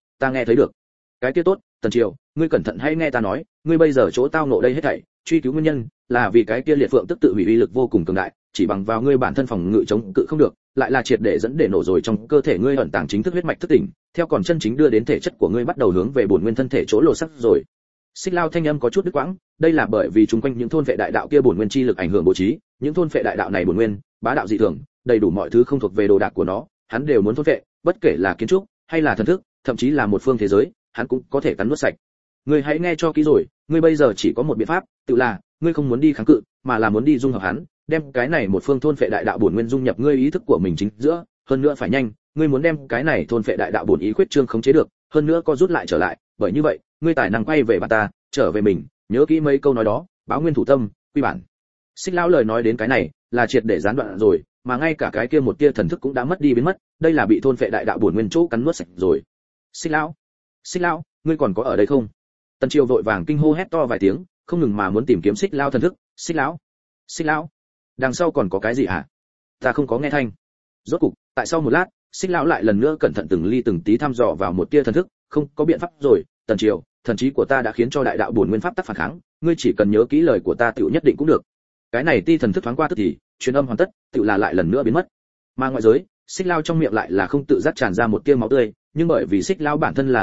Cái kia tốt, Tần Triều, ngươi cẩn thận hãy nghe ta nói, ngươi bây giờ chỗ tao ngộ đây hết thảy, truy cứu nguyên nhân là vì cái kia liệt phượng tức tự hủy uy lực vô cùng cường đại, chỉ bằng vào ngươi bản thân phòng ngự chống cự không được, lại là triệt để dẫn để nổ rồi trong cơ thể ngươi ẩn tàng chính thức huyết mạch thức tỉnh, theo còn chân chính đưa đến thể chất của ngươi bắt đầu hướng về bổn nguyên thân thể chỗ lộ sắc rồi. Xích Lão thanh âm có chút đứt quãng, đây là bởi vì chúng quanh những thôn vệ đại đạo kia bổn nguyên chi lực ảnh hưởng bố trí, những thôn vệ đại đạo này bổn nguyên, bá đạo dị thường, đầy đủ mọi thứ không thuộc về đồ đạc của nó, hắn đều muốn thôn vệ, bất kể là kiến trúc hay là thần thức, thậm chí là một phương thế giới, hắn cũng có thể cắn nuốt sạch. Ngươi hãy nghe cho kỹ rồi, ngươi bây giờ chỉ có một biện pháp, tự là ngươi không muốn đi kháng cự, mà là muốn đi dung hợp hắn, đem cái này một phương thôn phệ đại đạo bổn nguyên dung nhập ngươi ý thức của mình chính giữa, hơn nữa phải nhanh, ngươi muốn đem cái này thôn phệ đại đạo bổn ý khuyết trương khống chế được, hơn nữa có rút lại trở lại, bởi như vậy, ngươi tài năng quay về bản ta, trở về mình, nhớ kỹ mấy câu nói đó, báo nguyên thủ tâm, quy bản. Xích Lão lời nói đến cái này, là triệt để gián đoạn rồi, mà ngay cả cái kia một tia thần thức cũng đã mất đi biến mất, đây là bị thôn phệ đại đạo bổn nguyên chỗ cắn nuốt sạch rồi. Xích Lão, ngươi còn có ở đây không? Tần Triều vội vàng kinh hô hét to vài tiếng, không ngừng mà muốn tìm kiếm Xích Lão thần thức. Xích Lão, đằng sau còn có cái gì hả? Ta không có nghe thanh. Rốt cục, tại sau một lát, Xích Lão lại lần nữa cẩn thận từng ly từng tí thăm dò vào một tia thần thức, không có biện pháp rồi, Tần Triều, thần trí của ta đã khiến cho đại đạo bổn nguyên pháp tắc phản kháng, ngươi chỉ cần nhớ kỹ lời của ta tựu nhất định cũng được. Cái này ti thần thức thoáng qua tức thì, truyền âm hoàn tất, tựu là lại lần nữa biến mất. Mà ngoại giới, Xích Lão trong miệng lại là không tự giác tràn ra một tia máu tươi, nhưng bởi vì Xích Lão bản thân là linh thể,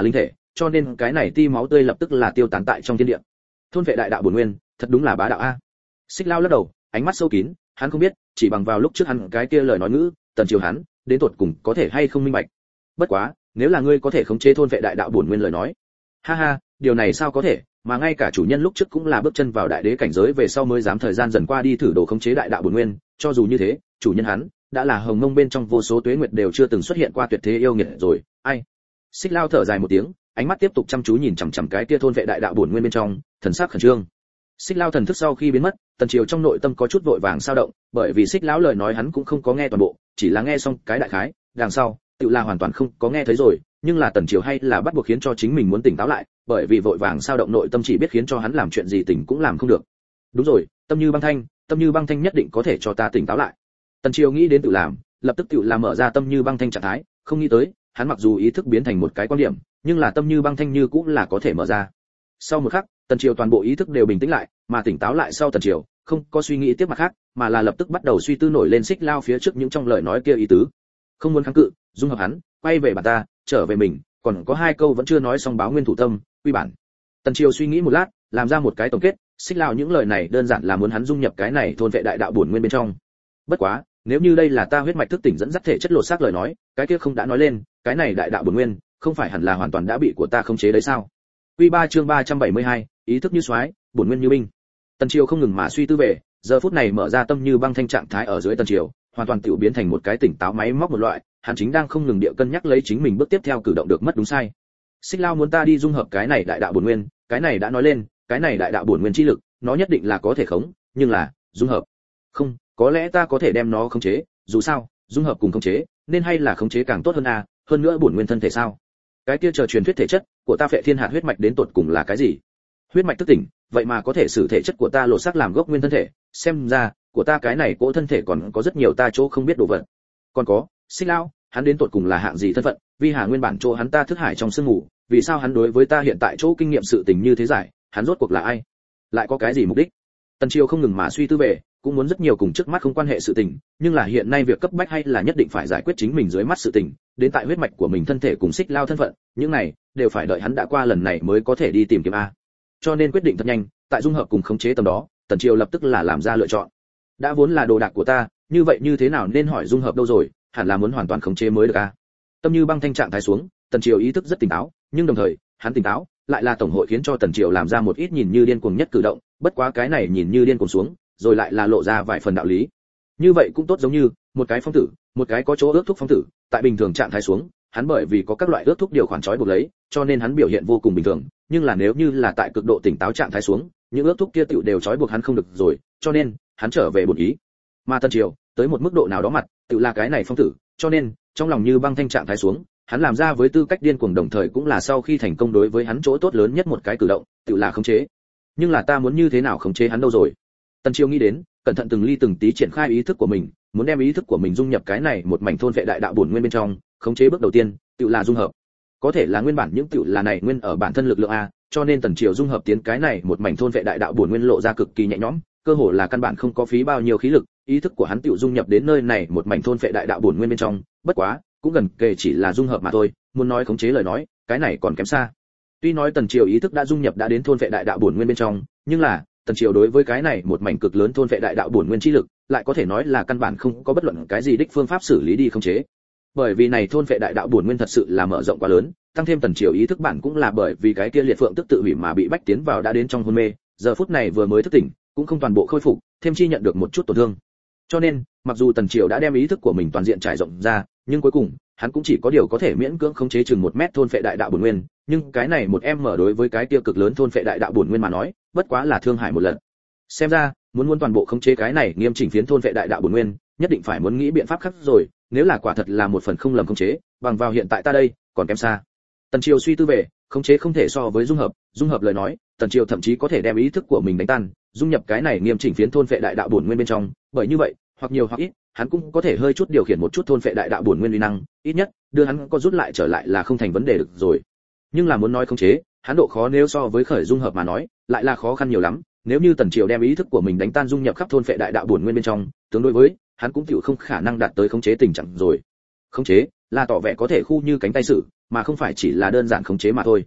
cho nên cái này ti máu tươi lập tức là tiêu tán tại trong thiên địa. Thôn vệ đại đạo bổn nguyên, thật đúng là bá đạo a. Xích Lao lắc đầu, ánh mắt sâu kín, hắn không biết, chỉ bằng vào lúc trước hắn cái kia lời nói ngữ, Tần Triều hắn, đến tột cùng có thể hay không minh bạch. Bất quá, nếu là ngươi có thể khống chế thôn vệ đại đạo bổn nguyên lời nói. Ha ha, điều này sao có thể, mà ngay cả chủ nhân lúc trước cũng là bước chân vào đại đế cảnh giới về sau mới dám thời gian dần qua đi thử đồ khống chế đại đạo bổn nguyên, cho dù như thế, chủ nhân hắn đã là hồng mông bên trong vô số tuế nguyệt đều chưa từng xuất hiện qua tuyệt thế yêu nghiệt rồi. Ai? Xích Lao thở dài một tiếng, ánh mắt tiếp tục chăm chú nhìn chằm chằm cái kia thôn vệ đại đạo bổn nguyên bên trong, thần sắc khẩn trương. Xích Lao thần thức sau khi biến mất, Tần Triều trong nội tâm có chút vội vàng sao động, bởi vì Xích lão lời nói hắn cũng không có nghe toàn bộ, chỉ là nghe xong cái đại khái, đằng sau, tự là hoàn toàn không có nghe thấy rồi, nhưng là Tần Triều hay là bắt buộc khiến cho chính mình muốn tỉnh táo lại, bởi vì vội vàng sao động nội tâm chỉ biết khiến cho hắn làm chuyện gì tỉnh cũng làm không được. Đúng rồi, Tâm Như Băng Thanh nhất định có thể cho ta tỉnh táo lại. Tần Triều nghĩ đến tự làm, lập tức tự làm mở ra Tâm Như Băng Thanh trạng thái, không nghĩ tới, hắn mặc dù ý thức biến thành một cái quan điểm, nhưng là Tâm Như Băng Thanh như cũng là có thể mở ra. Sau một khắc, Tần Triều toàn bộ ý thức đều bình tĩnh lại, mà tỉnh táo lại sau Tần Triều, không có suy nghĩ tiếp mặt khác, mà là lập tức bắt đầu suy tư nổi lên Xích Lao phía trước những trong lời nói kia ý tứ. Không muốn kháng cự, dung hợp hắn, quay về bản ta, trở về mình, còn có hai câu vẫn chưa nói xong báo nguyên thủ tâm, quy bản. Tần Triều suy nghĩ một lát, làm ra một cái tổng kết, Xích Lao những lời này đơn giản là muốn hắn dung nhập cái này thôn vệ đại đạo bổn nguyên bên trong. Bất quá, nếu như đây là ta huyết mạch thức tỉnh dẫn dắt thể chất lột xác lời nói, cái kia không đã nói lên, cái này đại đạo bổn nguyên, không phải hẳn là hoàn toàn đã bị của ta khống chế đấy sao? Quy 3 chương 372, ý thức như soái, bổn nguyên như binh. Tần Triều không ngừng mà suy tư về, giờ phút này mở ra Tâm Như Băng Thanh trạng thái ở dưới Tần Triều, hoàn toàn tiểu biến thành một cái tỉnh táo máy móc một loại, hắn chính đang không ngừng địa cân nhắc lấy chính mình bước tiếp theo cử động được mất đúng sai. Xích Lao muốn ta đi dung hợp cái này đại đạo bổn nguyên, cái này đã nói lên, cái này đại đạo bổn nguyên chi lực, nó nhất định là có thể khống, nhưng là dung hợp. Không, có lẽ ta có thể đem nó khống chế, dù sao, dung hợp cùng khống chế, nên hay là khống chế càng tốt hơn a, hơn nữa bổn nguyên thân thể sao? Cái kia chờ truyền thuyết thể chất của ta Phệ Thiên Hạt huyết mạch đến tột cùng là cái gì? Huyết mạch thức tỉnh, vậy mà có thể sử thể chất của ta lột xác làm gốc nguyên thân thể, xem ra, của ta cái này cỗ thân thể còn có rất nhiều ta chỗ không biết đồ vật. Còn có, Xích Lao, hắn đến tột cùng là hạng gì thân phận, vì hà nguyên bản chỗ hắn ta thức hải trong sương ngủ, vì sao hắn đối với ta hiện tại chỗ kinh nghiệm sự tình như thế giải, hắn rốt cuộc là ai? Lại có cái gì mục đích? Tần Triều không ngừng mà suy tư về, cũng muốn rất nhiều cùng trước mắt không quan hệ sự tình, nhưng là hiện nay việc cấp bách hay là nhất định phải giải quyết chính mình dưới mắt sự tình, đến tại huyết mạch của mình thân thể cùng Xích Lao thân phận, những này đều phải đợi hắn đã qua lần này mới có thể đi tìm kiếm a. Cho nên quyết định thật nhanh, tại dung hợp cùng khống chế tầm đó, Tần Triều lập tức là làm ra lựa chọn. Đã vốn là đồ đạc của ta, như vậy như thế nào nên hỏi dung hợp đâu rồi, hẳn là muốn hoàn toàn khống chế mới được a. Tâm Như Băng Thanh trạng thái xuống, Tần Triều ý thức rất tỉnh táo, nhưng đồng thời, hắn tỉnh táo, lại là tổng hội khiến cho Tần Triều làm ra một ít nhìn như điên cuồng nhất cử động, bất quá cái này nhìn như điên cuồng xuống, rồi lại là lộ ra vài phần đạo lý. Như vậy cũng tốt giống như một cái phong tử, một cái có chỗ ước thúc phong tử, tại bình thường trạng thái xuống, hắn bởi vì có các loại ước thúc điều khoản trói buộc lấy, cho nên hắn biểu hiện vô cùng bình thường, nhưng là nếu như là tại cực độ tỉnh táo trạng thái xuống, những ước thúc kia tựu đều trói buộc hắn không được rồi, cho nên hắn trở về bổn ý. Mà Tần Triều, tới một mức độ nào đó mặt, tựu là cái này phong tử, cho nên trong lòng Như Băng Thanh trạng thái xuống, hắn làm ra với tư cách điên cuồng đồng thời cũng là sau khi thành công đối với hắn chỗ tốt lớn nhất một cái cử động, tựu là khống chế. Nhưng là ta muốn như thế nào khống chế hắn đâu rồi? Tần Triều nghĩ đến, cẩn thận từng ly từng tí triển khai ý thức của mình, muốn đem ý thức của mình dung nhập cái này một mảnh thôn vệ đại đạo bổn nguyên bên trong, khống chế bước đầu tiên, tựu là dung hợp. Có thể là nguyên bản những tựu là này nguyên ở bản thân lực lượng a, cho nên Tần Triều dung hợp tiến cái này một mảnh thôn vệ đại đạo bổn nguyên lộ ra cực kỳ nhẹ nhõm, cơ hồ là căn bản không có phí bao nhiêu khí lực, ý thức của hắn tựu dung nhập đến nơi này một mảnh thôn vệ đại đạo bổn nguyên bên trong, bất quá, cũng gần kề chỉ là dung hợp mà thôi, muốn nói khống chế lời nói, cái này còn kém xa. Tuy nói Tần Triều ý thức đã dung nhập đã đến thôn vệ đại đạo bổn nguyên bên trong, nhưng là Tần Triều đối với cái này một mảnh cực lớn thôn vệ đại đạo bổn nguyên chi lực, lại có thể nói là căn bản không có bất luận cái gì đích phương pháp xử lý đi khống chế. Bởi vì này thôn vệ đại đạo bổn nguyên thật sự là mở rộng quá lớn, tăng thêm Tần Triều ý thức bản cũng là bởi vì cái kia liệt phượng tức tự hủy mà bị bách tiến vào đã đến trong hôn mê, giờ phút này vừa mới thức tỉnh, cũng không toàn bộ khôi phục, thêm chi nhận được một chút tổn thương. Cho nên, mặc dù Tần Triều đã đem ý thức của mình toàn diện trải rộng ra, nhưng cuối cùng, hắn cũng chỉ có điều có thể miễn cưỡng khống chế chừng 1 mét thôn phệ đại đạo bổn nguyên, nhưng cái này một em mở đối với cái tiêu cực lớn thôn phệ đại đạo bổn nguyên mà nói, bất quá là thương hại một lần. Xem ra, muốn toàn bộ khống chế cái này nghiêm chỉnh phiến thôn phệ đại đạo bổn nguyên, nhất định phải muốn nghĩ biện pháp khác rồi, nếu là quả thật là một phần không lầm khống chế, bằng vào hiện tại ta đây, còn kém xa. Tần Triều suy tư về, khống chế không thể so với dung hợp lời nói, Tần Triều thậm chí có thể đem ý thức của mình đánh tan, dung nhập cái này nghiêm chỉnh phiến thôn phệ đại đạo bổn nguyên bên trong, bởi như vậy, hoặc nhiều hoặc ít, hắn cũng có thể hơi chút điều khiển một chút thôn phệ đại đạo bổn nguyên uy năng, ít nhất, đưa hắn có rút lại trở lại là không thành vấn đề được rồi. Nhưng là muốn nói khống chế, hắn độ khó nếu so với khởi dung hợp mà nói, lại là khó khăn nhiều lắm, nếu như Tần Triều đem ý thức của mình đánh tan dung nhập khắp thôn phệ đại đạo bổn nguyên bên trong, tương đối với, hắn cũng chịu không khả năng đạt tới khống chế tình trạng rồi. Khống chế là tỏ vẻ có thể khu như cánh tay sử, mà không phải chỉ là đơn giản khống chế mà thôi.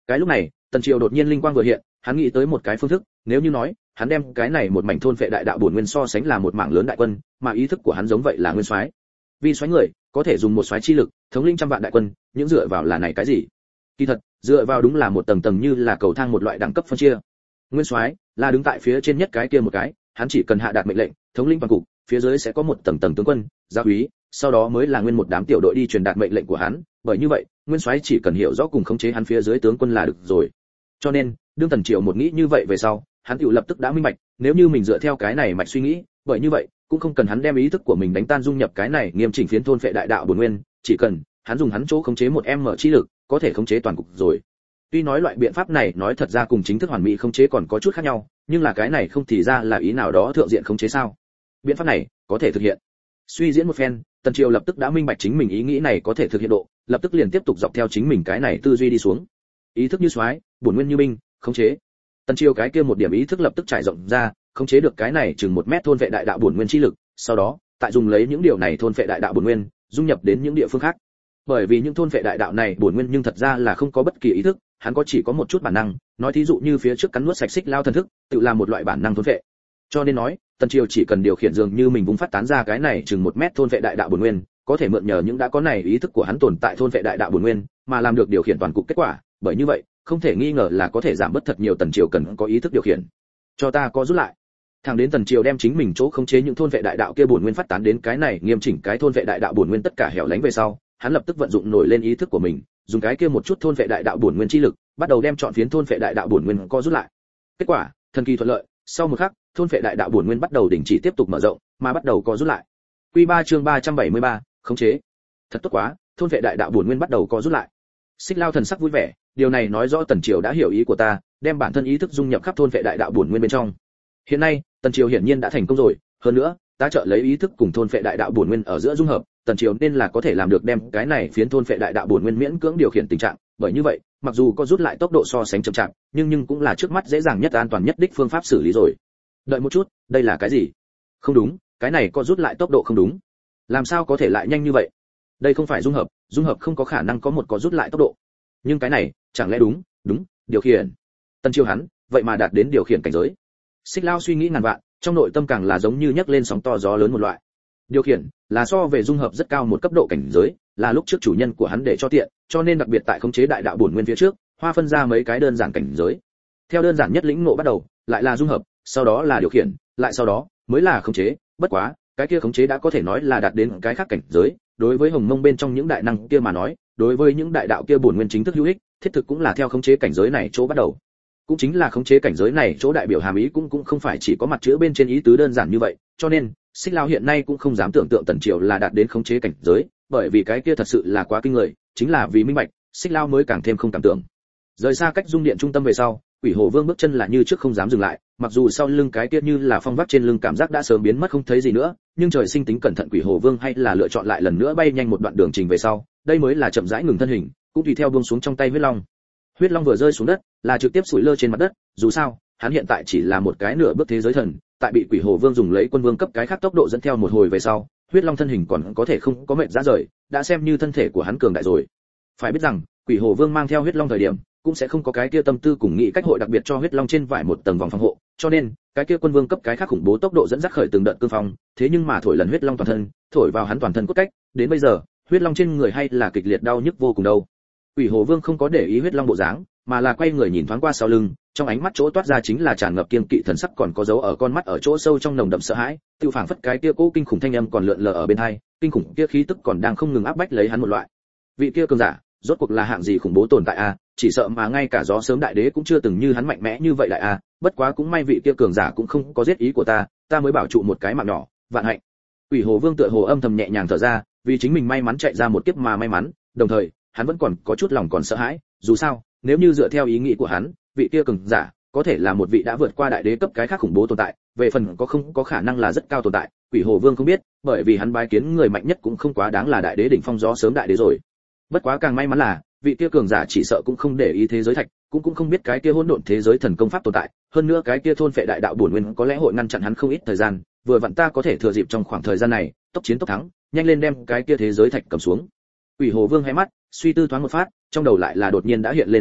Cái lúc này, Tần Triều đột nhiên linh quang vừa hiện, hắn nghĩ tới một cái phương thức, nếu như nói, hắn đem cái này một mảnh thôn phệ đại đạo bổn nguyên so sánh là một mảng lớn đại quân, mà ý thức của hắn giống vậy là nguyên soái. Vì soái người, có thể dùng một soái chi lực, thống lĩnh trăm vạn đại quân, những dựa vào là này cái gì? Kỳ thật, dựa vào đúng là một tầng tầng như là cầu thang một loại đẳng cấp phân chia. Nguyên soái là đứng tại phía trên nhất cái kia một cái, hắn chỉ cần hạ đạt mệnh lệnh, thống lĩnh toàn cục, phía dưới sẽ có một tầng tầng tướng quân, gia úy, sau đó mới là nguyên một đám tiểu đội đi truyền đạt mệnh lệnh của hắn, bởi như vậy, nguyên soái chỉ cần hiểu rõ cùng khống chế hắn phía dưới tướng quân là được rồi. Cho nên, đương Tần Triệu một nghĩ như vậy về sau, hắn tự lập tức đã minh bạch, nếu như mình dựa theo cái này mạch suy nghĩ, bởi như vậy, cũng không cần hắn đem ý thức của mình đánh tan dung nhập cái này nghiêm chỉnh phiến thôn phệ đại đạo bổn nguyên, chỉ cần hắn dùng hắn chỗ khống chế một m chi lực, có thể khống chế toàn cục rồi. Tuy nói loại biện pháp này nói thật ra cùng chính thức hoàn mỹ khống chế còn có chút khác nhau, nhưng là cái này không thì ra là ý nào đó thượng diện khống chế sao? Biện pháp này có thể thực hiện. Suy diễn một phen, Tần Triều lập tức đã minh bạch chính mình ý nghĩ này có thể thực hiện độ, lập tức liền tiếp tục dọc theo chính mình cái này tư duy đi xuống. Ý thức như soái, bổn nguyên như binh, khống chế. Tần Triều cái kia một điểm ý thức lập tức trải rộng ra, khống chế được cái này chừng 1 mét thôn vệ đại đạo bổn nguyên chi lực, sau đó, tại dùng lấy những điều này thôn vệ đại đạo bổn nguyên, dung nhập đến những địa phương khác. Bởi vì những thôn vệ đại đạo này bổn nguyên nhưng thật ra là không có bất kỳ ý thức, hắn có chỉ có một chút bản năng, nói thí dụ như phía trước cắn nuốt sạch xích lao thần thức, tự làm một loại bản năng thôn vệ. Cho nên nói, Tần Triều chỉ cần điều khiển dường như mình vung phát tán ra cái này chừng 1 mét thôn vệ đại đạo bổn nguyên, có thể mượn nhờ những đã có này ý thức của hắn tồn tại thôn vệ đại đạo bổn nguyên, mà làm được điều khiển toàn cục kết quả, bởi như vậy, không thể nghi ngờ là có thể giảm bớt thật nhiều Tần Triều cần có ý thức điều khiển. Cho ta có rút lại. Thẳng đến Tần Triều đem chính mình chỗ khống chế những thôn vệ đại đạo kia bổn nguyên phát tán đến cái này nghiêm chỉnh cái thôn vệ đại đạo bổn nguyên tất cả hẻo lánh về sau, hắn lập tức vận dụng nổi lên ý thức của mình, dùng cái kia một chút thôn vệ đại đạo bổn nguyên chi lực, bắt đầu đem chọn phiến thôn vệ đại đạo bổn nguyên co rút lại. Kết quả, thần kỳ thuận lợi, sau một khắc, thôn vệ đại đạo bổn nguyên bắt đầu đình chỉ tiếp tục mở rộng, mà bắt đầu co rút lại. Quy 3 chương 373, khống chế. Thật tốt quá, thôn vệ đại đạo bổn nguyên bắt đầu co rút lại. Xích Lao thần sắc vui vẻ, điều này nói rõ Tần Triều đã hiểu ý của ta, đem bản thân ý thức dung nhập khắp thôn vệ đại đạo bổn nguyên bên trong. Hiện nay, Tần Triều hiển nhiên đã thành công rồi, hơn nữa, ta trợ lấy ý thức cùng thôn vệ đại đạo bổn nguyên ở giữa dung hợp, Tần Triều nên là có thể làm được đem cái này phiến thôn vệ đại đạo bổn nguyên miễn cưỡng điều khiển tình trạng, bởi như vậy, mặc dù có rút lại tốc độ so sánh chậm chạp, nhưng cũng là trước mắt dễ dàng nhất an toàn nhất đích phương pháp xử lý rồi. Đợi một chút, đây là cái gì? Không đúng, cái này có rút lại tốc độ không đúng. Làm sao có thể lại nhanh như vậy? Đây không phải dung hợp không có khả năng có một có rút lại tốc độ. Nhưng cái này, chẳng lẽ đúng, điều khiển. Tần Triều hắn, vậy mà đạt đến điều khiển cảnh giới. Xích Lao suy nghĩ ngàn vạn, trong nội tâm càng là giống như nhấc lên sóng to gió lớn một loại. Điều khiển là so về dung hợp rất cao một cấp độ cảnh giới, là lúc trước chủ nhân của hắn để cho tiện, cho nên đặc biệt tại khống chế đại đạo bổn nguyên phía trước, hoa phân ra mấy cái đơn giản cảnh giới. Theo đơn giản nhất lĩnh ngộ bắt đầu, lại là dung hợp, sau đó là điều khiển, lại sau đó mới là khống chế, bất quá, cái kia khống chế đã có thể nói là đạt đến cái khác cảnh giới, đối với Hồng Mông bên trong những đại năng kia mà nói, đối với những đại đạo kia bổn nguyên chính thức hữu ích, thiết thực cũng là theo khống chế cảnh giới này chỗ bắt đầu. Cũng chính là khống chế cảnh giới này chỗ đại biểu hàm ý cũng không phải chỉ có mặt chữ bên trên ý tứ đơn giản như vậy, cho nên Xích Lao hiện nay cũng không dám tưởng tượng Tần Triều là đạt đến khống chế cảnh giới, bởi vì cái kia thật sự là quá kinh người, chính là vì minh bạch, Xích Lao mới càng thêm không cảm tưởng. Rời xa cách dung điện trung tâm về sau, Quỷ Hồ Vương bước chân là như trước không dám dừng lại, mặc dù sau lưng cái kia như là phong vác trên lưng cảm giác đã sớm biến mất không thấy gì nữa, nhưng trời sinh tính cẩn thận Quỷ Hồ Vương hay là lựa chọn lại lần nữa bay nhanh một đoạn đường trình về sau, đây mới là chậm rãi ngừng thân hình, cũng tùy theo buông xuống trong tay huyết long. Huyết long vừa rơi xuống đất, là trực tiếp sủi lơ trên mặt đất, dù sao, hắn hiện tại chỉ là một cái nửa bước thế giới thần, tại bị Quỷ Hồ Vương dùng lấy quân vương cấp cái khác tốc độ dẫn theo một hồi về sau, huyết long thân hình còn có thể không có mệt ra rời, đã xem như thân thể của hắn cường đại rồi. Phải biết rằng, Quỷ Hồ Vương mang theo huyết long thời điểm, cũng sẽ không có cái kia tâm tư cùng nghĩ cách hội đặc biệt cho huyết long trên vải một tầng vòng phòng hộ, cho nên, cái kia quân vương cấp cái khác khủng bố tốc độ dẫn dắt khởi từng đợt cương phong, thế nhưng mà thổi lần huyết long toàn thân, thổi vào hắn toàn thân cốt cách, đến bây giờ, huyết long trên người hay là kịch liệt đau nhức vô cùng đâu. Quỷ Hồ Vương không có để ý huyết long bộ dáng, mà là quay người nhìn thoáng qua sau lưng, trong ánh mắt chỗ toát ra chính là tràn ngập kiên kỵ thần sắc, còn có dấu ở con mắt ở chỗ sâu trong nồng đậm sợ hãi, tiêu phảng phất cái kia cố kinh khủng thanh âm còn lượn lờ ở bên tai, kinh khủng kia khí tức còn đang không ngừng áp bách lấy hắn một loại. Vị kia cường giả, rốt cuộc là hạng gì khủng bố tồn tại a, chỉ sợ mà ngay cả gió sớm đại đế cũng chưa từng như hắn mạnh mẽ như vậy đại a, bất quá cũng may vị kia cường giả cũng không có giết ý của ta mới bảo trụ một cái mạng nhỏ, vạn hạnh. Quỷ Hồ Vương tựa hồ âm thầm nhẹ nhàng thở ra, vì chính mình may mắn chạy ra một kiếp mà may mắn, đồng thời, hắn vẫn còn có chút lòng còn sợ hãi, dù sao, nếu như dựa theo ý nghĩ của hắn, vị kia cường giả có thể là một vị đã vượt qua đại đế cấp cái khác khủng bố tồn tại, về phần có không có khả năng là rất cao tồn tại, Quỷ Hồ Vương không biết, bởi vì hắn bái kiến người mạnh nhất cũng không quá đáng là đại đế đỉnh phong gió sớm đại đế rồi. Bất quá càng may mắn là, vị kia cường giả chỉ sợ cũng không để ý thế giới thạch, cũng không biết cái kia hỗn độn thế giới thần công pháp tồn tại, hơn nữa cái kia thôn phệ đại đạo bổn nguyên có lẽ hội ngăn chặn hắn không ít thời gian, vừa vặn ta có thể thừa dịp trong khoảng thời gian này, tốc chiến tốc thắng, nhanh lên đem cái kia thế giới thạch cầm xuống. Quỷ Hồ Vương hé mắt, suy tư thoáng một phát, trong đầu lại là đột nhiên đã hiện lên một câu,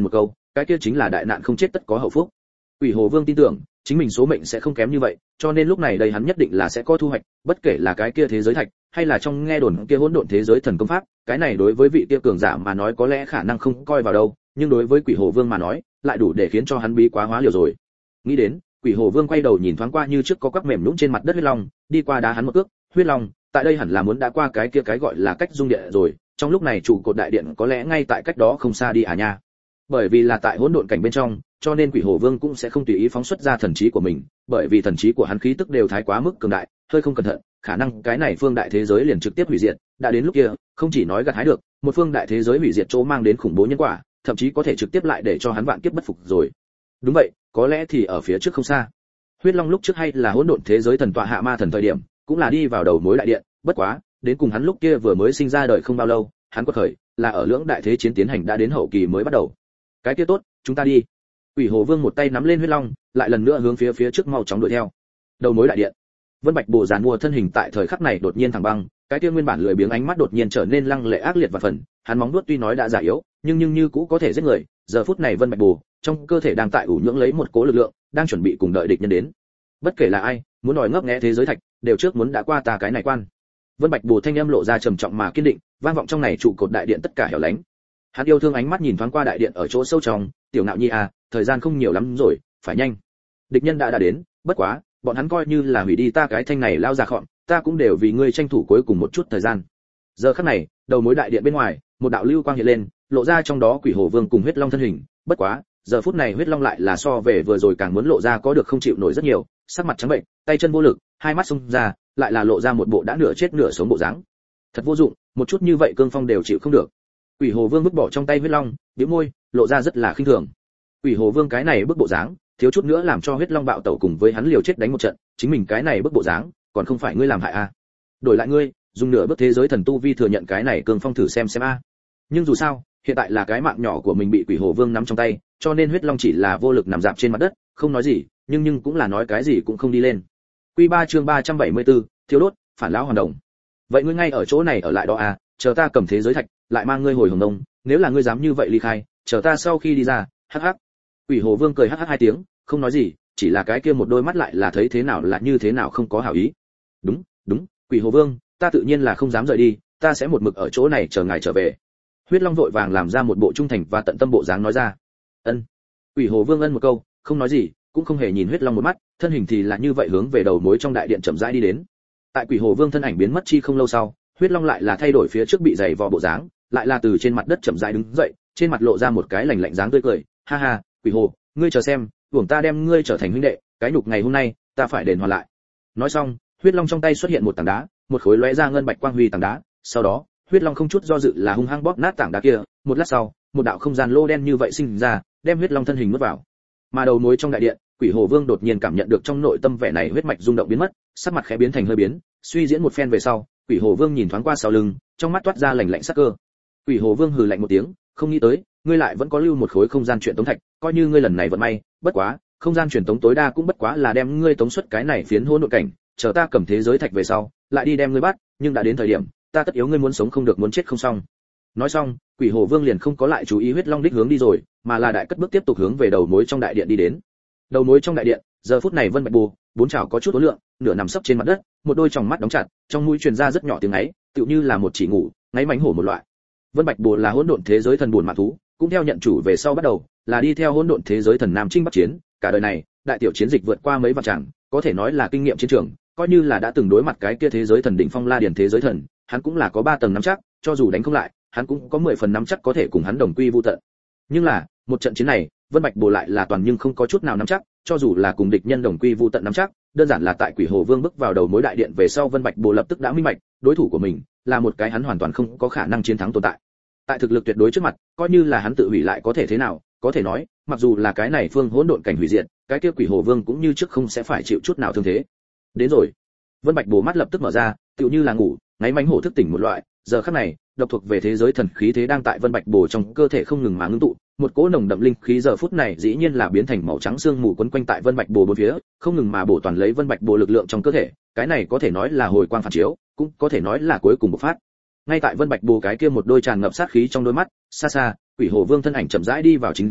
cái kia chính là đại nạn không chết tất có hậu phúc. Quỷ Hồ Vương tin tưởng chính mình số mệnh sẽ không kém như vậy, cho nên lúc này đây hắn nhất định là sẽ có thu hoạch, bất kể là cái kia thế giới thạch, hay là trong nghe đồn kia hỗn độn thế giới thần công pháp, cái này đối với vị kia cường giả mà nói có lẽ khả năng không coi vào đâu, nhưng đối với Quỷ Hồ Vương mà nói, lại đủ để khiến cho hắn bí quá hóa liều rồi. Nghĩ đến, Quỷ Hồ Vương quay đầu nhìn thoáng qua như trước có quắc mềm nhũn trên mặt đất huyết long, đi qua đá hắn một cước, huyết long, tại đây hẳn là muốn đã qua cái kia cái gọi là cách dung địa rồi, trong lúc này trụ cột đại điện có lẽ ngay tại cách đó không xa đi à nha. Bởi vì là tại hỗn độn cảnh bên trong, cho nên Quỷ Hồ Vương cũng sẽ không tùy ý phóng xuất ra thần trí của mình, bởi vì thần trí của hắn khí tức đều thái quá mức cường đại, hơi không cẩn thận, khả năng cái này phương đại thế giới liền trực tiếp hủy diệt, đã đến lúc kia, không chỉ nói gặt hái được, một phương đại thế giới hủy diệt chỗ mang đến khủng bố nhân quả, thậm chí có thể trực tiếp lại để cho hắn vạn kiếp bất phục rồi. Đúng vậy, có lẽ thì ở phía trước không xa. Huyết Long lúc trước hay là hỗn độn thế giới thần tọa hạ ma thần thời điểm, cũng là đi vào đầu mối đại điện, bất quá, đến cùng hắn lúc kia vừa mới sinh ra đời không bao lâu, hắn quật khởi, là ở lưỡng đại thế chiến tiến hành đã đến hậu kỳ mới bắt đầu. Cái kia tốt, chúng ta đi. Quỷ Hồ Vương một tay nắm lên huyết long, lại lần nữa hướng phía trước mau chóng đuổi theo. Đầu mối đại điện. Vân Bạch Bồ giàn mua thân hình tại thời khắc này đột nhiên thẳng băng, cái kia nguyên bản lười biếng ánh mắt đột nhiên trở nên lăng lệ ác liệt và phần, hắn móng vuốt tuy nói đã già yếu, nhưng như cũ có thể giết người. Giờ phút này Vân Bạch Bồ, trong cơ thể đang tại ủ nhưỡng lấy một cỗ lực lượng, đang chuẩn bị cùng đợi địch nhân đến. Bất kể là ai, muốn đòi ngấp nghé thế giới thạch, đều trước muốn đã qua ta cái này quan. Vân Bạch Bồ thanh âm lộ ra trầm trọng mà kiên định, vang vọng trong này trụ cột đại điện tất cả hẻo lánh. Hắn yêu thương ánh mắt nhìn thoáng qua đại điện ở chỗ sâu trong, tiểu Nạo Nhi à, thời gian không nhiều lắm rồi, phải nhanh. Địch nhân đã đến, bất quá, bọn hắn coi như là hủy đi ta cái thanh này lao ra khọm, ta cũng đều vì ngươi tranh thủ cuối cùng một chút thời gian. Giờ khắc này, đầu mối đại điện bên ngoài, một đạo lưu quang hiện lên, lộ ra trong đó Quỷ Hồ Vương cùng huyết long thân hình, bất quá, giờ phút này huyết long lại là so về vừa rồi càng muốn lộ ra có được không chịu nổi rất nhiều, sắc mặt trắng bệnh, tay chân vô lực, hai mắt xông ra, lại là lộ ra một bộ đã nửa chết nửa sống bộ dáng. Thật vô dụng, một chút như vậy cương phong đều chịu không được. Quỷ Hồ Vương vứt bỏ trong tay huyết long, bĩu môi, lộ ra rất là khinh thường. Quỷ Hồ Vương cái này bức bộ dáng, thiếu chút nữa làm cho huyết long bạo tẩu cùng với hắn liều chết đánh một trận, chính mình cái này bức bộ dáng, còn không phải ngươi làm hại à? Đổi lại ngươi, dùng nửa bước thế giới thần tu vi thừa nhận cái này cương phong thử xem a. Nhưng dù sao, hiện tại là cái mạng nhỏ của mình bị Quỷ Hồ Vương nắm trong tay, cho nên huyết long chỉ là vô lực nằm dạp trên mặt đất, không nói gì, nhưng cũng là nói cái gì cũng không đi lên. Quy 3 chương 374, thiếu đốt, phản lão hoàn đồng. Vậy ngươi ngay ở chỗ này ở lại đó à, chờ ta cầm thế giới thạch, lại mang ngươi hồi Hồng Đông, nếu là ngươi dám như vậy ly khai, chờ ta sau khi đi ra, hắc hắc. Quỷ Hồ Vương cười hắc hắc hai tiếng, không nói gì, chỉ là cái kia một đôi mắt lại là thấy thế nào là như thế nào không có hảo ý. Đúng, Quỷ Hồ Vương, ta tự nhiên là không dám rời đi, ta sẽ một mực ở chỗ này chờ ngài trở về. Huyết Long vội vàng làm ra một bộ trung thành và tận tâm bộ dáng nói ra. Ân. Quỷ Hồ Vương ân một câu, không nói gì, cũng không hề nhìn Huyết Long một mắt, thân hình thì là như vậy hướng về đầu mối trong đại điện chậm rãi đi đến. Tại Quỷ Hồ Vương thân ảnh biến mất chi không lâu sau, Huyết Long lại là thay đổi phía trước bị giày vò bộ dáng, lại là từ trên mặt đất chậm rãi đứng dậy, trên mặt lộ ra một cái lạnh lạnh dáng tươi cười, ha ha, Quỷ Hồ, ngươi chờ xem, uổng ta đem ngươi trở thành huynh đệ, cái nhục ngày hôm nay, ta phải đền hoàn lại. Nói xong, Huyết Long trong tay xuất hiện một tảng đá, một khối lóe ra ngân bạch quang huy tảng đá, sau đó, Huyết Long không chút do dự là hung hăng bóp nát tảng đá kia, một lát sau, một đạo không gian lô đen như vậy sinh ra, đem Huyết Long thân hình nuốt vào. Mà đầu mối trong đại điện, Quỷ Hồ Vương đột nhiên cảm nhận được trong nội tâm vẻ này huyết mạch rung động biến mất, sắc mặt khẽ biến thành hơi biến, suy diễn một phen về sau, Quỷ Hồ Vương nhìn thoáng qua sau lưng, trong mắt toát ra lạnh lạnh sắc cơ. Quỷ Hồ Vương hừ lạnh một tiếng, không nghĩ tới, ngươi lại vẫn có lưu một khối không gian truyền tống thạch, coi như ngươi lần này vận may, bất quá, không gian truyền tống tối đa cũng bất quá là đem ngươi tống xuất cái này phiến hỗn độn cảnh, chờ ta cầm thế giới thạch về sau, lại đi đem ngươi bắt, nhưng đã đến thời điểm, ta tất yếu ngươi muốn sống không được muốn chết không xong. Nói xong, Quỷ Hồ Vương liền không có lại chú ý huyết long đích hướng đi rồi, mà là đại cất bước tiếp tục hướng về đầu mối trong đại điện đi đến. Đầu mối trong đại điện, giờ phút này Vân Bạch Bồ, bốn chảo có chút uốn lượn, nửa nằm sấp trên mặt đất, một đôi tròng mắt đóng chặt, trong mũi truyền ra rất nhỏ tiếng ấy, tựu như là một chỉ ngủ, ngáy mánh hổ một loại. Vân Bạch Bồ là hỗn độn thế giới thần buồn mã thú, cũng theo nhận chủ về sau bắt đầu, là đi theo hỗn độn thế giới thần nam chinh bắc chiến, cả đời này, đại tiểu chiến dịch vượt qua mấy vạn tràng, có thể nói là kinh nghiệm chiến trường, coi như là đã từng đối mặt cái kia thế giới thần đỉnh phong La Điền thế giới thần, hắn cũng là có 3 tầng nắm chắc, cho dù đánh không lại, hắn cũng có 10 phần nắm chắc có thể cùng hắn đồng quy vu tận. Nhưng là, một trận chiến này, Vân Bạch Bồ lại là toàn nhưng không có chút nào nắm chắc, cho dù là cùng địch nhân đồng quy vu tận nắm chắc, đơn giản là tại Quỷ Hồ Vương bước vào đầu mối đại điện về sau, Vân Bạch Bồ lập tức đã minh bạch, đối thủ của mình là một cái hắn hoàn toàn không có khả năng chiến thắng tồn tại. Tại thực lực tuyệt đối trước mặt, coi như là hắn tự hủy lại có thể thế nào, có thể nói, mặc dù là cái này phương hỗn độn cảnh hủy diệt, cái kia Quỷ Hồ Vương cũng như trước không sẽ phải chịu chút nào thương thế. Đến rồi. Vân Bạch Bồ mắt lập tức mở ra, tựu như là ngủ, ngáy mánh hổ thức tỉnh một loại, giờ khắc này, độc thuộc về thế giới thần khí thế đang tại Vân Bạch Bồ trong cơ thể không ngừng mà ngưng tụ, một cỗ nồng đậm linh khí giờ phút này dĩ nhiên là biến thành màu trắng xương mù quấn quanh tại Vân Bạch Bồ bốn phía, không ngừng mà bổ toàn lấy Vân Bạch Bồ lực lượng trong cơ thể, cái này có thể nói là hồi quang phản chiếu, cũng có thể nói là cuối cùng bộc phát. Ngay tại Vân Bạch Bồ cái kia một đôi tràn ngập sát khí trong đôi mắt, xa xa, Quỷ Hồ Vương thân ảnh chậm rãi đi vào chính giữa,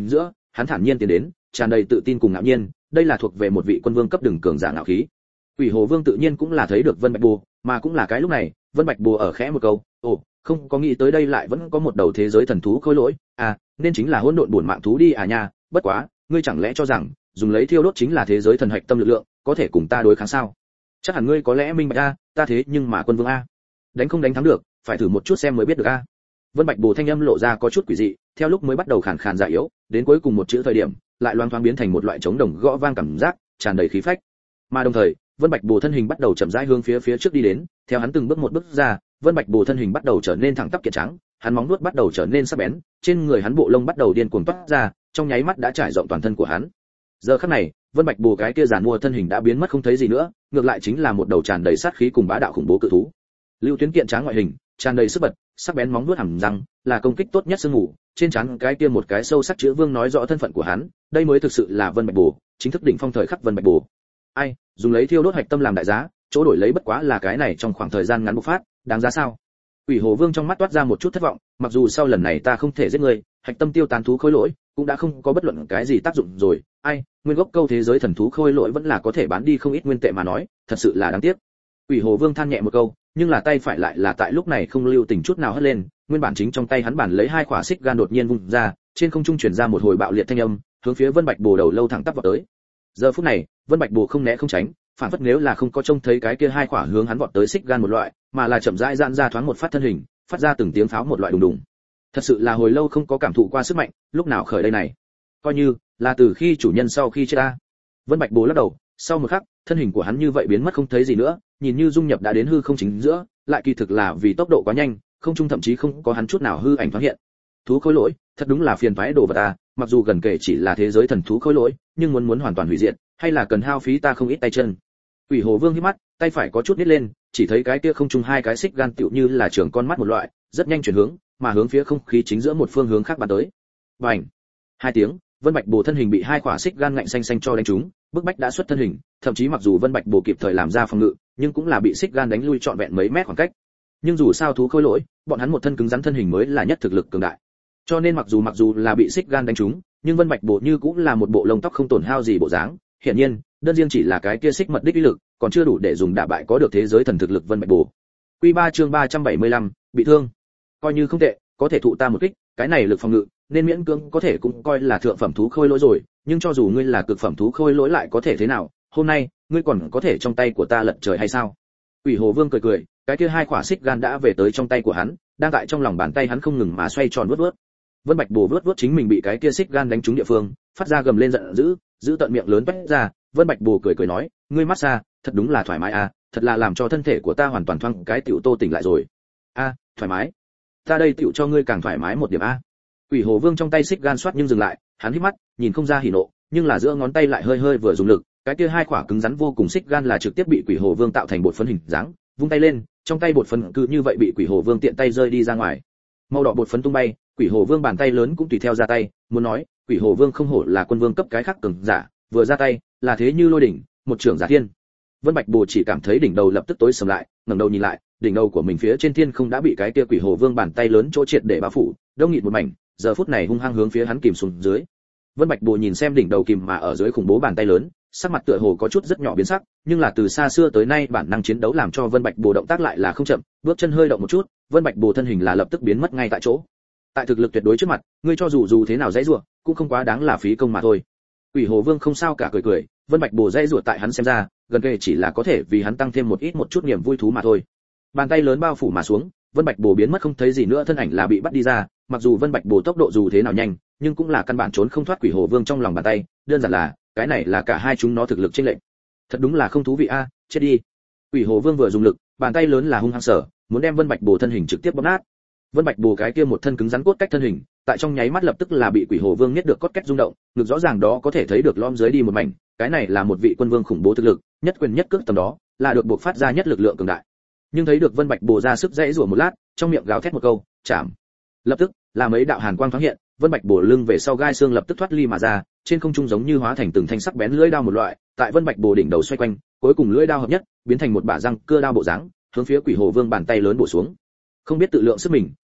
hắn thản nhiên tiến đến, tràn đầy tự tin cùng ngạo nhiên, đây là thuộc về một vị quân vương cấp đường cường giả ngạo khí. Quỷ Hồ Vương tự nhiên cũng là thấy được Vân Bạch Bồ, mà cũng là cái lúc này, Vân Bạch Bồ ở khẽ một câu, "Ồ, không có nghĩ tới đây lại vẫn có một đầu thế giới thần thú khôi lỗi, à, nên chính là hỗn độn buồn mạng thú đi à nha, bất quá, ngươi chẳng lẽ cho rằng, dùng lấy thiêu đốt chính là thế giới thần hạch tâm lực lượng, có thể cùng ta đối kháng sao? Chắc hẳn ngươi có lẽ minh bạch a, ta thế nhưng mà quân vương a. Đánh không đánh thắng được, phải thử một chút xem mới biết được a." Vân Bạch Bồ thanh âm lộ ra có chút quỷ dị, theo lúc mới bắt đầu khàn khàn giả yếu, đến cuối cùng một chữ thời điểm, lại loáng thoáng biến thành một loại trống đồng gõ vang cảm giác, tràn đầy khí phách. Mà đồng thời, Vân Bạch Bồ thân hình bắt đầu chậm rãi hướng phía trước đi đến, theo hắn từng bước một bước ra, Vân Bạch Bồ thân hình bắt đầu trở nên thẳng tắp kiện trắng, hắn móng vuốt bắt đầu trở nên sắc bén, trên người hắn bộ lông bắt đầu điên cuồng toát ra, trong nháy mắt đã trải rộng toàn thân của hắn. Giờ khắc này, Vân Bạch Bồ cái kia giàn mua thân hình đã biến mất không thấy gì nữa, ngược lại chính là một đầu tràn đầy sát khí cùng bá đạo khủng bố cự thú. Lưu Tuyến kiện tráng ngoại hình, tràn đầy sức bật, sắc bén móng vuốt hàm răng, là công kích tốt nhất sương ngủ, trên trán cái kia một cái sâu sắc chữ vương nói rõ thân phận của hắn, đây mới thực sự là Vân Bạch Bồ, chính thức đỉnh phong thời khắc Vân Bạch Bồ. Ai, dùng lấy thiêu đốt hạch tâm làm đại giá, chỗ đổi lấy bất quá là cái này trong khoảng thời gian ngắn bộc phát, đáng giá sao? Quỷ Hồ Vương trong mắt toát ra một chút thất vọng, mặc dù sau lần này ta không thể giết ngươi, hạch tâm tiêu tán thú khôi lỗi cũng đã không có bất luận cái gì tác dụng rồi, ai, nguyên gốc câu thế giới thần thú khôi lỗi vẫn là có thể bán đi không ít nguyên tệ mà nói, thật sự là đáng tiếc. Quỷ Hồ Vương than nhẹ một câu, nhưng là tay phải lại là tại lúc này không lưu tình chút nào hất lên, nguyên bản chính trong tay hắn bản lấy hai quả xích gan đột nhiên vung ra, trên không trung truyền ra một hồi bạo liệt thanh âm, hướng phía Vân Bạch Bồ đầu lâu thẳng tắp vào tới. Giờ phút này, Vân Bạch Bồ không né không tránh, phản phất nếu là không có trông thấy cái kia hai quả hướng hắn vọt tới xích gan một loại, mà là chậm rãi giãn ra thoáng một phát thân hình, phát ra từng tiếng pháo một loại đùng đùng. Thật sự là hồi lâu không có cảm thụ qua sức mạnh, lúc nào khởi đây này? Coi như là từ khi chủ nhân sau khi chết ta. Vân Bạch Bồ lắc đầu, sau một khắc, thân hình của hắn như vậy biến mất không thấy gì nữa, nhìn như dung nhập đã đến hư không chính giữa, lại kỳ thực là vì tốc độ quá nhanh, không trung thậm chí không có hắn chút nào hư ảnh thoáng hiện. Thú khôi lỗi, thật đúng là phiền toái đồ vật à, mặc dù gần kể chỉ là thế giới thần thú khôi lỗi, nhưng muốn hoàn toàn hủy diệt, hay là cần hao phí ta không ít tay chân. Quỷ Hồ Vương hí mắt, tay phải có chút nhếch lên, chỉ thấy cái kia không trung hai cái xích gan tựu như là trường con mắt một loại, rất nhanh chuyển hướng, mà hướng phía không khí chính giữa một phương hướng khác bắn tới. Bành! Hai tiếng, Vân Bạch Bồ thân hình bị hai quả xích gan ngạnh xanh xanh cho đánh trúng, bức bách đã xuất thân hình, thậm chí mặc dù Vân Bạch Bồ kịp thời làm ra phòng ngự, nhưng cũng là bị xích gan đánh lui trọn vẹn mấy mét khoảng cách. Nhưng dù sao thú khôi lỗi, bọn hắn một thân cứng rắn thân hình mới là nhất thực lực cường đại. Cho nên mặc dù là bị xích gan đánh trúng, nhưng Vân Bạch Bồ như cũng là một bộ lông tóc không tổn hao gì bộ dáng, hiển nhiên, đơn riêng chỉ là cái kia xích mật đích uy lực, còn chưa đủ để dùng đả bại có được thế giới thần thực lực Vân Bạch Bồ. Quy 3 chương 375, bị thương. Coi như không tệ, có thể thụ ta một kích, cái này lực phòng ngự, nên miễn cưỡng có thể cũng coi là thượng phẩm thú khôi lỗi rồi, nhưng cho dù ngươi là cực phẩm thú khôi lỗi lại có thể thế nào, hôm nay, ngươi còn có thể trong tay của ta lật trời hay sao? Quỷ Hồ Vương cười cười, cái kia hai quả xích gan đã về tới trong tay của hắn, đang tại trong lòng bàn tay hắn không ngừng mà xoay tròn vuốt. Vân Bạch Bồ vuốt chính mình bị cái kia xích gan đánh trúng địa phương, phát ra gầm lên giận dữ, giữ tận miệng lớn toét ra. Vân Bạch Bồ cười nói, ngươi massage, thật đúng là thoải mái à, thật là làm cho thân thể của ta hoàn toàn thoáng cái tiểu tô tỉnh lại rồi. A, thoải mái. Ta đây tiểu cho ngươi càng thoải mái một điểm a. Quỷ Hồ Vương trong tay xích gan xoát nhưng dừng lại, hắn híp mắt, nhìn không ra hỉ nộ, nhưng là giữa ngón tay lại hơi vừa dùng lực, cái kia hai quả cứng rắn vô cùng xích gan là trực tiếp bị Quỷ Hồ Vương tạo thành bột phấn hình dáng, vung tay lên, trong tay bột phấn cứ như vậy bị Quỷ Hồ Vương tiện tay rơi đi ra ngoài. Màu đỏ bột phấn tung bay, Quỷ Hồ Vương bàn tay lớn cũng tùy theo ra tay, muốn nói, Quỷ Hồ Vương không hổ là quân vương cấp cái khác cường giả, vừa ra tay, là thế như lôi đỉnh, một trưởng giả thiên. Vân Bạch Bồ chỉ cảm thấy đỉnh đầu lập tức tối sầm lại, ngẩng đầu nhìn lại, đỉnh đầu của mình phía trên thiên không đã bị cái kia Quỷ Hồ Vương bàn tay lớn chỗ triệt để bao phủ, đông nghịt một mảnh, giờ phút này hung hăng hướng phía hắn kìm xuống dưới. Vân Bạch Bồ nhìn xem đỉnh đầu kìm mà ở dưới khủng bố bàn tay lớn, sắc mặt tựa hồ có chút rất nhỏ biến sắc, nhưng là từ xa xưa tới nay bản năng chiến đấu làm cho Vân Bạch Bồ động tác lại là không chậm, bước chân hơi động một chút, Vân Bạch Bồ thân hình là lập tức biến mất ngay tại chỗ. Tại thực lực tuyệt đối trước mặt, ngươi cho dù thế nào dãy rủa, cũng không quá đáng là phí công mà thôi. Quỷ Hồ Vương không sao cả cười, Vân Bạch Bồ dãy rủa tại hắn xem ra, gần kề chỉ là có thể vì hắn tăng thêm một chút niềm vui thú mà thôi. Bàn tay lớn bao phủ mà xuống, Vân Bạch Bồ biến mất không thấy gì nữa, thân ảnh là bị bắt đi ra, mặc dù Vân Bạch Bồ tốc độ dù thế nào nhanh, nhưng cũng là căn bản trốn không thoát Quỷ Hồ Vương trong lòng bàn tay, đơn giản là, cái này là cả hai chúng nó thực lực chênh lệch. Thật đúng là không thú vị a, chết đi. Quỷ Hồ Vương vừa dùng lực, bàn tay lớn là hung hăng sở, muốn đem Vân Bạch Bồ thân hình trực tiếp bóp nát. Vân Bạch Bồ cái kia một thân cứng rắn cốt cách thân hình, tại trong nháy mắt lập tức là bị Quỷ Hồ Vương nhất được cốt cách rung động, ngực rõ ràng đó có thể thấy được lõm dưới đi một mảnh, cái này là một vị quân vương khủng bố thực lực, nhất quyền nhất cước tầm đó, là được buộc phát ra nhất lực lượng cường đại. Nhưng thấy được Vân Bạch Bồ ra sức dãy rủa một lát, trong miệng gào thét một câu, chạm. Lập tức, là mấy đạo hàn quang thoáng hiện, Vân Bạch Bồ lưng về sau gai xương lập tức thoát ly mà ra, trên không trung giống như hóa thành từng thanh sắc bén lưỡi đao một loại, tại Vân Bạch Bồ đỉnh đầu xoay quanh, cuối cùng lưỡi đao hợp nhất, biến thành một bả răng cưa đao bộ dáng, hướng phía Quỷ Hồ Vương bàn tay lớn bổ xuống. Không biết tự lượng sức mình,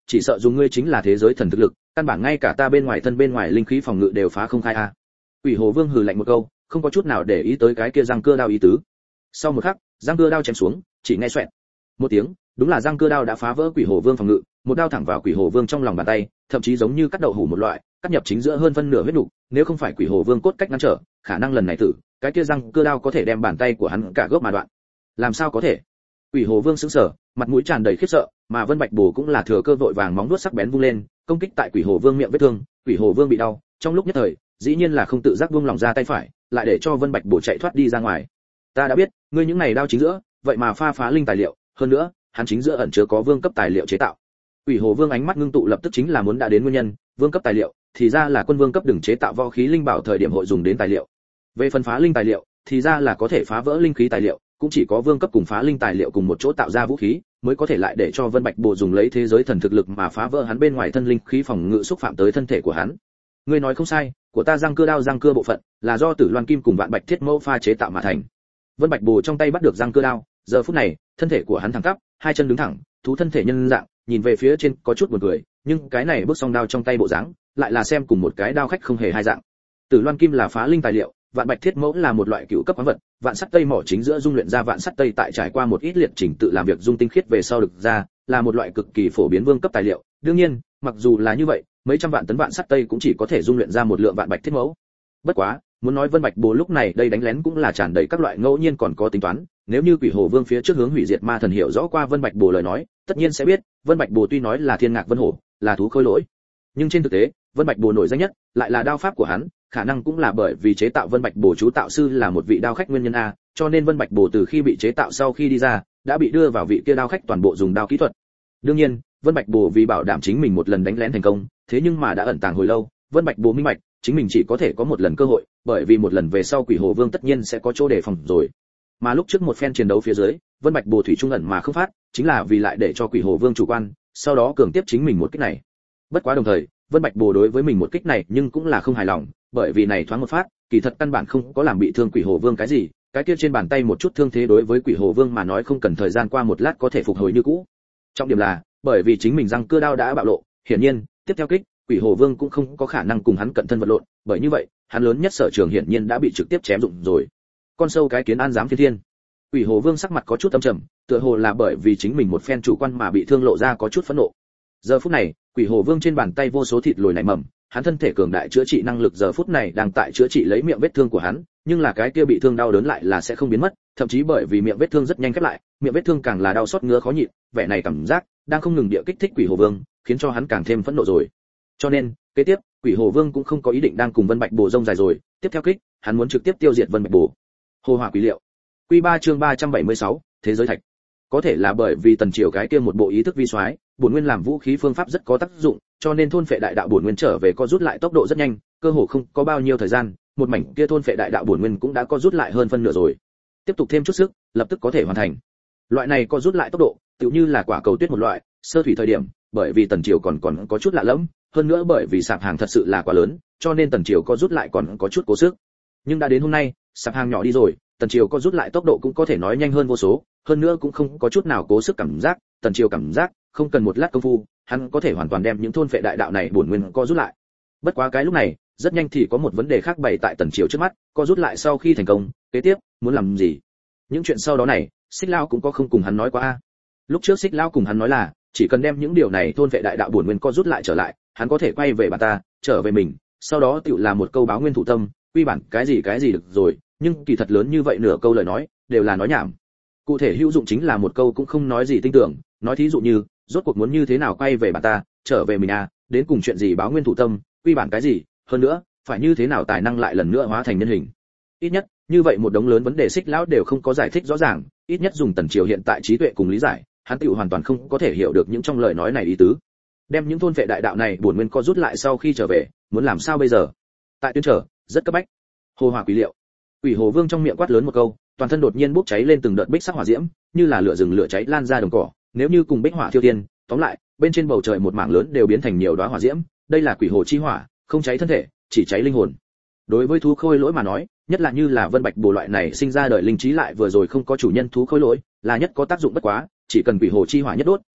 chỉ sợ dùng ngươi chính là thế giới thần thực lực, căn bản ngay cả ta bên ngoài linh khí phòng ngự đều phá không khai a. Quỷ Hồ Vương hừ lạnh một câu, không có chút nào để ý tới cái kia răng cưa đao ý tứ. Sau một khắc, răng cưa đao chém xuống, chỉ nghe xoẹt một tiếng, đúng là răng cưa đao đã phá vỡ Quỷ Hồ Vương phòng ngự, một đao thẳng vào Quỷ Hồ Vương trong lòng bàn tay, thậm chí giống như cắt đậu hũ một loại, cắt nhập chính giữa hơn phân nửa huyết nục, nếu không phải Quỷ Hồ Vương cốt cách ngăn trở, khả năng lần này tử, cái kia răng cưa đao có thể đem bàn tay của hắn cả gốc mà đoạn. Làm sao có thể? Quỷ Hồ Vương sững sờ, mặt mũi tràn đầy khiếp sợ, mà Vân Bạch Bổ cũng là thừa cơ vội vàng móng vuốt sắc bén vung lên, công kích tại Quỷ Hồ Vương miệng vết thương. Quỷ Hồ Vương bị đau, trong lúc nhất thời, dĩ nhiên là không tự giác buông lòng ra tay phải, lại để cho Vân Bạch Bổ chạy thoát đi ra ngoài. Ta đã biết, ngươi những này đao chính giữa, vậy mà phá linh tài liệu, hơn nữa, hắn chính giữa ẩn chứa có vương cấp tài liệu chế tạo. Quỷ Hồ Vương ánh mắt ngưng tụ lập tức chính là muốn đã đến nguyên nhân, vương cấp tài liệu, thì ra là quân vương cấp đừng chế tạo võ khí linh bảo thời điểm hội dùng đến tài liệu. Về phần phá linh tài liệu, thì ra là có thể phá vỡ linh khí tài liệu, cũng chỉ có vương cấp cùng phá linh tài liệu cùng một chỗ tạo ra vũ khí, mới có thể lại để cho Vân Bạch Bồ dùng lấy thế giới thần thực lực mà phá vỡ hắn bên ngoài thân linh khí phòng ngự xúc phạm tới thân thể của hắn. Ngươi nói không sai, của ta răng cưa đao răng cưa bộ phận là do Tử Loan Kim cùng Vạn Bạch Thiết Mẫu pha chế tạo mà thành. Vân Bạch Bồ trong tay bắt được răng cưa đao, giờ phút này, thân thể của hắn thẳng tắp, hai chân đứng thẳng, thú thân thể nhân dạng, nhìn về phía trên có chút buồn cười, nhưng cái này bước song đao trong tay bộ dáng, lại là xem cùng một cái đao khách không hề hai dạng. Tử Loan Kim là phá linh tài liệu, Vạn Bạch Thiết Mẫu là một loại cựu cấp khoáng vật, vạn sắt tây mỏ chính giữa dung luyện ra vạn sắt tây tại trải qua một ít liệt trình tự làm việc dung tinh khiết về sau được ra, là một loại cực kỳ phổ biến vương cấp tài liệu. Đương nhiên, mặc dù là như vậy, mấy trăm vạn tấn vạn sắt tây cũng chỉ có thể dung luyện ra một lượng Vạn Bạch Thiết Mẫu. Bất quá, muốn nói Vân Bạch Bồ lúc này đây đánh lén cũng là tràn đầy các loại ngẫu nhiên còn có tính toán, nếu như Quỷ Hồ Vương phía trước hướng hủy diệt ma thần hiểu rõ qua Vân Bạch Bồ lời nói, tất nhiên sẽ biết, Vân Bạch Bồ tuy nói là thiên ngạc vân hổ, là thú khôi lỗi, nhưng trên thực tế, Vân Bạch Bồ nổi danh nhất lại là đao pháp của hắn, khả năng cũng là bởi vì chế tạo Vân Bạch Bồ chú tạo sư là một vị đao khách nguyên nhân a, cho nên Vân Bạch Bồ từ khi bị chế tạo sau khi đi ra, đã bị đưa vào vị kia đao khách toàn bộ dùng đao kỹ thuật. Đương nhiên, Vân Bạch Bồ vì bảo đảm chính mình một lần đánh lén thành công, thế nhưng mà đã ẩn tàng hồi lâu, Vân Bạch Bồ minh bạch, chính mình chỉ có thể có một lần cơ hội, bởi vì một lần về sau Quỷ Hồ Vương tất nhiên sẽ có chỗ đề phòng rồi. Mà lúc trước một phen chiến đấu phía dưới, Vân Bạch Bồ thủy trung ẩn mà không phát, chính là vì lại để cho Quỷ Hồ Vương chủ quan, sau đó cường tiếp chính mình một kích này. Bất quá đồng thời, Vân Bạch Bồ đối với mình một kích này nhưng cũng là không hài lòng, bởi vì này thoáng một phát, kỳ thật căn bản không có làm bị thương Quỷ Hồ Vương cái gì, cái kia trên bàn tay một chút thương thế đối với Quỷ Hồ Vương mà nói không cần thời gian qua một lát có thể phục hồi như cũ. Trọng điểm là, bởi vì chính mình răng cưa đao đã bạo lộ, hiển nhiên, tiếp theo kích, Quỷ Hồ Vương cũng không có khả năng cùng hắn cận thân vật lộn, bởi như vậy, hắn lớn nhất sở trường hiển nhiên đã bị trực tiếp chém dụng rồi. Con sâu cái kiến an dám phi thiên. Quỷ Hồ Vương sắc mặt có chút âm trầm, tựa hồ là bởi vì chính mình một phen chủ quan mà bị thương lộ ra có chút phẫn nộ. Giờ phút này, Quỷ Hồ Vương trên bàn tay vô số thịt lồi nảy mầm, hắn thân thể cường đại chữa trị năng lực giờ phút này đang tại chữa trị lấy miệng vết thương của hắn, nhưng là cái kia bị thương đau đớn lại là sẽ không biến mất, thậm chí bởi vì miệng vết thương rất nhanh khép lại, miệng vết thương càng là đau xót ngứa khó nhịn, vẻ này cảm giác đang không ngừng địa kích thích Quỷ Hồ Vương, khiến cho hắn càng thêm phẫn nộ rồi. Cho nên, kế tiếp, Quỷ Hồ Vương cũng không có ý định đang cùng Vân Bạch Bồ rông dài rồi, tiếp theo kích, hắn muốn trực tiếp tiêu diệt Vân Bạch Bồ. Hồ hỏa quỷ liệu. Quy 3 chương 376, thế giới thạch. Có thể là bởi vì Tần Triều cái kia một bộ ý thức vi soái, bổn nguyên làm vũ khí phương pháp rất có tác dụng, cho nên thôn phệ đại đạo bổn nguyên trở về có rút lại tốc độ rất nhanh, cơ hồ không có bao nhiêu thời gian, một mảnh kia thôn phệ đại đạo bổn nguyên cũng đã có rút lại hơn phân nửa rồi. Tiếp tục thêm chút sức, lập tức có thể hoàn thành. Loại này có rút lại tốc độ, tựu như là quả cầu tuyết một loại, sơ thủy thời điểm, bởi vì Tần Triều còn có chút lạ lẫm, hơn nữa bởi vì sạp hàng thật sự là quá lớn, cho nên Tần Triều có rút lại còn có chút cố sức. Nhưng đã đến hôm nay, sạp hàng nhỏ đi rồi, Tần Triều có rút lại tốc độ cũng có thể nói nhanh hơn vô số, hơn nữa cũng không có chút nào cố sức cảm giác, Tần Triều cảm giác, không cần một lát công phu, hắn có thể hoàn toàn đem những thôn phệ đại đạo này bổn nguyên co rút lại. Bất quá cái lúc này, rất nhanh thì có một vấn đề khác bày tại Tần Triều trước mắt, co rút lại sau khi thành công, kế tiếp, muốn làm gì? Những chuyện sau đó này, Xích Lão cũng có không cùng hắn nói qua a. Lúc trước Xích Lão cùng hắn nói là, chỉ cần đem những điều này thôn phệ đại đạo bổn nguyên co rút lại trở lại, hắn có thể quay về bà ta, trở về mình, sau đó tựu là một câu báo nguyên thủ tâm, quy bản cái gì được rồi, nhưng kỳ thật lớn như vậy nửa câu lời nói, đều là nói nhảm. Cụ thể hữu dụng chính là một câu cũng không nói gì tinh tưởng, nói thí dụ như, rốt cuộc muốn như thế nào quay về bà ta, trở về mình à, đến cùng chuyện gì báo nguyên thủ tâm, quy bản cái gì, hơn nữa, phải như thế nào tài năng lại lần nữa hóa thành nhân hình. Ít nhất, như vậy một đống lớn vấn đề Xích Lão đều không có giải thích rõ ràng, ít nhất dùng Tần Triều hiện tại trí tuệ cùng lý giải, hắn tựu hoàn toàn không có thể hiểu được những trong lời nói này ý tứ. Đem những thôn vệ đại đạo này bổn nguyên co rút lại sau khi trở về, muốn làm sao bây giờ? Tại tuyến trở, rất cấp bách. Hồ hỏa quỷ liệu. Quỷ Hồ Vương trong miệng quát lớn một câu, toàn thân đột nhiên bốc cháy lên từng đợt bích sắc hỏa diễm, như là lửa rừng lửa cháy lan ra đồng cỏ, nếu như cùng bích hỏa thiêu thiên, tóm lại, bên trên bầu trời một mảng lớn đều biến thành nhiều đóa hỏa diễm, đây là quỷ hồ chi hỏa, không cháy thân thể, chỉ cháy linh hồn. Đối với thú khôi lỗi mà nói, nhất là như là Vân Bạch Bồ loại này sinh ra đời linh trí lại vừa rồi không có chủ nhân thú khôi lỗi, là nhất có tác dụng bất quá, chỉ cần quỷ hồ chi hỏa nhất đốt,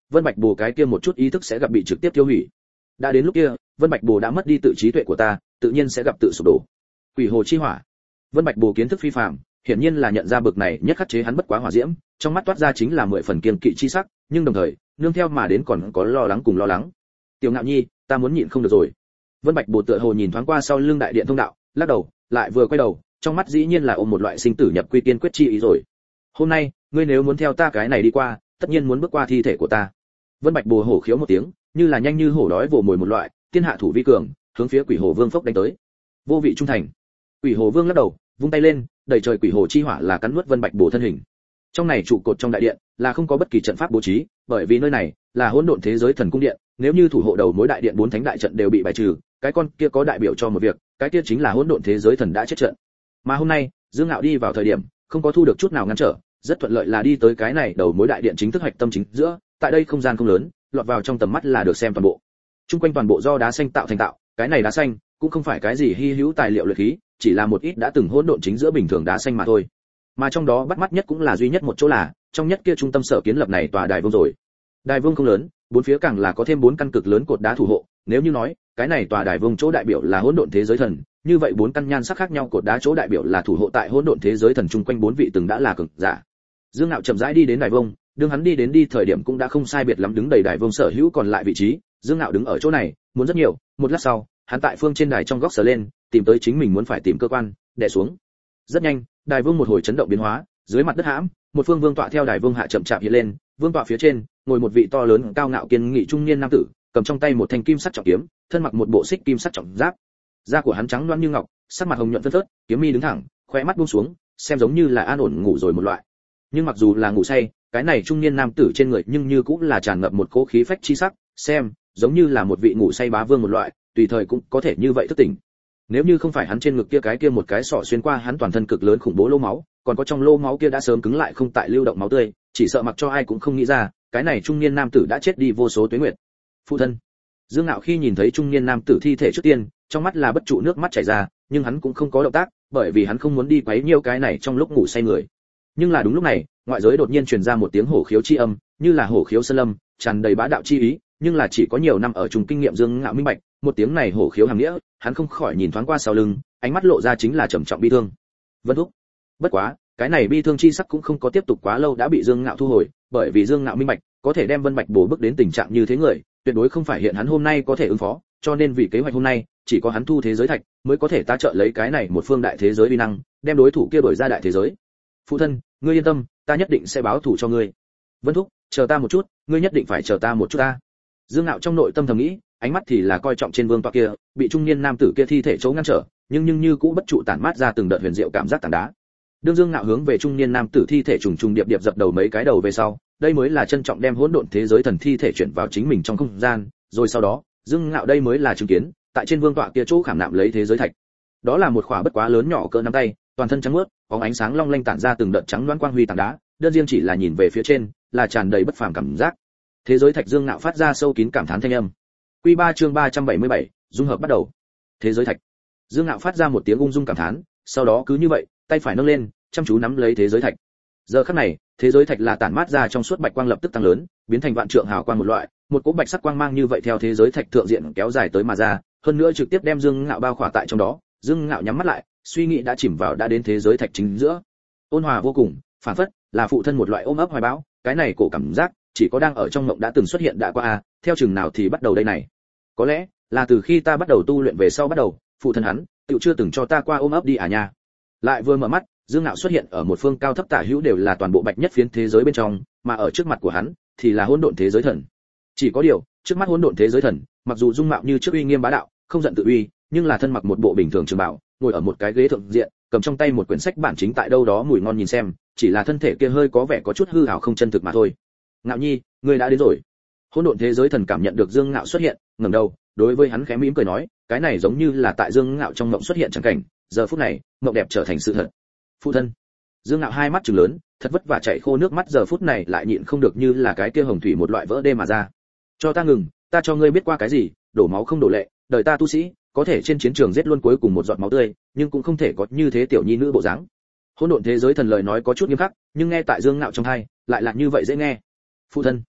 Vân Bạch Bồ cái kia một chút ý thức sẽ gặp bị trực tiếp tiêu hủy. Đã đến lúc kia, Vân Bạch Bồ đã mất đi tự trí tuệ của ta, tự nhiên sẽ gặp tự sụp đổ. Quỷ hồ chi hỏa. Vân Bạch Bồ kiến thức phi phàm, hiển nhiên là nhận ra bực này nhất khắc chế hắn bất quá hỏa diễm, trong mắt toát ra chính là 10 phần kiên kỵ chi sắc, nhưng đồng thời, nương theo mà đến còn có lo lắng cùng lo lắng. Tiểu Ngạo Nhi, ta muốn nhịn không được rồi. Vân Bạch Bồ tựa hồ nhìn thoáng qua sau lưng đại điện thông đạo, lắc đầu, lại vừa quay đầu, trong mắt dĩ nhiên là ôm một loại sinh tử nhập quy tiên quyết chi ý rồi. Hôm nay, ngươi nếu muốn theo ta cái này đi qua, tất nhiên muốn bước qua thi thể của ta. Vân Bạch Bồ hổ khiếu một tiếng, như là nhanh như hổ đói vồ mồi một loại, tiên hạ thủ vi cường, hướng phía Quỷ Hồ Vương phốc đánh tới. Vô vị trung thành. Quỷ Hồ Vương lắc đầu, vung tay lên, đầy trời quỷ hồ chi hỏa là cắn nuốt Vân Bạch Bồ thân hình. Trong này trụ cột trong đại điện là không có bất kỳ trận pháp bố trí, bởi vì nơi này là hỗn độn thế giới thần cung điện, nếu như thủ hộ đầu mối đại điện 4 thánh đại trận đều bị bài trừ, cái con kia có đại biểu cho một việc, cái kia chính là hỗn độn thế giới thần đã chết trận. Mà hôm nay, Dương Ngạo đi vào thời điểm, không có thu được chút nào ngăn trở, rất thuận lợi là đi tới cái này đầu mối đại điện chính thức hạch tâm chính giữa, tại đây không gian không lớn, lọt vào trong tầm mắt là được xem toàn bộ. Trung quanh toàn bộ do đá xanh tạo thành tạo, cái này đá xanh cũng không phải cái gì hi hữu tài liệu luyện khí, chỉ là một ít đã từng hỗn độn chính giữa bình thường đá xanh mà thôi. Mà trong đó bắt mắt nhất cũng là duy nhất một chỗ là, trong nhất kia trung tâm sở kiến lập này tòa đài vương rồi. Đài vương không lớn, bốn phía càng là có thêm 4 căn cực lớn cột đá thủ hộ, nếu như nói, cái này tòa đài vương chỗ đại biểu là hỗn độn thế giới thần, như vậy 4 căn nhan sắc khác nhau cột đá chỗ đại biểu là thủ hộ tại hỗn độn thế giới thần chung quanh 4 vị từng đã là cường giả. Dương Nạo chậm rãi đi đến đài vương, đương hắn đi đến thời điểm cũng đã không sai biệt lắm đứng đầy đài vương sở hữu còn lại vị trí, Dương Nạo đứng ở chỗ này, muốn rất nhiều, một lát sau, hắn tại phương trên đài trong góc sờ lên, tìm tới chính mình muốn phải tìm cơ quan, đè xuống. Rất nhanh, đài vương một hồi chấn động biến hóa, dưới mặt đất hãm, một phương vương tọa theo đài vương hạ chậm chạp hiện lên, vương tọa phía trên, ngồi một vị to lớn cao ngạo kiên nghị trung niên nam tử, cầm trong tay một thanh kim sắc trọng kiếm, thân mặc một bộ xích kim sắc trọng giáp. Da của hắn trắng loáng như ngọc, sắc mặt hồng nhuận phơn phớt, kiếm mi đứng thẳng, khóe mắt buông xuống, xem giống như là an ổn ngủ rồi một loại. Nhưng mặc dù là ngủ say, cái này trung niên nam tử trên người nhưng như cũng là tràn ngập một cỗ khí phách chi sắc, xem, giống như là một vị ngủ say bá vương một loại, tùy thời cũng có thể như vậy thức tỉnh. Nếu như không phải hắn trên ngực kia một cái sọ xuyên qua hắn toàn thân cực lớn khủng bố lỗ máu, còn có trong lỗ máu kia đã sớm cứng lại không tại lưu động máu tươi, chỉ sợ mặc cho ai cũng không nghĩ ra, cái này trung niên nam tử đã chết đi vô số tuế nguyệt. Phụ thân. Dương Nạo khi nhìn thấy trung niên nam tử thi thể trước tiên, trong mắt là bất trụ nước mắt chảy ra, nhưng hắn cũng không có động tác, bởi vì hắn không muốn đi quấy nhiễu cái này trong lúc ngủ say người. Nhưng là đúng lúc này, ngoại giới đột nhiên truyền ra một tiếng hổ khiếu chi âm, như là hổ khiếu sơn lâm, tràn đầy bá đạo chi ý, nhưng là chỉ có nhiều năm ở chung kinh nghiệm Dương Ngạo minh bạch, một tiếng này hổ khiếu hàm nghĩa, hắn không khỏi nhìn thoáng qua sau lưng, ánh mắt lộ ra chính là trầm trọng bi thương. Vân thúc. Bất quá, cái này bi thương chi sắc cũng không có tiếp tục quá lâu đã bị Dương Ngạo thu hồi, bởi vì Dương Ngạo minh bạch, có thể đem Vân Bạch Bổ bước đến tình trạng như thế người, tuyệt đối không phải hiện hắn hôm nay có thể ứng phó, cho nên vì kế hoạch hôm nay, chỉ có hắn thu thế giới thạch, mới có thể ta trợ lấy cái này một phương đại thế giới uy năng, đem đối thủ kia đổi ra đại thế giới. Phụ thân, ngươi yên tâm, ta nhất định sẽ báo thù cho ngươi. Vân thúc, chờ ta một chút, ngươi nhất định phải chờ ta một chút ta. Dương Ngạo trong nội tâm thầm nghĩ, ánh mắt thì là coi trọng trên vương tọa kia, bị trung niên nam tử kia thi thể chống ngăn trở, nhưng như cũ bất trụ tản mát ra từng đợt huyền diệu cảm giác tảng đá. Đương Dương Ngạo hướng về trung niên nam tử thi thể trùng trùng điệp điệp dập đầu mấy cái đầu về sau, đây mới là trân trọng đem hỗn độn thế giới thần thi thể chuyển vào chính mình trong không gian, rồi sau đó, Dương Ngạo đây mới là chứng kiến, tại trên vương tọa kia chỗ khảm nạm lấy thế giới thạch. Đó là một khỏa bất quá lớn nhỏ cỡ nắm tay, toàn thân trắng muốt, có ánh sáng long lanh tản ra từng đợt trắng loáng quang huy tảng đá, đơn riêng chỉ là nhìn về phía trên, là tràn đầy bất phàm cảm giác. Thế giới thạch Dương Ngạo phát ra sâu kín cảm thán thanh âm. Quy 3 chương 377, dung hợp bắt đầu. Thế giới thạch. Dương Ngạo phát ra một tiếng ung dung cảm thán, sau đó cứ như vậy, tay phải nâng lên, chăm chú nắm lấy thế giới thạch. Giờ khắc này, thế giới thạch là tản mát ra trong suốt bạch quang lập tức tăng lớn, biến thành vạn trượng hào quang một loại, một cỗ bạch sắc quang mang như vậy theo thế giới thạch thượng diện kéo dài tới mà ra, hơn nữa trực tiếp đem Dương Ngạo bao khỏa tại trong đó. Dương Ngạo nhắm mắt lại, suy nghĩ đã chìm vào đã đến thế giới thạch chính giữa. Ôn hòa vô cùng, phản phất là phụ thân một loại ôm ấp hoài bão, cái này cổ cảm giác chỉ có đang ở trong mộng đã từng xuất hiện đã qua a, theo chừng nào thì bắt đầu đây này. Có lẽ là từ khi ta bắt đầu tu luyện về sau bắt đầu, phụ thân hắn tựu chưa từng cho ta qua ôm ấp đi à nha. Lại vừa mở mắt, Dương Ngạo xuất hiện ở một phương cao thấp tả hữu đều là toàn bộ bạch nhất phiến thế giới bên trong, mà ở trước mặt của hắn thì là hỗn độn thế giới thần. Chỉ có điều, trước mắt hỗn độn thế giới thần, mặc dù dung mạo như trước uy nghiêm bá đạo, không giận tự uy, nhưng là thân mặc một bộ bình thường trường bào, ngồi ở một cái ghế thượng diện, cầm trong tay một quyển sách bản chính tại đâu đó mùi ngon nhìn xem, chỉ là thân thể kia hơi có vẻ có chút hư ảo không chân thực mà thôi. Ngạo Nhi, ngươi đã đến rồi. Hỗn độn thế giới thần cảm nhận được Dương Ngạo xuất hiện, ngẩng đầu, đối với hắn khẽ mỉm cười nói, cái này giống như là tại Dương Ngạo trong mộng xuất hiện chẳng cảnh, giờ phút này, mộng đẹp trở thành sự thật. Phụ thân. Dương Ngạo hai mắt trừng lớn, thật vất vả chảy khô nước mắt giờ phút này lại nhịn không được như là cái kia hồng thủy một loại vỡ đê mà ra. Cho ta ngừng, ta cho ngươi biết qua cái gì, đổ máu không đổ lệ, đời ta tu sĩ, có thể trên chiến trường giết luôn cuối cùng một giọt máu tươi, nhưng cũng không thể có như thế tiểu nhi nữ bộ dáng. Hỗn độn thế giới thần lời nói có chút nghiêm khắc, nhưng nghe tại Dương Ngạo trong tai, lại là như vậy dễ nghe. Phụ thân.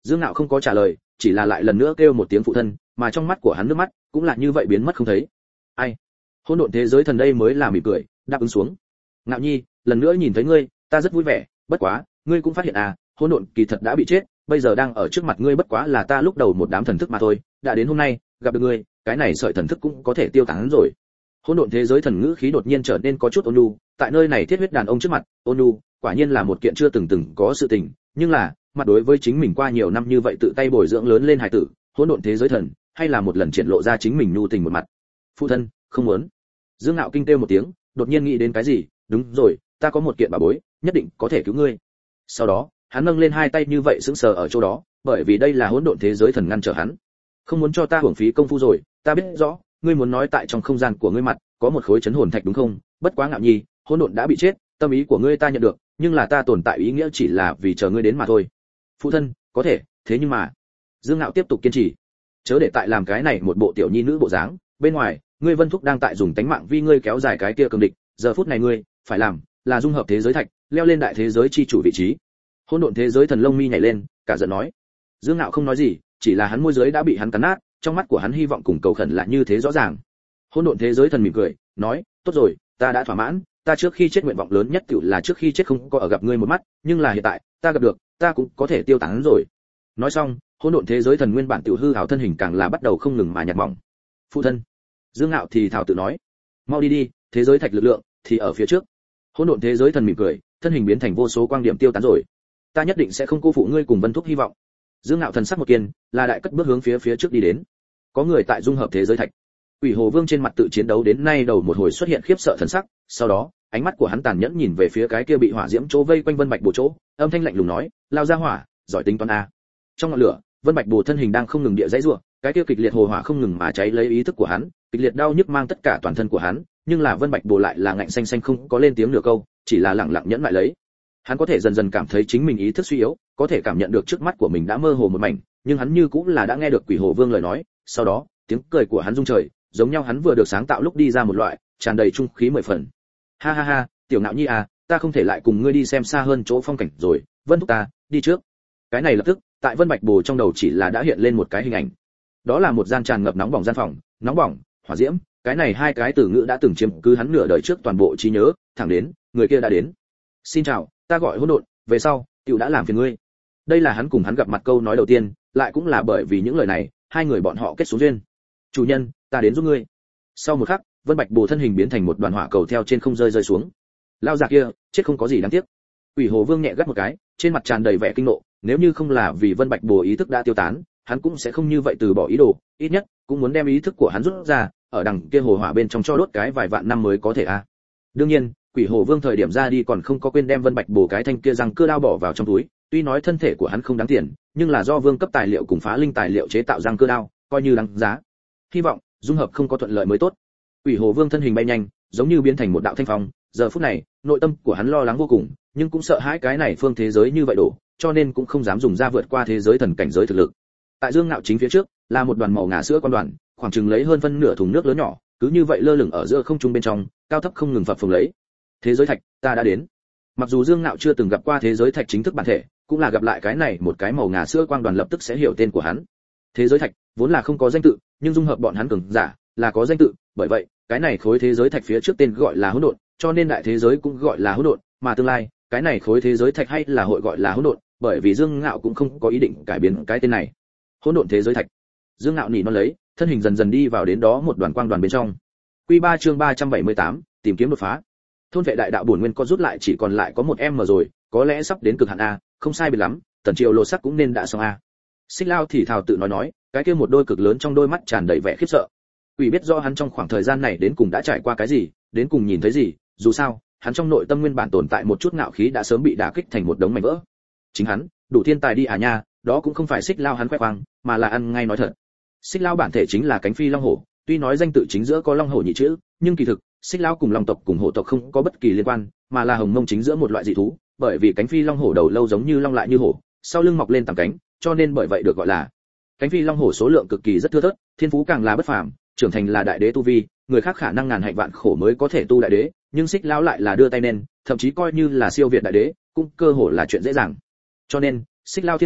Dương Nạo không có trả lời, chỉ là lại lần nữa kêu một tiếng phụ thân, mà trong mắt của hắn nước mắt cũng là như vậy biến mất không thấy. Ai? Hỗn độn thế giới thần đây mới là mỉm cười, đáp ứng xuống. Ngạo Nhi, lần nữa nhìn thấy ngươi, ta rất vui vẻ, bất quá, ngươi cũng phát hiện à, hỗn độn kỳ thật đã bị chết, bây giờ đang ở trước mặt ngươi bất quá là ta lúc đầu một đám thần thức mà thôi, đã đến hôm nay, gặp được ngươi, cái này sợi thần thức cũng có thể tiêu tán rồi. Hỗn độn thế giới thần ngữ khí đột nhiên trở nên có chút ôn nhu, tại nơi này thiết huyết đàn ông trước mặt, ôn nhu, quả nhiên là một kiện chưa từng có sự tình, nhưng là, mặt đối với chính mình qua nhiều năm như vậy tự tay bồi dưỡng lớn lên hài tử, hỗn độn thế giới thần, hay là một lần triển lộ ra chính mình nhu tình một mặt. Phụ thân, không muốn. Dương Nạo kinh kêu một tiếng, đột nhiên nghĩ đến cái gì, đúng rồi, ta có một kiện bảo bối, nhất định có thể cứu ngươi. Sau đó, hắn nâng lên hai tay như vậy sững sờ ở chỗ đó, bởi vì đây là hỗn độn thế giới thần ngăn trở hắn. Không muốn cho ta hưởng phí công phu rồi, ta biết rõ, ngươi muốn nói tại trong không gian của ngươi mặt có một khối chấn hồn thạch đúng không? Bất quá Ngạo Nhi, hỗn độn đã bị chết, tâm ý của ngươi ta nhận được, nhưng là ta tồn tại ý nghĩa chỉ là vì chờ ngươi đến mà thôi. Phụ thân, có thể, thế nhưng mà, Dương Nạo tiếp tục kiên trì. Chớ để tại làm cái này một bộ tiểu nhi nữ bộ dáng, bên ngoài, ngươi Vân Thúc đang tại dùng tánh mạng vì ngươi kéo dài cái kia cường địch, giờ phút này ngươi phải làm là dung hợp thế giới thạch, leo lên đại thế giới chi chủ vị trí. Hỗn độn thế giới thần lông mi nhảy lên, cả giận nói. Dương Nạo không nói gì, chỉ là hắn môi dưới đã bị hắn cắn nát, trong mắt của hắn hy vọng cùng cầu khẩn là như thế rõ ràng. Hỗn độn thế giới thần mỉm cười, nói, tốt rồi, ta đã thỏa mãn, ta trước khi chết nguyện vọng lớn nhất tự là trước khi chết không có ở gặp ngươi một mắt, nhưng là hiện tại, ta gặp được, ta cũng có thể tiêu tán rồi. Nói xong, hỗn độn thế giới thần nguyên bản tiểu hư ảo thân hình càng là bắt đầu không ngừng mà nhạt mỏng. Phụ thân, Dương Nạo thì thảo tự nói, mau đi đi, thế giới thạch lực lượng thì ở phía trước. Hỗn độn thế giới thần mỉm cười, thân hình biến thành vô số quang điểm tiêu tán rồi. Ta nhất định sẽ không cô phụ ngươi cùng Vân Thúc hy vọng. Dương Nạo thần sắc một kiên, là đại cất bước hướng phía trước đi đến. Có người tại dung hợp thế giới thạch. Quỷ Hồ Vương trên mặt tự chiến đấu đến nay đầu một hồi xuất hiện khiếp sợ thần sắc, sau đó, ánh mắt của hắn tàn nhẫn nhìn về phía cái kia bị hỏa diễm chỗ vây quanh Vân Bạch Bồ chỗ, âm thanh lạnh lùng nói, lao ra hỏa, giỏi tính toán a. Trong ngọn lửa, Vân Bạch Bồ thân hình đang không ngừng địa dãy rủa, cái kia kịch liệt hồ hỏa không ngừng mà cháy lấy ý thức của hắn, kịch liệt đau nhức mang tất cả toàn thân của hắn, nhưng là Vân Bạch Bồ lại là ngạnh xanh xanh không có lên tiếng nửa câu, chỉ là lặng lặng nhẫn lại lấy. Hắn có thể dần dần cảm thấy chính mình ý thức suy yếu, có thể cảm nhận được trước mắt của mình đã mơ hồ một mảnh, nhưng hắn như cũng là đã nghe được Quỷ Hồ Vương lời nói, sau đó, tiếng cười của hắn rung trời, giống nhau hắn vừa được sáng tạo lúc đi ra một loại tràn đầy trung khí mười phần. Ha ha ha, tiểu Nạo Nhi à, ta không thể lại cùng ngươi đi xem xa hơn chỗ phong cảnh rồi, Vân Thúc ta, đi trước. Cái này lập tức, tại Vân Bạch Bồ trong đầu chỉ là đã hiện lên một cái hình ảnh. Đó là một gian tràn ngập nóng bỏng gian phòng, nóng bỏng, hỏa diễm, cái này hai cái từ ngữ đã từng chiếm cứ hắn nửa đời trước toàn bộ trí nhớ, thẳng đến, người kia đã đến. Xin chào, ta gọi Hỗn Độn, về sau, tiểu đã làm phiền ngươi. Đây là hắn cùng hắn gặp mặt câu nói đầu tiên, lại cũng là bởi vì những lời này, hai người bọn họ kết xuống duyên. Chủ nhân, ta đến giúp ngươi. Sau một khắc, Vân Bạch Bồ thân hình biến thành một đoàn hỏa cầu theo trên không rơi xuống. Lao già kia, chết không có gì đáng tiếc. Quỷ Hồ Vương nhẹ gắt một cái, trên mặt tràn đầy vẻ kinh nộ, nếu như không là vì Vân Bạch Bồ ý thức đã tiêu tán, hắn cũng sẽ không như vậy từ bỏ ý đồ, ít nhất cũng muốn đem ý thức của hắn rút ra, ở đằng kia hồ hỏa bên trong cho đốt cái vài vạn năm mới có thể a. Đương nhiên, Quỷ Hồ Vương thời điểm ra đi còn không có quên đem Vân Bạch Bồ cái thanh kia răng cưa đao bỏ vào trong túi, tuy nói thân thể của hắn không đáng tiền, nhưng là do vương cấp tài liệu cùng phá linh tài liệu chế tạo răng cưa đao, coi như đáng giá. Hy vọng dung hợp không có thuận lợi mới tốt. Quỷ Hồ Vương thân hình bay nhanh, giống như biến thành một đạo thanh phong, giờ phút này, nội tâm của hắn lo lắng vô cùng, nhưng cũng sợ hãi cái này phương thế giới như vậy đổ, cho nên cũng không dám dùng ra vượt qua thế giới thần cảnh giới thực lực. Tại Dương Nạo chính phía trước, là một đoàn màu ngà sữa quan đoàn, khoảng chừng lấy hơn phân nửa thùng nước lớn nhỏ, cứ như vậy lơ lửng ở giữa không trung bên trong, cao thấp không ngừng phập phồng lấy. Thế giới thạch, ta đã đến. Mặc dù Dương Nạo chưa từng gặp qua thế giới thạch chính thức bản thể, cũng là gặp lại cái này một cái màu ngà sữa quang đoàn lập tức sẽ hiểu tên của hắn. Thế giới thạch vốn là không có danh tự, nhưng dung hợp bọn hắn cường giả là có danh tự, bởi vậy, cái này khối thế giới thạch phía trước tên gọi là hỗn độn, cho nên đại thế giới cũng gọi là hỗn độn, mà tương lai, cái này khối thế giới thạch hay là hội gọi là hỗn độn, bởi vì Dương Ngạo cũng không có ý định cải biến cái tên này. Hỗn độn thế giới thạch. Dương Ngạo nỉ non lấy, thân hình dần dần đi vào đến đó một đoàn quang đoàn bên trong. Quy 3 chương 378, tìm kiếm đột phá. Thôn vệ đại đạo bổn nguyên có rút lại chỉ còn lại có một em rồi, có lẽ sắp đến cực hạn a, không sai biệt lắm, Tần Triều lộ sắc cũng nên đã xong a. Xích Lao thì thào tự nói, cái kia một đôi cực lớn trong đôi mắt tràn đầy vẻ khiếp sợ. Quỷ biết rõ hắn trong khoảng thời gian này đến cùng đã trải qua cái gì, đến cùng nhìn thấy gì, dù sao, hắn trong nội tâm nguyên bản tồn tại một chút ngạo khí đã sớm bị đả kích thành một đống mảnh vỡ. Chính hắn, đủ thiên tài đi à nha, đó cũng không phải Xích Lao hắn khoe khoang, mà là ăn ngay nói thật. Xích Lao bản thể chính là cánh phi long hổ, tuy nói danh tự chính giữa có long hổ nhị chữ, nhưng kỳ thực, Xích Lao cùng long tộc cùng hổ tộc không có bất kỳ liên quan, mà là hồng mông chính giữa một loại dị thú, bởi vì cánh phi long hổ đầu lâu giống như long lại như hổ, sau lưng mọc lên tầng cánh, cho nên bởi vậy được gọi là cánh phi long hổ. Số lượng cực kỳ rất thưa thớt, thiên phú càng là bất phàm, trưởng thành là đại đế tu vi, người khác khả năng ngàn hạnh vạn khổ mới có thể tu đại đế, nhưng Xích Lão lại là đưa tay nên, thậm chí coi như là siêu việt đại đế, cũng cơ hồ là chuyện dễ dàng. Cho nên, Xích Lão thiên phú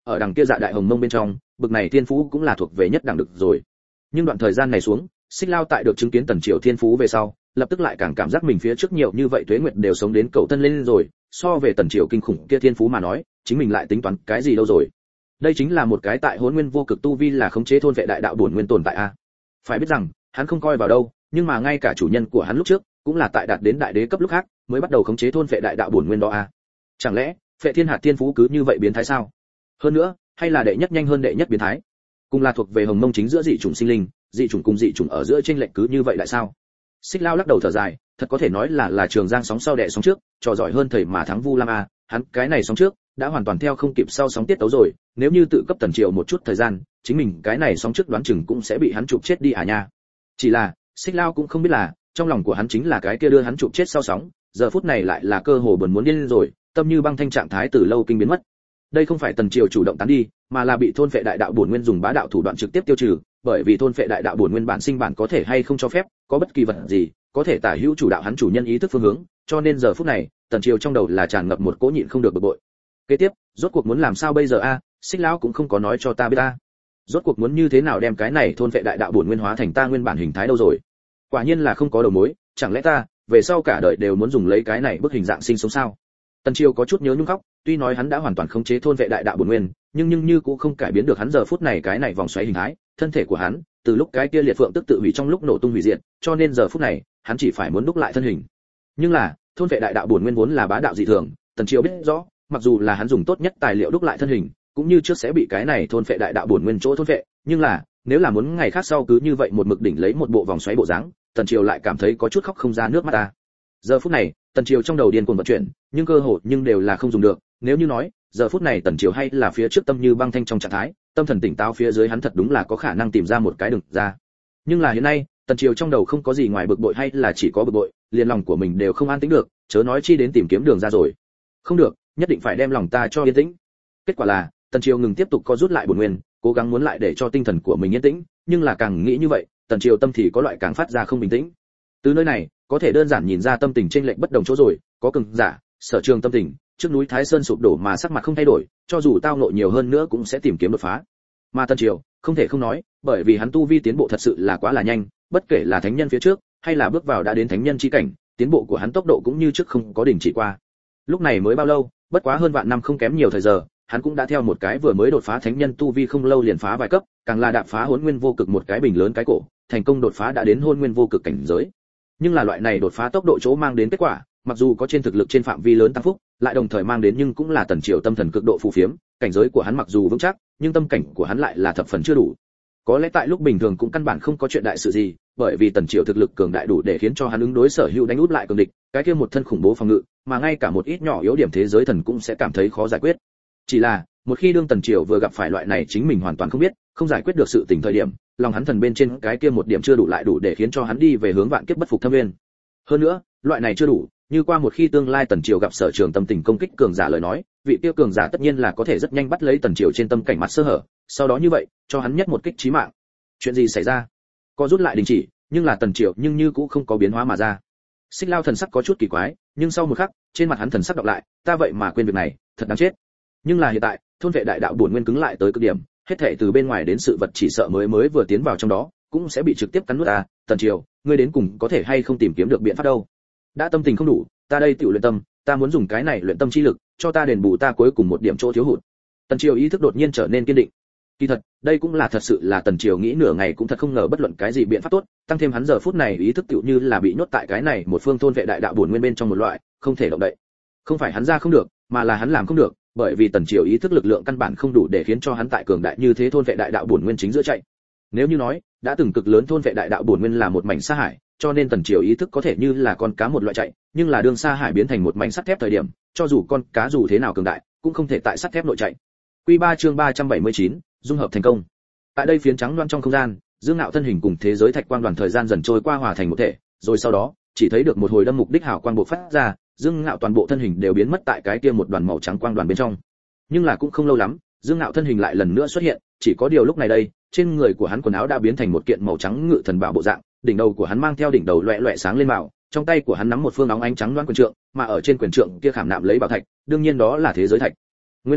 ở đằng kia Dạ Đại Hồng Mông bên trong, bực này thiên phú cũng là thuộc về nhất đẳng được rồi. Nhưng đoạn thời gian này xuống, Xích Lao tại được chứng kiến Tần Triều thiên phú về sau, lập tức lại càng cảm giác mình phía trước nhiều như vậy tuế nguyệt đều sống đến cầu thân lên rồi, so về Tần Triều kinh khủng kia thiên phú mà nói, chính mình lại tính toán cái gì đâu rồi. Đây chính là một cái tại Hỗn Nguyên vô cực tu vi là khống chế thôn vệ đại đạo bổn nguyên tồn tại a. Phải biết rằng, hắn không coi vào đâu, nhưng mà ngay cả chủ nhân của hắn lúc trước, cũng là tại đạt đến đại đế cấp lúc khác, mới bắt đầu khống chế thôn vệ đại đạo bổn nguyên đó a. Chẳng lẽ, Phệ Thiên Hạt thiên phú cứ như vậy biến thái sao? Hơn nữa, hay là đệ nhất nhanh hơn đệ nhất biến thái? Cùng là thuộc về Hồng Mông chính giữa dị chủng sinh linh, dị chủng cùng dị chủng ở giữa chênh lệch cứ như vậy lại sao? Xích Lao lắc đầu thở dài, thật có thể nói là Trường Giang sóng sau đẻ sóng trước, trò giỏi hơn thầy mà thắng Vu Lam a, hắn cái này sóng trước đã hoàn toàn theo không kịp sau sóng tiết tấu rồi, nếu như tự cấp Tần Triều một chút thời gian, chính mình cái này sóng trước đoán chừng cũng sẽ bị hắn chụp chết đi à nha. Chỉ là, Xích Lao cũng không biết là, trong lòng của hắn chính là cái kia đưa hắn chụp chết sau sóng, giờ phút này lại là cơ hồ buồn muốn điên rồi, tâm như băng thanh trạng thái từ lâu kinh biến mất. Đây không phải Tần Triều chủ động tán đi, mà là bị thôn phệ đại đạo bổn nguyên dùng bá đạo thủ đoạn trực tiếp tiêu trừ, bởi vì thôn phệ đại đạo bổn nguyên bản sinh bản có thể hay không cho phép, có bất kỳ vật gì, có thể tả hữu chủ đạo hắn chủ nhân ý thức phương hướng, cho nên giờ phút này, Tần Triều trong đầu là tràn ngập một cỗ nhịn không được bực bội. Kế tiếp, rốt cuộc muốn làm sao bây giờ a? Xích Lão cũng không có nói cho ta biết ta. Rốt cuộc muốn như thế nào đem cái này thôn phệ đại đạo bổn nguyên hóa thành ta nguyên bản hình thái đâu rồi? Quả nhiên là không có đầu mối, chẳng lẽ ta về sau cả đời đều muốn dùng lấy cái này bức hình dạng sinh sống sao? Tần Triều có chút nhớ nhung khóc, tuy nói hắn đã hoàn toàn khống chế thôn vệ đại đạo bổn nguyên, nhưng như cũng không cải biến được hắn giờ phút này cái này vòng xoáy hình thái, thân thể của hắn, từ lúc cái kia liệt phượng tức tự hủy trong lúc nổ tung hủy diệt, cho nên giờ phút này, hắn chỉ phải muốn đúc lại thân hình. Nhưng là, thôn vệ đại đạo bổn nguyên vốn là bá đạo dị thường, Tần Triều biết rõ, mặc dù là hắn dùng tốt nhất tài liệu đúc lại thân hình, cũng như trước sẽ bị cái này thôn vệ đại đạo bổn nguyên chỗ thôn vệ, nhưng là, nếu là muốn ngày khác sau cứ như vậy một mực đỉnh lấy một bộ vòng xoáy bộ dáng, Tần Triều lại cảm thấy có chút khóc không ra nước mắt ta. Giờ phút này, Tần Triều trong đầu điên cuồng vận chuyển, nhưng cơ hội nhưng đều là không dùng được, nếu như nói, giờ phút này Tần Triều hay là phía trước tâm như băng thanh trong trạng thái, tâm thần tỉnh táo phía dưới hắn thật đúng là có khả năng tìm ra một cái đường ra. Nhưng là hiện nay, Tần Triều trong đầu không có gì ngoài bực bội hay là chỉ có bực bội, liền lòng của mình đều không an tĩnh được, chớ nói chi đến tìm kiếm đường ra rồi. Không được, nhất định phải đem lòng ta cho yên tĩnh. Kết quả là, Tần Triều ngừng tiếp tục co rút lại bổn nguyên, cố gắng muốn lại để cho tinh thần của mình yên tĩnh, nhưng là càng nghĩ như vậy, Tần Triều tâm thì có loại càng phát ra không bình tĩnh. Từ nơi này, có thể đơn giản nhìn ra tâm tình chênh lệch bất đồng chỗ rồi, có cường giả, Sở Trường tâm tình, trước núi Thái Sơn sụp đổ mà sắc mặt không thay đổi, cho dù tao ngộ nhiều hơn nữa cũng sẽ tìm kiếm đột phá. Mà Tần Triều, không thể không nói, bởi vì hắn tu vi tiến bộ thật sự là quá là nhanh, bất kể là thánh nhân phía trước, hay là bước vào đã đến thánh nhân chi cảnh, tiến bộ của hắn tốc độ cũng như trước không có đình chỉ qua. Lúc này mới bao lâu, bất quá hơn vạn năm không kém nhiều thời giờ, hắn cũng đã theo một cái vừa mới đột phá thánh nhân tu vi không lâu liền phá vài cấp, càng là đạp phá Hỗn Nguyên vô cực một cái bình lớn cái cổ, thành công đột phá đã đến Hỗn Nguyên vô cực cảnh giới. Nhưng là loại này đột phá tốc độ chỗ mang đến kết quả, mặc dù có trên thực lực trên phạm vi lớn tăng phúc, lại đồng thời mang đến nhưng cũng là Tần Triều tâm thần cực độ phù phiếm, cảnh giới của hắn mặc dù vững chắc, nhưng tâm cảnh của hắn lại là thập phần chưa đủ. Có lẽ tại lúc bình thường cũng căn bản không có chuyện đại sự gì, bởi vì Tần Triều thực lực cường đại đủ để khiến cho hắn ứng đối sở hữu đánh út lại cường địch, cái kia một thân khủng bố phòng ngự, mà ngay cả một ít nhỏ yếu điểm thế giới thần cũng sẽ cảm thấy khó giải quyết. Chỉ là, một khi đương Tần Triều vừa gặp phải loại này chính mình hoàn toàn không biết, không giải quyết được sự tình thời điểm, lòng hắn thần bên trên cái kia một điểm chưa đủ lại đủ để khiến cho hắn đi về hướng vạn kiếp bất phục thâm nguyên. Hơn nữa, loại này chưa đủ, như qua một khi tương lai Tần Triều gặp Sở Trường tâm tình công kích cường giả lời nói, vị tiêu cường giả tất nhiên là có thể rất nhanh bắt lấy Tần Triều trên tâm cảnh mặt sơ hở, sau đó như vậy, cho hắn nhất một kích chí mạng. Chuyện gì xảy ra? Có rút lại đình chỉ, nhưng là Tần Triều nhưng như cũng không có biến hóa mà ra. Xích Lao thần sắc có chút kỳ quái, nhưng sau một khắc, trên mặt hắn thần sắc đọc lại, ta vậy mà quên việc này, thật đáng chết. Nhưng là hiện tại, thôn vệ đại đạo bổn nguyên cứng lại tới cực điểm, hết thảy từ bên ngoài đến sự vật chỉ sợ mới vừa tiến vào trong đó, cũng sẽ bị trực tiếp cắn nuốt à, Tần Triều, ngươi đến cùng có thể hay không tìm kiếm được biện pháp đâu? Đã tâm tình không đủ, ta đây tự luyện tâm, ta muốn dùng cái này luyện tâm chi lực, cho ta đền bù ta cuối cùng một điểm chỗ thiếu hụt. Tần Triều ý thức đột nhiên trở nên kiên định. Kỳ thật, đây cũng là thật sự là Tần Triều nghĩ nửa ngày cũng thật không ngờ bất luận cái gì biện pháp tốt, tăng thêm hắn giờ phút này ý thức tựu như là bị nhốt tại cái này một phương thôn vệ đại đạo bổn nguyên bên trong một loại, không thể động đậy. Không phải hắn ra không được, mà là hắn làm không được, bởi vì Tần Triều ý thức lực lượng căn bản không đủ để khiến cho hắn tại cường đại như thế thôn vệ đại đạo bổn nguyên chính giữa chạy. Nếu như nói, đã từng cực lớn thôn vệ đại đạo bổn nguyên là một mảnh sa hải, cho nên Tần Triều ý thức có thể như là con cá một loại chạy, nhưng là đường sa hải biến thành một mảnh sắt thép thời điểm, cho dù con cá dù thế nào cường đại, cũng không thể tại sắt thép nội chạy. Quy 3 chương 379, dung hợp thành công. Tại đây phiến trắng loan trong không gian, Dương Ngạo thân hình cùng thế giới thạch quang đoàn thời gian dần trôi qua hòa thành một thể, rồi sau đó, chỉ thấy được một hồi đâm mục đích hào quang bộc phát ra, Dương Ngạo toàn bộ thân hình đều biến mất tại cái kia một đoàn màu trắng quang đoàn bên trong. Nhưng là cũng không lâu lắm, Dương Ngạo thân hình lại lần nữa xuất hiện, chỉ có điều lúc này đây, trên người của hắn quần áo đã biến thành một kiện màu trắng ngự thần bảo bộ dạng, đỉnh đầu của hắn mang theo đỉnh đầu loẹt loẹt sáng lên màu, trong tay của hắn nắm một phương óng ánh trắng loan quyền trượng, mà ở trên quyền trượng kia khảm nạm lấy bảo thạch, đương nhiên đó là thế giới thạch. Nguyên lai,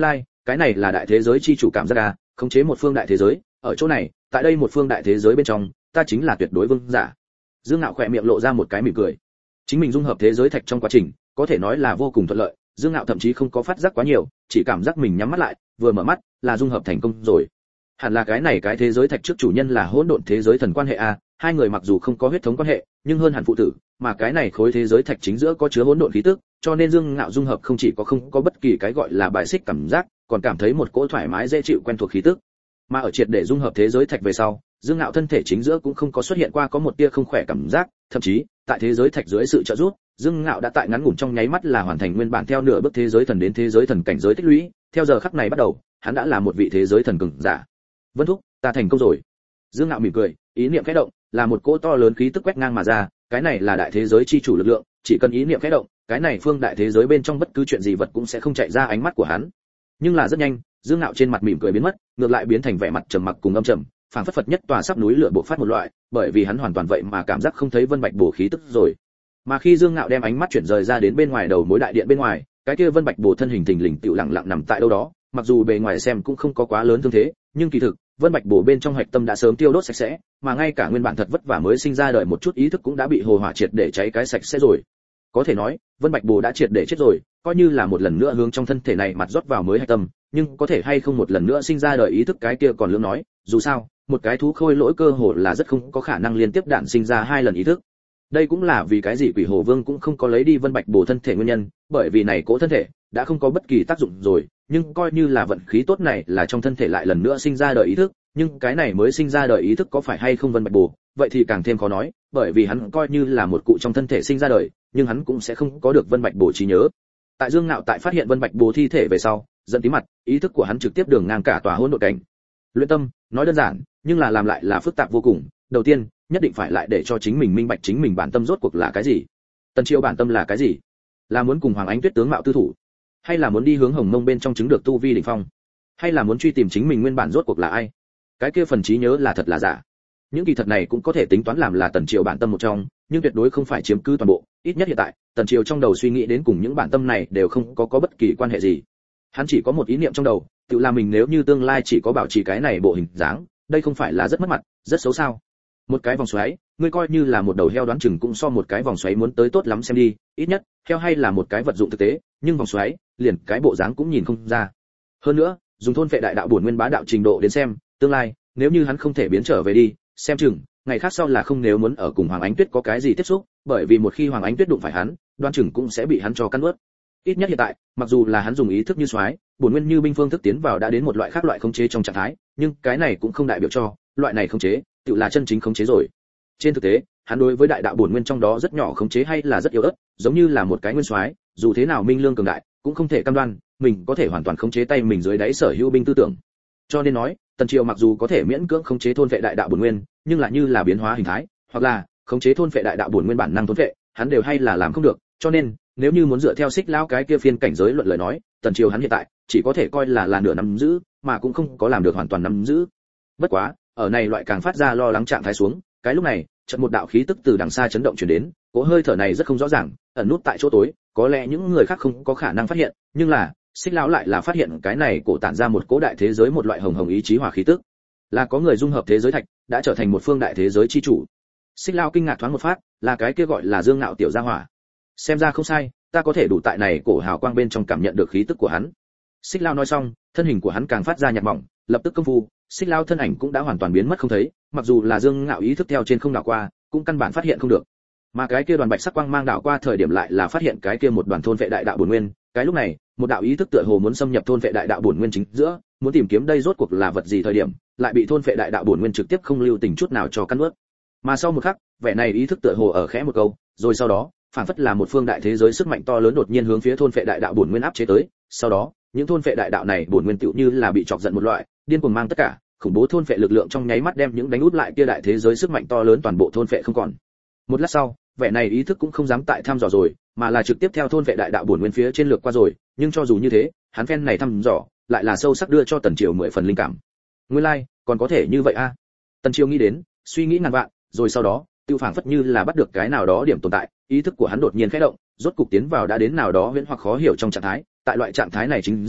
cái này là đại thế giới chi chủ cảm giác à, khống chế một phương đại thế giới, ở chỗ này, tại đây một phương đại thế giới bên trong, ta chính là tuyệt đối vương giả. Dương Ngạo khỏe miệng lộ ra một cái mỉm cười. Chính mình dung hợp thế giới thạch trong quá trình, có thể nói là vô cùng thuận lợi, Dương Ngạo thậm chí không có phát giác quá nhiều, chỉ cảm giác mình nhắm mắt lại, vừa mở mắt, là dung hợp thành công rồi. Hẳn là cái này cái thế giới thạch trước chủ nhân là hỗn độn thế giới thần quan hệ a, hai người mặc dù không có huyết thống quan hệ, nhưng hơn hẳn phụ tử, mà cái này khối thế giới thạch chính giữa có chứa hỗn độn khí tức, cho nên Dương Ngạo dung hợp không chỉ có không có bất kỳ cái gọi là bài xích cảm giác, còn cảm thấy một cỗ thoải mái dễ chịu quen thuộc khí tức. Mà ở triệt để dung hợp thế giới thạch về sau, Dương Ngạo thân thể chính giữa cũng không có xuất hiện qua có một tia không khỏe cảm giác, thậm chí, tại thế giới thạch dưới sự trợ giúp, Dương Ngạo đã tại ngắn ngủn trong nháy mắt là hoàn thành nguyên bản theo nửa bước thế giới thần đến thế giới thần cảnh giới tích lũy, theo giờ khắc này bắt đầu, hắn đã là một vị thế giới thần cường giả. Vân thúc, ta thành công rồi. Dương Ngạo mỉm cười, ý niệm khẽ động, là một cỗ to lớn khí tức quét ngang mà ra, cái này là đại thế giới chi chủ lực lượng, chỉ cần ý niệm khẽ động, cái này phương đại thế giới bên trong bất cứ chuyện gì vật cũng sẽ không chạy ra ánh mắt của hắn. Nhưng là rất nhanh, Dương Ngạo trên mặt mỉm cười biến mất, ngược lại biến thành vẻ mặt trầm mặc cùng âm trầm, phảng phất phật nhất tòa sắp núi lửa bộc phát một loại, bởi vì hắn hoàn toàn vậy mà cảm giác không thấy Vân Bạch Bổ khí tức rồi. Mà khi Dương Ngạo đem ánh mắt chuyển rời ra đến bên ngoài đầu mối đại điện bên ngoài, cái kia Vân Bạch Bổ thân hình thình lình tựu lặng lặng nằm tại đâu đó, mặc dù bề ngoài xem cũng không có quá lớn thương thế, nhưng kỳ thực, Vân Bạch Bổ bên trong hạch tâm đã sớm tiêu đốt sạch sẽ, mà ngay cả nguyên bản thật vất vả mới sinh ra đời một chút ý thức cũng đã bị hồ hỏa triệt để cháy cái sạch sẽ rồi. Có thể nói, Vân Bạch Bổ đã triệt để chết rồi, coi như là một lần nữa hướng trong thân thể này mặt rót vào mới hạch tâm, nhưng có thể hay không một lần nữa sinh ra đời ý thức cái kia còn lưỡng nói, dù sao, một cái thú khôi lỗi cơ hồ là rất không có khả năng liên tiếp đản sinh ra hai lần ý thức. Đây cũng là vì cái gì Quỷ Hồ Vương cũng không có lấy đi Vân Bạch Bổ thân thể nguyên nhân, bởi vì này cỗ thân thể đã không có bất kỳ tác dụng rồi, nhưng coi như là vận khí tốt này là trong thân thể lại lần nữa sinh ra đời ý thức, nhưng cái này mới sinh ra đời ý thức có phải hay không Vân Bạch Bổ, vậy thì càng thêm khó nói, bởi vì hắn coi như là một cụ trong thân thể sinh ra đời, nhưng hắn cũng sẽ không có được Vân Bạch Bổ trí nhớ. Tại Dương Ngạo tại phát hiện Vân Bạch Bổ thi thể về sau, giận tí mặt, ý thức của hắn trực tiếp đường ngang cả tòa hỗn độn cảnh. Luyện tâm, nói đơn giản, nhưng là làm lại là phức tạp vô cùng. Đầu tiên, nhất định phải lại để cho chính mình minh bạch chính mình bản tâm rốt cuộc là cái gì. Tần Chiêu bản tâm là cái gì? Là muốn cùng Hoàng Ánh Tuyết tướng mạo tư thủ, hay là muốn đi hướng Hồng Mông bên trong chứng được tu vi đỉnh phong, hay là muốn truy tìm chính mình nguyên bản rốt cuộc là ai? Cái kia phần trí nhớ là thật là giả? Những kỳ thật này cũng có thể tính toán làm là Tần Chiêu bản tâm một trong, nhưng tuyệt đối không phải chiếm cứ toàn bộ, ít nhất hiện tại, Tần Chiêu trong đầu suy nghĩ đến cùng những bản tâm này đều không có bất kỳ quan hệ gì. Hắn chỉ có một ý niệm trong đầu, tự là mình nếu như tương lai chỉ có bảo trì cái này bộ hình dáng, đây không phải là rất mất mặt, rất xấu sao? Một cái vòng xoáy, ngươi coi như là một đầu heo đoán chừng cũng so một cái vòng xoáy muốn tới tốt lắm xem đi, ít nhất, heo hay là một cái vật dụng thực tế, nhưng vòng xoáy, liền cái bộ dáng cũng nhìn không ra. Hơn nữa, dùng thôn phệ đại đạo bổn nguyên bá đạo trình độ đến xem, tương lai, nếu như hắn không thể biến trở về đi, xem chừng, ngày khác sau là không nếu muốn ở cùng Hoàng Ánh Tuyết có cái gì tiếp xúc, bởi vì một khi Hoàng Ánh Tuyết đụng phải hắn, đoán chừng cũng sẽ bị hắn cho cắn nuốt. Ít nhất hiện tại, mặc dù là hắn dùng ý thức như xoáy, bổn nguyên như binh phương thức tiến vào đã đến một loại khác loại khống chế trong trạng thái, nhưng cái này cũng không đại biểu cho loại này khống chế tự là chân chính khống chế rồi. Trên thực tế, hắn đối với đại đạo bổn nguyên trong đó rất nhỏ khống chế hay là rất yếu ớt, giống như là một cái nguyên soái, dù thế nào minh lương cường đại, cũng không thể cam đoan mình có thể hoàn toàn khống chế tay mình dưới đáy sở hữu binh tư tưởng. Cho nên nói, Tần Triều mặc dù có thể miễn cưỡng khống chế thôn phệ đại đạo bổn nguyên, nhưng là như là biến hóa hình thái, hoặc là khống chế thôn phệ đại đạo bổn nguyên bản năng thôn phệ, hắn đều hay là làm không được. Cho nên, nếu như muốn dựa theo Xích lão cái kia phiên cảnh giới luận lời nói, Tần Triều hắn hiện tại chỉ có thể coi là nửa nắm giữ, mà cũng không có làm được hoàn toàn nắm giữ. Bất quá, ở này loại càng phát ra lo lắng trạng thái xuống, cái lúc này, chợt một đạo khí tức từ đằng xa chấn động truyền đến, cỗ hơi thở này rất không rõ ràng, ẩn nút tại chỗ tối, có lẽ những người khác không có khả năng phát hiện, nhưng là, Xích lão lại là phát hiện cái này cổ tản ra một cỗ đại thế giới một loại hồng hồng ý chí hỏa khí tức, là có người dung hợp thế giới thạch, đã trở thành một phương đại thế giới chi chủ. Xích lão kinh ngạc thoáng một phát, là cái kia gọi là Dương Ngạo tiểu gia hỏa. Xem ra không sai, ta có thể đủ tại này cổ hào quang bên trong cảm nhận được khí tức của hắn. Xích lão nói xong, thân hình của hắn càng phát ra nhạt mỏng, lập tức công phu, Xích lão thân ảnh cũng đã hoàn toàn biến mất không thấy, mặc dù là Dương Ngạo ý thức theo trên không đảo qua, cũng căn bản phát hiện không được. Mà cái kia đoàn bạch sắc quang mang đảo qua thời điểm lại là phát hiện cái kia một đoàn thôn vệ đại đạo bổn nguyên, cái lúc này, một đạo ý thức tựa hồ muốn xâm nhập thôn vệ đại đạo bổn nguyên chính giữa, muốn tìm kiếm đây rốt cuộc là vật gì thời điểm, lại bị thôn vệ đại đạo bổn nguyên trực tiếp không lưu tình chút nào cho cắn nuốt. Mà sau một khắc, vẻ này ý thức tựa hồ ở khẽ một câu, rồi sau đó, phản phất là một phương đại thế giới sức mạnh to lớn đột nhiên hướng phía thôn vệ đại đạo bổn nguyên áp chế tới, sau đó, những thôn vệ đại đạo này bổn nguyên tựu như là bị chọc giận một loại, điên cuồng mang tất cả, khủng bố thôn vệ lực lượng trong nháy mắt đem những đánh út lại kia đại thế giới sức mạnh to lớn toàn bộ thôn vệ không còn. Một lát sau, vẻ này ý thức cũng không dám tại thăm dò rồi, mà là trực tiếp theo thôn vệ đại đạo bổn nguyên phía trên lược qua rồi, nhưng cho dù như thế, hắn phen này thăm dò, lại là sâu sắc đưa cho Tần Triều 10 phần linh cảm. Nguyên lai, còn có thể như vậy a. Tần Triều nghĩ đến, suy nghĩ ngàn vạn, rồi sau đó, tiêu phảng phất như là bắt được cái nào đó điểm tồn tại, ý thức của hắn đột nhiên khẽ động, rốt cục tiến vào đã đến nào đó huyễn hoặc khó hiểu trong trạng thái, tại loại trạng thái này chính giữa,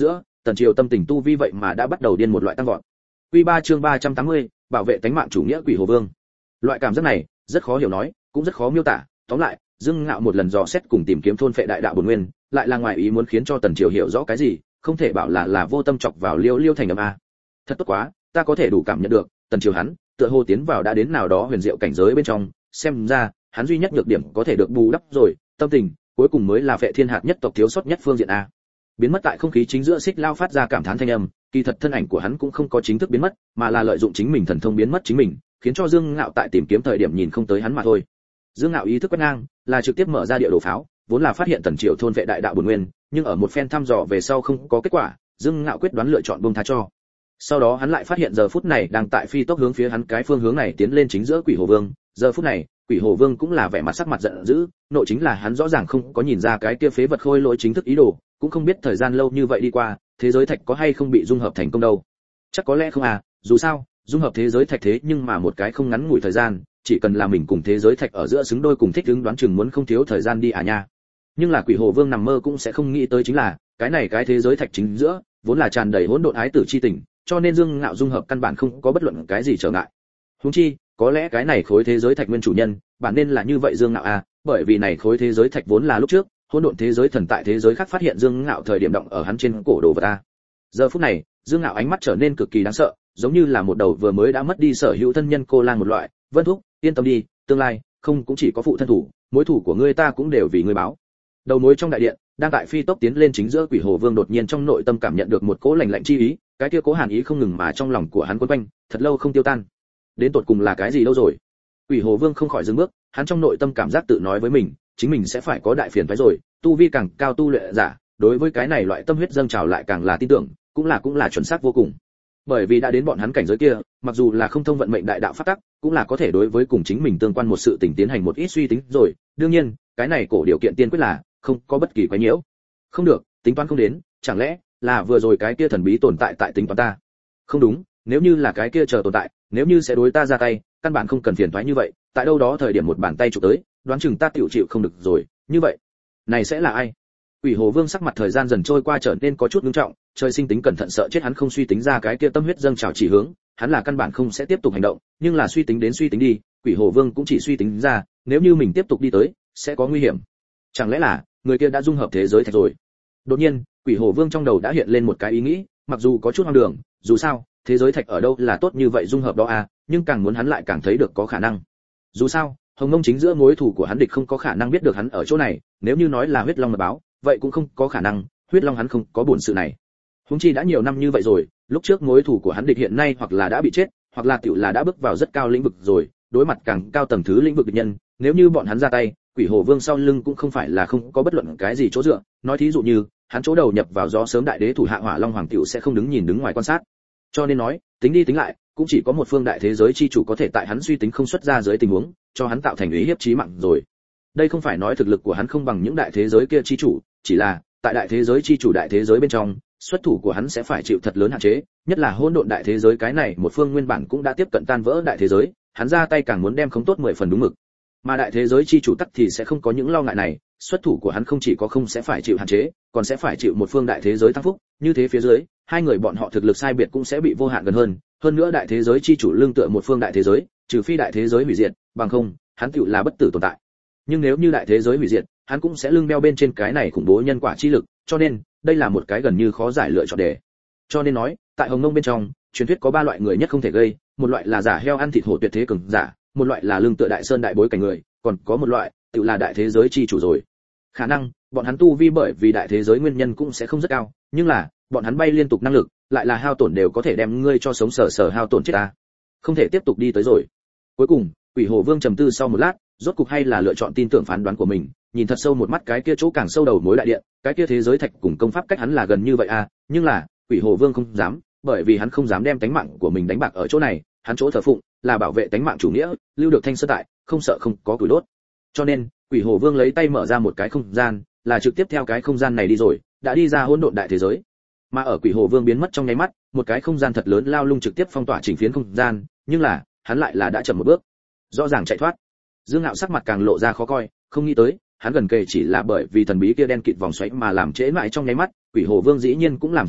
Tần Triều tâm tình tu vi vậy mà đã bắt đầu điên một loại tăng vọt. Quy 3 chương 380, bảo vệ tánh mạng chủ nghĩa Quỷ Hồ Vương. Loại cảm giác này, rất khó hiểu nói, cũng rất khó miêu tả, tóm lại, Dương Ngạo một lần dò xét cùng tìm kiếm thôn phệ đại đạo bổn nguyên, lại là ngoài ý muốn khiến cho Tần Triều hiểu rõ cái gì, không thể bảo là vô tâm chọc vào Liêu thành âm a. Thật tốt quá, ta có thể đủ cảm nhận được, Tần Triều hắn, tựa hồ tiến vào đã đến nào đó huyền diệu cảnh giới bên trong, xem ra, hắn duy nhất nhược điểm có thể được bù đắp rồi, tâm tình, cuối cùng mới là Phệ Thiên hạt nhất tộc thiếu sót nhất phương diện a. Biến mất tại không khí chính giữa Xích Lao phát ra cảm thán thanh âm, kỳ thật thân ảnh của hắn cũng không có chính thức biến mất, mà là lợi dụng chính mình thần thông biến mất chính mình, khiến cho Dương Ngạo tại tìm kiếm thời điểm nhìn không tới hắn mà thôi. Dương Ngạo ý thức quét ngang, là trực tiếp mở ra địa đồ pháo, vốn là phát hiện Tần Triều thôn vệ đại đạo bổn nguyên, nhưng ở một phen thăm dò về sau không có kết quả, Dương Ngạo quyết đoán lựa chọn buông tha cho. Sau đó hắn lại phát hiện giờ phút này đang tại phi tốc hướng phía hắn cái phương hướng này tiến lên chính giữa Quỷ Hồ Vương, giờ phút này, Quỷ Hồ Vương cũng là vẻ mặt sắc mặt giận dữ, nội chính là hắn rõ ràng không có nhìn ra cái kia phế vật khôi lỗi chính thức ý đồ, cũng không biết thời gian lâu như vậy đi qua, thế giới thạch có hay không bị dung hợp thành công đâu. Chắc có lẽ không à, dù sao, dung hợp thế giới thạch thế nhưng mà một cái không ngắn ngủi thời gian, chỉ cần là mình cùng thế giới thạch ở giữa xứng đôi cùng thích ứng đoán chừng muốn không thiếu thời gian đi à nha. Nhưng là Quỷ Hồ Vương nằm mơ cũng sẽ không nghĩ tới chính là, cái thế giới thạch chính giữa, vốn là tràn đầy hỗn độn ái tử chi tình, cho nên Dương Ngạo dung hợp căn bản không có bất luận cái gì trở ngại. Huống chi, có lẽ cái này khối thế giới thạch nguyên chủ nhân, bản nên là như vậy Dương Ngạo à, bởi vì này khối thế giới thạch vốn là lúc trước, hỗn độn thế giới thần tại thế giới khác phát hiện Dương Ngạo thời điểm động ở hắn trên cổ đồ vật ta. Giờ phút này, Dương Ngạo ánh mắt trở nên cực kỳ đáng sợ, giống như là một đầu vừa mới đã mất đi sở hữu thân nhân cô lang một loại. Vân Thúc, yên tâm đi, tương lai không cũng chỉ có phụ thân thủ, mối thủ của ngươi ta cũng đều vì ngươi báo. Đầu mối trong đại điện, đang tại phi tốc tiến lên chính giữa Quỷ Hồ Vương đột nhiên trong nội tâm cảm nhận được một cỗ lạnh lạnh chi ý, cái kia cố hàn ý không ngừng mà trong lòng của hắn quấn quanh, thật lâu không tiêu tan. Đến tột cùng là cái gì đâu rồi? Quỷ Hồ Vương không khỏi dừng bước, hắn trong nội tâm cảm giác tự nói với mình, chính mình sẽ phải có đại phiền phái rồi, tu vi càng cao tu luyện giả, đối với cái này loại tâm huyết dâng trào lại càng là tin tưởng, cũng là chuẩn xác vô cùng. Bởi vì đã đến bọn hắn cảnh giới kia, mặc dù là không thông vận mệnh đại đạo pháp tắc, cũng là có thể đối với cùng chính mình tương quan một sự tình tiến hành một ít suy tính rồi, đương nhiên, cái này cổ điều kiện tiên quyết là không có bất kỳ quái nhiễu. Không được, tính toán không đến, chẳng lẽ là vừa rồi cái kia thần bí tồn tại tại tính toán ta? Không đúng, nếu như là cái kia chờ tồn tại, nếu như sẽ đối ta ra tay, căn bản không cần phiền toái như vậy, tại đâu đó thời điểm một bàn tay chụp tới, đoán chừng ta tiểu chịu không được rồi, như vậy, này sẽ là ai? Quỷ Hồ Vương sắc mặt thời gian dần trôi qua trở nên có chút nghiêm trọng, trời sinh tính cẩn thận sợ chết hắn không suy tính ra cái kia tâm huyết dâng trào chỉ hướng, hắn là căn bản không sẽ tiếp tục hành động, nhưng là suy tính đến suy tính đi, Quỷ Hồ Vương cũng chỉ suy tính ra, nếu như mình tiếp tục đi tới, sẽ có nguy hiểm. Chẳng lẽ là người kia đã dung hợp thế giới thạch rồi? Đột nhiên, Quỷ Hồ Vương trong đầu đã hiện lên một cái ý nghĩ, mặc dù có chút hoang đường, dù sao, thế giới thạch ở đâu là tốt như vậy dung hợp đó à, nhưng càng muốn hắn lại càng thấy được có khả năng. Dù sao, Hồng Mông chính giữa mối thù của hắn địch không có khả năng biết được hắn ở chỗ này, nếu như nói là Huyết Long mật báo, vậy cũng không có khả năng, Huyết Long hắn không có buồn sự này. Huống chi đã nhiều năm như vậy rồi, lúc trước mối thù của hắn địch hiện nay hoặc là đã bị chết, hoặc là tiểu là đã bước vào rất cao lĩnh vực rồi, đối mặt càng cao tầng thứ lĩnh vực địch nhân, nếu như bọn hắn ra tay, Quỷ Hồ Vương sau lưng cũng không phải là không có bất luận cái gì chỗ dựa, nói thí dụ như, hắn chỗ đầu nhập vào gió sớm đại đế thủ hạ Hỏa Long hoàng tiểu sẽ không đứng ngoài quan sát. Cho nên nói, tính đi tính lại, cũng chỉ có một phương đại thế giới chi chủ có thể tại hắn suy tính không xuất ra dưới tình huống, cho hắn tạo thành ý hiếp chí mạng rồi. Đây không phải nói thực lực của hắn không bằng những đại thế giới kia chi chủ, chỉ là tại đại thế giới chi chủ đại thế giới bên trong, xuất thủ của hắn sẽ phải chịu thật lớn hạn chế, nhất là hỗn độn đại thế giới cái này một phương nguyên bản cũng đã tiếp cận tan vỡ đại thế giới, hắn ra tay càng muốn đem không tốt 10 phần đúng mực. Mà đại thế giới chi chủ tắc thì sẽ không có những lo ngại này, xuất thủ của hắn không chỉ có không sẽ phải chịu hạn chế, còn sẽ phải chịu một phương đại thế giới tăng phúc, như thế phía dưới, hai người bọn họ thực lực sai biệt cũng sẽ bị vô hạn gần hơn nữa đại thế giới chi chủ lương tựa một phương đại thế giới, trừ phi đại thế giới hủy diệt, bằng không, hắn tựu là bất tử tồn tại. Nhưng nếu như đại thế giới hủy diệt, hắn cũng sẽ lưng đeo bên trên cái này khủng bố nhân quả chi lực, cho nên, đây là một cái gần như khó giải lựa chọn đề. Cho nên nói, tại Hồng Mông bên trong, truyền thuyết có 3 loại người nhất không thể gây, một loại là giả heo ăn thịt hổ tuyệt thế cường giả, một loại là lương tựa đại sơn đại bối cảnh người, còn có một loại, tự là đại thế giới chi chủ rồi. Khả năng, bọn hắn tu vi bởi vì đại thế giới nguyên nhân cũng sẽ không rất cao, nhưng là, bọn hắn bay liên tục năng lực, lại là hao tổn đều có thể đem ngươi cho sống sờ hao tổn chết ta. Không thể tiếp tục đi tới rồi. Cuối cùng, Quỷ Hồ Vương trầm tư sau một lát, rốt cục hay là lựa chọn tin tưởng phán đoán của mình, nhìn thật sâu một mắt cái kia chỗ càng sâu đầu mối đại điện, cái kia thế giới thạch cùng công pháp cách hắn là gần như vậy à, nhưng là, Quỷ Hồ Vương không dám, bởi vì hắn không dám đem tánh mạng của mình đánh bạc ở chỗ này, hắn chỗ thờ phụng là bảo vệ tánh mạng chủ nghĩa, lưu được thanh sơn tại, không sợ không có củi đốt. Cho nên, Quỷ Hồ Vương lấy tay mở ra một cái không gian, là trực tiếp theo cái không gian này đi rồi, đã đi ra hỗn độn đại thế giới. Mà ở Quỷ Hồ Vương biến mất trong nháy mắt, một cái không gian thật lớn lao lung trực tiếp phong tỏa chỉnh phiến không gian, nhưng là, hắn lại là đã chậm một bước, rõ ràng chạy thoát. Dương Ngạo sắc mặt càng lộ ra khó coi, không nghĩ tới, hắn gần kề chỉ là bởi vì thần bí kia đen kịt vòng xoáy mà làm trễ mãi trong nháy mắt, Quỷ Hồ Vương dĩ nhiên cũng làm chạy thoát,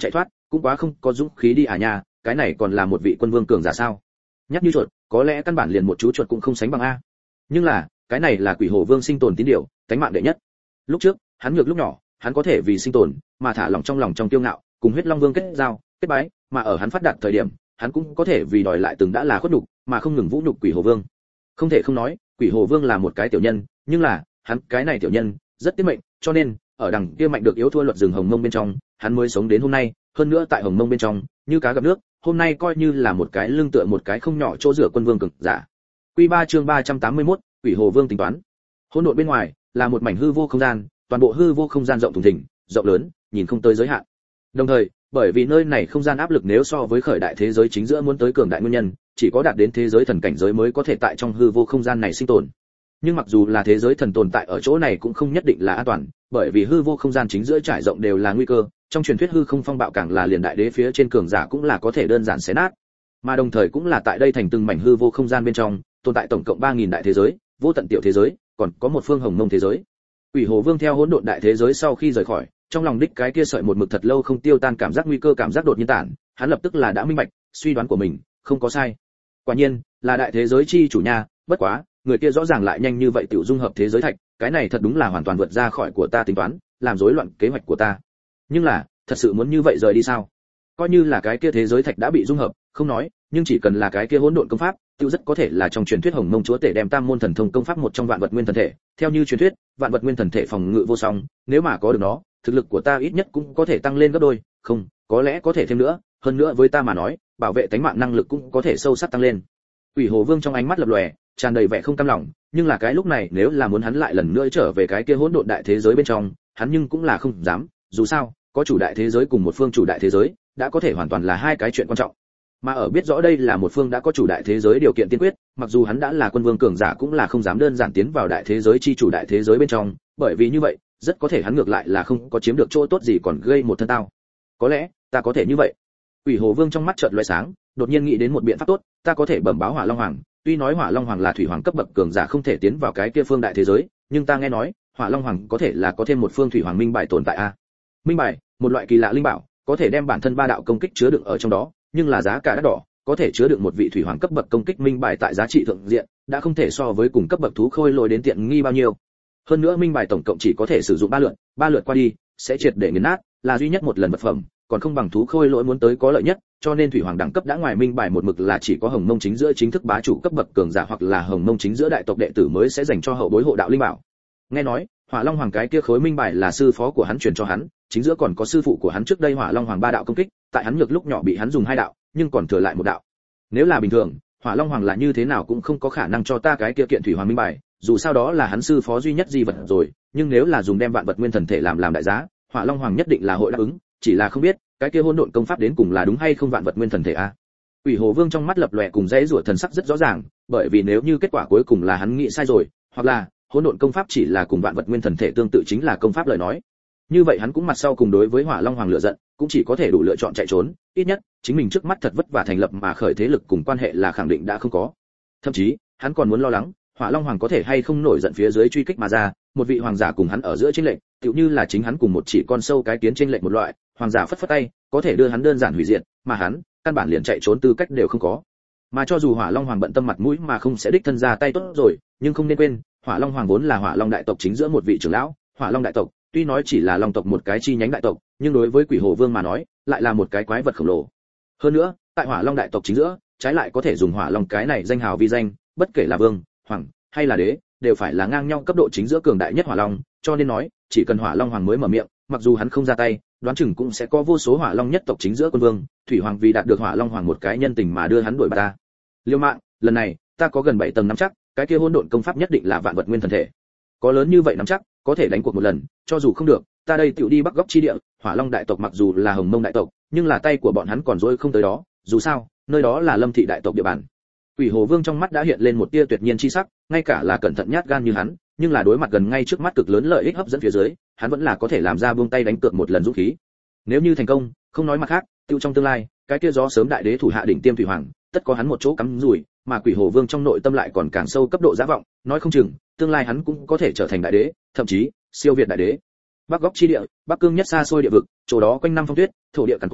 cũng quá không có dũng khí đi à nha, cái này còn là một vị quân vương cường giả sao? Nhắc như chuột, có lẽ căn bản liền một chú chuột cũng không sánh bằng a. Nhưng là, cái này là Quỷ Hồ Vương sinh tồn tín điều, cánh mạng đệ nhất. Lúc trước, hắn nhược lúc nhỏ, hắn có thể vì sinh tồn mà thả lòng trong kiêu ngạo, cùng Huyết Long Vương kết giao, kết bái, mà ở hắn phát đạt thời điểm, hắn cũng có thể vì đòi lại từng đã là khuất nhục, mà không ngừng vũ nhục Quỷ Hồ Vương. Không thể không nói, Quỷ Hồ Vương là một cái tiểu nhân, nhưng là, hắn cái này tiểu nhân, rất tiết mệnh, cho nên, ở đằng kia mạnh được yếu thua luật rừng Hồng Mông bên trong, hắn mới sống đến hôm nay, hơn nữa tại Hồng Mông bên trong, như cá gặp nước, hôm nay coi như là một cái lưng tựa một cái không nhỏ chỗ dựa quân vương cực giả. Quy 3 chương 381, Quỷ Hồ Vương tính toán. Hỗn độn bên ngoài là một mảnh hư vô không gian, toàn bộ hư vô không gian rộng thùng thình, rộng lớn, nhìn không tới giới hạn. Đồng thời, bởi vì nơi này không gian áp lực nếu so với khởi đại thế giới chính giữa muốn tới cường đại nguyên nhân, chỉ có đạt đến thế giới thần cảnh giới mới có thể tại trong hư vô không gian này sinh tồn. Nhưng mặc dù là thế giới thần tồn tại ở chỗ này cũng không nhất định là an toàn, bởi vì hư vô không gian chính giữa trải rộng đều là nguy cơ, trong truyền thuyết hư không phong bạo càng là liền đại đế phía trên cường giả cũng là có thể đơn giản xé nát. Mà đồng thời cũng là tại đây thành từng mảnh hư vô không gian bên trong, tồn tại tổng cộng 3000 đại thế giới, vô tận tiểu thế giới, còn có một phương Hồng Mông thế giới. Quỷ Hồ Vương theo hỗn độn đại thế giới sau khi rời khỏi, trong lòng đích cái kia sợi một mực thật lâu không tiêu tan cảm giác nguy cơ cảm giác đột nhiên tản, hắn lập tức là đã minh bạch, suy đoán của mình không có sai. Quả nhiên, là đại thế giới chi chủ nhà, bất quá, người kia rõ ràng lại nhanh như vậy tiểu dung hợp thế giới thạch, cái này thật đúng là hoàn toàn vượt ra khỏi của ta tính toán, làm rối loạn kế hoạch của ta. Nhưng là, thật sự muốn như vậy rời đi sao? Coi như là cái kia thế giới thạch đã bị dung hợp, không nói, nhưng chỉ cần là cái kia hỗn độn công pháp, tiêu rất có thể là trong truyền thuyết Hồng Mông chúa tể đem Tam môn thần thông công pháp một trong vạn vật nguyên thần thể, theo như truyền thuyết, vạn vật nguyên thần thể phòng ngự vô song, nếu mà có được nó, thực lực của ta ít nhất cũng có thể tăng lên gấp đôi, không, có lẽ có thể thêm nữa, hơn nữa với ta mà nói, bảo vệ tính mạng năng lực cũng có thể sâu sắc tăng lên. Quỷ Hồ Vương trong ánh mắt lập lòe, tràn đầy vẻ không cam lòng, nhưng là cái lúc này nếu là muốn hắn lại lần nữa trở về cái kia hỗn độn đại thế giới bên trong, hắn nhưng cũng là không dám, dù sao, có chủ đại thế giới cùng một phương chủ đại thế giới, đã có thể hoàn toàn là hai cái chuyện quan trọng. Mà ở biết rõ đây là một phương đã có chủ đại thế giới điều kiện tiên quyết, mặc dù hắn đã là quân vương cường giả cũng là không dám đơn giản tiến vào đại thế giới chi chủ đại thế giới bên trong, bởi vì như vậy, rất có thể hắn ngược lại là không có chiếm được chỗ tốt gì còn gây một thân tao. Có lẽ, ta có thể như vậy. Quỷ Hồ Vương trong mắt chợt lóe sáng, đột nhiên nghĩ đến một biện pháp tốt, ta có thể bẩm báo Hỏa Long Hoàng, tuy nói Hỏa Long Hoàng là thủy hoàng cấp bậc cường giả không thể tiến vào cái kia phương đại thế giới, nhưng ta nghe nói, Hỏa Long Hoàng có thể là có thêm một phương thủy hoàng minh bài tồn tại a. Minh bài, một loại kỳ lạ linh bảo, có thể đem bản thân ba đạo công kích chứa đựng ở trong đó, nhưng là giá cả đắt đỏ, có thể chứa đựng một vị thủy hoàng cấp bậc công kích minh bài tại giá trị thượng diện, đã không thể so với cùng cấp bậc thú khôi lỗi đến tiện nghi bao nhiêu. Hơn nữa minh bài tổng cộng chỉ có thể sử dụng 3 lượt qua đi, sẽ triệt để nghiền nát, là duy nhất một lần vật phẩm, còn không bằng thú khôi lỗi muốn tới có lợi nhất, cho nên thủy hoàng đẳng cấp đã ngoài minh bài một mực là chỉ có Hồng Mông chính giữa chính thức bá chủ cấp bậc cường giả hoặc là Hồng Mông chính giữa đại tộc đệ tử mới sẽ dành cho hậu bối hộ đạo linh bảo. Nghe nói, Hỏa Long Hoàng cái kia khối minh bài là sư phó của hắn truyền cho hắn, chính giữa còn có sư phụ của hắn trước đây Hỏa Long Hoàng 3 đạo công kích, tại hắn nhược lúc nhỏ bị hắn dùng 2 đạo, nhưng còn thừa lại 1 đạo. Nếu là bình thường, Hỏa Long Hoàng là như thế nào cũng không có khả năng cho ta cái kia kiện thủy hoàng minh bài, dù sao đó là hắn sư phó duy nhất di vật rồi, nhưng nếu là dùng đem vạn vật nguyên thần thể làm đại giá, Hỏa Long Hoàng nhất định là hội đáp ứng, chỉ là không biết, cái kia hỗn độn công pháp đến cùng là đúng hay không vạn vật nguyên thần thể a. Quỷ Hồ Vương trong mắt lập lòe cùng dãy rủa thần sắc rất rõ ràng, bởi vì nếu như kết quả cuối cùng là hắn nghĩ sai rồi, hoặc là hỗn độn công pháp chỉ là cùng vạn vật nguyên thần thể tương tự chính là công pháp lời nói, như vậy hắn cũng mặt sau cùng đối với Hỏa Long Hoàng lựa giận, cũng chỉ có thể đủ lựa chọn chạy trốn, ít nhất chính mình trước mắt thật vất vả thành lập mà khởi thế lực cùng quan hệ là khẳng định đã không có. Thậm chí hắn còn muốn lo lắng Hỏa Long Hoàng có thể hay không nổi giận phía dưới truy kích mà ra, một vị hoàng giả cùng hắn ở giữa chênh lệch, tựu như là chính hắn cùng một chỉ con sâu cái kiến chênh lệch một loại, hoàng giả phất phất tay, có thể đưa hắn đơn giản hủy diệt, mà hắn, căn bản liền chạy trốn tư cách đều không có. Mà cho dù Hỏa Long Hoàng bận tâm mặt mũi mà không sẽ đích thân ra tay tốt rồi, nhưng không nên quên, Hỏa Long Hoàng vốn là Hỏa Long đại tộc chính giữa một vị trưởng lão, Hỏa Long đại tộc, tuy nói chỉ là Long tộc một cái chi nhánh đại tộc, nhưng đối với Quỷ Hồ Vương mà nói, lại là một cái quái vật khổng lồ. Hơn nữa, tại Hỏa Long đại tộc chính giữa, trái lại có thể dùng Hỏa Long cái này danh hào vi danh, bất kể là vương, hoàng hay là đế, đều phải là ngang nhau cấp độ chính giữa cường đại nhất Hỏa Long, cho nên nói, chỉ cần Hỏa Long Hoàng mới mở miệng, mặc dù hắn không ra tay, đoán chừng cũng sẽ có vô số Hỏa Long nhất tộc chính giữa quân vương, thủy hoàng vì đạt được Hỏa Long Hoàng một cái nhân tình mà đưa hắn đuổi bắt ta. Liêu mạng, lần này, ta có gần 7 tầng nắm chắc, cái kia hỗn độn công pháp nhất định là vạn vật nguyên thần thể. Có lớn như vậy nắm chắc, có thể đánh cuộc một lần, cho dù không được, ta đây tựu đi Bắc góc chi địa, Hỏa Long đại tộc mặc dù là Hồng Mông đại tộc, nhưng là tay của bọn hắn còn dối không tới đó, dù sao, nơi đó là Lâm thị đại tộc địa bàn. Quỷ Hồ Vương trong mắt đã hiện lên một tia tuyệt nhiên chi sắc, ngay cả là cẩn thận nhát gan như hắn, nhưng là đối mặt gần ngay trước mắt cực lớn lợi ích hấp dẫn phía dưới, hắn vẫn là có thể làm ra buông tay đánh cược một lần dũng khí. Nếu như thành công, không nói mặt khác, tiêu trong tương lai, cái kia gió sớm đại đế thủ hạ đỉnh tiêm thủy hoàng, tất có hắn một chỗ cắm rủi, mà Quỷ Hồ Vương trong nội tâm lại còn càng sâu cấp độ giả vọng, nói không chừng, tương lai hắn cũng có thể trở thành đại đế, thậm chí siêu việt đại đế. Bắc góc chi địa, Bắc cương nhất xa xôi địa vực, chỗ đó quanh năm phong tuyết, thổ địa cằn cỗi,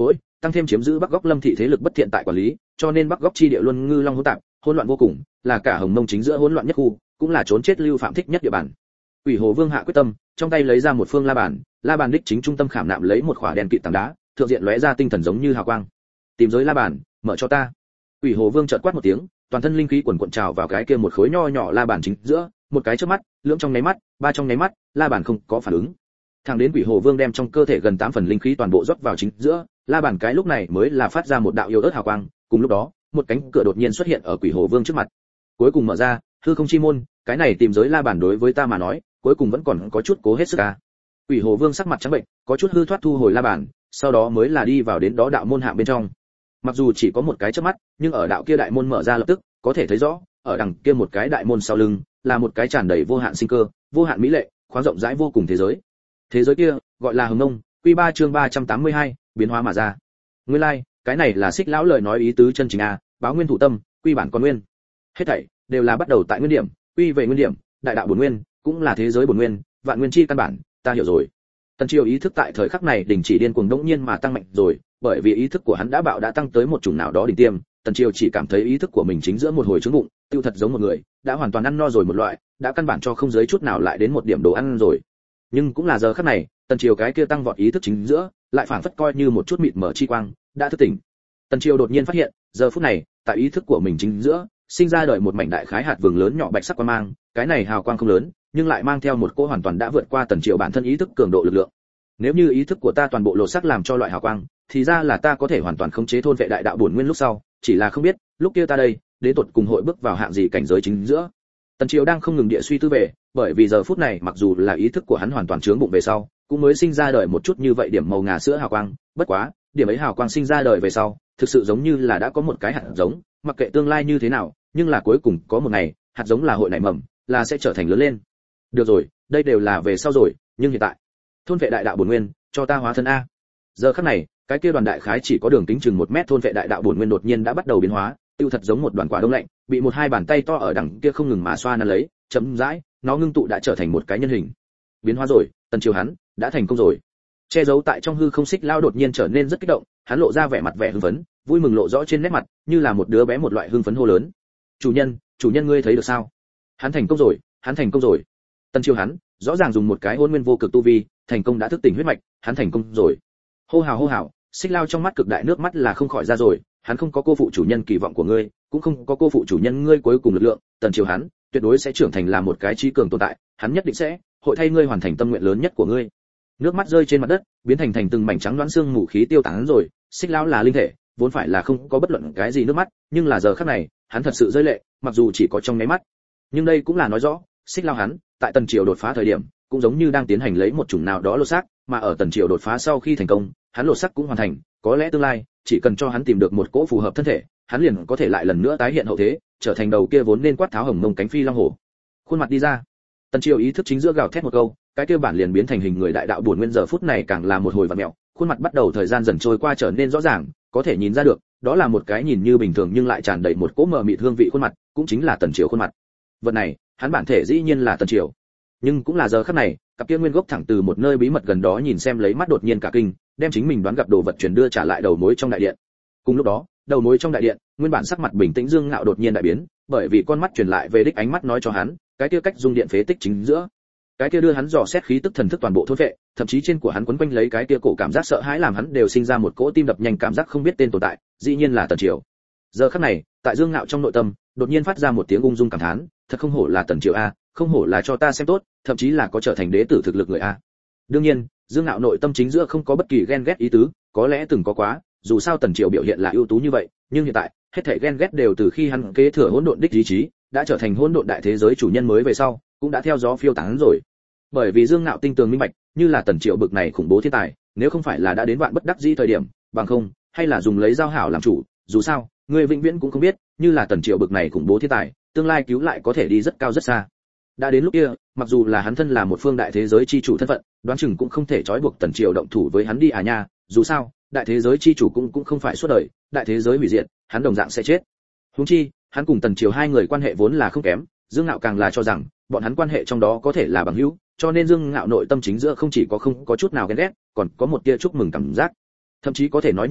tăng thêm chiếm giữ Bắc Góc Lâm thị thế lực bất thiện tại quản lý, cho nên Bắc Góc chi địa luôn ngư long hỗn tạp, hỗn loạn vô cùng, là cả Hồng Mông chính giữa hỗn loạn nhất khu, cũng là trốn chết lưu phạm thích nhất địa bàn. Quỷ Hồ Vương hạ quyết tâm, trong tay lấy ra một phương la bàn đích chính trung tâm khảm nạm lấy một khỏa đèn kịt tảng đá, thượng diện lóe ra tinh thần giống như hào quang. Tìm giới la bàn, mở cho ta. Quỷ Hồ Vương chợt quát một tiếng, toàn thân linh khí quần quần trào vào cái kia một khối nho nhỏ la bàn chính giữa, một cái chớp mắt, lưỡng trong nháy mắt, ba trong nháy mắt, la bàn không có phản ứng. Thẳng đến Quỷ Hồ Vương đem trong cơ thể gần 8 phần linh khí toàn bộ rót vào chính giữa, la bàn cái lúc này mới là phát ra một đạo yếu ớt hào quang, cùng lúc đó, một cánh cửa đột nhiên xuất hiện ở Quỷ Hồ Vương trước mặt. Cuối cùng mở ra, hư không chi môn, cái này tìm giới la bàn đối với ta mà nói, cuối cùng vẫn còn có chút cố hết sức a. Quỷ Hồ Vương sắc mặt trắng bệnh, có chút hư thoát thu hồi la bàn, sau đó mới là đi vào đến đó đạo môn hạng bên trong. Mặc dù chỉ có một cái chớp mắt, nhưng ở đạo kia đại môn mở ra lập tức, có thể thấy rõ, ở đằng kia một cái đại môn sau lưng, là một cái tràn đầy vô hạn sinh cơ, vô hạn mỹ lệ, khoáng rộng rãi vô cùng thế giới. Thế giới kia, gọi là Hồng Mông, Quy 3 chương 382, biến hóa mà ra. Nguyên lai, like, cái này là Xích lão lời nói ý tứ chân chính a, báo nguyên thủ tâm, quy bản còn nguyên. Hết thảy đều là bắt đầu tại nguyên điểm, quy về nguyên điểm, đại đạo bổn nguyên, cũng là thế giới bổn nguyên, vạn nguyên chi căn bản, ta hiểu rồi. Tần Triều ý thức tại thời khắc này đình chỉ điên cuồng đống nhiên mà tăng mạnh rồi, bởi vì ý thức của hắn đã tăng tới một chủng nào đó đỉnh tiêm, Tần Triều chỉ cảm thấy ý thức của mình chính giữa một hồi trứng bụng, tiêu thật giống một người, đã hoàn toàn ăn no rồi một loại, đã căn bản cho không giới chút nào lại đến một điểm đồ ăn rồi. Nhưng cũng là giờ khắc này, Tần Triều cái kia tăng vọt ý thức chính giữa, lại phản phất coi như một chút mịt mờ chi quang, đã thức tỉnh. Tần Triều đột nhiên phát hiện, giờ phút này, tại ý thức của mình chính giữa, sinh ra đời một mảnh đại khái hạt vừng lớn nhỏ bạch sắc quang mang, cái này hào quang không lớn, nhưng lại mang theo một cỗ hoàn toàn đã vượt qua Tần Triều bản thân ý thức cường độ lực lượng. Nếu như ý thức của ta toàn bộ lột xác làm cho loại hào quang, thì ra là ta có thể hoàn toàn khống chế thôn vệ đại đạo bổn nguyên lúc sau, chỉ là không biết, lúc kia ta đây, đến tột cùng hội bước vào hạng gì cảnh giới chính giữa. Tần Triều đang không ngừng địa suy tư về, bởi vì giờ phút này mặc dù là ý thức của hắn hoàn toàn chướng bụng về sau, cũng mới sinh ra đời một chút như vậy điểm màu ngà sữa hào quang, bất quá, điểm ấy hào quang sinh ra đời về sau, thực sự giống như là đã có một cái hạt giống, mặc kệ tương lai như thế nào, nhưng là cuối cùng có một ngày, hạt giống là hội nảy mầm, là sẽ trở thành lớn lên. Được rồi, đây đều là về sau rồi, nhưng hiện tại, thôn vệ đại đạo bổn nguyên, cho ta hóa thân a. Giờ khắc này, cái kia đoàn đại khái chỉ có đường kính chừng 1 mét thôn vệ đại đạo bổn nguyên đột nhiên đã bắt đầu biến hóa, tiêu thật giống một đoàn quả đông lạnh, bị một hai bàn tay to ở đằng kia không ngừng mà xoa nắn lấy, chậm rãi, nó ngưng tụ đã trở thành một cái nhân hình. Biến hóa rồi, Tần Triều hắn đã thành công rồi. Che giấu tại trong hư không Xích Lao đột nhiên trở nên rất kích động, hắn lộ ra vẻ mặt vẻ hưng phấn, vui mừng lộ rõ trên nét mặt, như là một đứa bé một loại hưng phấn hô lớn. Chủ nhân ngươi thấy được sao? Hắn thành công rồi, hắn thành công rồi. Tần Triều hắn, rõ ràng dùng một cái hôn nguyên vô cực tu vi, thành công đã thức tỉnh huyết mạch, hắn thành công rồi. Hô hào, Xích Lao trong mắt cực đại nước mắt là không khỏi ra rồi, hắn không có cô phụ chủ nhân kỳ vọng của ngươi, cũng không có cô phụ chủ nhân ngươi cuối cùng lực lượng, Tần Triều hắn, tuyệt đối sẽ trưởng thành là một cái trí cường tồn tại, hắn nhất định sẽ hội thay ngươi hoàn thành tâm nguyện lớn nhất của ngươi. Nước mắt rơi trên mặt đất, biến thành từng mảnh trắng đoán xương mù khí tiêu tán rồi, Xích Lão là linh thể, vốn phải là không có bất luận cái gì nước mắt, nhưng là giờ khắc này, hắn thật sự rơi lệ, mặc dù chỉ có trong nháy mắt. Nhưng đây cũng là nói rõ, Xích Lão hắn, tại Tần Triều đột phá thời điểm, cũng giống như đang tiến hành lấy một chủng nào đó lột xác, mà ở Tần Triều đột phá sau khi thành công, hắn lột xác cũng hoàn thành, có lẽ tương lai, chỉ cần cho hắn tìm được một cỗ phù hợp thân thể, hắn liền có thể lại lần nữa tái hiện hậu thế, trở thành đầu kia vốn nên quát tháo hồng mông cánh phi long hổ. Khuôn mặt đi ra, Tần Triều ý thức chính giữa gào thét một câu, cái kia bản liền biến thành hình người đại đạo bổn nguyên giờ phút này càng là một hồi vặn mèo, khuôn mặt bắt đầu thời gian dần trôi qua trở nên rõ ràng, có thể nhìn ra được, đó là một cái nhìn như bình thường nhưng lại tràn đầy một cỗ mờ mịt hương vị khuôn mặt, cũng chính là Tần Triều khuôn mặt. Vật này, hắn bản thể dĩ nhiên là Tần Triều, nhưng cũng là giờ khắc này, cặp kia nguyên gốc thẳng từ một nơi bí mật gần đó nhìn xem lấy mắt đột nhiên cả kinh, đem chính mình đoán gặp đồ vật truyền đưa trả lại đầu mối trong đại điện. Cùng lúc đó, đầu mối trong đại điện, nguyên bản sắc mặt bình tĩnh Dương Ngạo đột nhiên đại biến, bởi vì con mắt truyền lại về đích ánh mắt nói cho hắn, cái kia cách dung điện phế tích chính giữa, cái kia đưa hắn dò xét khí tức thần thức toàn bộ thôn vệ, thậm chí trên của hắn quấn quanh lấy cái kia cổ cảm giác sợ hãi làm hắn đều sinh ra một cỗ tim đập nhanh cảm giác không biết tên tồn tại, dĩ nhiên là Tần Triều. Giờ khắc này, tại Dương Ngạo trong nội tâm, đột nhiên phát ra một tiếng ung dung cảm thán, thật không hổ là Tần Triều a, không hổ là cho ta xem tốt, thậm chí là có trở thành đế tử thực lực người a. Đương nhiên, Dương Ngạo nội tâm chính giữa không có bất kỳ ghen ghét ý tứ, có lẽ từng có quá, dù sao Tần Triều biểu hiện là ưu tú như vậy, nhưng hiện tại, hết thảy ghen ghét đều từ khi hắn kế thừa hỗn độn đích ý chí, đã trở thành hỗn độn đại thế giới chủ nhân mới về sau, cũng đã theo gió phiêu tán rồi. Bởi vì Dương Ngạo tinh tường minh bạch, như là Tần Triều bực này khủng bố thiên tài, nếu không phải là đã đến vạn bất đắc dĩ thời điểm, bằng không, hay là dùng lấy giao hảo làm chủ, dù sao, người vĩnh viễn cũng không biết, như là Tần Triều bực này khủng bố thiên tài, tương lai cứu lại có thể đi rất cao rất xa. Đã đến lúc kia, mặc dù là hắn thân là một phương đại thế giới chi chủ thân phận, đoán chừng cũng không thể trói buộc Tần Triều động thủ với hắn đi à nha, dù sao, đại thế giới chi chủ cũng không phải suốt đời, đại thế giới hủy diệt, hắn đồng dạng sẽ chết. Huống chi, hắn cùng Tần Triều hai người quan hệ vốn là không kém, Dương Ngạo càng là cho rằng, bọn hắn quan hệ trong đó có thể là bằng hữu, cho nên Dương Ngạo nội tâm chính giữa không chỉ có không có chút nào ghen ghét, còn có một tia chúc mừng cảm giác. Thậm chí có thể nói như vậy,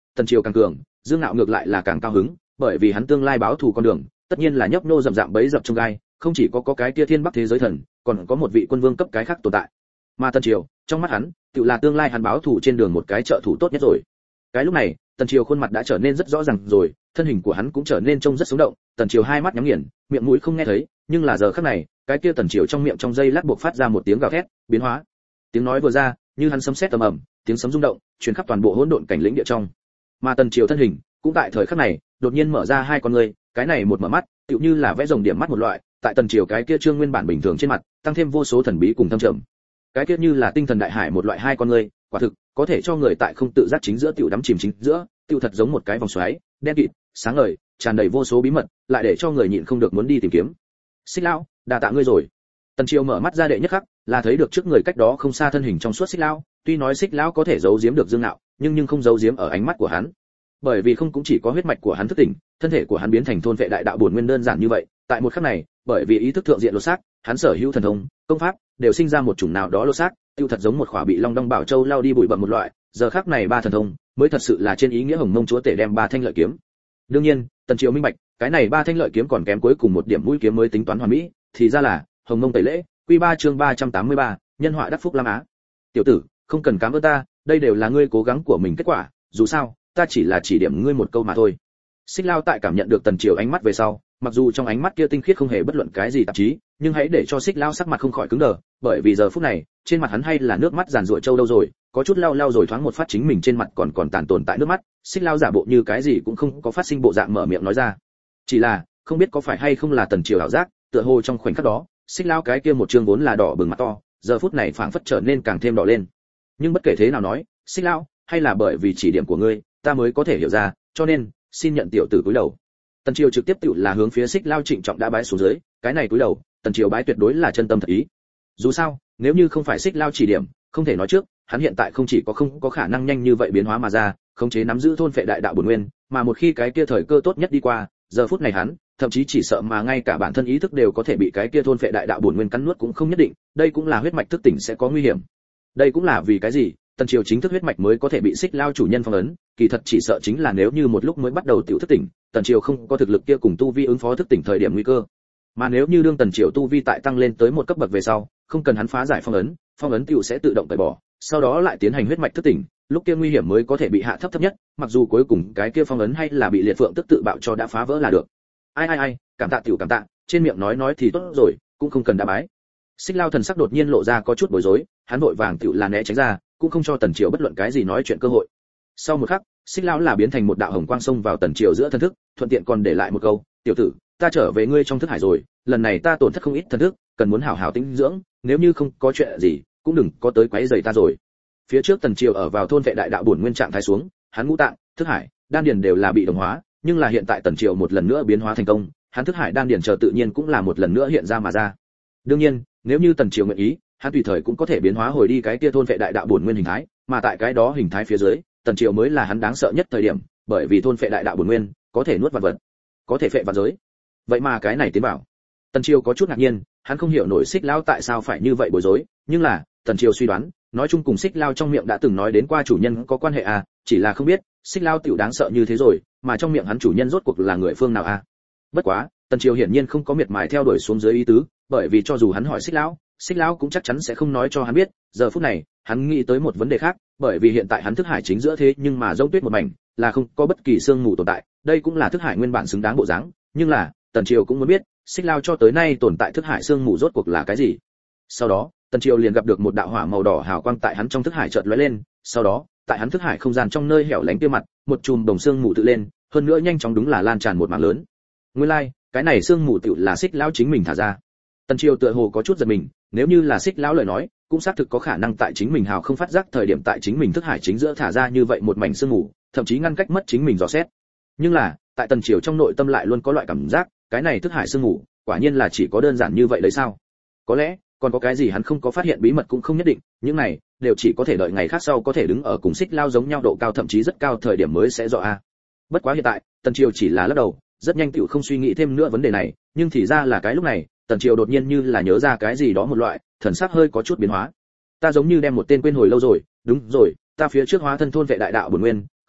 Tần Triều càng cường, Dương Nạo ngược lại là càng cao hứng, bởi vì hắn tương lai báo thù con đường, tất nhiên là nhấp nhô rậm rạp bấy dập trong gai, không chỉ có cái kia Thiên Bắc thế giới thần, còn có một vị quân vương cấp cái khác tồn tại. Mà Tần Triều, trong mắt hắn, tự là tương lai hắn báo thù trên đường một cái trợ thủ tốt nhất rồi. Cái lúc này, Tần Triều khuôn mặt đã trở nên rất rõ ràng rồi, thân hình của hắn cũng trở nên trông rất sống động. Tần Triều hai mắt nhắm nghiền, miệng mũi không nghe thấy, nhưng là giờ khắc này, cái kia Tần Triều trong miệng trong dây lát buộc phát ra một tiếng gào thét, biến hóa. Tiếng nói vừa ra, như hắn sấm sét ầm ầm, tiếng sấm rung động, truyền khắp toàn bộ hỗn độn cảnh lĩnh địa trong. Mà Tần Triều thân hình, cũng tại thời khắc này, đột nhiên mở ra hai con ngươi, cái này một mở mắt, tựu như là vẽ rồng điểm mắt một loại, tại Tần Triều cái kia trương nguyên bản bình thường trên mặt, tăng thêm vô số thần bí cùng thâm trầm. Cái kia như là tinh thần đại hải một loại hai con ngươi, quả thực có thể cho người tại không tự giác chính giữa tiểu đắm chìm chính giữa, tiểu thật giống một cái vòng xoáy, đen kịt, sáng ngời, tràn đầy vô số bí mật, lại để cho người nhịn không được muốn đi tìm kiếm. Xích lão, đa tạ ngươi rồi. Tần Triều mở mắt ra đệ nhất khắc, là thấy được trước người cách đó không xa thân hình trong suốt Xích lão, tuy nói Xích lão có thể giấu giếm được Dương Nạo, nhưng không giấu giếm ở ánh mắt của hắn. Bởi vì không cũng chỉ có huyết mạch của hắn thức tỉnh, thân thể của hắn biến thành thôn vệ đại đạo bổn nguyên đơn giản như vậy, tại một khắc này, bởi vì ý thức thượng diện lột xác, hắn sở hữu thần thông, công pháp đều sinh ra một chủng nào đó lột xác, tiêu thật giống một khỏa bị Long Đong Bảo Châu lao đi bụi bặm một loại, giờ khắc này ba thần thông mới thật sự là trên ý nghĩa Hồng Mông Chúa Tể đem ba thanh lợi kiếm. Đương nhiên, Tần Triều minh bạch, cái này ba thanh lợi kiếm còn kém cuối cùng một điểm mũi kiếm mới tính toán hoàn mỹ, thì ra là Hồng Mông Tẩy Lễ, Quy 3 chương 383, nhân họa đắc phúc Lam Á. Tiểu tử, không cần cảm ơn ta, đây đều là ngươi cố gắng của mình kết quả, dù sao, ta chỉ là chỉ điểm ngươi một câu mà thôi. Xích Lao tại cảm nhận được Tần Triều ánh mắt về sau, mặc dù trong ánh mắt kia tinh khiết không hề bất luận cái gì tạp chí, nhưng hãy để cho Xích Lao sắc mặt không khỏi cứng đờ, bởi vì giờ phút này, trên mặt hắn hay là nước mắt giàn giụa trâu đâu rồi, có chút lau rồi thoáng một phát chính mình trên mặt còn tàn tồn tại nước mắt. Xích Lao giả bộ như cái gì cũng không có phát sinh bộ dạng mở miệng nói ra, chỉ là không biết có phải hay không là Tần Triều ảo giác, tựa hồ trong khoảnh khắc đó, Xích Lao cái kia một trương vốn là đỏ bừng mặt to, giờ phút này phảng phất trở nên càng thêm đỏ lên. Nhưng bất kể thế nào nói, Xích Lao, hay là bởi vì chỉ điểm của ngươi, ta mới có thể hiểu ra, cho nên xin nhận tiểu tử cúi đầu. Tần Triều trực tiếp tự là hướng phía Xích Lao trịnh trọng đã bái xuống dưới, cái này cúi đầu, Tần Triều bái tuyệt đối là chân tâm thật ý. Dù sao, nếu như không phải Xích Lao chỉ điểm, không thể nói trước, hắn hiện tại không chỉ có không có khả năng nhanh như vậy biến hóa mà ra, khống chế nắm giữ thôn phệ đại đạo bổn nguyên, mà một khi cái kia thời cơ tốt nhất đi qua, giờ phút này hắn, thậm chí chỉ sợ mà ngay cả bản thân ý thức đều có thể bị cái kia thôn phệ đại đạo bổn nguyên cắn nuốt cũng không nhất định, đây cũng là huyết mạch thức tỉnh sẽ có nguy hiểm. Đây cũng là vì cái gì, Tần Triều chính thức huyết mạch mới có thể bị Xích Lao chủ nhân phong ấn, kỳ thật chỉ sợ chính là nếu như một lúc mới bắt đầu tiểu thức tỉnh, Tần Triều không có thực lực kia cùng tu vi ứng phó thức tỉnh thời điểm nguy cơ. Mà nếu như đương Tần Triều tu vi tại tăng lên tới một cấp bậc về sau, không cần hắn phá giải phong ấn tiểu sẽ tự động tẩy bỏ, sau đó lại tiến hành huyết mạch thức tỉnh, lúc kia nguy hiểm mới có thể bị hạ thấp nhất, mặc dù cuối cùng cái kia phong ấn hay là bị liệt phượng tức tự bạo cho đã phá vỡ là được. Ai, cảm tạ tiểu cảm tạ, trên miệng nói thì tốt rồi, cũng không cần đa bái. Xích Lao thần sắc đột nhiên lộ ra có chút bối rối, hắn vội vàng tiểu là né tránh ra, cũng không cho Tần Triều bất luận cái gì nói chuyện cơ hội. Sau một khắc, Xích Lao là biến thành một đạo hồng quang xông vào Tần Triều giữa thân thức, thuận tiện còn để lại một câu, "Tiểu tử, ta trở về ngươi trong thức hải rồi, lần này ta tổn thất không ít thần thức, cần muốn hảo hảo tĩnh dưỡng, nếu như không có chuyện gì, cũng đừng có tới quấy rầy ta rồi." Phía trước Tần Triều ở vào thôn vệ đại đạo bổn nguyên trạng thái xuống, hắn ngũ tạng, thức hải, đan điền đều là bị đồng hóa, nhưng là hiện tại Tần Triều một lần nữa biến hóa thành công, hắn thức hải đan điền chờ tự nhiên cũng là một lần nữa hiện ra mà ra. Đương nhiên, nếu như Tần Triều nguyện ý, hắn tùy thời cũng có thể biến hóa hồi đi cái kia thôn vệ đại đạo bổn nguyên hình thái, mà tại cái đó hình thái phía dưới, Tần Triều mới là hắn đáng sợ nhất thời điểm, bởi vì thôn vệ đại đạo bổn nguyên có thể nuốt vạn vật, có thể phệ vạn giới. Vậy mà cái này tiến bảo, Tần Triều có chút ngạc nhiên, hắn không hiểu nổi Xích Lao tại sao phải như vậy bối rối, nhưng là Tần Triều suy đoán, nói chung cùng Xích Lao trong miệng đã từng nói đến qua chủ nhân có quan hệ à, chỉ là không biết Xích Lao tiểu đáng sợ như thế rồi, mà trong miệng hắn chủ nhân rốt cuộc là người phương nào à. Bất quá, Tần Triều hiển nhiên không có miệt mài theo đuổi xuống dưới ý tứ, bởi vì cho dù hắn hỏi Xích Lão cũng chắc chắn sẽ không nói cho hắn biết. Giờ phút này, hắn nghĩ tới một vấn đề khác, bởi vì hiện tại hắn thức hải chính giữa thế nhưng mà rông tuyết một mảnh, là không có bất kỳ sương mù tồn tại, đây cũng là thức hải nguyên bản xứng đáng bộ dáng, nhưng là, Tần Triều cũng muốn biết, Xích Lão cho tới nay tồn tại thức hải sương mù rốt cuộc là cái gì. Sau đó, Tần Triều liền gặp được một đạo hỏa màu đỏ hào quang tại hắn trong thức hải chợt lóe lên, sau đó, tại hắn thức hải không gian trong nơi hẻo lánh kia mặt, một chùm đồng sương mù tự lên, hơn nữa nhanh chóng đúng là lan tràn một mảng lớn. Nguyên lai, like, cái này sương mù tiểu là Xích Lão chính mình thả ra. Tần Triều tựa hồ có chút giật mình, nếu như là Xích Lão lời nói, cũng xác thực có khả năng tại chính mình hào không phát giác thời điểm tại chính mình thức hải chính giữa thả ra như vậy một mảnh sương mù, thậm chí ngăn cách mất chính mình dò xét. Nhưng là, tại Tần Triều trong nội tâm lại luôn có loại cảm giác, cái này thức hải sương mù, quả nhiên là chỉ có đơn giản như vậy đấy sao? Có lẽ, còn có cái gì hắn không có phát hiện bí mật cũng không nhất định, những này đều chỉ có thể đợi ngày khác sau có thể đứng ở cùng Xích Lão giống nhau độ cao thậm chí rất cao thời điểm mới sẽ rõ a. Bất quá hiện tại, Tần Triều chỉ là lắc đầu, rất nhanh tựu không suy nghĩ thêm nữa vấn đề này, nhưng thì ra là cái lúc này, Tần Triều đột nhiên như là nhớ ra cái gì đó một loại, thần sắc hơi có chút biến hóa. Ta giống như đem một tên quên hồi lâu rồi, đúng rồi, ta phía trước hóa thân thôn vệ đại đạo bổn nguyên, không biết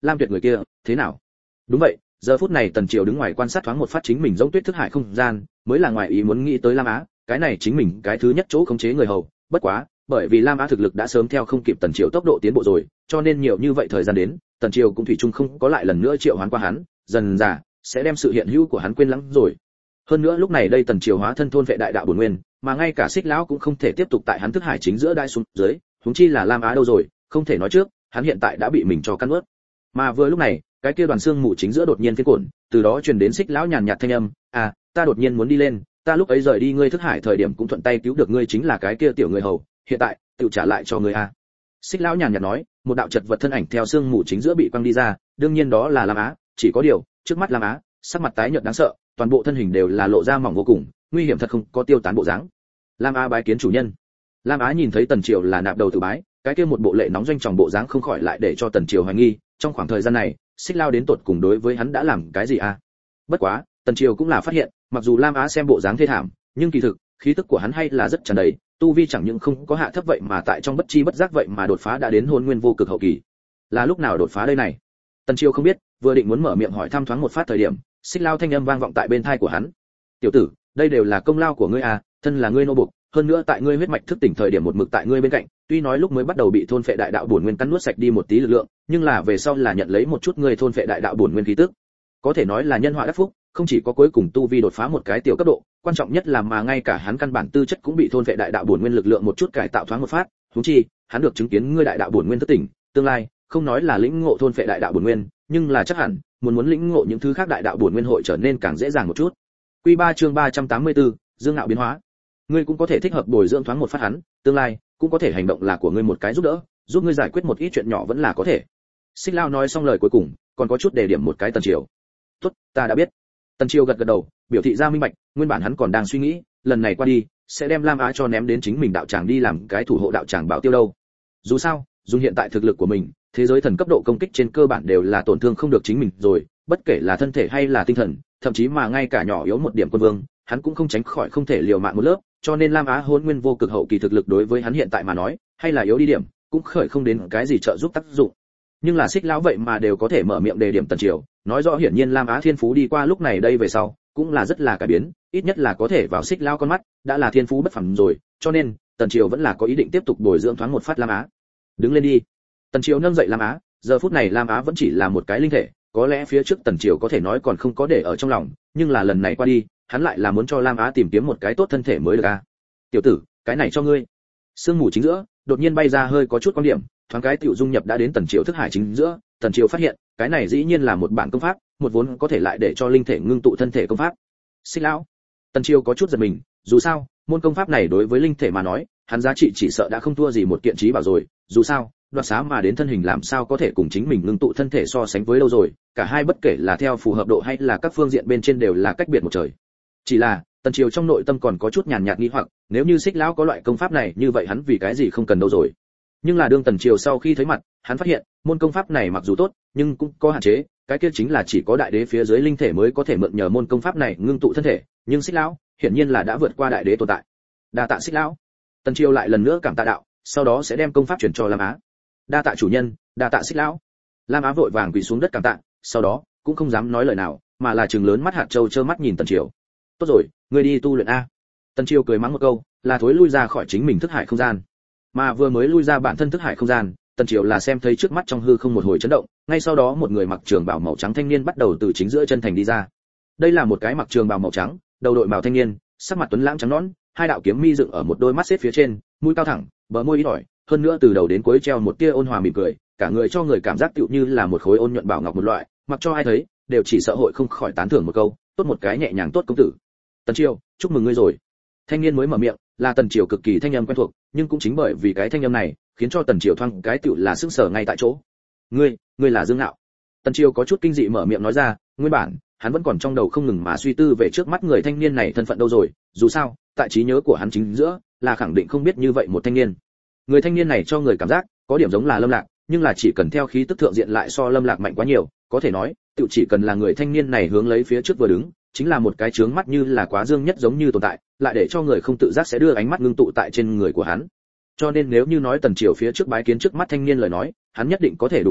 Lam Tuyệt người kia thế nào? Đúng vậy, giờ phút này Tần Triều đứng ngoài quan sát thoáng một phát chính mình giống tuyết thức hải không gian, mới là ngoài ý muốn nghĩ tới Lam Á, cái này chính mình cái thứ nhất chỗ khống chế người hầu, bất quá, bởi vì Lam Á thực lực đã sớm theo không kịp Tần Triều tốc độ tiến bộ rồi, cho nên nhiều như vậy thời gian đến, Tần Triều cũng thủy chung không có lại lần nữa triệu hoán qua hắn, dần dà sẽ đem sự hiện hữu của hắn quên lãng rồi. Hơn nữa lúc này đây Tần Triều hóa thân thôn vệ đại đạo bổn nguyên, mà ngay cả Xích lão cũng không thể tiếp tục tại hắn thức hải chính giữa đai xuống dưới, huống chi là Lam Á đâu rồi, không thể nói trước, hắn hiện tại đã bị mình cho căn nuốt. Mà vừa lúc này, cái kia đoàn xương mù chính giữa đột nhiên phiến cuộn, từ đó truyền đến Xích lão nhàn nhạt thanh âm, "À, ta đột nhiên muốn đi lên, ta lúc ấy rời đi ngươi thức hải thời điểm cũng thuận tay cứu được ngươi chính là cái kia tiểu người hầu, hiện tại, tự trả lại cho ngươi a." Xích lão nhàn nhạt nói, một đạo chật vật thân ảnh theo xương mù chính giữa bị quăng đi ra, đương nhiên đó là Lam Á, chỉ có điều, trước mắt Lam Á, sắc mặt tái nhợt đáng sợ, toàn bộ thân hình đều là lộ ra mỏng vô cùng, nguy hiểm thật không có tiêu tán bộ dáng. Lam Á bái kiến chủ nhân. Lam Á nhìn thấy Tần Triều là nạp đầu tự bái, cái kia một bộ lệ nóng doanh tròng bộ dáng không khỏi lại để cho Tần Triều hoài nghi, trong khoảng thời gian này, Xích Lao đến tột cùng đối với hắn đã làm cái gì a? Bất quá, Tần Triều cũng là phát hiện, mặc dù Lam Á xem bộ dáng thê thảm, nhưng kỳ thực, khí tức của hắn hay là rất tràn đầy, tu vi chẳng những không có hạ thấp vậy mà tại trong bất chi bất giác vậy mà đột phá đã đến hôn nguyên vô cực hậu kỳ. Là lúc nào đột phá đây này? Tần Triều không biết, vừa định muốn mở miệng hỏi thăm thoáng một phát thời điểm, Xích Lao thanh âm vang vọng tại bên tai của hắn. "Tiểu tử, đây đều là công lao của ngươi à, thân là ngươi nô buộc, hơn nữa tại ngươi huyết mạch thức tỉnh thời điểm một mực tại ngươi bên cạnh, tuy nói lúc mới bắt đầu bị thôn phệ đại đạo bổn nguyên cắn nuốt sạch đi một tí lực lượng, nhưng là về sau là nhận lấy một chút ngươi thôn phệ đại đạo bổn nguyên khí tức. Có thể nói là nhân họa đắc phúc, không chỉ có cuối cùng tu vi đột phá một cái tiểu cấp độ, quan trọng nhất là mà ngay cả hắn căn bản tư chất cũng bị thôn phệ đại đạo bổn nguyên lực lượng một chút cải tạo thoáng một phát, huống chi, hắn được chứng kiến ngươi đại đạo bổn nguyên thức tỉnh, tương lai, không nói là lĩnh ngộ thôn phệ đại đạo bổn nguyên, nhưng là chắc hẳn, muốn lĩnh ngộ những thứ khác đại đạo bổn nguyên hội trở nên càng dễ dàng một chút." Quy 3 chương 384, Dương Ngạo biến hóa. Ngươi cũng có thể thích hợp bồi dưỡng thoáng một phát hắn, tương lai cũng có thể hành động là của ngươi một cái giúp đỡ, giúp ngươi giải quyết một ít chuyện nhỏ vẫn là có thể. Xích Lao nói xong lời cuối cùng, còn có chút đề điểm một cái Tần Triều. "Tốt, ta đã biết." Tần Triều gật gật đầu, biểu thị ra minh bạch, nguyên bản hắn còn đang suy nghĩ, lần này qua đi, sẽ đem Lam Á cho ném đến chính mình đạo tràng đi làm cái thủ hộ đạo tràng bảo tiêu đâu. Dù sao, dùng hiện tại thực lực của mình, thế giới thần cấp độ công kích trên cơ bản đều là tổn thương không được chính mình rồi, bất kể là thân thể hay là tinh thần, thậm chí mà ngay cả nhỏ yếu một điểm quân vương, hắn cũng không tránh khỏi không thể liều mạng một lớp, cho nên Lam Á hôn nguyên vô cực hậu kỳ thực lực đối với hắn hiện tại mà nói, hay là yếu đi điểm, cũng khởi không đến cái gì trợ giúp tác dụng. Nhưng là Xích lão vậy mà đều có thể mở miệng đề điểm Tần Triều, nói rõ hiển nhiên Lam Á thiên phú đi qua lúc này đây về sau, cũng là rất là cải biến, ít nhất là có thể vào Xích lão con mắt, đã là thiên phú bất phàm rồi, cho nên Tần Triều vẫn là có ý định tiếp tục bồi dưỡng thoáng một phát Lam Á. "Đứng lên đi." Tần Triều nâng dậy Lam Á, giờ phút này Lam Á vẫn chỉ là một cái linh thể, có lẽ phía trước Tần Triều có thể nói còn không có để ở trong lòng, nhưng là lần này qua đi, hắn lại là muốn cho Lam Á tìm kiếm một cái tốt thân thể mới được a. "Tiểu tử, cái này cho ngươi." Sương mù chính giữa, đột nhiên bay ra hơi có chút quan điểm, thoáng cái tiểu dung nhập đã đến Tần Triều thức hải chính giữa, Tần Triều phát hiện, cái này dĩ nhiên là một bản công pháp, một vốn có thể lại để cho linh thể ngưng tụ thân thể công pháp. Xích lão. Tần Triều có chút giật mình, dù sao, môn công pháp này đối với linh thể mà nói, hắn giá trị chỉ sợ đã không thua gì một kiện trí bảo rồi, dù sao, đoạt xá mà đến thân hình làm sao có thể cùng chính mình ngưng tụ thân thể so sánh với đâu rồi, cả hai bất kể là theo phù hợp độ hay là các phương diện bên trên đều là cách biệt một trời. Chỉ là, Tần Triều trong nội tâm còn có chút nhàn nhạt nghi hoặc, nếu như Xích lão có loại công pháp này như vậy hắn vì cái gì không cần đâu rồi. Nhưng là đương Tần Triều sau khi thấy mặt, hắn phát hiện, môn công pháp này mặc dù tốt, nhưng cũng có hạn chế, cái kia chính là chỉ có đại đế phía dưới linh thể mới có thể mượn nhờ môn công pháp này ngưng tụ thân thể, nhưng Xích lão, hiển nhiên là đã vượt qua đại đế tồn tại. Đa tạ Xích lão. Tần Triều lại lần nữa cảm tạ đạo, sau đó sẽ đem công pháp chuyển cho Lam Á. Đa tạ chủ nhân, đa tạ Xích lão. Lam Á vội vàng quỳ xuống đất cảm tạ, sau đó cũng không dám nói lời nào, mà là trừng lớn mắt hạt châu trơ mắt nhìn Tần Triều. Tốt rồi, ngươi đi tu luyện a. Tần Triều cười mắng một câu, là thối lui ra khỏi chính mình thức hải không gian. Mà vừa mới lui ra bản thân thức hải không gian, Tần Triều là xem thấy trước mắt trong hư không một hồi chấn động, ngay sau đó một người mặc trường bào màu trắng thanh niên bắt đầu từ chính giữa chân thành đi ra. Đây là một cái mặc trường bào màu trắng, đầu đội màu thanh niên, sắc mặt tuấn lãng trắng nõn, hai đạo kiếm mi dựng ở một đôi mắt xếp phía trên, mũi cao thẳng, bờ môi ít ỏi, hơn nữa từ đầu đến cuối treo một tia ôn hòa mỉm cười, cả người cho người cảm giác tựu như là một khối ôn nhuận bảo ngọc một loại, mặc cho ai thấy đều chỉ sợ hội không khỏi tán thưởng một câu, tốt một cái nhẹ nhàng tốt công tử. Tần Triều, chúc mừng ngươi rồi. Thanh niên mới mở miệng, là Tần Triều cực kỳ thanh âm quen thuộc, nhưng cũng chính bởi vì cái thanh âm này, khiến cho Tần Triều thoáng cái tựu là sững sờ ngay tại chỗ. Ngươi là Dương Ngạo. Tần Triều có chút kinh dị mở miệng nói ra, nguyên bản hắn vẫn còn trong đầu không ngừng mà suy tư về trước mắt người thanh niên này thân phận đâu rồi, dù sao, tại trí nhớ của hắn chính giữa, là khẳng định không biết như vậy một thanh niên. Người thanh niên này cho người cảm giác có điểm giống là Lâm Lạc, nhưng là chỉ cần theo khí tức thượng diện lại so Lâm Lạc mạnh quá nhiều, có thể nói, tự chỉ cần là người thanh niên này hướng lấy phía trước vừa đứng, chính là một cái chướng mắt như là quá dương nhất giống như tồn tại, lại để cho người không tự giác sẽ đưa ánh mắt ngưng tụ tại trên người của hắn. Cho nên nếu như nói Tần Triều phía trước bái kiến trước mắt thanh niên lời nói, hắn nhất định có thể đủ muốn được,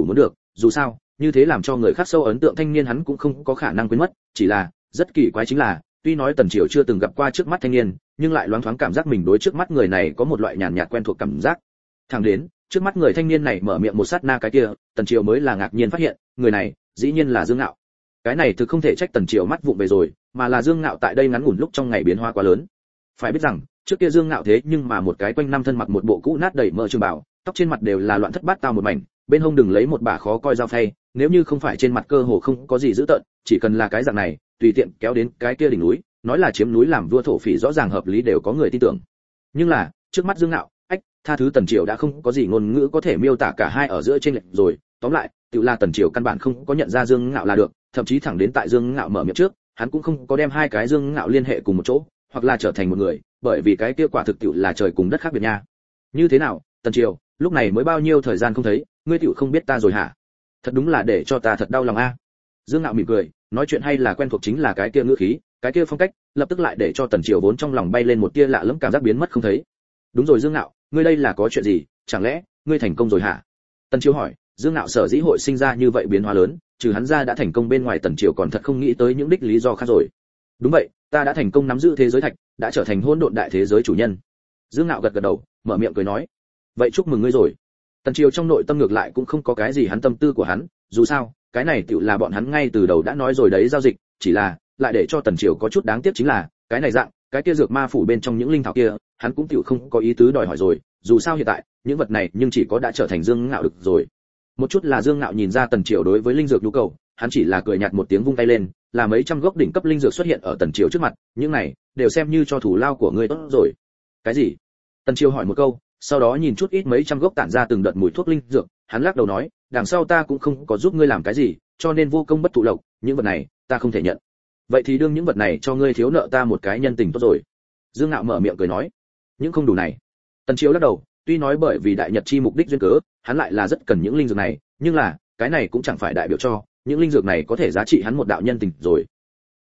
dù sao như thế làm cho người khác sâu ấn tượng thanh niên hắn cũng không có khả năng quên mất, chỉ là rất kỳ quái chính là tuy nói Tần Triều chưa từng gặp qua trước mắt thanh niên, nhưng lại loáng thoáng cảm giác mình đối trước mắt người này có một loại nhàn nhạt quen thuộc cảm giác. Thẳng đến trước mắt người thanh niên này mở miệng một sát na cái kia, Tần Triều mới là ngạc nhiên phát hiện người này dĩ nhiên là Dương Ngạo. Cái này thực không thể trách Tần Triều mắt vụng về rồi, mà là Dương Ngạo tại đây ngắn ngủn lúc trong ngày biến hóa quá lớn. Phải biết rằng trước kia Dương Ngạo thế nhưng mà một cái quanh năm thân mặc một bộ cũ nát đầy mỡ trường bào, tóc trên mặt đều là loạn thất bát tao một mảnh, bên hông đừng lấy một bả khó coi dao phay, nếu như không phải trên mặt cơ hồ không có gì dữ tợn, chỉ cần là cái dạng này tùy tiện kéo đến cái kia đỉnh núi, nói là chiếm núi làm vua thổ phỉ rõ ràng hợp lý đều có người tin tưởng. Nhưng là trước mắt Dương Ngạo, tha thứ Tần Triều đã không có gì ngôn ngữ có thể miêu tả cả hai ở giữa chênh lệch rồi. Tóm lại tự là Tần Triều căn bản không có nhận ra Dương Ngạo là được, thậm chí thẳng đến tại Dương Ngạo mở miệng trước hắn cũng không có đem hai cái Dương Ngạo liên hệ cùng một chỗ, hoặc là trở thành một người, bởi vì cái kia quả thực tiệu là trời cùng đất khác biệt nha. Như thế nào Tần Triều, lúc này mới bao nhiêu thời gian không thấy, ngươi tiệu không biết ta rồi hả? Thật đúng là để cho ta thật đau lòng a. Dương Ngạo mỉm cười, nói chuyện hay là quen thuộc chính là cái kia ngữ khí, cái kia phong cách, lập tức lại để cho Tần Triều vốn trong lòng bay lên một tia lạ lẫm cảm giác biến mất không thấy. Đúng rồi Dương Ngạo, ngươi đây là có chuyện gì, chẳng lẽ ngươi thành công rồi hả? Tần Triều hỏi. Dương Ngạo sở dĩ hội sinh ra như vậy biến hóa lớn, trừ hắn ra đã thành công bên ngoài, Tần Triều còn thật không nghĩ tới những đích lý do khác rồi. Đúng vậy, ta đã thành công nắm giữ thế giới thạch, đã trở thành hỗn độn đại thế giới chủ nhân. Dương Ngạo gật gật đầu, mở miệng cười nói. Vậy chúc mừng ngươi rồi. Tần Triều trong nội tâm ngược lại cũng không có cái gì hắn tâm tư của hắn, dù sao cái này tựu là bọn hắn ngay từ đầu đã nói rồi đấy, giao dịch chỉ là lại để cho Tần Triều có chút đáng tiếc chính là cái này dạng cái kia dược ma phủ bên trong những linh thảo kia hắn cũng tựu không có ý tứ đòi hỏi rồi, dù sao hiện tại những vật này nhưng chỉ có đã trở thành Dương Ngạo được rồi. Một chút là Dương Ngạo nhìn ra Tần Triều đối với linh dược nhu cầu, hắn chỉ là cười nhạt một tiếng vung tay lên, là mấy trăm gốc đỉnh cấp linh dược xuất hiện ở Tần Triều trước mặt, những này đều xem như cho thủ lao của ngươi tốt rồi. Cái gì? Tần Triều hỏi một câu, sau đó nhìn chút ít mấy trăm gốc tản ra từng đợt mùi thuốc linh dược, hắn lắc đầu nói, đằng sau ta cũng không có giúp ngươi làm cái gì, cho nên vô công bất thụ lộc, những vật này ta không thể nhận. Vậy thì đương những vật này cho ngươi thiếu nợ ta một cái nhân tình tốt rồi. Dương Ngạo mở miệng cười nói, những không đủ này. Tần Triều lắc đầu, tuy nói bởi vì đại nhật chi mục đích duyên cớ, hắn lại là rất cần những linh dược này, nhưng là cái này cũng chẳng phải đại biểu cho những linh dược này có thể giá trị hắn một đạo nhân tình rồi.